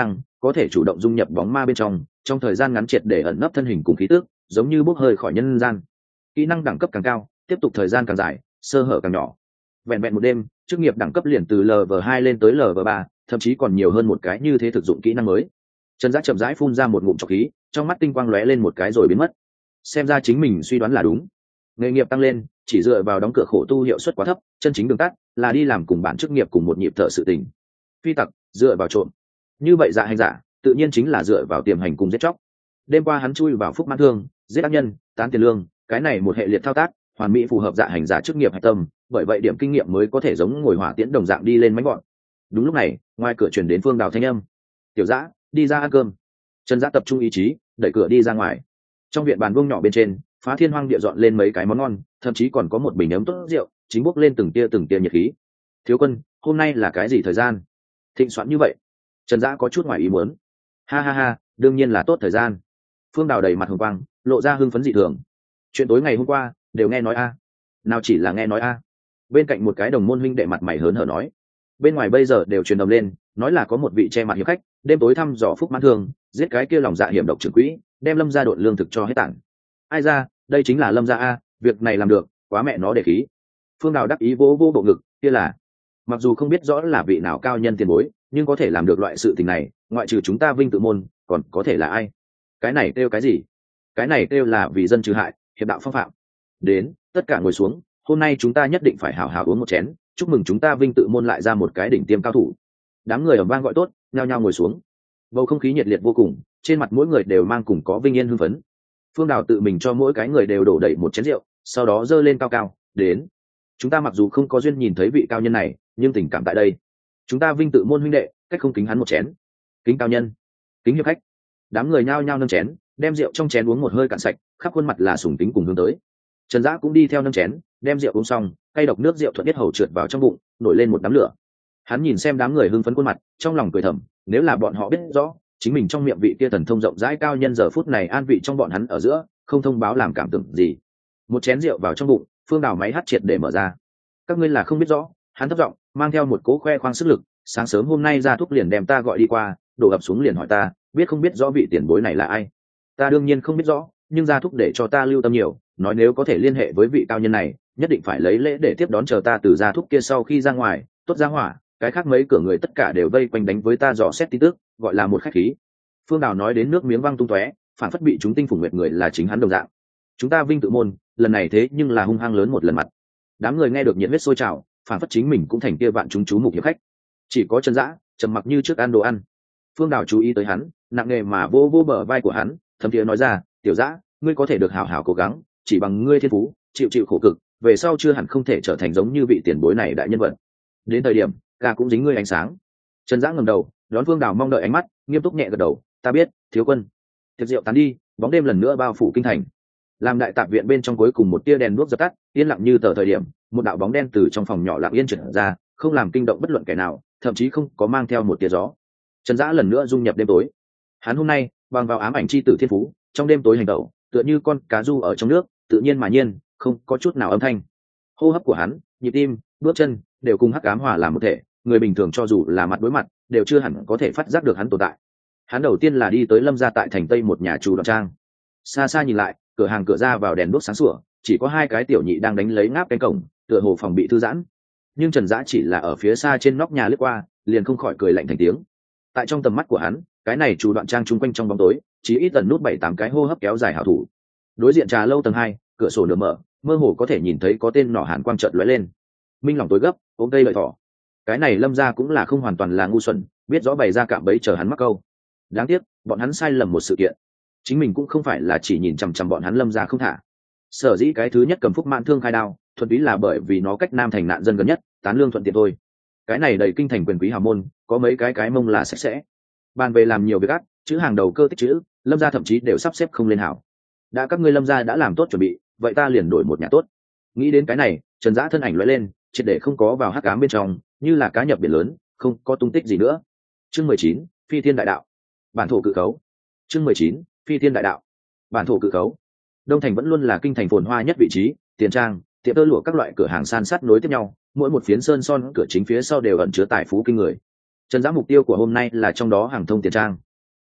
có thể chủ động dung nhập bóng ma bên trong, trong thời gian ngắn triệt để ẩn nấp thân hình cùng khí tức, giống như bốc hơi khỏi nhân gian. Kỹ năng đẳng cấp càng cao, tiếp tục thời gian càng dài, sơ hở càng nhỏ. Vẹn vẹn một đêm, chức nghiệp đẳng cấp liền từ lv hai lên tới lv ba, thậm chí còn nhiều hơn một cái như thế thực dụng kỹ năng mới. Trần Dã chậm rãi phun ra một ngụm trọc khí, trong mắt tinh quang lóe lên một cái rồi biến mất. Xem ra chính mình suy đoán là đúng. Nghề nghiệp tăng lên, chỉ dựa vào đóng cửa khổ tu hiệu suất quá thấp, chân chính đường tắt là đi làm cùng bản chức nghiệp cùng một nhịp thợ sự tình. Phi tặc dựa vào trộm, như vậy dạ hành giả tự nhiên chính là dựa vào tiềm hành cùng giết chóc. Đêm qua hắn chui vào phúc mãn thương, giết ác nhân, tán tiền lương, cái này một hệ liệt thao tác hoàn mỹ phù hợp dạ hành giả chức nghiệp hạch tâm, bởi vậy điểm kinh nghiệm mới có thể giống ngồi hỏa tiễn đồng dạng đi lên mánh gọn. Đúng lúc này, ngoài cửa truyền đến Phương Đào thanh âm: "Tiểu Dã, đi ra ăn cơm." Trần Dã tập trung ý chí, đẩy cửa đi ra ngoài. Trong viện bàn vuông nhỏ bên trên, Phá Thiên Hoang địa dọn lên mấy cái món ngon, thậm chí còn có một bình ấm tốt rượu, chính bốc lên từng tia từng tia nhiệt khí. "Thiếu quân, hôm nay là cái gì thời gian thịnh soạn như vậy?" Trần Dã có chút ngoài ý muốn. "Ha ha ha, đương nhiên là tốt thời gian." Phương Đào đầy mặt hồng quang, lộ ra hưng phấn dị thường. "Chuyện tối ngày hôm qua đều nghe nói a." "Nào chỉ là nghe nói a." Bên cạnh một cái đồng môn huynh đệ mặt mày hớn hở nói. "Bên ngoài bây giờ đều truyền đồn lên, nói là có một vị che mặt hiệp khách, đêm tối thăm dò phúc mãn thương, giết cái kia lòng dạ hiểm độc trưởng quỹ, đem Lâm gia độn lương thực cho hết tản." "Ai ra, đây chính là Lâm gia a, việc này làm được, quá mẹ nó để khí." Phương Đào đắc ý vỗ vỗ bộ ngực, kia là, mặc dù không biết rõ là vị nào cao nhân tiền bối, nhưng có thể làm được loại sự tình này, ngoại trừ chúng ta Vinh Tự môn, còn có thể là ai? Cái này kêu cái gì? Cái này kêu là vì dân trừ hại, hiệp đạo phong phạm. Đến, tất cả ngồi xuống, hôm nay chúng ta nhất định phải hào hào uống một chén, chúc mừng chúng ta Vinh Tự môn lại ra một cái đỉnh tiêm cao thủ. Đám người ầm vang gọi tốt, nhao nhao ngồi xuống. Bầu không khí nhiệt liệt vô cùng, trên mặt mỗi người đều mang cùng có vinh yên hưng phấn. Phương Đào tự mình cho mỗi cái người đều đổ đầy một chén rượu, sau đó giơ lên cao cao, đến. Chúng ta mặc dù không có duyên nhìn thấy vị cao nhân này, nhưng tình cảm tại đây. Chúng ta Vinh Tự môn huynh đệ, cách không kính hắn một chén. Kính cao nhân, kính hiệp khách. Đám người nhao nhao nâng chén, đem rượu trong chén uống một hơi cạn sạch, khắp khuôn mặt là sùng kính cùng hướng tới. Trần Dã cũng đi theo nâng chén, đem rượu uống xong, cay độc nước rượu thuận tiết hầu trượt vào trong bụng, nổi lên một đám lửa. Hắn nhìn xem đám người hưng phấn khuôn mặt, trong lòng cười thầm, nếu là bọn họ biết rõ, chính mình trong miệng vị kia thần thông rộng rãi cao nhân giờ phút này an vị trong bọn hắn ở giữa, không thông báo làm cảm tưởng gì. Một chén rượu vào trong bụng, Phương Đào máy hắt triệt để mở ra. "Các ngươi là không biết rõ." Hắn thấp giọng, mang theo một cố khoe khoang sức lực, "Sáng sớm hôm nay Gia Thúc liền đem ta gọi đi qua, đổ ập xuống liền hỏi ta, biết không biết rõ vị tiền bối này là ai? Ta đương nhiên không biết rõ, nhưng Gia Thúc để cho ta lưu tâm nhiều, nói nếu có thể liên hệ với vị cao nhân này, nhất định phải lấy lễ để tiếp đón chờ ta từ Gia Thúc kia sau khi ra ngoài, tốt ra hỏa, cái khác mấy cửa người tất cả đều vây quanh đánh với ta dò xét tin tức, gọi là một khách khí." Phương Đào nói đến nước miếng văng tung tóe, phản phất bị chúng tinh phủng nguyệt người là chính hắn đồng dạng. Chúng ta Vinh Tự môn, lần này thế nhưng là hung hăng lớn một lần mặt. Đám người nghe được nhiệt huyết sôi trào, phản phất chính mình cũng thành kia vạn chúng chú mục hiệp khách. Chỉ có Trần Dã trầm mặc như trước ăn đồ ăn. Phương Đào chú ý tới hắn, nặng nề mà vô vô bờ vai của hắn, thầm thiế nói ra, "Tiểu Dã, ngươi có thể được hảo hảo cố gắng, chỉ bằng ngươi thiên phú, chịu chịu khổ cực, về sau chưa hẳn không thể trở thành giống như vị tiền bối này đại nhân vật. Đến thời điểm, ca cũng dính ngươi ánh sáng." Trần Dã ngẩng đầu, đón Phương Đào mong đợi ánh mắt, nghiêm túc nhẹ gật đầu, "Ta biết, thiếu quân." Tiệc rượu tán đi, bóng đêm lần nữa bao phủ kinh thành. Làm đại tạp viện bên trong cuối cùng một tia đèn đuốc dập tắt, yên lặng như tờ thời điểm, một đạo bóng đen từ trong phòng nhỏ lặng yên trượt ra, không làm kinh động bất luận kẻ nào, thậm chí không có mang theo một tia gió. Trần Dã lần nữa dung nhập đêm tối. Hắn hôm nay bằng vào ám ảnh chi tử thiên phú, trong đêm tối hành động, tựa như con cá du ở trong nước, tự nhiên mà nhiên, không có chút nào âm thanh. Hô hấp của hắn, nhịp tim, bước chân đều cùng hắc ám hòa làm một thể, người bình thường cho dù là mặt đối mặt, đều chưa hẳn có thể phát giác được hắn tồn tại. Hắn đầu tiên là đi tới Lâm gia tại thành Tây một nhà chủ đoạn trang. Xa xa nhìn lại, cửa hàng cửa ra vào đèn đuốc sáng sủa, chỉ có hai cái tiểu nhị đang đánh lấy ngáp cánh cổng, tựa hồ phòng bị thư giãn. Nhưng Trần Dã chỉ là ở phía xa trên nóc nhà lướt qua, liền không khỏi cười lạnh thành tiếng. Tại trong tầm mắt của hắn, cái này chủ đoạn trang chung quanh trong bóng tối, chỉ ít tần nút bảy tám cái hô hấp kéo dài hảo thủ. Đối diện trà lâu tầng hai, cửa sổ nửa mở, mơ hồ có thể nhìn thấy có tên nỏ hàn quang chợt lóe lên. Minh lòng tối gấp, ôm cây lợi thỏ. Cái này Lâm gia cũng là không hoàn toàn là ngu xuẩn, biết rõ bày ra cạm bẫy chờ hắn mắc câu. Đáng tiếc, bọn hắn sai lầm một sự kiện. Chính mình cũng không phải là chỉ nhìn chằm chằm bọn hắn Lâm gia không thả. Sở dĩ cái thứ nhất cầm phúc mãn thương khai đao, thuần túy là bởi vì nó cách Nam thành nạn dân gần nhất, tán lương thuận tiện thôi. Cái này đầy kinh thành quyền quý hào môn, có mấy cái cái mông là sạch sẽ. Bàn về làm nhiều việc ác, chữ hàng đầu cơ tích chữ, Lâm gia thậm chí đều sắp xếp không lên hảo. Đã các ngươi Lâm gia đã làm tốt chuẩn bị, vậy ta liền đổi một nhà tốt. Nghĩ đến cái này, Trần Dã thân ảnh lóe lên, triệt để không có vào hắc ám bên trong, như là cá nhập biển lớn, không có tung tích gì nữa. Chương mười chín, Phi Thiên Đại Đạo. Bản thổ cự khấu. Chương mười chín, Phi Thiên Đại Đạo. Bản thổ cự khấu. Đông thành vẫn luôn là kinh thành phồn hoa nhất vị trí, tiền trang, tiệm tơ lụa các loại cửa hàng san sát nối tiếp nhau, mỗi một phiến sơn son cửa chính phía sau đều ẩn chứa tài phú kinh người. Trần Dã mục tiêu của hôm nay là trong đó hàng thông tiền trang.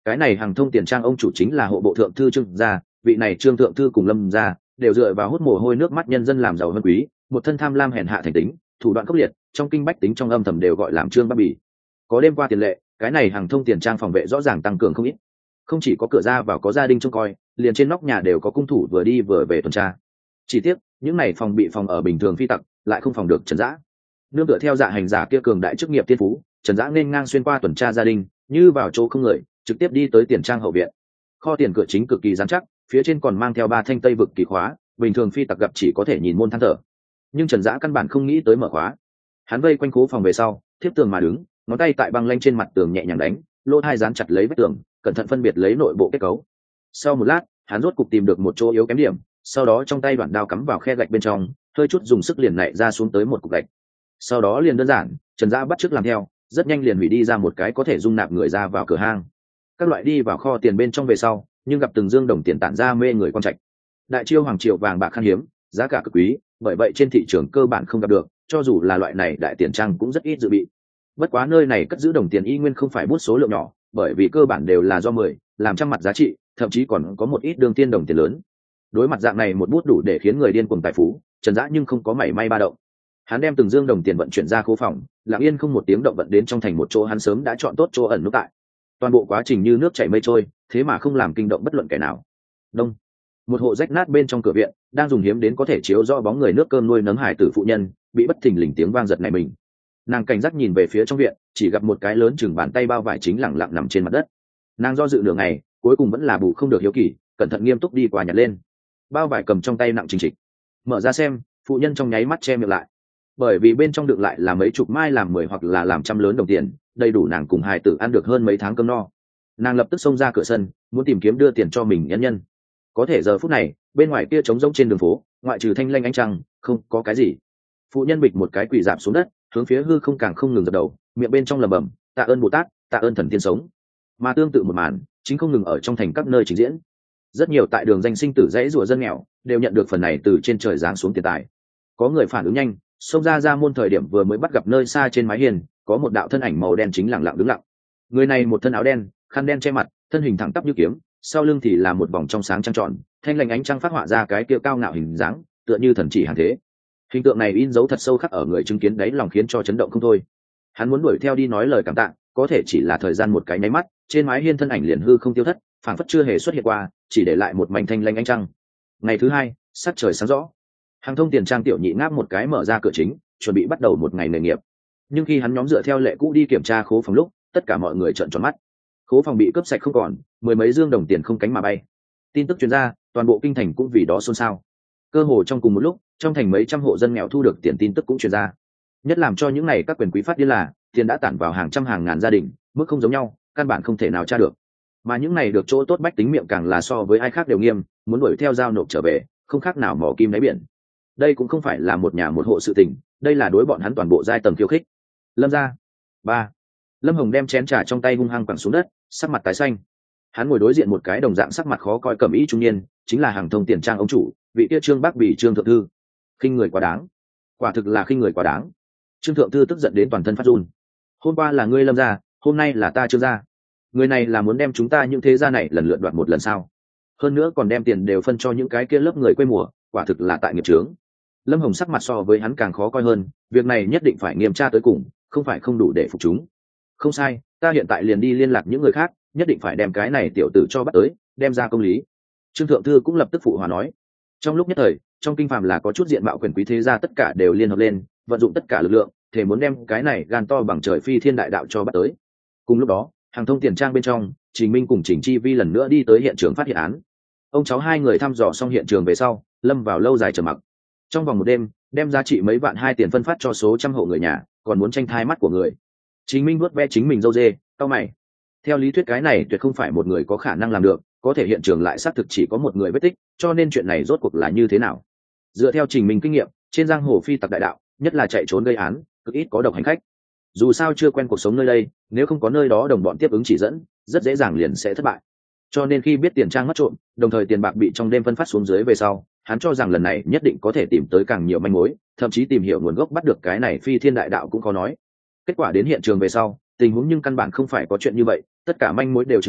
Cái này hàng thông tiền trang ông chủ chính là hộ bộ thượng thư Trương gia, vị này Trương thượng thư cùng Lâm gia đều dựa vào hút mồ hôi nước mắt nhân dân làm giàu hơn quý, một thân tham lam hèn hạ thành tính, thủ đoạn khốc liệt, trong kinh bách tính trong âm thầm đều gọi làm Trương Bắc Bỉ. Có đêm qua tiền lệ, cái này hàng thông tiền trang phòng vệ rõ ràng tăng cường không ít, không chỉ có cửa ra vào có gia đình trông coi, liền trên nóc nhà đều có cung thủ vừa đi vừa về tuần tra. Chỉ tiếc những này phòng bị phòng ở bình thường phi tặc lại không phòng được Trần Dã. Nương tựa theo dạ hành giả kia cường đại chức nghiệp tiên phú, Trần Dã nên ngang xuyên qua tuần tra gia đình, như vào chỗ không người, trực tiếp đi tới tiền trang hậu viện. Kho tiền cửa chính cực kỳ rắn chắc, phía trên còn mang theo ba thanh tây vực kỳ khóa, bình thường phi tặc gặp chỉ có thể nhìn môn than thở. Nhưng Trần Dã căn bản không nghĩ tới mở khóa. Hắn vây quanh cố phòng về sau, thiếp tường mà đứng, ngón tay tại băng lanh trên mặt tường nhẹ nhàng đánh, lỗ hai dán chặt lấy vách tường, cẩn thận phân biệt lấy nội bộ kết cấu. Sau một lát, hắn rốt cục tìm được một chỗ yếu kém điểm, sau đó trong tay đoạn đao cắm vào khe gạch bên trong, hơi chút dùng sức liền nảy ra xuống tới một cục gạch. Sau đó liền đơn giản, Trần Dã bắt chước làm theo, rất nhanh liền hủy đi ra một cái có thể dung nạp người ra vào cửa hang. Các loại đi vào kho tiền bên trong về sau, nhưng gặp từng dương đồng tiền tản ra mê người quan trạch. Đại chiêu hoàng triệu vàng bạc khan hiếm, giá cả cực quý, bởi vậy trên thị trường cơ bản không gặp được, cho dù là loại này đại tiền trang cũng rất ít dự bị. Bất quá nơi này cất giữ đồng tiền y nguyên không phải bút số lượng nhỏ, bởi vì cơ bản đều là do mười, làm trăm mặt giá trị, thậm chí còn có một ít đường tiên đồng tiền lớn. Đối mặt dạng này một bút đủ để khiến người điên cuồng tài phú, Trần Dã nhưng không có mảy may ba động. Hắn đem từng dương đồng tiền vận chuyển ra khố phòng, lặng yên không một tiếng động vận đến trong thành một chỗ hắn sớm đã chọn tốt chỗ ẩn núp tại. Toàn bộ quá trình như nước chảy mây trôi, thế mà không làm kinh động bất luận kẻ nào. Đông, một hộ rách nát bên trong cửa viện, đang dùng hiếm đến có thể chiếu rõ bóng người nước cơm nuôi nấng hải tử phụ nhân, bị bất thình lình tiếng vang giật này mình. Nàng cảnh giác nhìn về phía trong viện, chỉ gặp một cái lớn chừng bàn tay bao vải chính lẳng lặng nằm trên mặt đất. Nàng do dự nửa ngày, cuối cùng vẫn là bù không được hiếu kỳ, cẩn thận nghiêm túc đi qua nhặt lên. Bao vải cầm trong tay nặng trình trịch, mở ra xem, phụ nhân trong nháy mắt che miệng lại, bởi vì bên trong đựng lại là mấy chục mai làm mười hoặc là làm trăm lớn đồng tiền, đầy đủ nàng cùng hài tử ăn được hơn mấy tháng cơm no. Nàng lập tức xông ra cửa sân, muốn tìm kiếm đưa tiền cho mình nhân nhân. Có thể giờ phút này, bên ngoài kia trống rỗng trên đường phố, ngoại trừ thanh lanh ánh trăng, không có cái gì. Phụ nhân bịch một cái quỳ dạp xuống đất, hướng phía hư không càng không ngừng dập đầu, miệng bên trong lẩm bẩm, tạ ơn Bồ Tát, tạ ơn thần tiên sống. Mà tương tự một màn, chính không ngừng ở trong thành các nơi trình diễn. Rất nhiều tại đường danh sinh tử dãy rủa dân nghèo, đều nhận được phần này từ trên trời giáng xuống tiền tài. Có người phản ứng nhanh, xông ra ra môn thời điểm vừa mới bắt gặp nơi xa trên mái hiên, có một đạo thân ảnh màu đen chính lặng lặng đứng lặng. Người này một thân áo đen, khăn đen che mặt, thân hình thẳng tắp như kiếm, sau lưng thì là một vòng trong sáng trăng tròn, thanh lành ánh trăng phát họa ra cái kia cao ngạo hình dáng, tựa như thần chỉ hàng thế. Hình tượng này in dấu thật sâu khắc ở người chứng kiến đấy, lòng khiến cho chấn động không thôi. Hắn muốn đuổi theo đi nói lời cảm tạ, có thể chỉ là thời gian một cái nháy mắt, trên mái hiên thân ảnh liền hư không tiêu thất, phảng phất chưa hề xuất hiện qua, chỉ để lại một mảnh thanh lanh ánh trăng. Ngày thứ hai, sắc trời sáng rõ, hàng thông tiền trang tiểu nhị ngáp một cái mở ra cửa chính, chuẩn bị bắt đầu một ngày nghề nghiệp. Nhưng khi hắn nhóm dựa theo lệ cũ đi kiểm tra khố phòng lúc, tất cả mọi người trợn tròn mắt. Khố phòng bị cướp sạch không còn, mười mấy dương đồng tiền không cánh mà bay. Tin tức truyền ra, toàn bộ kinh thành cũng vì đó xôn xao. Cơ hồ trong cùng một lúc, trong thành mấy trăm hộ dân nghèo thu được tiền tin tức cũng truyền ra. Nhất làm cho những này các quyền quý phát điên là, tiền đã tản vào hàng trăm hàng ngàn gia đình, mức không giống nhau, căn bản không thể nào tra được. Mà những này được chỗ tốt bách tính miệng càng là so với ai khác đều nghiêm, muốn đuổi theo giao nộp trở về, không khác nào mỏ kim đáy biển. Đây cũng không phải là một nhà một hộ sự tình, đây là đối bọn hắn toàn bộ giai tầng khiêu khích. Lâm gia. Ba. Lâm Hồng đem chén trà trong tay hung hăng quẳng xuống đất, sắc mặt tái xanh. Hắn ngồi đối diện một cái đồng dạng sắc mặt khó coi cẩm y trung niên, chính là hàng thông tiền trang ông chủ, vị kia Trương Bắc Bỉ Trương thượng thư. Khinh người quá đáng, quả thực là khinh người quá đáng. Trương thượng thư tức giận đến toàn thân phát run. Hôm qua là ngươi Lâm gia, hôm nay là ta Trương gia. Người này là muốn đem chúng ta những thế gia này lần lượt đoạt một lần sao? Hơn nữa còn đem tiền đều phân cho những cái kia lớp người quê mùa, quả thực là tại nghiệp chướng. Lâm Hồng sắc mặt so với hắn càng khó coi hơn, việc này nhất định phải nghiêm tra tới cùng, không phải không đủ để phục chúng. Không sai, ta hiện tại liền đi liên lạc những người khác, nhất định phải đem cái này tiểu tử cho bắt tới, đem ra công lý. Trương thượng thư cũng lập tức phụ hòa nói. Trong lúc nhất thời, trong kinh phàm là có chút diện mạo quyền quý thế gia tất cả đều liên hợp lên, vận dụng tất cả lực lượng, thể muốn đem cái này gan to bằng trời phi thiên đại đạo cho bắt tới. Cùng lúc đó, hàng thông tiền trang bên trong, Trình Minh cùng Trình Chi Vi lần nữa đi tới hiện trường phát hiện án. Ông cháu hai người thăm dò xong hiện trường về sau, lâm vào lâu dài trầm mặc. Trong vòng một đêm, đem giá trị mấy vạn hai tiền phân phát cho số trăm hộ người nhà, còn muốn tranh thai mắt của người. Trình Minh vuốt ve chính mình râu dê, cau mày. Theo lý thuyết cái này tuyệt không phải một người có khả năng làm được, có thể hiện trường lại xác thực chỉ có một người vết tích, cho nên chuyện này rốt cuộc là như thế nào? Dựa theo Trình Minh kinh nghiệm, trên giang hồ phi tặc đại đạo, nhất là chạy trốn gây án, cực ít có độc hành khách. Dù sao chưa quen cuộc sống nơi đây, nếu không có nơi đó đồng bọn tiếp ứng chỉ dẫn, rất dễ dàng liền sẽ thất bại. Cho nên khi biết tiền trang mất trộm, đồng thời tiền bạc bị trong đêm phân phát xuống dưới về sau, hắn cho rằng lần này nhất định có thể tìm tới càng nhiều manh mối, thậm chí tìm hiểu nguồn gốc bắt được cái này phi thiên đại đạo cũng khó nói. Kết quả đến hiện trường về sau, tình huống nhưng căn bản không phải có chuyện như vậy, tất cả manh mối đều chứng minh,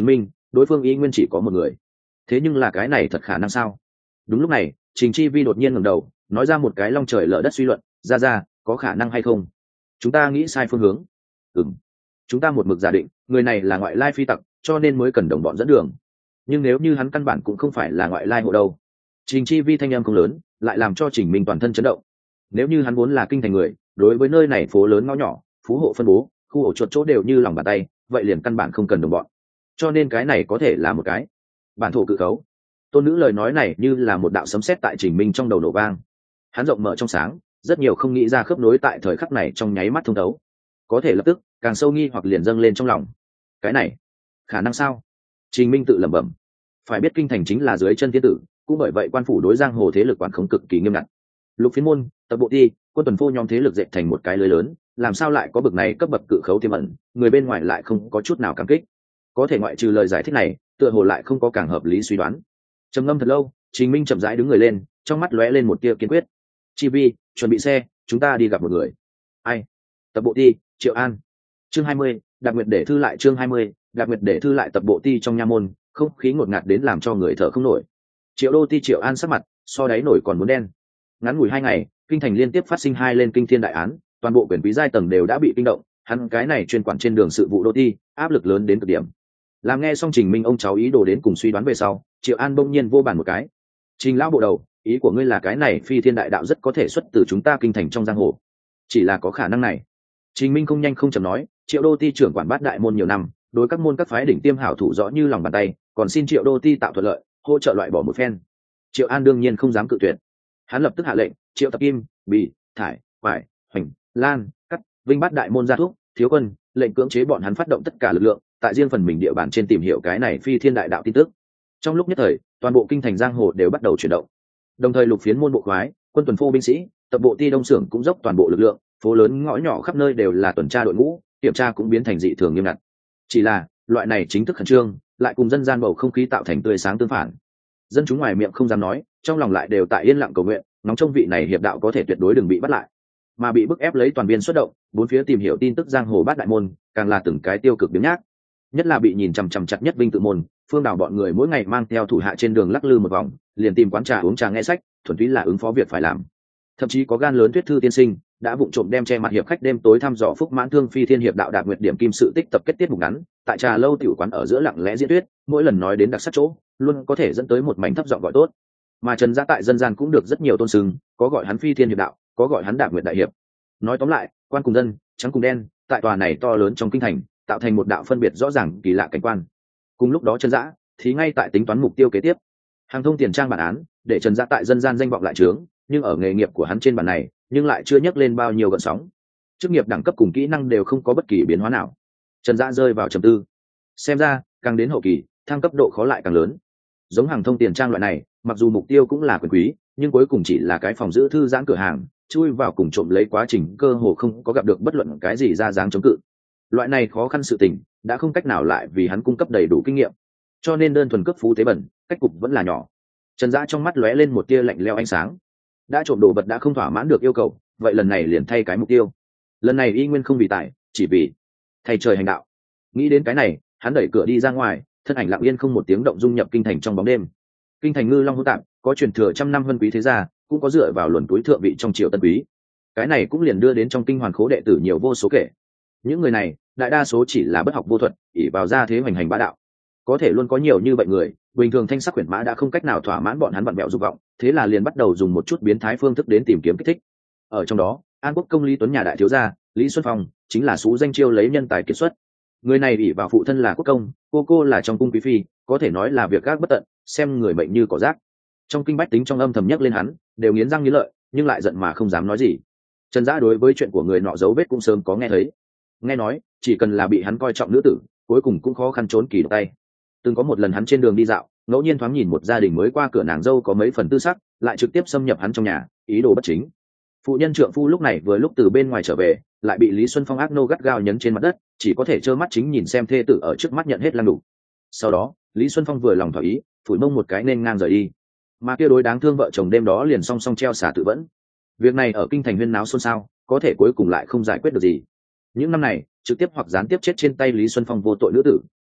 đối phương y nguyên chỉ có một người. Thế nhưng là cái này thật khả năng sao? Đúng lúc này Trình Chi Vi đột nhiên ngẩng đầu nói ra một cái long trời lở đất suy luận. Ra ra, có khả năng hay không? Chúng ta nghĩ sai phương hướng. Ừm, chúng ta một mực giả định người này là ngoại lai phi tặc, cho nên mới cần đồng bọn dẫn đường. Nhưng nếu như hắn căn bản cũng không phải là ngoại lai hộ đâu? Trình Chi Vi thanh âm không lớn, lại làm cho Trình Minh toàn thân chấn động. Nếu như hắn vốn là kinh thành người, đối với nơi này phố lớn ngõ nhỏ, phú hộ phân bố, khu ổ chuột chỗ đều như lòng bàn tay, vậy liền căn bản không cần đồng bọn. Cho nên cái này có thể là một cái bản thổ cự khấu. Tôn nữ lời nói này như là một đạo sấm sét tại Trình Minh trong đầu nổ vang. Hắn rộng mở trong sáng, rất nhiều không nghĩ ra khớp nối tại thời khắc này trong nháy mắt thông thấu. Có thể lập tức càng sâu nghi hoặc liền dâng lên trong lòng. Cái này khả năng sao? Trình Minh tự lẩm bẩm. Phải biết kinh thành chính là dưới chân thiên tử, cũng bởi vậy quan phủ đối giang hồ thế lực quản khống cực kỳ nghiêm ngặt. Lục Phiến môn, Tập Bộ Ti, quân tuần phô nhóm thế lực dệt thành một cái lưới lớn, làm sao lại có bực này cấp bậc cự khấu tiềm ẩn, người bên ngoài lại không có chút nào cảm kích. Có thể ngoại trừ lời giải thích này, tựa hồ lại không có càng hợp lý suy đoán. Trầm ngâm thật lâu, Trình Minh chậm rãi đứng người lên, trong mắt lóe lên một tia kiên quyết. Chi Vi, chuẩn bị xe, chúng ta đi gặp một người. Ai? Tập Bộ Ti, Triệu An. Chương hai mươi, Đặc Nguyệt để thư lại chương hai mươi, Đặc Nguyệt để thư lại Tập Bộ Ti trong nha môn, không khí ngột ngạt đến làm cho người thở không nổi. Triệu Đô Ti Triệu An sắc mặt so đáy nổi còn muốn đen. Ngắn ngủi hai ngày, kinh thành liên tiếp phát sinh hai lên kinh thiên đại án, toàn bộ quyền quý giai tầng đều đã bị kinh động, hắn cái này chuyên quản trên đường sự vụ đô ti, áp lực lớn đến cực điểm. Làm nghe xong Trình Minh ông cháu ý đồ đến cùng suy đoán về sau, Triệu An bỗng nhiên vô bàn một cái. Trình lão bộ đầu, ý của ngươi là cái này phi thiên đại đạo rất có thể xuất từ chúng ta kinh thành trong giang hồ. Chỉ là có khả năng này. Trình Minh không nhanh không chậm nói, Triệu Đô Ti trưởng quản bát đại môn nhiều năm, đối các môn các phái đỉnh tiêm hảo thủ rõ như lòng bàn tay, còn xin Triệu Đô Ti tạo thuận lợi, hỗ trợ loại bỏ một phen. Triệu An đương nhiên không dám cự tuyệt. Hắn lập tức hạ lệnh, Triệu Tập Kim, Bì, Thải, Hoài, Hoành, Lan, Cắt, Vinh bát đại môn gia thúc, thiếu quân, lệnh cưỡng chế bọn hắn phát động tất cả lực lượng, tại riêng phần mình địa bàn trên tìm hiểu cái này phi thiên đại đạo tin tức. Trong lúc nhất thời, toàn bộ kinh thành giang hồ đều bắt đầu chuyển động. Đồng thời Lục Phiến môn bộ khoái, quân tuần phô binh sĩ, Tập Bộ Ti đông xưởng cũng dốc toàn bộ lực lượng, phố lớn ngõ nhỏ khắp nơi đều là tuần tra đội ngũ, kiểm tra cũng biến thành dị thường nghiêm ngặt. Chỉ là, loại này chính thức khẩn trương, lại cùng dân gian bầu không khí tạo thành tươi sáng tương phản. Dân chúng ngoài miệng không dám nói, trong lòng lại đều tại yên lặng cầu nguyện, nóng trong vị này hiệp đạo có thể tuyệt đối đừng bị bắt lại. Mà bị bức ép lấy toàn viên xuất động, bốn phía tìm hiểu tin tức giang hồ bát đại môn, càng là từng cái tiêu cực biếng nhác. Nhất là bị nhìn chằm chằm chặt nhất Vinh tự môn, Phương Đào bọn người mỗi ngày mang theo thủ hạ trên đường lắc lư một vòng, liền tìm quán trà uống trà nghe sách, thuần túy là ứng phó việc phải làm. Thậm chí có gan lớn thuyết thư tiên sinh, đã vụng trộm đem che mặt hiệp khách đêm tối thăm dò phúc mãn thương phi thiên hiệp đạo đạt nguyệt điểm kim sự tích tập kết tiết mục ngắn, tại trà lâu tiểu quán ở giữa lặng lẽ diễn thuyết, mỗi lần nói đến đặc sắc chỗ, luôn có thể dẫn tới một mảnh thấp giọng gọi tốt. Mà Trần Gia tại dân gian cũng được rất nhiều tôn sừng, có gọi hắn phi thiên hiệp đạo, có gọi hắn đạt nguyệt đại hiệp. Nói tóm lại, quan cùng dân, trắng cùng đen, tại tòa này to lớn trong kinh thành, tạo thành một đạo phân biệt rõ ràng kỳ lạ cảnh quan. Cùng lúc đó Trần Dã thì ngay tại tính toán mục tiêu kế tiếp, hàng thông tiền trang bản án, để Trần Dã tại dân gian danh vọng lại trướng, nhưng ở nghề nghiệp của hắn trên bản này, nhưng lại chưa nhắc lên bao nhiêu gợn sóng. Chức nghiệp đẳng cấp cùng kỹ năng đều không có bất kỳ biến hóa nào. Trần Dã rơi vào trầm tư. Xem ra, càng đến hậu kỳ, thăng cấp độ khó lại càng lớn. Giống hàng thông tiền trang loại này, mặc dù mục tiêu cũng là quyền quý, nhưng cuối cùng chỉ là cái phòng giữ thư giãn cửa hàng, chui vào cùng trộm lấy quá trình cơ hồ không có gặp được bất luận cái gì ra dáng chống cự. Loại này khó khăn sự tình, đã không cách nào lại vì hắn cung cấp đầy đủ kinh nghiệm, cho nên đơn thuần cấp phú tế bẩn, cách cục vẫn là nhỏ. Trần Dã trong mắt lóe lên một tia lạnh lẽo ánh sáng. Đã trộm đồ vật đã không thỏa mãn được yêu cầu, vậy lần này liền thay cái mục tiêu. Lần này y nguyên không vì tài, chỉ vì thay trời hành đạo. Nghĩ đến cái này, hắn đẩy cửa đi ra ngoài, thân ảnh lặng yên không một tiếng động dung nhập kinh thành trong bóng đêm. Kinh thành ngư long hỗn tạp, có truyền thừa trăm năm vân quý thế gia, cũng có dựa vào luồn túi thượng vị trong triều tân quý. Cái này cũng liền đưa đến trong kinh hoàn khố đệ tử nhiều vô số kể. Những người này, đại đa số chỉ là bất học vô thuật, ỷ vào gia thế hoành hành bá đạo. Có thể luôn có nhiều như vậy người, bình thường thanh sắc quyển mã đã không cách nào thỏa mãn bọn hắn vặn vẹo dục vọng, thế là liền bắt đầu dùng một chút biến thái phương thức đến tìm kiếm kích thích. Ở trong đó, An Quốc công Lý Tuấn nhà đại thiếu gia, Lý Xuân Phong, chính là số danh chiêu lấy nhân tài kiệt xuất. Người này ỷ vào phụ thân là quốc công, cô cô là trong cung quý phi, có thể nói là việc gác bất tận, xem người mệnh như cỏ rác. Trong kinh bách tính trong âm thầm nhắc lên hắn, đều nghiến răng nghiến lợi, nhưng lại giận mà không dám nói gì. Trần Dã đối với chuyện của người nọ dấu vết cũng sớm có nghe thấy. Nghe nói, chỉ cần là bị hắn coi trọng nữ tử, cuối cùng cũng khó khăn trốn kỳ độc tay. Từng có một lần hắn trên đường đi dạo, ngẫu nhiên thoáng nhìn một gia đình mới qua cửa nàng dâu có mấy phần tư sắc, lại trực tiếp xâm nhập hắn trong nhà, ý đồ bất chính. Phụ nhân trượng phu lúc này vừa lúc từ bên ngoài trở về, lại bị Lý Xuân Phong ác nô gắt gao nhấn trên mặt đất, chỉ có thể trơ mắt chính nhìn xem thê tử ở trước mắt nhận hết lăng đục. Sau đó, Lý Xuân Phong vừa lòng thỏa ý, phủi mông một cái nên ngang rời đi. Mà kia đối đáng thương vợ chồng đêm đó liền song song treo xả tự vẫn. Việc này ở kinh thành huyên náo xôn xao, có thể cuối cùng lại không giải quyết được gì. Những năm này, trực tiếp hoặc gián tiếp chết trên tay Lý Xuân Phong vô tội nữ tử,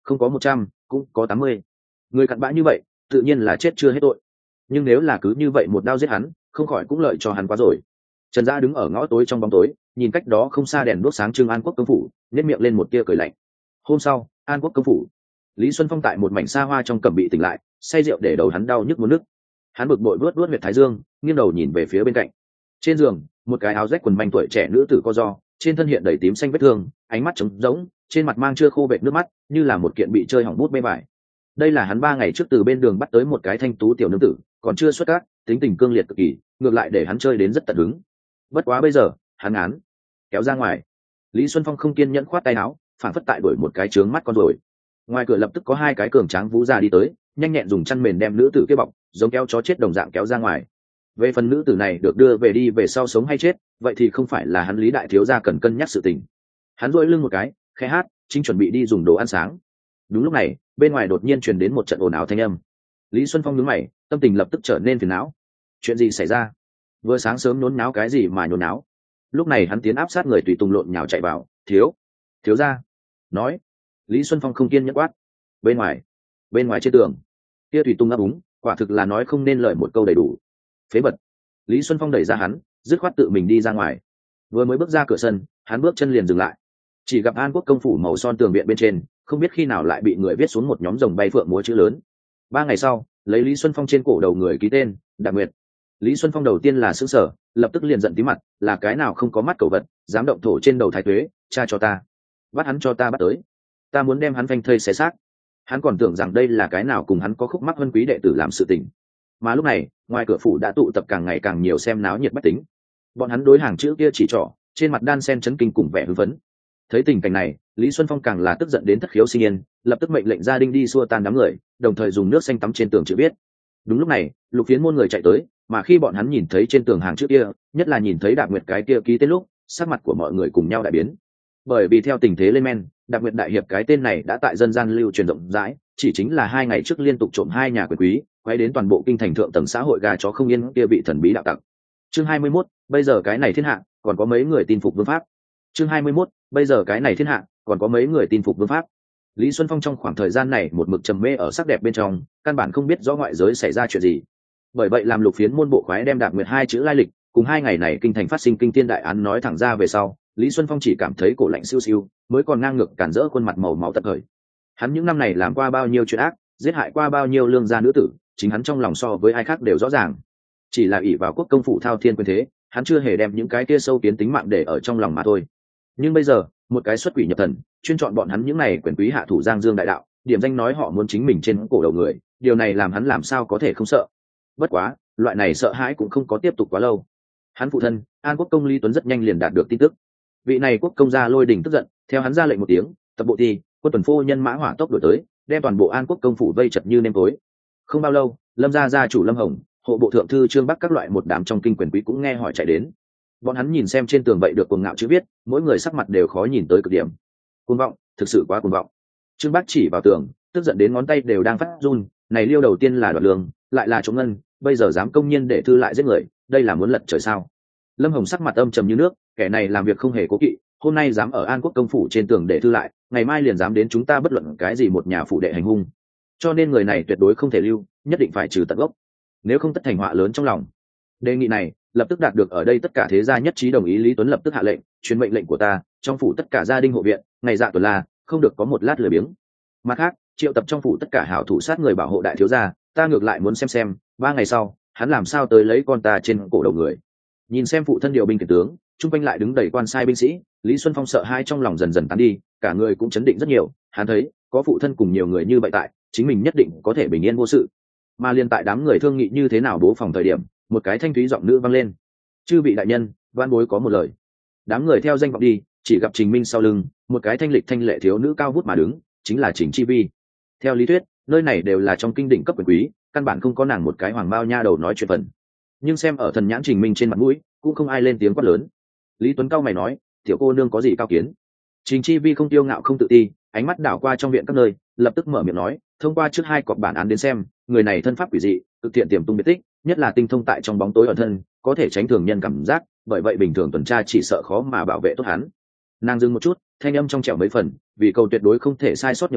không có một trăm cũng có tám mươi. Người cặn bã như vậy tự nhiên là chết chưa hết tội, nhưng nếu là cứ như vậy một đao giết hắn, không khỏi cũng lợi cho hắn quá rồi. Trần Dã đứng ở ngõ tối trong bóng tối, nhìn cách đó không xa đèn đuốc sáng trưng An Quốc công phủ, nhếch miệng lên một tia cười lạnh. Hôm sau, An Quốc công phủ, Lý Xuân Phong tại một mảnh xa hoa trong cẩm bị tỉnh lại, say rượu để đầu hắn đau nhức muốn nức. Hắn bực bội vuốt vuốt huyệt thái dương, nghiêng đầu nhìn về phía bên cạnh. Trên giường, một cái áo rách quần manh tuổi trẻ nữ tử co ro, trên thân hiện đầy tím xanh vết thương, ánh mắt trống rỗng, trên mặt mang chưa khô vệt nước mắt, như là một kiện bị chơi hỏng bút bê vải. Đây là hắn ba ngày trước từ bên đường bắt tới một cái thanh tú tiểu nương tử, còn chưa xuất cát, tính tình cương liệt cực kỳ, ngược lại để hắn chơi đến rất tận hứng. Bất quá bây giờ, hắn án kéo ra ngoài. Lý Xuân Phong không kiên nhẫn khoát tay áo, phản phất tại đuổi một cái trướng mắt con rồi. Ngoài cửa lập tức có hai cái cường tráng vũ già đi tới, nhanh nhẹn dùng chăn mền đem nữ tử kia bọc, giống kéo chó chết đồng dạng kéo ra ngoài. Về phần nữ tử này được đưa về đi về sau sống hay chết, vậy thì không phải là hắn Lý đại thiếu gia cần cân nhắc sự tình. Hắn duỗi lưng một cái, khẽ hát, chính chuẩn bị đi dùng đồ ăn sáng. Đúng lúc này, bên ngoài đột nhiên truyền đến một trận ồn ào thanh âm. Lý Xuân Phong nhướng mày, tâm tình lập tức trở nên phiền não. Chuyện gì xảy ra? Vừa sáng sớm nhốn náo cái gì mà nhốn náo? Lúc này hắn tiến áp sát người tùy tùng lộn nhào chạy vào, thiếu, thiếu gia, nói. Lý Xuân Phong không kiên nhẫn quát. Bên ngoài, bên ngoài trên tường, kia tùy tùng ấp úng, quả thực là nói không nên lời một câu đầy đủ. Phế vật. Lý Xuân Phong đẩy ra hắn, dứt khoát tự mình đi ra ngoài. Vừa mới bước ra cửa sân, hắn bước chân liền dừng lại. Chỉ gặp An Quốc công phủ màu son tường viện bên trên, không biết khi nào lại bị người viết xuống một nhóm rồng bay phượng múa chữ lớn. Ba ngày sau, lấy Lý Xuân Phong trên cổ đầu người ký tên, Đạc Nguyệt. Lý Xuân Phong đầu tiên là sững sờ, lập tức liền giận tí mặt, là cái nào không có mắt cầu vật, dám động thổ trên đầu thái tuế, cha cho ta, bắt hắn cho ta bắt tới, ta muốn đem hắn phanh thây xé xác. Hắn còn tưởng rằng đây là cái nào cùng hắn có khúc mắc vân quý đệ tử làm sự tình. Mà lúc này, ngoài cửa phủ đã tụ tập càng ngày càng nhiều xem náo nhiệt bách tính. Bọn hắn đối hàng chữ kia chỉ trỏ, trên mặt đan sen chấn kinh cùng vẻ hưng phấn. Thấy tình cảnh này, Lý Xuân Phong càng là tức giận đến thất khiếu sinh yên, lập tức mệnh lệnh gia đình đi xua tan đám người, đồng thời dùng nước xanh tắm trên tường chữ viết. Đúng lúc này, Lục Phiến môn người chạy tới, mà khi bọn hắn nhìn thấy trên tường hàng chữ kia, nhất là nhìn thấy Đạc Nguyệt cái kia ký tên lúc, sắc mặt của mọi người cùng nhau đại biến. Bởi vì theo tình thế lên men, Đạc Nguyệt đại hiệp cái tên này đã tại dân gian lưu truyền rộng rãi, chỉ chính là hai ngày trước liên tục trộm hai nhà quyền quý, quay đến toàn bộ kinh thành thượng tầng xã hội gà chó không yên kia bị thần bí đạo tặc. Chương hai mươi mốt, bây giờ cái này thiên hạ, còn có mấy người tin phục vương pháp. Chương hai mươi mốt, bây giờ cái này thiên hạ, còn có mấy người tin phục vương pháp. Lý Xuân Phong trong khoảng thời gian này một mực trầm mê ở sắc đẹp bên trong, căn bản không biết rõ ngoại giới xảy ra chuyện gì. Bởi vậy làm Lục Phiến môn bộ khoái đem Đạc Nguyệt hai chữ lai lịch, cùng hai ngày này kinh thành phát sinh kinh thiên đại án nói thẳng ra về sau, Lý Xuân Phong chỉ cảm thấy cổ lạnh siêu siêu, mới còn ngang ngược cản rỡ khuôn mặt màu máu tận khởi. Hắn những năm này làm qua bao nhiêu chuyện ác, giết hại qua bao nhiêu lương gia nữ tử, chính hắn trong lòng so với ai khác đều rõ ràng. Chỉ là ỷ vào quốc công phủ thao thiên quyền thế, hắn chưa hề đem những cái kia sâu kiến tính mạng để ở trong lòng mà thôi. Nhưng bây giờ, một cái xuất quỷ nhập thần, chuyên chọn bọn hắn những này quyền quý hạ thủ Giang Dương đại đạo, điểm danh nói họ muốn chính mình trên cổ đầu người, điều này làm hắn làm sao có thể không sợ. Bất quá, loại này sợ hãi cũng không có tiếp tục quá lâu. Hắn phụ thân, An Quốc công Lý Tuấn rất nhanh liền đạt được tin tức. Vị này quốc công gia Lôi Đình tức giận, theo hắn ra lệnh một tiếng, tập bộ thi, quân tuần phô nhân mã hỏa tốc đuổi tới, đem toàn bộ An Quốc công phủ vây chật như nêm tối. Không bao lâu, Lâm gia gia chủ Lâm Hồng, hộ bộ thượng thư Trương Bắc các loại một đám trong kinh quyền quý cũng nghe hỏi chạy đến. Bọn hắn nhìn xem trên tường vậy được cuồng ngạo chữ viết, mỗi người sắc mặt đều khó nhìn tới cực điểm. Cuồng vọng, thực sự quá cuồng vọng. Trương Bắc chỉ vào tường, tức giận đến ngón tay đều đang phát run, này liêu đầu tiên là đoạt lương, lại là trộm ngân, bây giờ dám công nhiên để thư lại giết người, đây là muốn lật trời sao? Lâm Hồng sắc mặt âm trầm như nước, kẻ này làm việc không hề cố kỵ, hôm nay dám ở An Quốc công phủ trên tường để thư lại, ngày mai liền dám đến chúng ta bất luận cái gì một nhà phủ đệ hành hung. Cho nên người này tuyệt đối không thể lưu, nhất định phải trừ tận gốc, nếu không tất thành họa lớn trong lòng. Đề nghị này lập tức đạt được ở đây tất cả thế gia nhất trí đồng ý. Lý Tuấn lập tức hạ lệnh, truyền mệnh lệnh của ta, trong phủ tất cả gia đình hộ viện, ngày dạ tuần la, không được có một lát lười biếng. Mặt khác, triệu tập trong phủ tất cả hảo thủ sát người bảo hộ đại thiếu gia, ta ngược lại muốn xem xem, ba ngày sau, hắn làm sao tới lấy con ta trên cổ đầu người. Nhìn xem phụ thân điều binh kiển tướng, chung quanh lại đứng đầy quan sai binh sĩ, Lý Xuân Phong sợ hai trong lòng dần dần tán đi, cả người cũng chấn định rất nhiều. Hắn thấy có phụ thân cùng nhiều người như vậy tại, chính mình nhất định có thể bình yên vô sự. Mà liên tại đám người thương nghị như thế nào bố phòng thời điểm, một cái thanh thúy giọng nữ vang lên: chư vị đại nhân, van bối có một lời. Đám người theo danh vọng đi, chỉ gặp Trình Minh sau lưng một cái thanh lịch thanh lệ thiếu nữ cao vút mà đứng, chính là Trình Chi Vi. Theo lý thuyết, nơi này đều là trong kinh đỉnh cấp quyền quý, căn bản không có nàng một cái hoàng bao nha đầu nói chuyện phần. Nhưng xem ở thần nhãn Trình Minh trên mặt mũi, cũng không ai lên tiếng quát lớn. Lý Tuấn cao mày nói: tiểu cô nương có gì cao kiến? Trình Chi Vi không tiêu ngạo không tự ti, ánh mắt đảo qua trong viện các nơi, lập tức mở miệng nói: thông qua trước hai cọc bản án đến xem, người này thân pháp quỷ dị, thực thiện tiềm tung biệt tích, nhất là tinh thông tại trong bóng tối ẩn thân, có thể tránh thường nhân cảm giác, bởi vậy bình thường tuần tra chỉ sợ khó mà bảo vệ tốt hắn. Nàng dừng một chút, thanh âm trong trẻo mấy phần, vì cầu tuyệt đối không thể sai sót nhầm lẫn,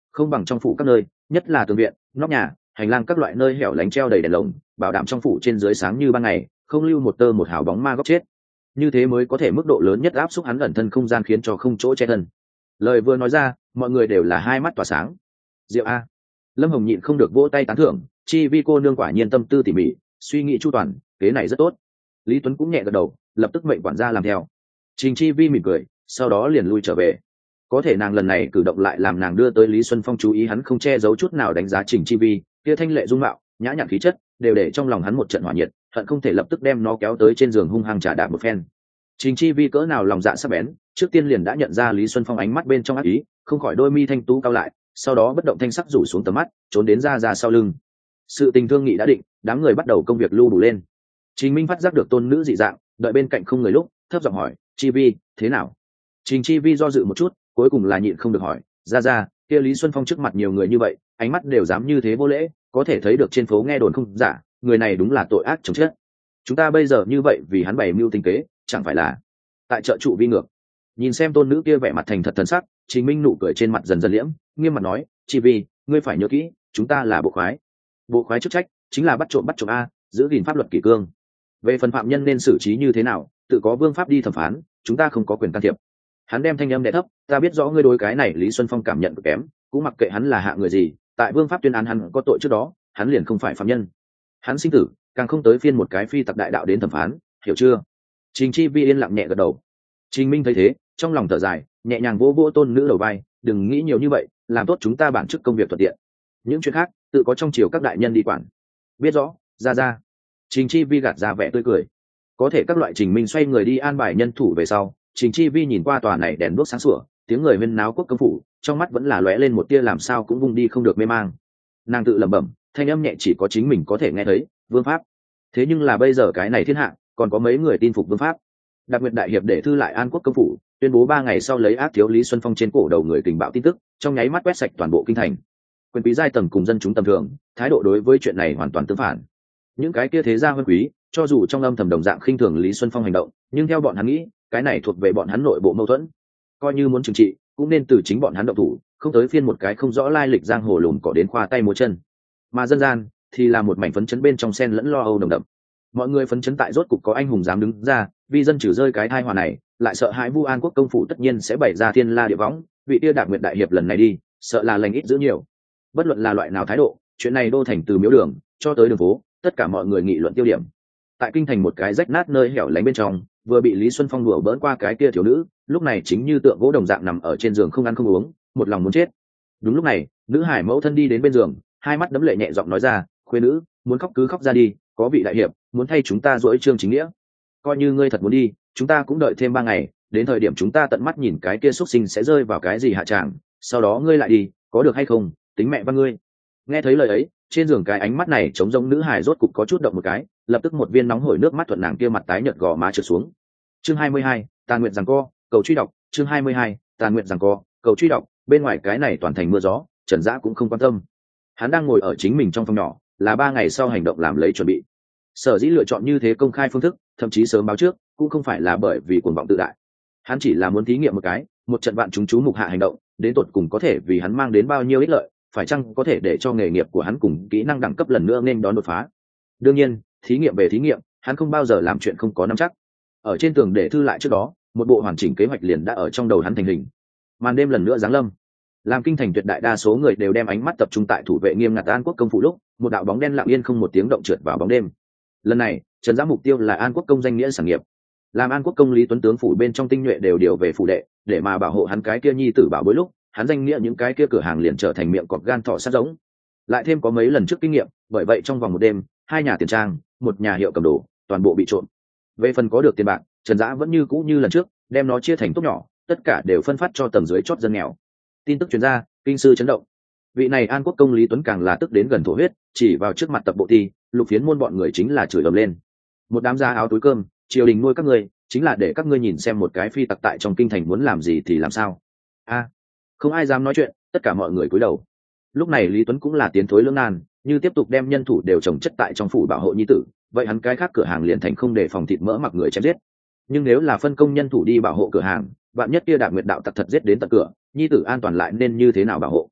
không bằng trong phủ các nơi, nhất là tường viện, nóc nhà, hành lang các loại nơi hẻo lánh treo đầy đèn lồng, bảo đảm trong phủ trên dưới sáng như ban ngày, không lưu một tơ một hào bóng ma góc chết. Như thế mới có thể mức độ lớn nhất áp xúc hắn ẩn thân không gian, khiến cho không chỗ che thân. Lời vừa nói ra, mọi người đều là hai mắt tỏa sáng. Diệu a. Lâm Hồng nhịn không được vỗ tay tán thưởng, Chi Vi cô nương quả nhiên tâm tư tỉ mỉ, suy nghĩ chu toàn, kế này rất tốt. Lý Tuấn cũng nhẹ gật đầu, lập tức mệnh quản gia làm theo. Trình Chi Vi mỉm cười, sau đó liền lui trở về. Có thể nàng lần này cử động lại làm nàng đưa tới Lý Xuân Phong chú ý, hắn không che giấu chút nào đánh giá Trình Chi Vi, kia thanh lệ dung mạo, nhã nhặn khí chất, đều để trong lòng hắn một trận hỏa nhiệt, hận không thể lập tức đem nó kéo tới trên giường hung hăng trả đạp một phen. Trình Chi Vi cỡ nào lòng dạ sắc bén, trước tiên liền đã nhận ra Lý Xuân Phong ánh mắt bên trong ác ý, không khỏi đôi mi thanh tú cao lại, sau đó bất động thanh sắc rủ xuống tầm mắt, trốn đến ra ra sau lưng. Sự tình thương nghị đã định, đám người bắt đầu công việc lưu đủ lên. Trình Minh phát giác được tôn nữ dị dạng, đợi bên cạnh không người lúc, thấp giọng hỏi, Chi Vi, thế nào? Trình Chi Vi do dự một chút, cuối cùng là nhịn không được hỏi, ra ra, kia Lý Xuân Phong trước mặt nhiều người như vậy, ánh mắt đều dám như thế vô lễ, có thể thấy được trên phố nghe đồn không giả, người này đúng là tội ác chồng chết. Chúng ta bây giờ như vậy vì hắn bày mưu tính kế, chẳng phải là tại trợ trụ vi ngược. Nhìn xem tôn nữ kia vẻ mặt thành thật thần sắc, Trình Minh nụ cười trên mặt dần dần liễm, nghiêm mặt nói, Chi Vi, ngươi phải nhớ kỹ, chúng ta là bộ khoái. Bộ khoái chức trách chính là bắt trộm bắt trộm a, giữ gìn pháp luật kỷ cương. Về phần phạm nhân nên xử trí như thế nào, tự có vương pháp đi thẩm phán, chúng ta không có quyền can thiệp. Hắn đem thanh âm đè thấp, ta biết rõ ngươi đối cái này Lý Xuân Phong cảm nhận cực kém, cũng mặc kệ hắn là hạ người gì, tại vương pháp tuyên án hắn có tội trước đó, hắn liền không phải phạm nhân. Hắn sinh tử, càng không tới phiên một cái phi tặc đại đạo đến thẩm phán, hiểu chưa? Trình Chi Vi yên lặng nhẹ gật đầu. Trình Minh thấy thế, trong lòng thở dài, nhẹ nhàng vỗ vỗ tôn nữ đầu vai, đừng nghĩ nhiều như vậy, làm tốt chúng ta bản chức công việc thuận tiện. Những chuyện khác, tự có trong triều các đại nhân đi quản. Biết rõ, ra ra. Trình Chi Vi gạt ra vẻ tươi cười. Có thể các loại Trình Minh xoay người đi an bài nhân thủ về sau, Trình Chi Vi nhìn qua tòa này đèn đuốc sáng sủa, tiếng người huyên náo quốc công phủ, trong mắt vẫn là lóe lên một tia làm sao cũng vung đi không được mê mang. Nàng tự lẩm bẩm, thanh âm nhẹ chỉ có chính mình có thể nghe thấy, vương pháp. Thế nhưng là bây giờ cái này thiên hạ, còn có mấy người tin phục vương pháp? Đặc biệt đại hiệp để thư lại an quốc công phủ, tuyên bố ba ngày sau lấy ác thiếu Lý Xuân Phong trên cổ đầu người tình báo tin tức, trong nháy mắt quét sạch toàn bộ kinh thành. Quyền quý giai tầng cùng dân chúng tầm thường, thái độ đối với chuyện này hoàn toàn tương phản. Những cái kia thế gia hơn quý, cho dù trong âm thầm đồng dạng khinh thường Lý Xuân Phong hành động, nhưng theo bọn hắn nghĩ, cái này thuộc về bọn hắn nội bộ mâu thuẫn. Coi như muốn trừng trị, cũng nên từ chính bọn hắn động thủ, không tới phiên một cái không rõ lai lịch giang hồ lùn cỏ đến khoa tay múa chân. Mà dân gian thì là một mảnh phấn chấn bên trong sen lẫn lo âu nồng đậm. Mọi người phấn chấn tại rốt cục có anh hùng dám đứng ra, vì dân trừ rơi cái tai họa này, lại sợ hãi Vu An quốc công phủ tất nhiên sẽ bày ra thiên la địa võng, vị tia Đạp Nguyệt đại hiệp lần này đi, sợ là lành ít giữ nhiều. Bất luận là loại nào thái độ, chuyện này đô thành từ miếu đường cho tới đường phố, tất cả mọi người nghị luận tiêu điểm. Tại kinh thành một cái rách nát nơi hẻo lánh bên trong, vừa bị Lý Xuân Phong đùa bỡn qua cái kia thiếu nữ, lúc này chính như tượng gỗ đồng dạng nằm ở trên giường không ăn không uống, một lòng muốn chết. Đúng lúc này, nữ hải mẫu thân đi đến bên giường, hai mắt đẫm lệ nhẹ giọng nói ra, khuê nữ, muốn khóc cứ khóc ra đi, có vị đại hiệp muốn thay chúng ta dỗi trương chính nghĩa, coi như ngươi thật muốn đi, chúng ta cũng đợi thêm ba ngày, đến thời điểm chúng ta tận mắt nhìn cái kia xuất sinh sẽ rơi vào cái gì hạ tràng, sau đó ngươi lại đi, có được hay không, tính mẹ văn ngươi. Nghe thấy lời ấy, trên giường cái ánh mắt này trống rỗng nữ hài rốt cục có chút động một cái, lập tức một viên nóng hổi nước mắt thuận nàng kia mặt tái nhợt gò má trượt xuống. Chương hai mươi hai, Tàn Nguyệt giằng co, cầu truy đọc. Chương hai mươi hai, Tàn Nguyệt giằng co, cầu truy đọc. Bên ngoài cái này toàn thành mưa gió, Trần Dã cũng không quan tâm. Hắn đang ngồi ở chính mình trong phòng nhỏ, là ba ngày sau hành động làm lấy chuẩn bị. Sở dĩ lựa chọn như thế công khai phương thức, thậm chí sớm báo trước, cũng không phải là bởi vì cuồng vọng tự đại. Hắn chỉ là muốn thí nghiệm một cái, một trận vạn chúng chú mục hạ hành động, đến tột cùng có thể vì hắn mang đến bao nhiêu ích lợi, phải chăng có thể để cho nghề nghiệp của hắn cùng kỹ năng đẳng cấp lần nữa nên đón đột phá. Đương nhiên, thí nghiệm về thí nghiệm, hắn không bao giờ làm chuyện không có nắm chắc. Ở trên tường để thư lại trước đó, một bộ hoàn chỉnh kế hoạch liền đã ở trong đầu hắn thành hình. Màn đêm lần nữa giáng lâm, làm kinh thành tuyệt đại đa số người đều đem ánh mắt tập trung tại thủ vệ nghiêm ngặt An Quốc công phủ lúc, một đạo bóng đen lặng yên không một tiếng động trượt vào bóng đêm. Lần này, Trần Dã mục tiêu là An Quốc công danh nghĩa sản nghiệp. Làm An Quốc công Lý Tuấn tướng phủ bên trong tinh nhuệ đều điều về phủ đệ, để mà bảo hộ hắn cái kia nhi tử bảo bối lúc, hắn danh nghĩa những cái kia cửa hàng liền trở thành miệng cọp gan thỏ sát giống. Lại thêm có mấy lần trước kinh nghiệm, bởi vậy trong vòng một đêm, hai nhà tiền trang, một nhà hiệu cầm đồ, toàn bộ bị trộm. Về phần có được tiền bạc, Trần Dã vẫn như cũ như lần trước, đem nó chia thành tốt nhỏ, tất cả đều phân phát cho tầng dưới chót dân nghèo. Tin tức truyền ra, kinh sư chấn động. Vị này An Quốc công Lý Tuấn càng là tức đến gần thổ huyết, chỉ vào trước mặt tập bộ thi, Lục Phiến môn bọn người chính là chửi ầm lên. Một đám da áo túi cơm, triều đình nuôi các ngươi, chính là để các ngươi nhìn xem một cái phi tặc tại trong kinh thành muốn làm gì thì làm sao. A, không ai dám nói chuyện, tất cả mọi người cúi đầu. Lúc này Lý Tuấn cũng là tiến thối lưỡng nan, như tiếp tục đem nhân thủ đều trồng chất tại trong phủ bảo hộ nhi tử, vậy hắn cái khác cửa hàng liền thành không để phòng thịt mỡ mặc người chém giết. Nhưng nếu là phân công nhân thủ đi bảo hộ cửa hàng, bạn nhất kia Đạp Nguyệt đạo tặc thật giết đến tận cửa, nhi tử an toàn lại nên như thế nào bảo hộ?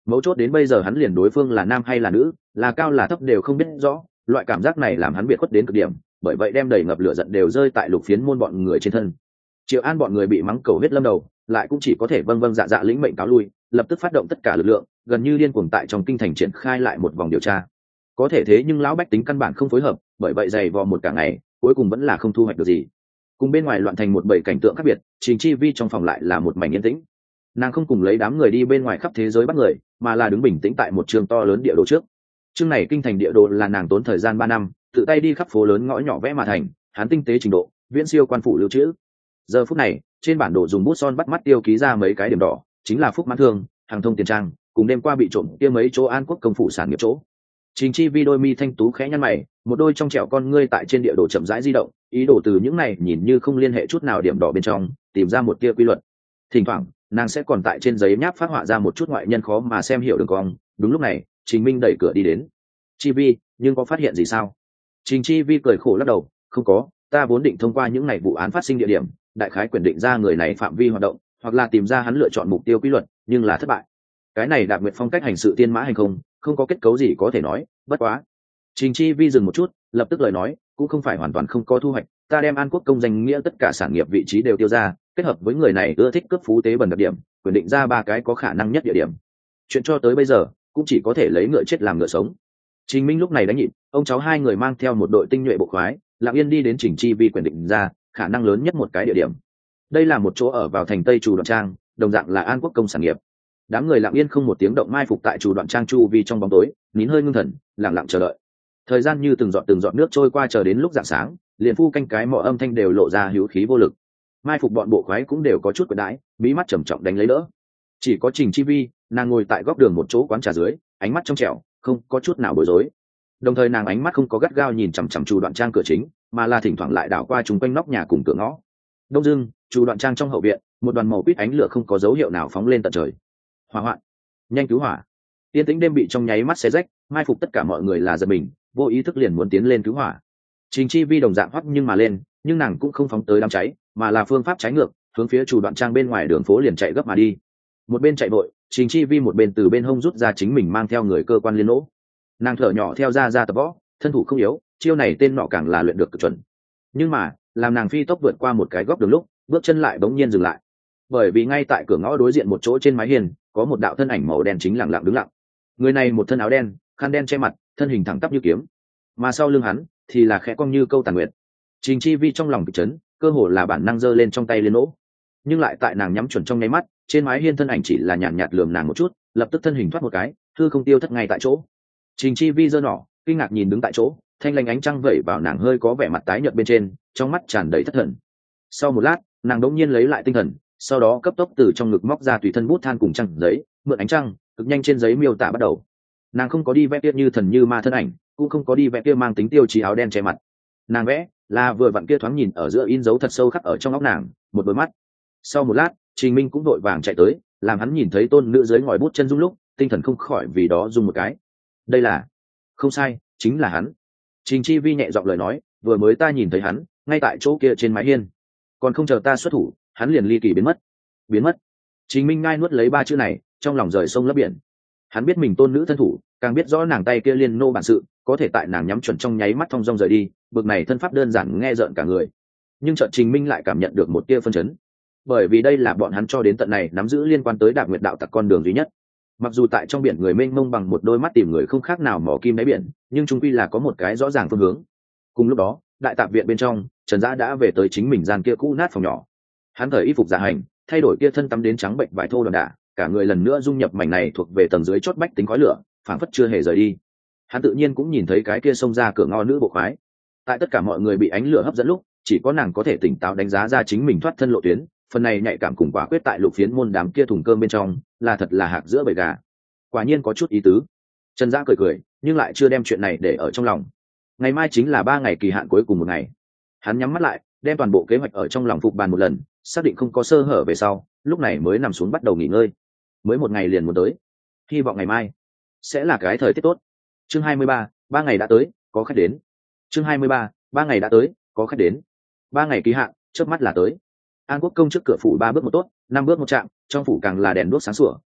mấu chốt đến bây giờ hắn liền đối phương là nam hay là nữ, là cao là thấp đều không biết rõ. Loại cảm giác này làm hắn biệt khuất đến cực điểm, bởi vậy đem đầy ngập lửa giận đều rơi tại Lục Phiến môn bọn người trên thân. Triệu An bọn người bị mắng cầu huyết lâm đầu, lại cũng chỉ có thể vâng vâng dạ dạ lĩnh mệnh cáo lui, lập tức phát động tất cả lực lượng, gần như điên cuồng tại trong kinh thành triển khai lại một vòng điều tra. Có thể thế nhưng lão bách tính căn bản không phối hợp, bởi vậy dày vò một cả ngày, cuối cùng vẫn là không thu hoạch được gì. Cùng bên ngoài loạn thành một bầy cảnh tượng khác biệt, Trình Chi Vi trong phòng lại là một mảnh yên tĩnh. Nàng không cùng lấy đám người đi bên ngoài khắp thế giới bắt người, mà là đứng bình tĩnh tại một trường to lớn địa đồ trước. Chương này kinh thành địa đồ là nàng tốn thời gian ba năm, tự tay đi khắp phố lớn ngõ nhỏ vẽ mà thành, hắn tinh tế trình độ, viễn siêu quan phủ lưu trữ. Giờ phút này, trên bản đồ dùng bút son bắt mắt tiêu ký ra mấy cái điểm đỏ, chính là Phúc Mãn Thương, Hàng Thông Tiền Trang, cùng đêm qua bị trộm kia mấy chỗ An Quốc công phủ sản nghiệp chỗ. Trình Chi Vi đôi mi thanh tú khẽ nhăn mày, một đôi trong trẻo con ngươi tại trên địa đồ chậm rãi di động, ý đồ từ những này nhìn như không liên hệ chút nào điểm đỏ bên trong, tìm ra một tia quy luật. Thỉnh thoảng, nàng sẽ còn tại trên giấy nháp phát họa ra một chút ngoại nhân khó mà xem hiểu đường cong. Đúng lúc này, Trình Minh đẩy cửa đi đến. Chi Vi, nhưng có phát hiện gì sao? Trình Chi Vi cười khổ lắc đầu, không có, ta vốn định thông qua những này vụ án phát sinh địa điểm, đại khái quyền định ra người này phạm vi hoạt động, hoặc là tìm ra hắn lựa chọn mục tiêu quy luật, nhưng là thất bại. Cái này Đạp Nguyệt phong cách hành sự tiên mã hành không, không có kết cấu gì có thể nói, bất quá. Trình Chi Vi dừng một chút, lập tức lời nói, cũng không phải hoàn toàn không có thu hoạch, ta đem An Quốc công danh nghĩa tất cả sản nghiệp vị trí đều tiêu ra, kết hợp với người này ưa thích cướp phú tế bần đặc điểm, quyền định ra ba cái có khả năng nhất địa điểm. Chuyện cho tới bây giờ, cũng chỉ có thể lấy ngựa chết làm ngựa sống. Trình Minh lúc này đánh nhịp, ông cháu hai người mang theo một đội tinh nhuệ bộ khoái, lặng yên đi đến Trình Chi Vi quyền định ra khả năng lớn nhất một cái địa điểm. Đây là một chỗ ở vào thành Tây Trù Đoạn Trang, đồng dạng là An Quốc công sản nghiệp. Đám người lặng yên không một tiếng động mai phục tại Trù Đoạn Trang chu vi trong bóng tối, nín hơi ngưng thần, lặng lặng chờ đợi. Thời gian như từng giọt từng giọt nước trôi qua, chờ đến lúc rạng sáng, liền phu canh cái mọ âm thanh đều lộ ra hữu khí vô lực. Mai phục bọn bộ khoái cũng đều có chút quật đãi, mí mắt trầm trọng đánh lấy đỡ. Chỉ có Trình Chi Vi, nàng ngồi tại góc đường một chỗ quán trà dưới, ánh mắt trong trẻo, không có chút nào bối rối. Đồng thời nàng ánh mắt không có gắt gao nhìn chằm chằm Trù Đoạn Trang cửa chính, mà là thỉnh thoảng lại đảo qua chúng quanh nóc nhà cùng cửa ngõ. Đông Dương, Trù Đoạn Trang trong hậu viện, một đoàn màu quýt ánh lửa không có dấu hiệu nào phóng lên tận trời. Hỏa hoạn, nhanh cứu hỏa! Tiên tĩnh đêm bị trong nháy mắt xé rách, mai phục tất cả mọi người là giật mình, vô ý thức liền muốn tiến lên cứu hỏa. Trình Chi Vi đồng dạng hoắc nhưng mà lên, nhưng nàng cũng không phóng tới đám cháy, mà là phương pháp trái ngược, hướng phía Trù Đoạn Trang bên ngoài đường phố liền chạy gấp mà đi. Một bên chạy vội, Trình Chi Vi một bên từ bên hông rút ra chính mình mang theo người cơ quan liên nỗ. Nàng thở nhỏ theo ra ra tập võ, thân thủ không yếu, chiêu này tên nọ càng là luyện được cực chuẩn. Nhưng mà, làm nàng phi tốc vượt qua một cái góc đường lúc, bước chân lại bỗng nhiên dừng lại. Bởi vì ngay tại cửa ngõ đối diện một chỗ trên mái hiên, có một đạo thân ảnh màu đen chính lặng lặng đứng lặng. Người này một thân áo đen, khăn đen che mặt, thân hình thẳng tắp như kiếm, mà sau lưng hắn thì là khẽ cong như câu tàn nguyệt. Trình Chi Vi trong lòng kịch chấn, cơ hồ là bản năng giơ lên trong tay liên nỗ, nhưng lại tại nàng nhắm chuẩn trong nháy mắt, trên mái hiên thân ảnh chỉ là nhàn nhạt lườm nàng một chút, lập tức thân hình thoát một cái, hư không tiêu thất ngay tại chỗ. Trình Chi Vi giơ nỏ, kinh ngạc nhìn đứng tại chỗ, thanh lanh ánh trăng vẩy vào nàng hơi có vẻ mặt tái nhợt bên trên, trong mắt tràn đầy thất thần. Sau một lát, nàng đống nhiên lấy lại tinh thần, sau đó cấp tốc từ trong ngực móc ra tùy thân bút than cùng trăng giấy, mượn ánh trăng, cực nhanh trên giấy miêu tả bắt đầu. Nàng không có đi vẽ kia như thần như ma thân ảnh, cũng không có đi vẽ kia mang tính tiêu chí áo đen che mặt. Nàng vẽ là vừa vặn kia thoáng nhìn ở giữa in dấu thật sâu khắc ở trong óc nàng, một đôi mắt. Sau một lát, Trình Minh cũng vội vàng chạy tới, làm hắn nhìn thấy tôn nữ dưới ngòi bút chân dung lúc, tinh thần không khỏi vì đó rung một cái. Đây là, không sai, chính là hắn. Trình Chi Vi nhẹ giọng lời nói, vừa mới ta nhìn thấy hắn, ngay tại chỗ kia trên mái hiên, còn không chờ ta xuất thủ, hắn liền ly kỳ biến mất. Biến mất. Trình Minh ngai nuốt lấy ba chữ này, trong lòng rời sông lấp biển. Hắn biết mình tôn nữ thân thủ, càng biết rõ nàng tay kia liên nô bản sự, có thể tại nàng nhắm chuẩn trong nháy mắt thong dong rời đi, bực này thân pháp đơn giản nghe rợn cả người. Nhưng chợt Trình Minh lại cảm nhận được một tia phân chấn, bởi vì đây là bọn hắn cho đến tận này nắm giữ liên quan tới Đạp Nguyệt đạo tặc con đường duy nhất. Mặc dù tại trong biển người mênh mông bằng một đôi mắt tìm người không khác nào mỏ kim đáy biển, nhưng chung quy là có một cái rõ ràng phương hướng. Cùng lúc đó, đại tạp viện bên trong, Trần Dã đã về tới chính mình gian kia cũ nát phòng nhỏ. Hắn thời y phục dạ hành, thay đổi kia thân tắm đến trắng bệnh vải thô đòn đả, cả người lần nữa dung nhập mảnh này thuộc về tầng dưới chót bách tính khói lửa, phảng phất chưa hề rời đi. Hắn tự nhiên cũng nhìn thấy cái kia xông ra cửa ngõ nữ bộ khoái. Tại tất cả mọi người bị ánh lửa hấp dẫn lúc, chỉ có nàng có thể tỉnh táo đánh giá ra chính mình thoát thân lộ tuyến, phần này nhạy cảm cùng quả quyết tại Lục Phiến môn đám kia thùng cơm bên trong, là thật là hạc giữa bầy gà. Quả nhiên có chút ý tứ. Trần Dã cười cười, nhưng lại chưa đem chuyện này để ở trong lòng. Ngày mai chính là ba ngày kỳ hạn cuối cùng một ngày. Hắn nhắm mắt lại, đem toàn bộ kế hoạch ở trong lòng phục bàn một lần, xác định không có sơ hở về sau, lúc này mới nằm xuống bắt đầu nghỉ ngơi. Mới một ngày liền muốn tới, hy vọng ngày mai sẽ là cái thời tiết tốt. Chương hai mươi ba, ba ngày đã tới, có khách đến. Chương hai mươi ba, ba ngày đã tới, có khách đến. Ba ngày kỳ hạn, chớp mắt là tới. An Quốc công trước cửa phủ ba bước một tốt, năm bước một chạm, trong phủ càng là đèn đuốc sáng sủa,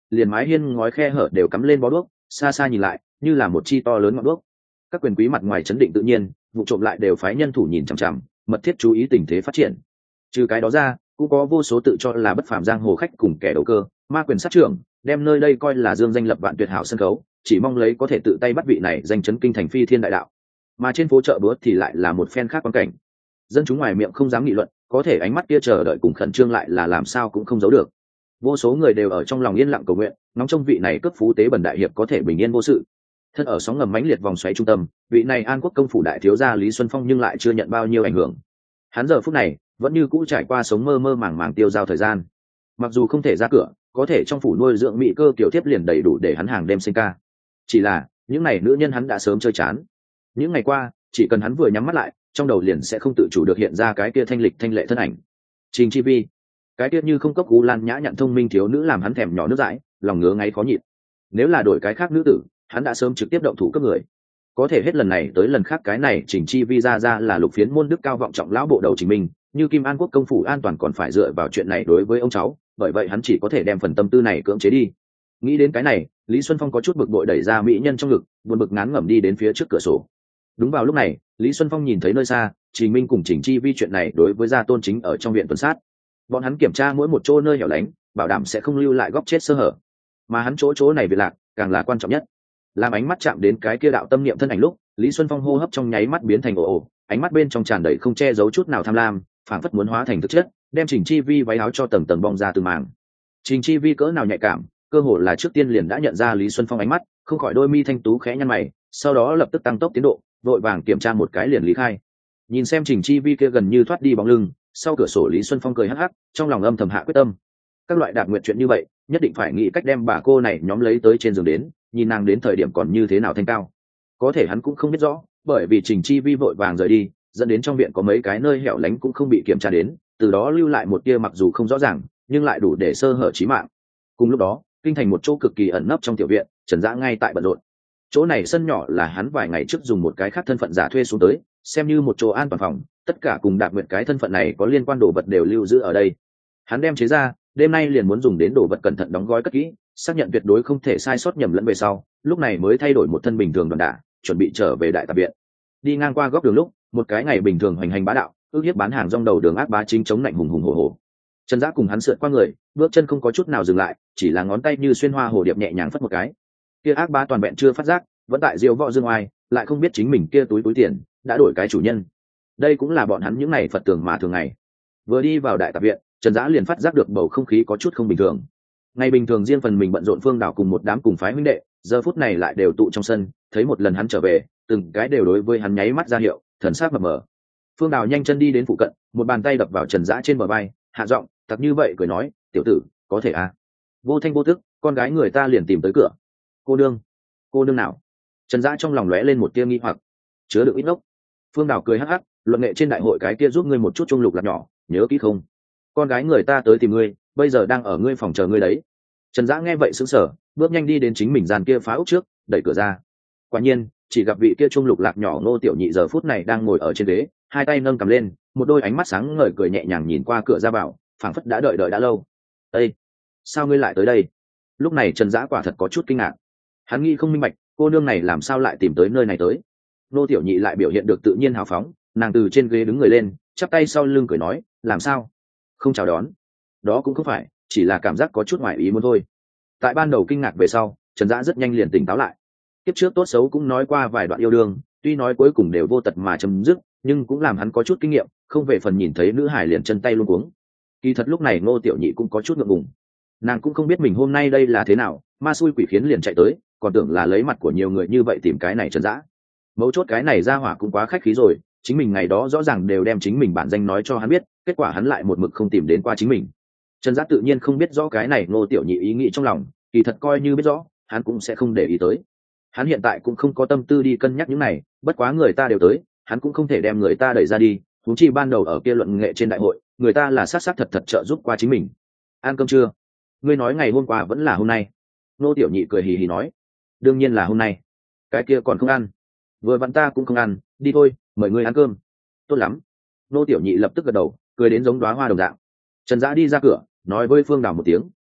liền mái hiên ngói khe hở đều cắm lên bó đuốc, xa xa nhìn lại như là một chi to lớn ngọn đuốc. Các quyền quý mặt ngoài chấn định tự nhiên, vụ trộm lại đều phái nhân thủ nhìn chằm chằm, mật thiết chú ý tình thế phát triển. Trừ cái đó ra, cũng có vô số tự cho là bất phàm giang hồ khách cùng kẻ đầu cơ, ma quyền sát trưởng, đem nơi đây coi là dương danh lập vạn tuyệt hảo sân khấu, chỉ mong lấy có thể tự tay bắt vị này danh chấn kinh thành phi thiên đại đạo. Mà trên phố chợ búa thì lại là một phen khác quan cảnh. Dân chúng ngoài miệng không dám nghị luận, có thể ánh mắt kia chờ đợi cùng khẩn trương lại là làm sao cũng không giấu được. Vô số người đều ở trong lòng yên lặng cầu nguyện, ngóng trông vị này cướp phú tế bần đại hiệp có thể bình yên vô sự. Thân ở sóng ngầm mãnh liệt vòng xoáy trung tâm, vị này An Quốc công phủ đại thiếu gia Lý Xuân Phong nhưng lại chưa nhận bao nhiêu ảnh hưởng. Hắn giờ phút này vẫn như cũ trải qua sống mơ mơ màng màng tiêu dao thời gian. Mặc dù không thể ra cửa, có thể trong phủ nuôi dưỡng mỹ cơ kiểu tiếp liền đầy đủ để hắn hàng đêm sinh ca. Chỉ là những ngày nữ nhân hắn đã sớm chơi chán. Những ngày qua, chỉ cần hắn vừa nhắm mắt lại, trong đầu liền sẽ không tự chủ được hiện ra cái kia thanh lịch thanh lệ thân ảnh. Trình Chi Vi, cái kia như không cốc u lan nhã nhặn thông minh thiếu nữ làm hắn thèm nhỏ nước dãi, lòng ngứa ngáy khó nhịn. Nếu là đổi cái khác nữ tử, hắn đã sớm trực tiếp động thủ cướp người. Có thể hết lần này tới lần khác cái này Trình Chi Vi ra ra là lục phiến môn đức cao vọng trọng lão bộ đầu Trình Minh, như Kim An Quốc công phủ an toàn còn phải dựa vào chuyện này đối với ông cháu, bởi vậy hắn chỉ có thể đem phần tâm tư này cưỡng chế đi. Nghĩ đến cái này, Lý Xuân Phong có chút bực bội đẩy ra mỹ nhân trong ngực, buồn bực ngán ngẩm đi đến phía trước cửa sổ. Đúng vào lúc này, Lý Xuân Phong nhìn thấy nơi xa, Trình Minh cùng Trình Chi Vi chuyện này đối với gia tôn chính ở trong viện tuần sát. Bọn hắn kiểm tra mỗi một chỗ nơi hẻo lánh, bảo đảm sẽ không lưu lại góc chết sơ hở. Mà hắn chỗ chỗ này việc lạc, càng là quan trọng nhất. Làm ánh mắt chạm đến cái kia đạo tâm niệm thân ảnh lúc, Lý Xuân Phong hô hấp trong nháy mắt biến thành ồ ồ, ánh mắt bên trong tràn đầy không che giấu chút nào tham lam, phảng phất muốn hóa thành thực chất, đem Trình Chi Vi váy áo cho tầng tầng bong ra từ màng. Trình Chi Vi cỡ nào nhạy cảm, cơ hồ là trước tiên liền đã nhận ra Lý Xuân Phong ánh mắt, không khỏi đôi mi thanh tú khẽ nhăn mày, sau đó lập tức tăng tốc tiến độ, vội vàng kiểm tra một cái liền lý khai. Nhìn xem Trình Chi Vi kia gần như thoát đi bóng lưng, sau cửa sổ Lý Xuân Phong cười hắc hắc, trong lòng âm thầm hạ quyết tâm. Các loại đạp nguyện chuyện như vậy, nhất định phải nghĩ cách đem bà cô này nhóm lấy tới trên giường đến, nhìn nàng đến thời điểm còn như thế nào thanh cao. Có thể hắn cũng không biết rõ, bởi vì Trình Chi Vi vội vàng rời đi, dẫn đến trong viện có mấy cái nơi hẻo lánh cũng không bị kiểm tra đến, từ đó lưu lại một tia mặc dù không rõ ràng, nhưng lại đủ để sơ hở chí mạng. Cùng lúc đó, kinh thành một chỗ cực kỳ ẩn nấp trong tiểu viện, Trần Dã ngay tại bận rộn. Chỗ này sân nhỏ là hắn vài ngày trước dùng một cái khác thân phận giả thuê xuống tới, xem như một chỗ an toàn phòng, tất cả cùng Đạp Nguyệt cái thân phận này có liên quan đồ vật đều lưu giữ ở đây. Hắn đem chế ra, đêm nay liền muốn dùng đến đồ vật cẩn thận đóng gói cất kỹ, xác nhận tuyệt đối không thể sai sót nhầm lẫn về sau, lúc này mới thay đổi một thân bình thường đoàn đả, chuẩn bị trở về đại tạp viện. Đi ngang qua góc đường lúc, một cái ngày bình thường hoành hành bá đạo, ước hiếp bán hàng rong đầu đường ác bá chính chống lạnh hùng hùng hổ hổ. Trần Dã cùng hắn sượt qua người, bước chân không có chút nào dừng lại, chỉ là ngón tay như xuyên hoa hồ điệp nhẹ nhàng phất một cái. Kia ác bá toàn vẹn chưa phát giác, vẫn tại diêu võ dương oai, lại không biết chính mình kia túi túi tiền đã đổi cái chủ nhân. Đây cũng là bọn hắn những ngày Phật tường mà thường ngày. Vừa đi vào đại tạp viện, Trần Dã liền phát giác được bầu không khí có chút không bình thường. Ngày bình thường riêng phần mình bận rộn Phương Đảo cùng một đám cùng phái huynh đệ, giờ phút này lại đều tụ trong sân, thấy một lần hắn trở về, từng cái đều đối với hắn nháy mắt ra hiệu, thần sắc mập mờ. Phương Đảo nhanh chân đi đến phụ cận, một bàn tay đập vào Trần Dã trên bờ vai, hạ giọng, thật như vậy cười nói, "Tiểu tử, có thể à?" Vô thanh vô tức, con gái người ta liền tìm tới cửa. "Cô nương, cô nương nào?" Trần Dã trong lòng lóe lên một tia nghi hoặc. "Chứa được ít ngốc." Phương Đảo cười hắc hắc, "Luận nghệ trên đại hội cái kia giúp ngươi một chút trung lục lạc nhỏ, nhớ kỹ không? Con gái người ta tới tìm ngươi, bây giờ đang ở ngươi phòng chờ ngươi đấy." Trần Dã nghe vậy sững sờ, bước nhanh đi đến chính mình gian kia phá ốc trước, đẩy cửa ra. Quả nhiên, chỉ gặp vị kia trung lục lạc nhỏ Ngô Tiểu Nhị giờ phút này đang ngồi ở trên ghế, hai tay nâng cầm lên, một đôi ánh mắt sáng ngời cười nhẹ nhàng nhìn qua cửa ra vào, phảng phất đã đợi đợi đã lâu. "Ê, sao ngươi lại tới đây?" Lúc này Trần Dã quả thật có chút kinh ngạc. Hắn nghĩ không minh bạch, cô nương này làm sao lại tìm tới nơi này tới. Ngô Tiểu Nhị lại biểu hiện được tự nhiên hào phóng, nàng từ trên ghế đứng người lên, chắp tay sau lưng cười nói, "Làm sao? Không chào đón?" "Đó cũng không phải, chỉ là cảm giác có chút ngoài ý muốn thôi." Tại ban đầu kinh ngạc về sau, Trần Dã rất nhanh liền tỉnh táo lại. Kiếp trước tốt xấu cũng nói qua vài đoạn yêu đương, tuy nói cuối cùng đều vô tật mà chấm dứt, nhưng cũng làm hắn có chút kinh nghiệm, không về phần nhìn thấy nữ hải liền chân tay luống cuống. Kỳ thật lúc này Ngô Tiểu Nhị cũng có chút ngượng ngùng. Nàng cũng không biết mình hôm nay đây là thế nào, ma xui quỷ khiến liền chạy tới, còn tưởng là lấy mặt của nhiều người như vậy tìm cái này Trần Dã. Mấu chốt cái này ra hỏa cũng quá khách khí rồi, chính mình ngày đó rõ ràng đều đem chính mình bản danh nói cho hắn biết, kết quả hắn lại một mực không tìm đến qua chính mình. Trần Dã tự nhiên không biết rõ cái này Ngô Tiểu Nhị ý nghĩ trong lòng, kỳ thật coi như biết rõ, hắn cũng sẽ không để ý tới. Hắn hiện tại cũng không có tâm tư đi cân nhắc những này, bất quá người ta đều tới, hắn cũng không thể đem người ta đẩy ra đi, huống chi ban đầu ở kia luận nghệ trên đại hội, người ta là sát sát thật thật trợ giúp qua chính mình. "Ăn cơm chưa?" "Ngươi nói ngày hôm qua vẫn là hôm nay." Ngô Tiểu Nhị cười hì hì nói. "Đương nhiên là hôm nay. Cái kia còn không ăn?" "Vừa vặn ta cũng không ăn, đi thôi, mời ngươi ăn cơm." "Tốt lắm." Ngô Tiểu Nhị lập tức gật đầu, cười đến giống đóa hoa đồng dạng. Trần Dã đi ra cửa, nói với Phương Đào một tiếng.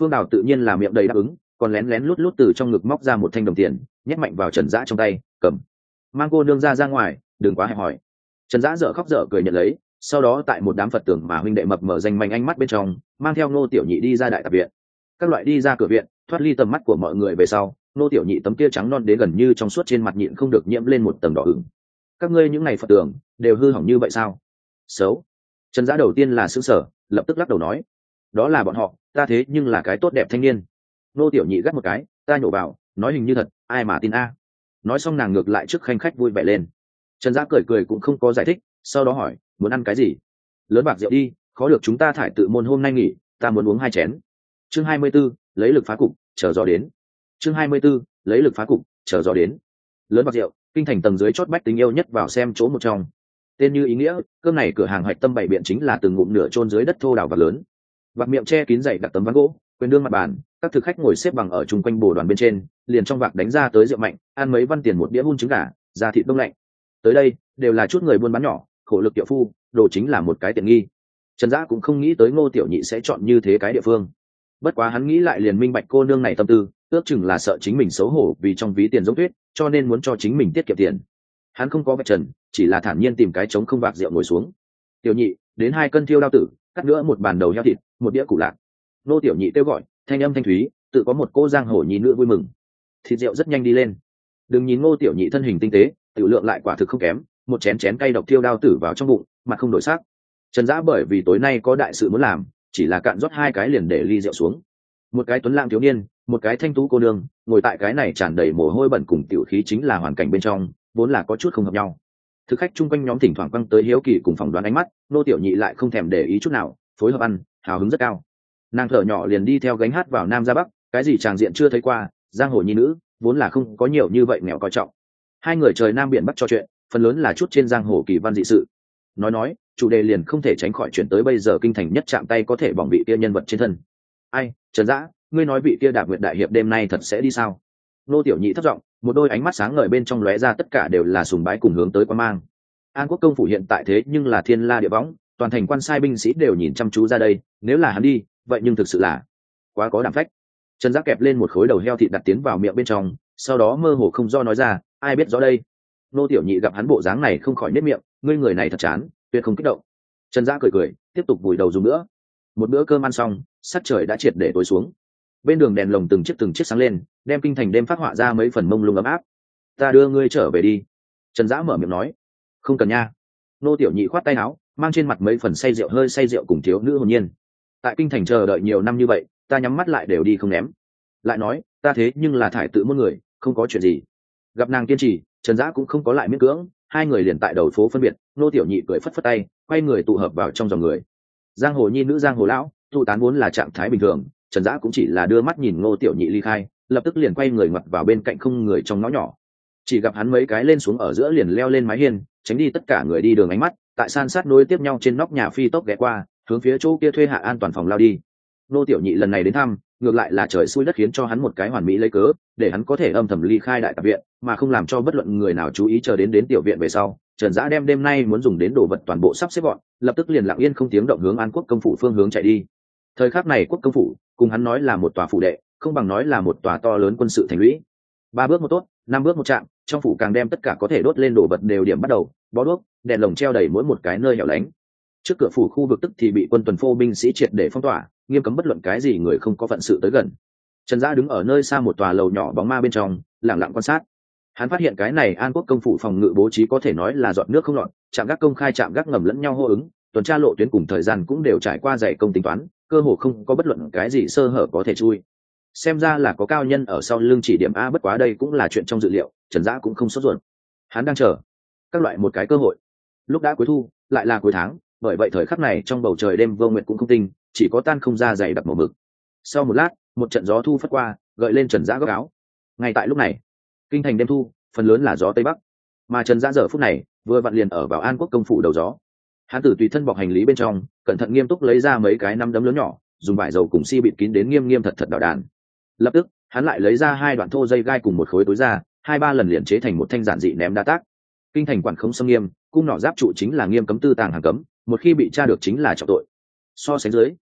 Phương Đào tự nhiên là miệng đầy đáp ứng, còn lén lén lút lút từ trong ngực móc ra một thanh đồng tiền nhét mạnh vào Trần Dã trong tay, cầm, mang cô nương ra ra ngoài, đừng quá hẹp hòi. Trần Dã dở khóc dở cười nhận lấy, sau đó tại một đám Phật tưởng mà huynh đệ mập mờ danh manh ánh mắt bên trong, mang theo Ngô Tiểu Nhị đi ra đại tạp viện. Các loại đi ra cửa viện, thoát ly tầm mắt của mọi người về sau, Ngô Tiểu Nhị tấm kia trắng non đến gần như trong suốt trên mặt nhịn không được nhiễm lên một tầng đỏ ửng. Các ngươi những này Phật tưởng đều hư hỏng như vậy sao? Xấu. Trần Dã đầu tiên là sững sờ, lập tức lắc đầu nói, đó là bọn họ, ta thế nhưng là cái tốt đẹp thanh niên. Ngô Tiểu Nhị gắt một cái, ta nhổ vào, nói hình như thật, ai mà tin a. Nói xong nàng ngược lại trước khanh khách vui vẻ lên. Trần Dã cười cười cũng không có giải thích, sau đó hỏi, muốn ăn cái gì? Lớn bạc rượu đi, khó được chúng ta thải tự môn hôm nay nghỉ, ta muốn uống hai chén. Chương hai mươi 'bốn, lấy lực phá cục, chờ gió đến. Chương hai mươi 'bốn, lấy lực phá cục, chờ gió đến. Lớn bạc rượu, kinh thành tầng dưới chót bách tính yêu nhất vào xem chỗ một trong. Tên như ý nghĩa, cơm này cửa hàng hoạch tâm bảy biện chính là từng ngụm nửa chôn dưới đất thô đào vạc lớn. Vạc miệng che kín dày đặc tấm ván gỗ, quyền đương mặt bàn, các thực khách ngồi xếp bằng ở chung quanh bồ đoàn bên trên, liền trong vạc đánh ra tới rượu mạnh, ăn mấy văn tiền một đĩa hun trứng gà, da thịt đông lạnh. Tới đây đều là chút người buôn bán nhỏ, khổ lực địa phu, đồ chính là một cái tiện nghi. Trần Dã cũng không nghĩ tới Ngô Tiểu Nhị sẽ chọn như thế cái địa phương. Bất quá hắn nghĩ lại liền minh bạch cô nương này tâm tư, ước chừng là sợ chính mình xấu hổ vì trong ví tiền giống tuyết, cho nên muốn cho chính mình tiết kiệm tiền. Hắn không có vạch trần, chỉ là thản nhiên tìm cái trống không vạc rượu ngồi xuống. Tiểu Nhị, đến hai cân thiêu đao tử, cắt nữa một bàn đầu heo thịt, một đĩa củ lạc. Ngô Tiểu Nhị kêu gọi, thanh âm thanh thúy, tự có một cô giang hồ nhi nữ vui mừng. Thịt rượu rất nhanh đi lên. Đừng nhìn Ngô Tiểu Nhị thân hình tinh tế, tiểu lượng lại quả thực không kém, một chén chén cay độc thiêu đao tử vào trong bụng, mặt không đổi sắc. Trần Dã bởi vì tối nay có đại sự muốn làm, chỉ là cạn rót hai cái liền để ly rượu xuống. Một cái tuấn lãng thiếu niên, một cái thanh tú cô nương, ngồi tại cái này tràn đầy mồ hôi bẩn cùng tiểu khí chính là hoàn cảnh bên trong, vốn là có chút không hợp nhau. Thực khách chung quanh nhóm thỉnh thoảng quăng tới hiếu kỳ cùng phỏng đoán ánh mắt, Ngô Tiểu Nhị lại không thèm để ý chút nào, phối hợp ăn, hào hứng rất cao. Nàng thở nhỏ liền đi theo gánh hát vào Nam ra Bắc, cái gì tràng diện chưa thấy qua, giang hồ nhi nữ, vốn là không có nhiều như vậy nghèo coi trọng. Hai người trời Nam biển Bắc trò chuyện, phần lớn là chút trên giang hồ kỳ văn dị sự. Nói nói, chủ đề liền không thể tránh khỏi chuyển tới bây giờ kinh thành nhất chạm tay có thể bỏng vị kia nhân vật trên thân. Ai, Trần Dã, ngươi nói vị kia Đạp Nguyệt đại hiệp đêm nay thật sẽ đi sao? Nô Tiểu Nhị thấp giọng, một đôi ánh mắt sáng ngời bên trong lóe ra tất cả đều là sùng bái cùng hướng tới quan mang. An Quốc công phủ hiện tại thế nhưng là thiên la địa võng, toàn thành quan sai binh sĩ đều nhìn chăm chú ra đây, nếu là hắn đi, vậy nhưng thực sự là quá có đảm phách. Trần Dã kẹp lên một khối đầu heo thịt đặt tiến vào miệng bên trong, sau đó mơ hồ không do nói ra, ai biết rõ đây. Nô Tiểu Nhị gặp hắn bộ dáng này không khỏi nếp miệng, ngươi người này thật chán, tuyệt không kích động. Trần Dã cười cười, tiếp tục vùi đầu dùng nữa. Một bữa cơm ăn xong, sắc trời đã triệt để tối xuống. Bên đường đèn lồng từng chiếc từng chiếc sáng lên, đem kinh thành đêm phát họa ra mấy phần mông lung ấm áp. Ta đưa ngươi trở về đi. Trần Dã mở miệng nói. Không cần nha. Nô Tiểu Nhị khoát tay áo, mang trên mặt mấy phần say rượu hơi say rượu cùng thiếu nữ hồn nhiên. Tại kinh thành chờ đợi nhiều năm như vậy, ta nhắm mắt lại đều đi không ném. Lại nói, ta thế nhưng là thải tự môn người, không có chuyện gì. Gặp nàng kiên trì, Trần Dã cũng không có lại miễn cưỡng, hai người liền tại đầu phố phân biệt. Nô Tiểu Nhị cười phất phất tay, quay người tụ hợp vào trong dòng người. Giang hồ nhi nữ giang hồ lão, tụ tán vốn là trạng thái bình thường, Trần Dã cũng chỉ là đưa mắt nhìn Ngô Tiểu Nhị ly khai, lập tức liền quay người ngoặt vào bên cạnh không người trong ngõ nhỏ. Chỉ gặp hắn mấy cái lên xuống ở giữa liền leo lên mái hiên, tránh đi tất cả người đi đường ánh mắt, tại san sát nối tiếp nhau trên nóc nhà phi tốc ghé qua, hướng phía chỗ kia thuê hạ an toàn phòng lao đi. Ngô Tiểu Nhị lần này đến thăm, ngược lại là trời xui đất khiến cho hắn một cái hoàn mỹ lấy cớ, để hắn có thể âm thầm ly khai đại tạp viện, mà không làm cho bất luận người nào chú ý chờ đến đến tiểu viện về sau. Trần Dã đem đêm nay muốn dùng đến đồ vật toàn bộ sắp xếp gọn, lập tức liền lặng yên không tiếng động hướng An Quốc công phủ phương hướng chạy đi. Thời khắc này Quốc công phủ, cùng hắn nói là một tòa phủ đệ, không bằng nói là một tòa to lớn quân sự thành lũy. Ba bước một tốt, năm bước một chạm, trong phủ càng đem tất cả có thể đốt lên đồ vật đều điểm bắt đầu, bó đuốc, đèn lồng treo đầy mỗi một cái nơi hẻo lánh. Trước cửa phủ khu vực tức thì bị quân tuần phô binh sĩ triệt để phong tỏa, nghiêm cấm bất luận cái gì người không có phận sự tới gần. Trần Dã đứng ở nơi xa một tòa lầu nhỏ bóng ma bên trong, lặng lặng quan sát. Hắn phát hiện cái này An Quốc công phủ phòng ngự bố trí có thể nói là giọt nước không lọt, trạm gác công khai trạm gác ngầm lẫn nhau hô ứng, tuần tra lộ tuyến cùng thời gian cũng đều trải qua dày công tính toán, cơ hồ không có bất luận cái gì sơ hở có thể chui. Xem ra là có cao nhân ở sau lưng chỉ điểm a, bất quá đây cũng là chuyện trong dự liệu, Trần Dã cũng không sốt ruột. Hắn đang chờ các loại một cái cơ hội. Lúc đã cuối thu, lại là cuối tháng, bởi vậy thời khắc này trong bầu trời đêm vô nguyệt cũng không tinh, chỉ có tan không ra dày đặc màu mực. Sau một lát, một trận gió thu phất qua, gợi lên Trần Dã góc áo. Ngay tại lúc này, kinh thành đêm thu, phần lớn là gió tây bắc, mà Trần Dã giờ phút này vừa vặn liền ở vào An Quốc công phủ đầu gió. Hắn tử tùy thân bọc hành lý bên trong, cẩn thận nghiêm túc lấy ra mấy cái nắm đấm lớn nhỏ, dùng vải dầu cùng xi bịt kín đến nghiêm nghiêm thật thật đạo đàn. Lập tức, hắn lại lấy ra hai đoạn thô dây gai cùng một khối túi ra, hai ba lần liền chế thành một thanh giản dị ném đá tác. Kinh thành quản không xâm nghiêm, cung nỏ giáp trụ chính là nghiêm cấm tư tàng hàng cấm, một khi bị tra được chính là trọng tội. So sánh dưới,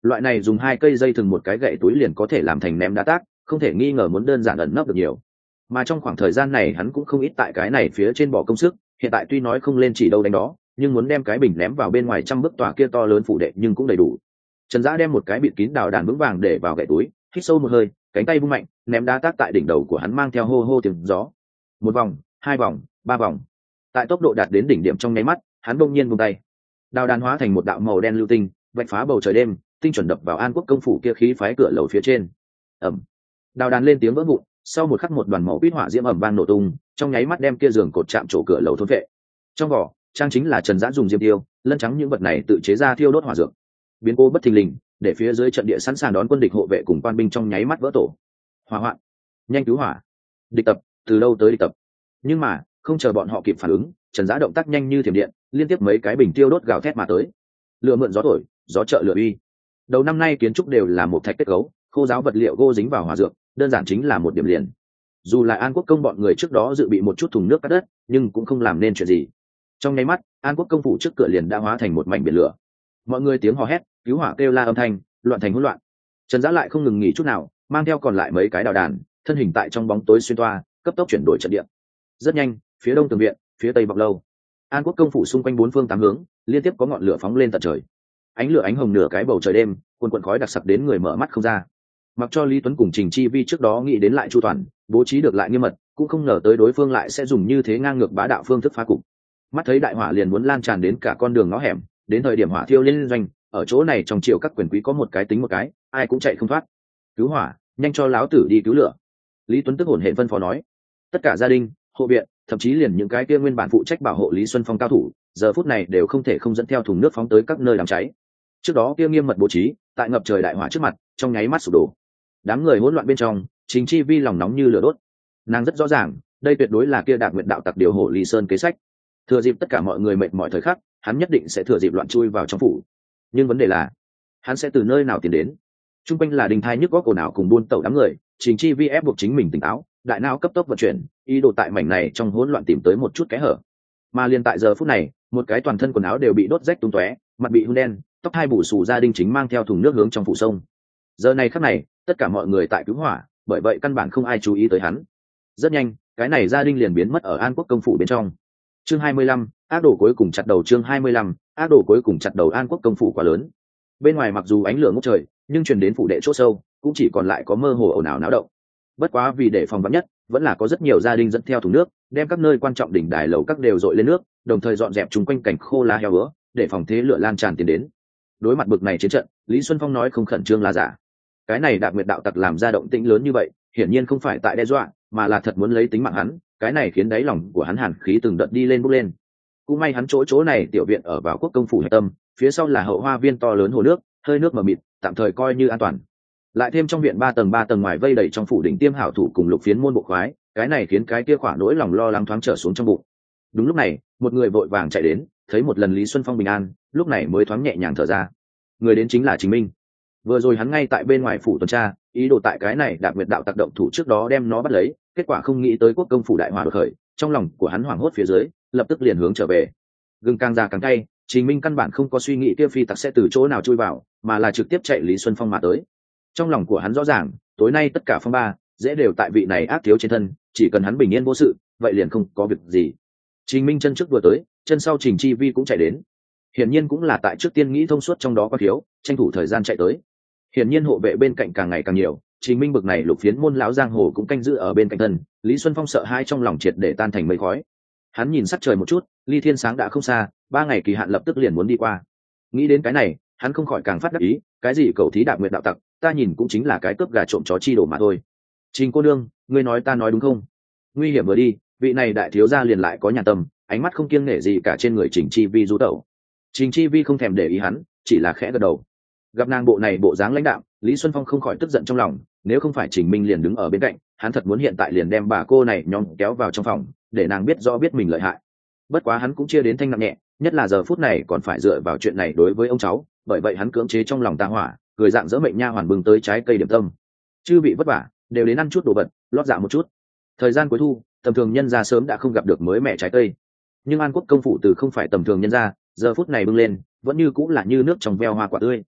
loại này dùng hai cây dây thừng một cái gậy túi liền có thể làm thành ném đá tác, không thể nghi ngờ muốn đơn giản ẩn nấp được nhiều. Mà trong khoảng thời gian này hắn cũng không ít tại cái này phía trên bỏ công sức, hiện tại tuy nói không lên chỉ đâu đánh đó, nhưng muốn đem cái bình ném vào bên ngoài trăm bức tòa kia to lớn phủ đệ nhưng cũng đầy đủ. Trần Dã đem một cái bịt kín đào đàn vững vàng để vào gậy túi, hít sâu một hơi, cánh tay vung mạnh, ném đá tác tại đỉnh đầu của hắn mang theo hô hô tiếng gió. Một vòng, hai vòng, ba vòng. Tại tốc độ đạt đến đỉnh điểm trong nháy mắt, hắn bỗng nhiên vung tay. Đào đàn hóa thành một đạo màu đen lưu tinh, vạch phá bầu trời đêm, tinh chuẩn đập vào An Quốc công phủ kia khí phái cửa lầu phía trên. Ầm. Đào đàn lên tiếng vỡ vụn, sau một khắc một đoàn màu quýt hỏa diễm ầm vang nổ tung, trong nháy mắt đem kia giường cột chạm chỗ cửa lầu thôn vệ. Trong vỏ, trang chính là Trần Dã dùng diêm tiêu, lân trắng những vật này tự chế ra thiêu đốt hỏa dược. Biến cố bất thình lình, để phía dưới trận địa sẵn sàng đón quân địch hộ vệ cùng quan binh trong nháy mắt vỡ tổ. Hỏa hoạn, nhanh cứu hỏa. Địch tập, từ đâu tới địch tập? Nhưng mà, không chờ bọn họ kịp phản ứng, Trần Dã động tác nhanh như thiểm điện, liên tiếp mấy cái bình tiêu đốt gào thét mà tới. Lửa mượn gió thổi, gió trợ lửa uy. Đầu năm nay kiến trúc đều là một thạch kết cấu, khô giáo vật liệu gỗ dính vào hỏa dược, đơn giản chính là một điểm liền. Dù là An Quốc công bọn người trước đó dự bị một chút thùng nước cắt đất, nhưng cũng không làm nên chuyện gì. Trong nháy mắt, An Quốc công phủ trước cửa liền đã hóa thành một mảnh biển lửa. Mọi người tiếng hò hét, cứu hỏa kêu la âm thanh, loạn thành hỗn loạn. Trần Dã lại không ngừng nghỉ chút nào, mang theo còn lại mấy cái đào đàn, thân hình tại trong bóng tối xuyên toa, cấp tốc chuyển đổi trận địa. Rất nhanh, phía đông tường viện, phía tây bọc lâu, An Quốc công phủ xung quanh bốn phương tám hướng, liên tiếp có ngọn lửa phóng lên tận trời. Ánh lửa ánh hồng nửa cái bầu trời đêm, cuồn cuộn khói đặc sặc đến người mở mắt không ra. Mặc cho Lý Tuấn cùng Trình Chi Vi trước đó nghĩ đến lại chu toàn, bố trí được lại nghiêm mật, cũng không ngờ tới đối phương lại sẽ dùng như thế ngang ngược bá đạo phương thức phá cục. Mắt thấy đại hỏa liền muốn lan tràn đến cả con đường ngõ hẻm, đến thời điểm hỏa thiêu lên doanh, ở chỗ này trong triều các quyền quý có một cái tính một cái, ai cũng chạy không thoát. Cứu hỏa, nhanh cho láo tử đi cứu lửa. Lý Tuấn tức hổn hển phân phó nói. Tất cả gia đình, hộ viện, thậm chí liền những cái kia nguyên bản phụ trách bảo hộ Lý Xuân Phong cao thủ, giờ phút này đều không thể không dẫn theo thùng nước phóng tới các nơi đám cháy. Trước đó kia nghiêm mật bố trí, tại ngập trời đại hỏa trước mặt, trong nháy mắt sụp đổ. Đám người hỗn loạn bên trong, Trình Chi Vi lòng nóng như lửa đốt. Nàng rất rõ ràng, đây tuyệt đối là kia Đạc Nguyệt đạo tặc điều hộ Lý Sơn kế sách. Thừa dịp tất cả mọi người mệt mỏi thời khắc, hắn nhất định sẽ thừa dịp loạn chui vào trong phủ. Nhưng vấn đề là, hắn sẽ từ nơi nào tiến đến? Trung quanh là đình thai nhức góc ồn ào cùng buôn tẩu đám người, Trình Chi Vi ép buộc chính mình tỉnh táo, đại não cấp tốc vận chuyển, ý đồ tại mảnh này trong hỗn loạn tìm tới một chút kẽ hở. Mà liền tại giờ phút này, một cái toàn thân quần áo đều bị đốt rách tung tóe, mặt bị hun đen, tóc hai bù xù gia đình chính mang theo thùng nước hướng trong phủ sông. Giờ này khắc này, tất cả mọi người tại cứu hỏa, bởi vậy căn bản không ai chú ý tới hắn. Rất nhanh, cái này gia đình liền biến mất ở An Quốc công phủ bên trong. Chương hai mươi lăm, ác đồ cuối cùng chặt đầu chương hai mươi lăm, ác đồ cuối cùng chặt đầu An Quốc công phủ quá lớn. Bên ngoài mặc dù ánh lửa ngút trời, nhưng truyền đến phủ đệ chỗ sâu, cũng chỉ còn lại có mơ hồ ồn ào náo động. Bất quá vì để phòng vắn nhất, vẫn là có rất nhiều gia đình dẫn theo thùng nước, đem các nơi quan trọng đỉnh đài lầu các đều dội lên nước, đồng thời dọn dẹp chung quanh cảnh khô lá heo bữa, để phòng thế lửa lan tràn tiến đến. Đối mặt bực này chiến trận, Lý Xuân Phong nói không khẩn trương là giả. Cái này Đạc Nguyệt đạo tặc làm ra động tĩnh lớn như vậy, hiển nhiên không phải tại đe dọa, mà là thật muốn lấy tính mạng hắn. Cái này khiến đáy lòng của hắn hàn khí từng đợt đi lên bốc lên. Cũng may hắn chỗ chỗ này tiểu viện ở vào Quốc công phủ hạch tâm, phía sau là hậu hoa viên to lớn hồ nước, hơi nước mờ mịt, tạm thời coi như an toàn. Lại thêm trong viện ba tầng ba tầng ngoài vây đầy trong phủ đỉnh tiêm hảo thủ cùng lục phiến môn bộ khoái, cái này khiến cái kia khỏa nỗi lòng lo lắng thoáng trở xuống trong bụng. Đúng lúc này, một người vội vàng chạy đến, thấy một lần Lý Xuân Phong bình an, lúc này mới thoáng nhẹ nhàng thở ra. Người đến chính là Trình Minh. Vừa rồi hắn ngay tại bên ngoài phủ tuần tra, ý đồ tại cái này Đạc Nguyệt đạo tặc động thủ trước đó đem nó bắt lấy, kết quả không nghĩ tới Quốc công phủ đại hỏa đột khởi, trong lòng của hắn hoảng hốt phía dưới, lập tức liền hướng trở về. Gừng càng già càng cay, Trình Minh căn bản không có suy nghĩ kia phi tặc sẽ từ chỗ nào chui vào, mà là trực tiếp chạy Lý Xuân Phong mà tới. Trong lòng của hắn rõ ràng, tối nay tất cả phong ba dễ đều tại vị này ác thiếu trên thân, chỉ cần hắn bình yên vô sự, vậy liền không có việc gì. Trình Minh chân trước vừa tới, chân sau Trình Chi Vi cũng chạy đến. Hiển nhiên cũng là tại trước tiên nghĩ thông suốt trong đó có thiếu, tranh thủ thời gian chạy tới. Hiển nhiên hộ vệ bên cạnh càng ngày càng nhiều, Trình Minh bực này lục phiến môn lão giang hồ cũng canh giữ ở bên cạnh thân, Lý Xuân Phong sợ hai trong lòng triệt để tan thành mây khói. Hắn nhìn sắc trời một chút, ly thiên sáng đã không xa, ba ngày kỳ hạn lập tức liền muốn đi qua. Nghĩ đến cái này, hắn không khỏi càng phát đắc ý, cái gì cầu thí Đạc Nguyệt đạo tặc, ta nhìn cũng chính là cái cướp gà trộm chó chi đồ mà thôi. Trình cô nương, ngươi nói ta nói đúng không? Nguy hiểm vừa đi, vị này đại thiếu gia liền lại có nhà tâm, ánh mắt không kiêng nể gì cả trên người Trình Chi Vi rú tẩu. Trình Chi Vi không thèm để ý hắn, chỉ là khẽ gật đầu. Gặp nàng bộ này bộ dáng lãnh đạm, Lý Xuân Phong không khỏi tức giận trong lòng, nếu không phải Trình Minh liền đứng ở bên cạnh, hắn thật muốn hiện tại liền đem bà cô này nhóm kéo vào trong phòng, để nàng biết rõ biết mình lợi hại. Bất quá hắn cũng chia đến thanh nặng nhẹ, nhất là giờ phút này còn phải dựa vào chuyện này đối với ông cháu, bởi vậy hắn cưỡng chế trong lòng ta hỏa, cười dạng dỡ mệnh nha hoàn bưng tới trái cây điểm tâm. Chư bị vất vả, đều đến ăn chút đồ vật, lót dạ một chút. Thời gian cuối thu, tầm thường nhân gia sớm đã không gặp được mới mẻ trái cây, nhưng An Quốc công phủ từ không phải tầm thường nhân gia, giờ phút này bưng lên, vẫn như cũng là như nước trong veo hoa quả tươi.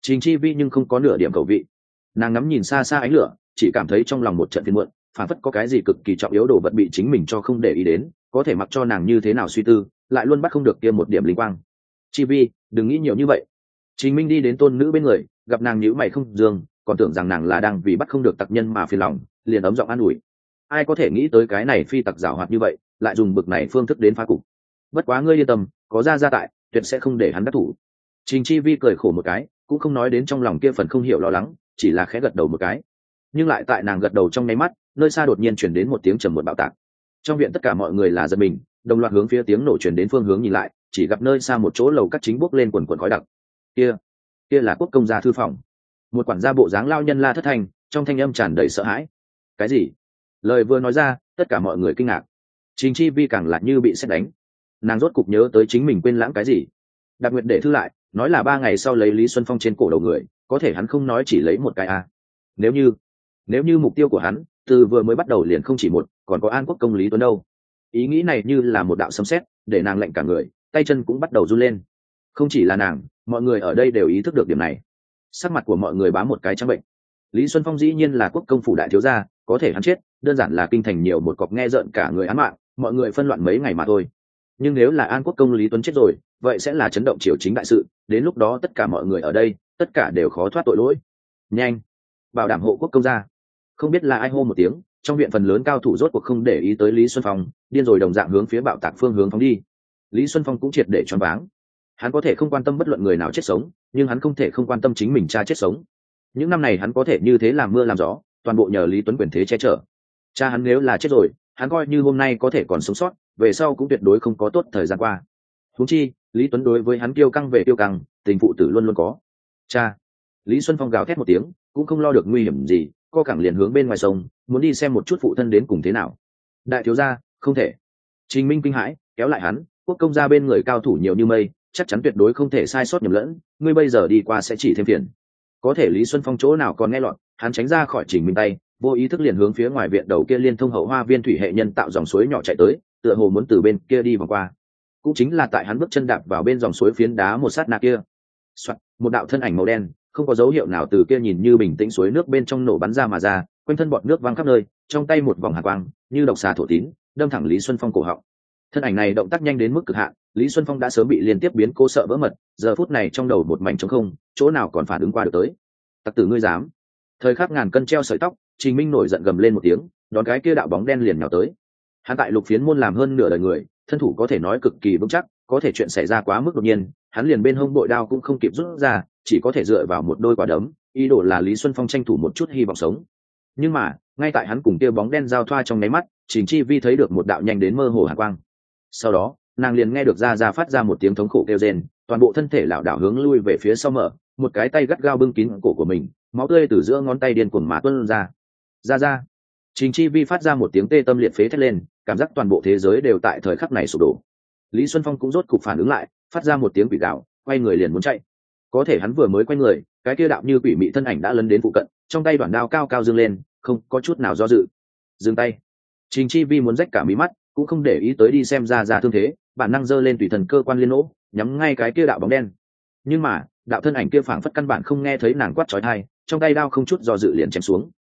Trình Chi Vi nhưng không có nửa điểm cầu vị. Nàng ngắm nhìn xa xa ánh lửa, chỉ cảm thấy trong lòng một trận phiền muộn, phản phất có cái gì cực kỳ trọng yếu đồ vật bị chính mình cho không để ý đến, có thể mặc cho nàng như thế nào suy tư, lại luôn bắt không được kia một điểm linh quang. Chi Vi, đừng nghĩ nhiều như vậy. Trình Minh đi đến tôn nữ bên người, gặp nàng nhíu mày không dương, còn tưởng rằng nàng là đang vì bắt không được tặc nhân mà phiền lòng, liền ấm giọng an ủi. Ai có thể nghĩ tới cái này phi tặc giảo hoạt như vậy, lại dùng bực này phương thức đến phá cục. Bất quá ngươi yên tâm, có ra ra tại, tuyệt sẽ không để hắn đắc thủ. Trình Chi Vi cười khổ một cái, cũng không nói đến trong lòng kia phần không hiểu lo lắng, chỉ là khẽ gật đầu một cái. Nhưng lại tại nàng gật đầu trong nháy mắt, nơi xa đột nhiên chuyển đến một tiếng trầm muộn bạo tạc. Trong viện tất cả mọi người là giật mình, đồng loạt hướng phía tiếng nổ chuyển đến phương hướng nhìn lại, chỉ gặp nơi xa một chỗ lầu các chính bốc lên quần quần khói đặc. Kia, kia là quốc công gia thư phòng. Một quản gia bộ dáng lao nhân la thất thanh, trong thanh âm tràn đầy sợ hãi. Cái gì? Lời vừa nói ra, tất cả mọi người kinh ngạc. Trình Chi Vi càng lại như bị sét đánh. Nàng rốt cục nhớ tới chính mình quên lãng cái gì. Đặc Nguyệt để thư lại, nói là ba ngày sau lấy Lý Xuân Phong trên cổ đầu người, có thể hắn không nói chỉ lấy một cái a. Nếu như, nếu như mục tiêu của hắn từ vừa mới bắt đầu liền không chỉ một, còn có An Quốc công Lý Tuấn đâu. Ý nghĩ này như là một đạo sấm sét, để nàng lạnh cả người, tay chân cũng bắt đầu run lên. Không chỉ là nàng, mọi người ở đây đều ý thức được điểm này. Sắc mặt của mọi người bám một cái trắng bệnh. Lý Xuân Phong dĩ nhiên là quốc công phủ đại thiếu gia, có thể hắn chết, đơn giản là kinh thành nhiều một cọc nghe rợn cả người án mạng, mọi người phân loạn mấy ngày mà thôi. Nhưng nếu là An Quốc công Lý Tuấn chết rồi, vậy sẽ là chấn động triều chính đại sự, đến lúc đó tất cả mọi người ở đây, tất cả đều khó thoát tội lỗi. Nhanh, bảo đảm hộ quốc công gia. Không biết là ai hô một tiếng, trong viện phần lớn cao thủ rốt cuộc không để ý tới Lý Xuân Phong, điên rồi đồng dạng hướng phía bạo tạc phương hướng phóng đi. Lý Xuân Phong cũng triệt để choáng váng. Hắn có thể không quan tâm bất luận người nào chết sống, nhưng hắn không thể không quan tâm chính mình cha chết sống. Những năm này hắn có thể như thế làm mưa làm gió, toàn bộ nhờ Lý Tuấn quyền thế che chở. Cha hắn nếu là chết rồi, hắn coi như hôm nay có thể còn sống sót, về sau cũng tuyệt đối không có tốt thời gian qua. Huống chi, Lý Tuấn đối với hắn kiêu căng về kiêu căng, tình phụ tử luôn luôn có. Cha! Lý Xuân Phong gào thét một tiếng, cũng không lo được nguy hiểm gì, co cẳng liền hướng bên ngoài sông, muốn đi xem một chút phụ thân đến cùng thế nào. Đại thiếu gia, không thể. Trình Minh kinh hãi, kéo lại hắn, quốc công gia bên người cao thủ nhiều như mây, chắc chắn tuyệt đối không thể sai sót nhầm lẫn, ngươi bây giờ đi qua sẽ chỉ thêm phiền. Có thể Lý Xuân Phong chỗ nào còn nghe lọt, hắn tránh ra khỏi Trình Minh tay, vô ý thức liền hướng phía ngoài viện đầu kia liên thông hậu hoa viên thủy hệ nhân tạo dòng suối nhỏ chạy tới, tựa hồ muốn từ bên kia đi vòng qua. Cũng chính là tại hắn bước chân đạp vào bên dòng suối phiến đá một sát na kia, soạt, một đạo thân ảnh màu đen, không có dấu hiệu nào từ kia nhìn như bình tĩnh suối nước bên trong nổ bắn ra mà ra, quanh thân bọt nước văng khắp nơi, trong tay một vòng hàn quang, như độc xà thổ tín, đâm thẳng Lý Xuân Phong cổ họng. Thân ảnh này động tác nhanh đến mức cực hạn, Lý Xuân Phong đã sớm bị liên tiếp biến cố sợ vỡ mật, giờ phút này trong đầu một mảnh trống không, chỗ nào còn phản ứng qua được tới. Tặc tử ngươi dám! Thời khắc ngàn cân treo sợi tóc, Trình Minh nổi giận gầm lên một tiếng, đón cái kia đạo bóng đen liền nhào tới. Hắn tại Lục Phiến môn làm hơn nửa đời người, thân thủ có thể nói cực kỳ vững chắc, có thể chuyện xảy ra quá mức đột nhiên, hắn liền bên hông bội đao cũng không kịp rút ra, chỉ có thể dựa vào một đôi quả đấm, ý đồ là Lý Xuân Phong tranh thủ một chút hy vọng sống. Nhưng mà, ngay tại hắn cùng kia bóng đen giao thoa trong nháy mắt, Trình Chi Vi thấy được một đạo nhanh đến mơ hồ hàn quang. Sau đó, nàng liền nghe được ra ra phát ra một tiếng thống khổ kêu rên, toàn bộ thân thể lảo đảo hướng lui về phía sau mở, một cái tay gắt gao bưng kín cổ của mình, máu tươi từ giữa ngón tay điên cuồng mà tuôn ra. Ra ra. Trình Chi Vi phát ra một tiếng tê tâm liệt phế thét lên, cảm giác toàn bộ thế giới đều tại thời khắc này sụp đổ. Lý Xuân Phong cũng rốt cục phản ứng lại, phát ra một tiếng quỷ gào, quay người liền muốn chạy. Có thể hắn vừa mới quay người, cái kia đạo như quỷ mị thân ảnh đã lấn đến phụ cận, trong tay đoạn đao cao cao dương lên, không có chút nào do dự. Dừng tay. Trình Chi Vi muốn rách cả mí mắt, cũng không để ý tới đi xem ra ra thương thế, bản năng giơ lên tùy thần cơ quan liên nỗ, nhắm ngay cái kia đạo bóng đen. Nhưng mà, đạo thân ảnh kia phảng phất căn bản không nghe thấy nàng quát chói tai, trong tay đao không chút do dự liền chém xuống.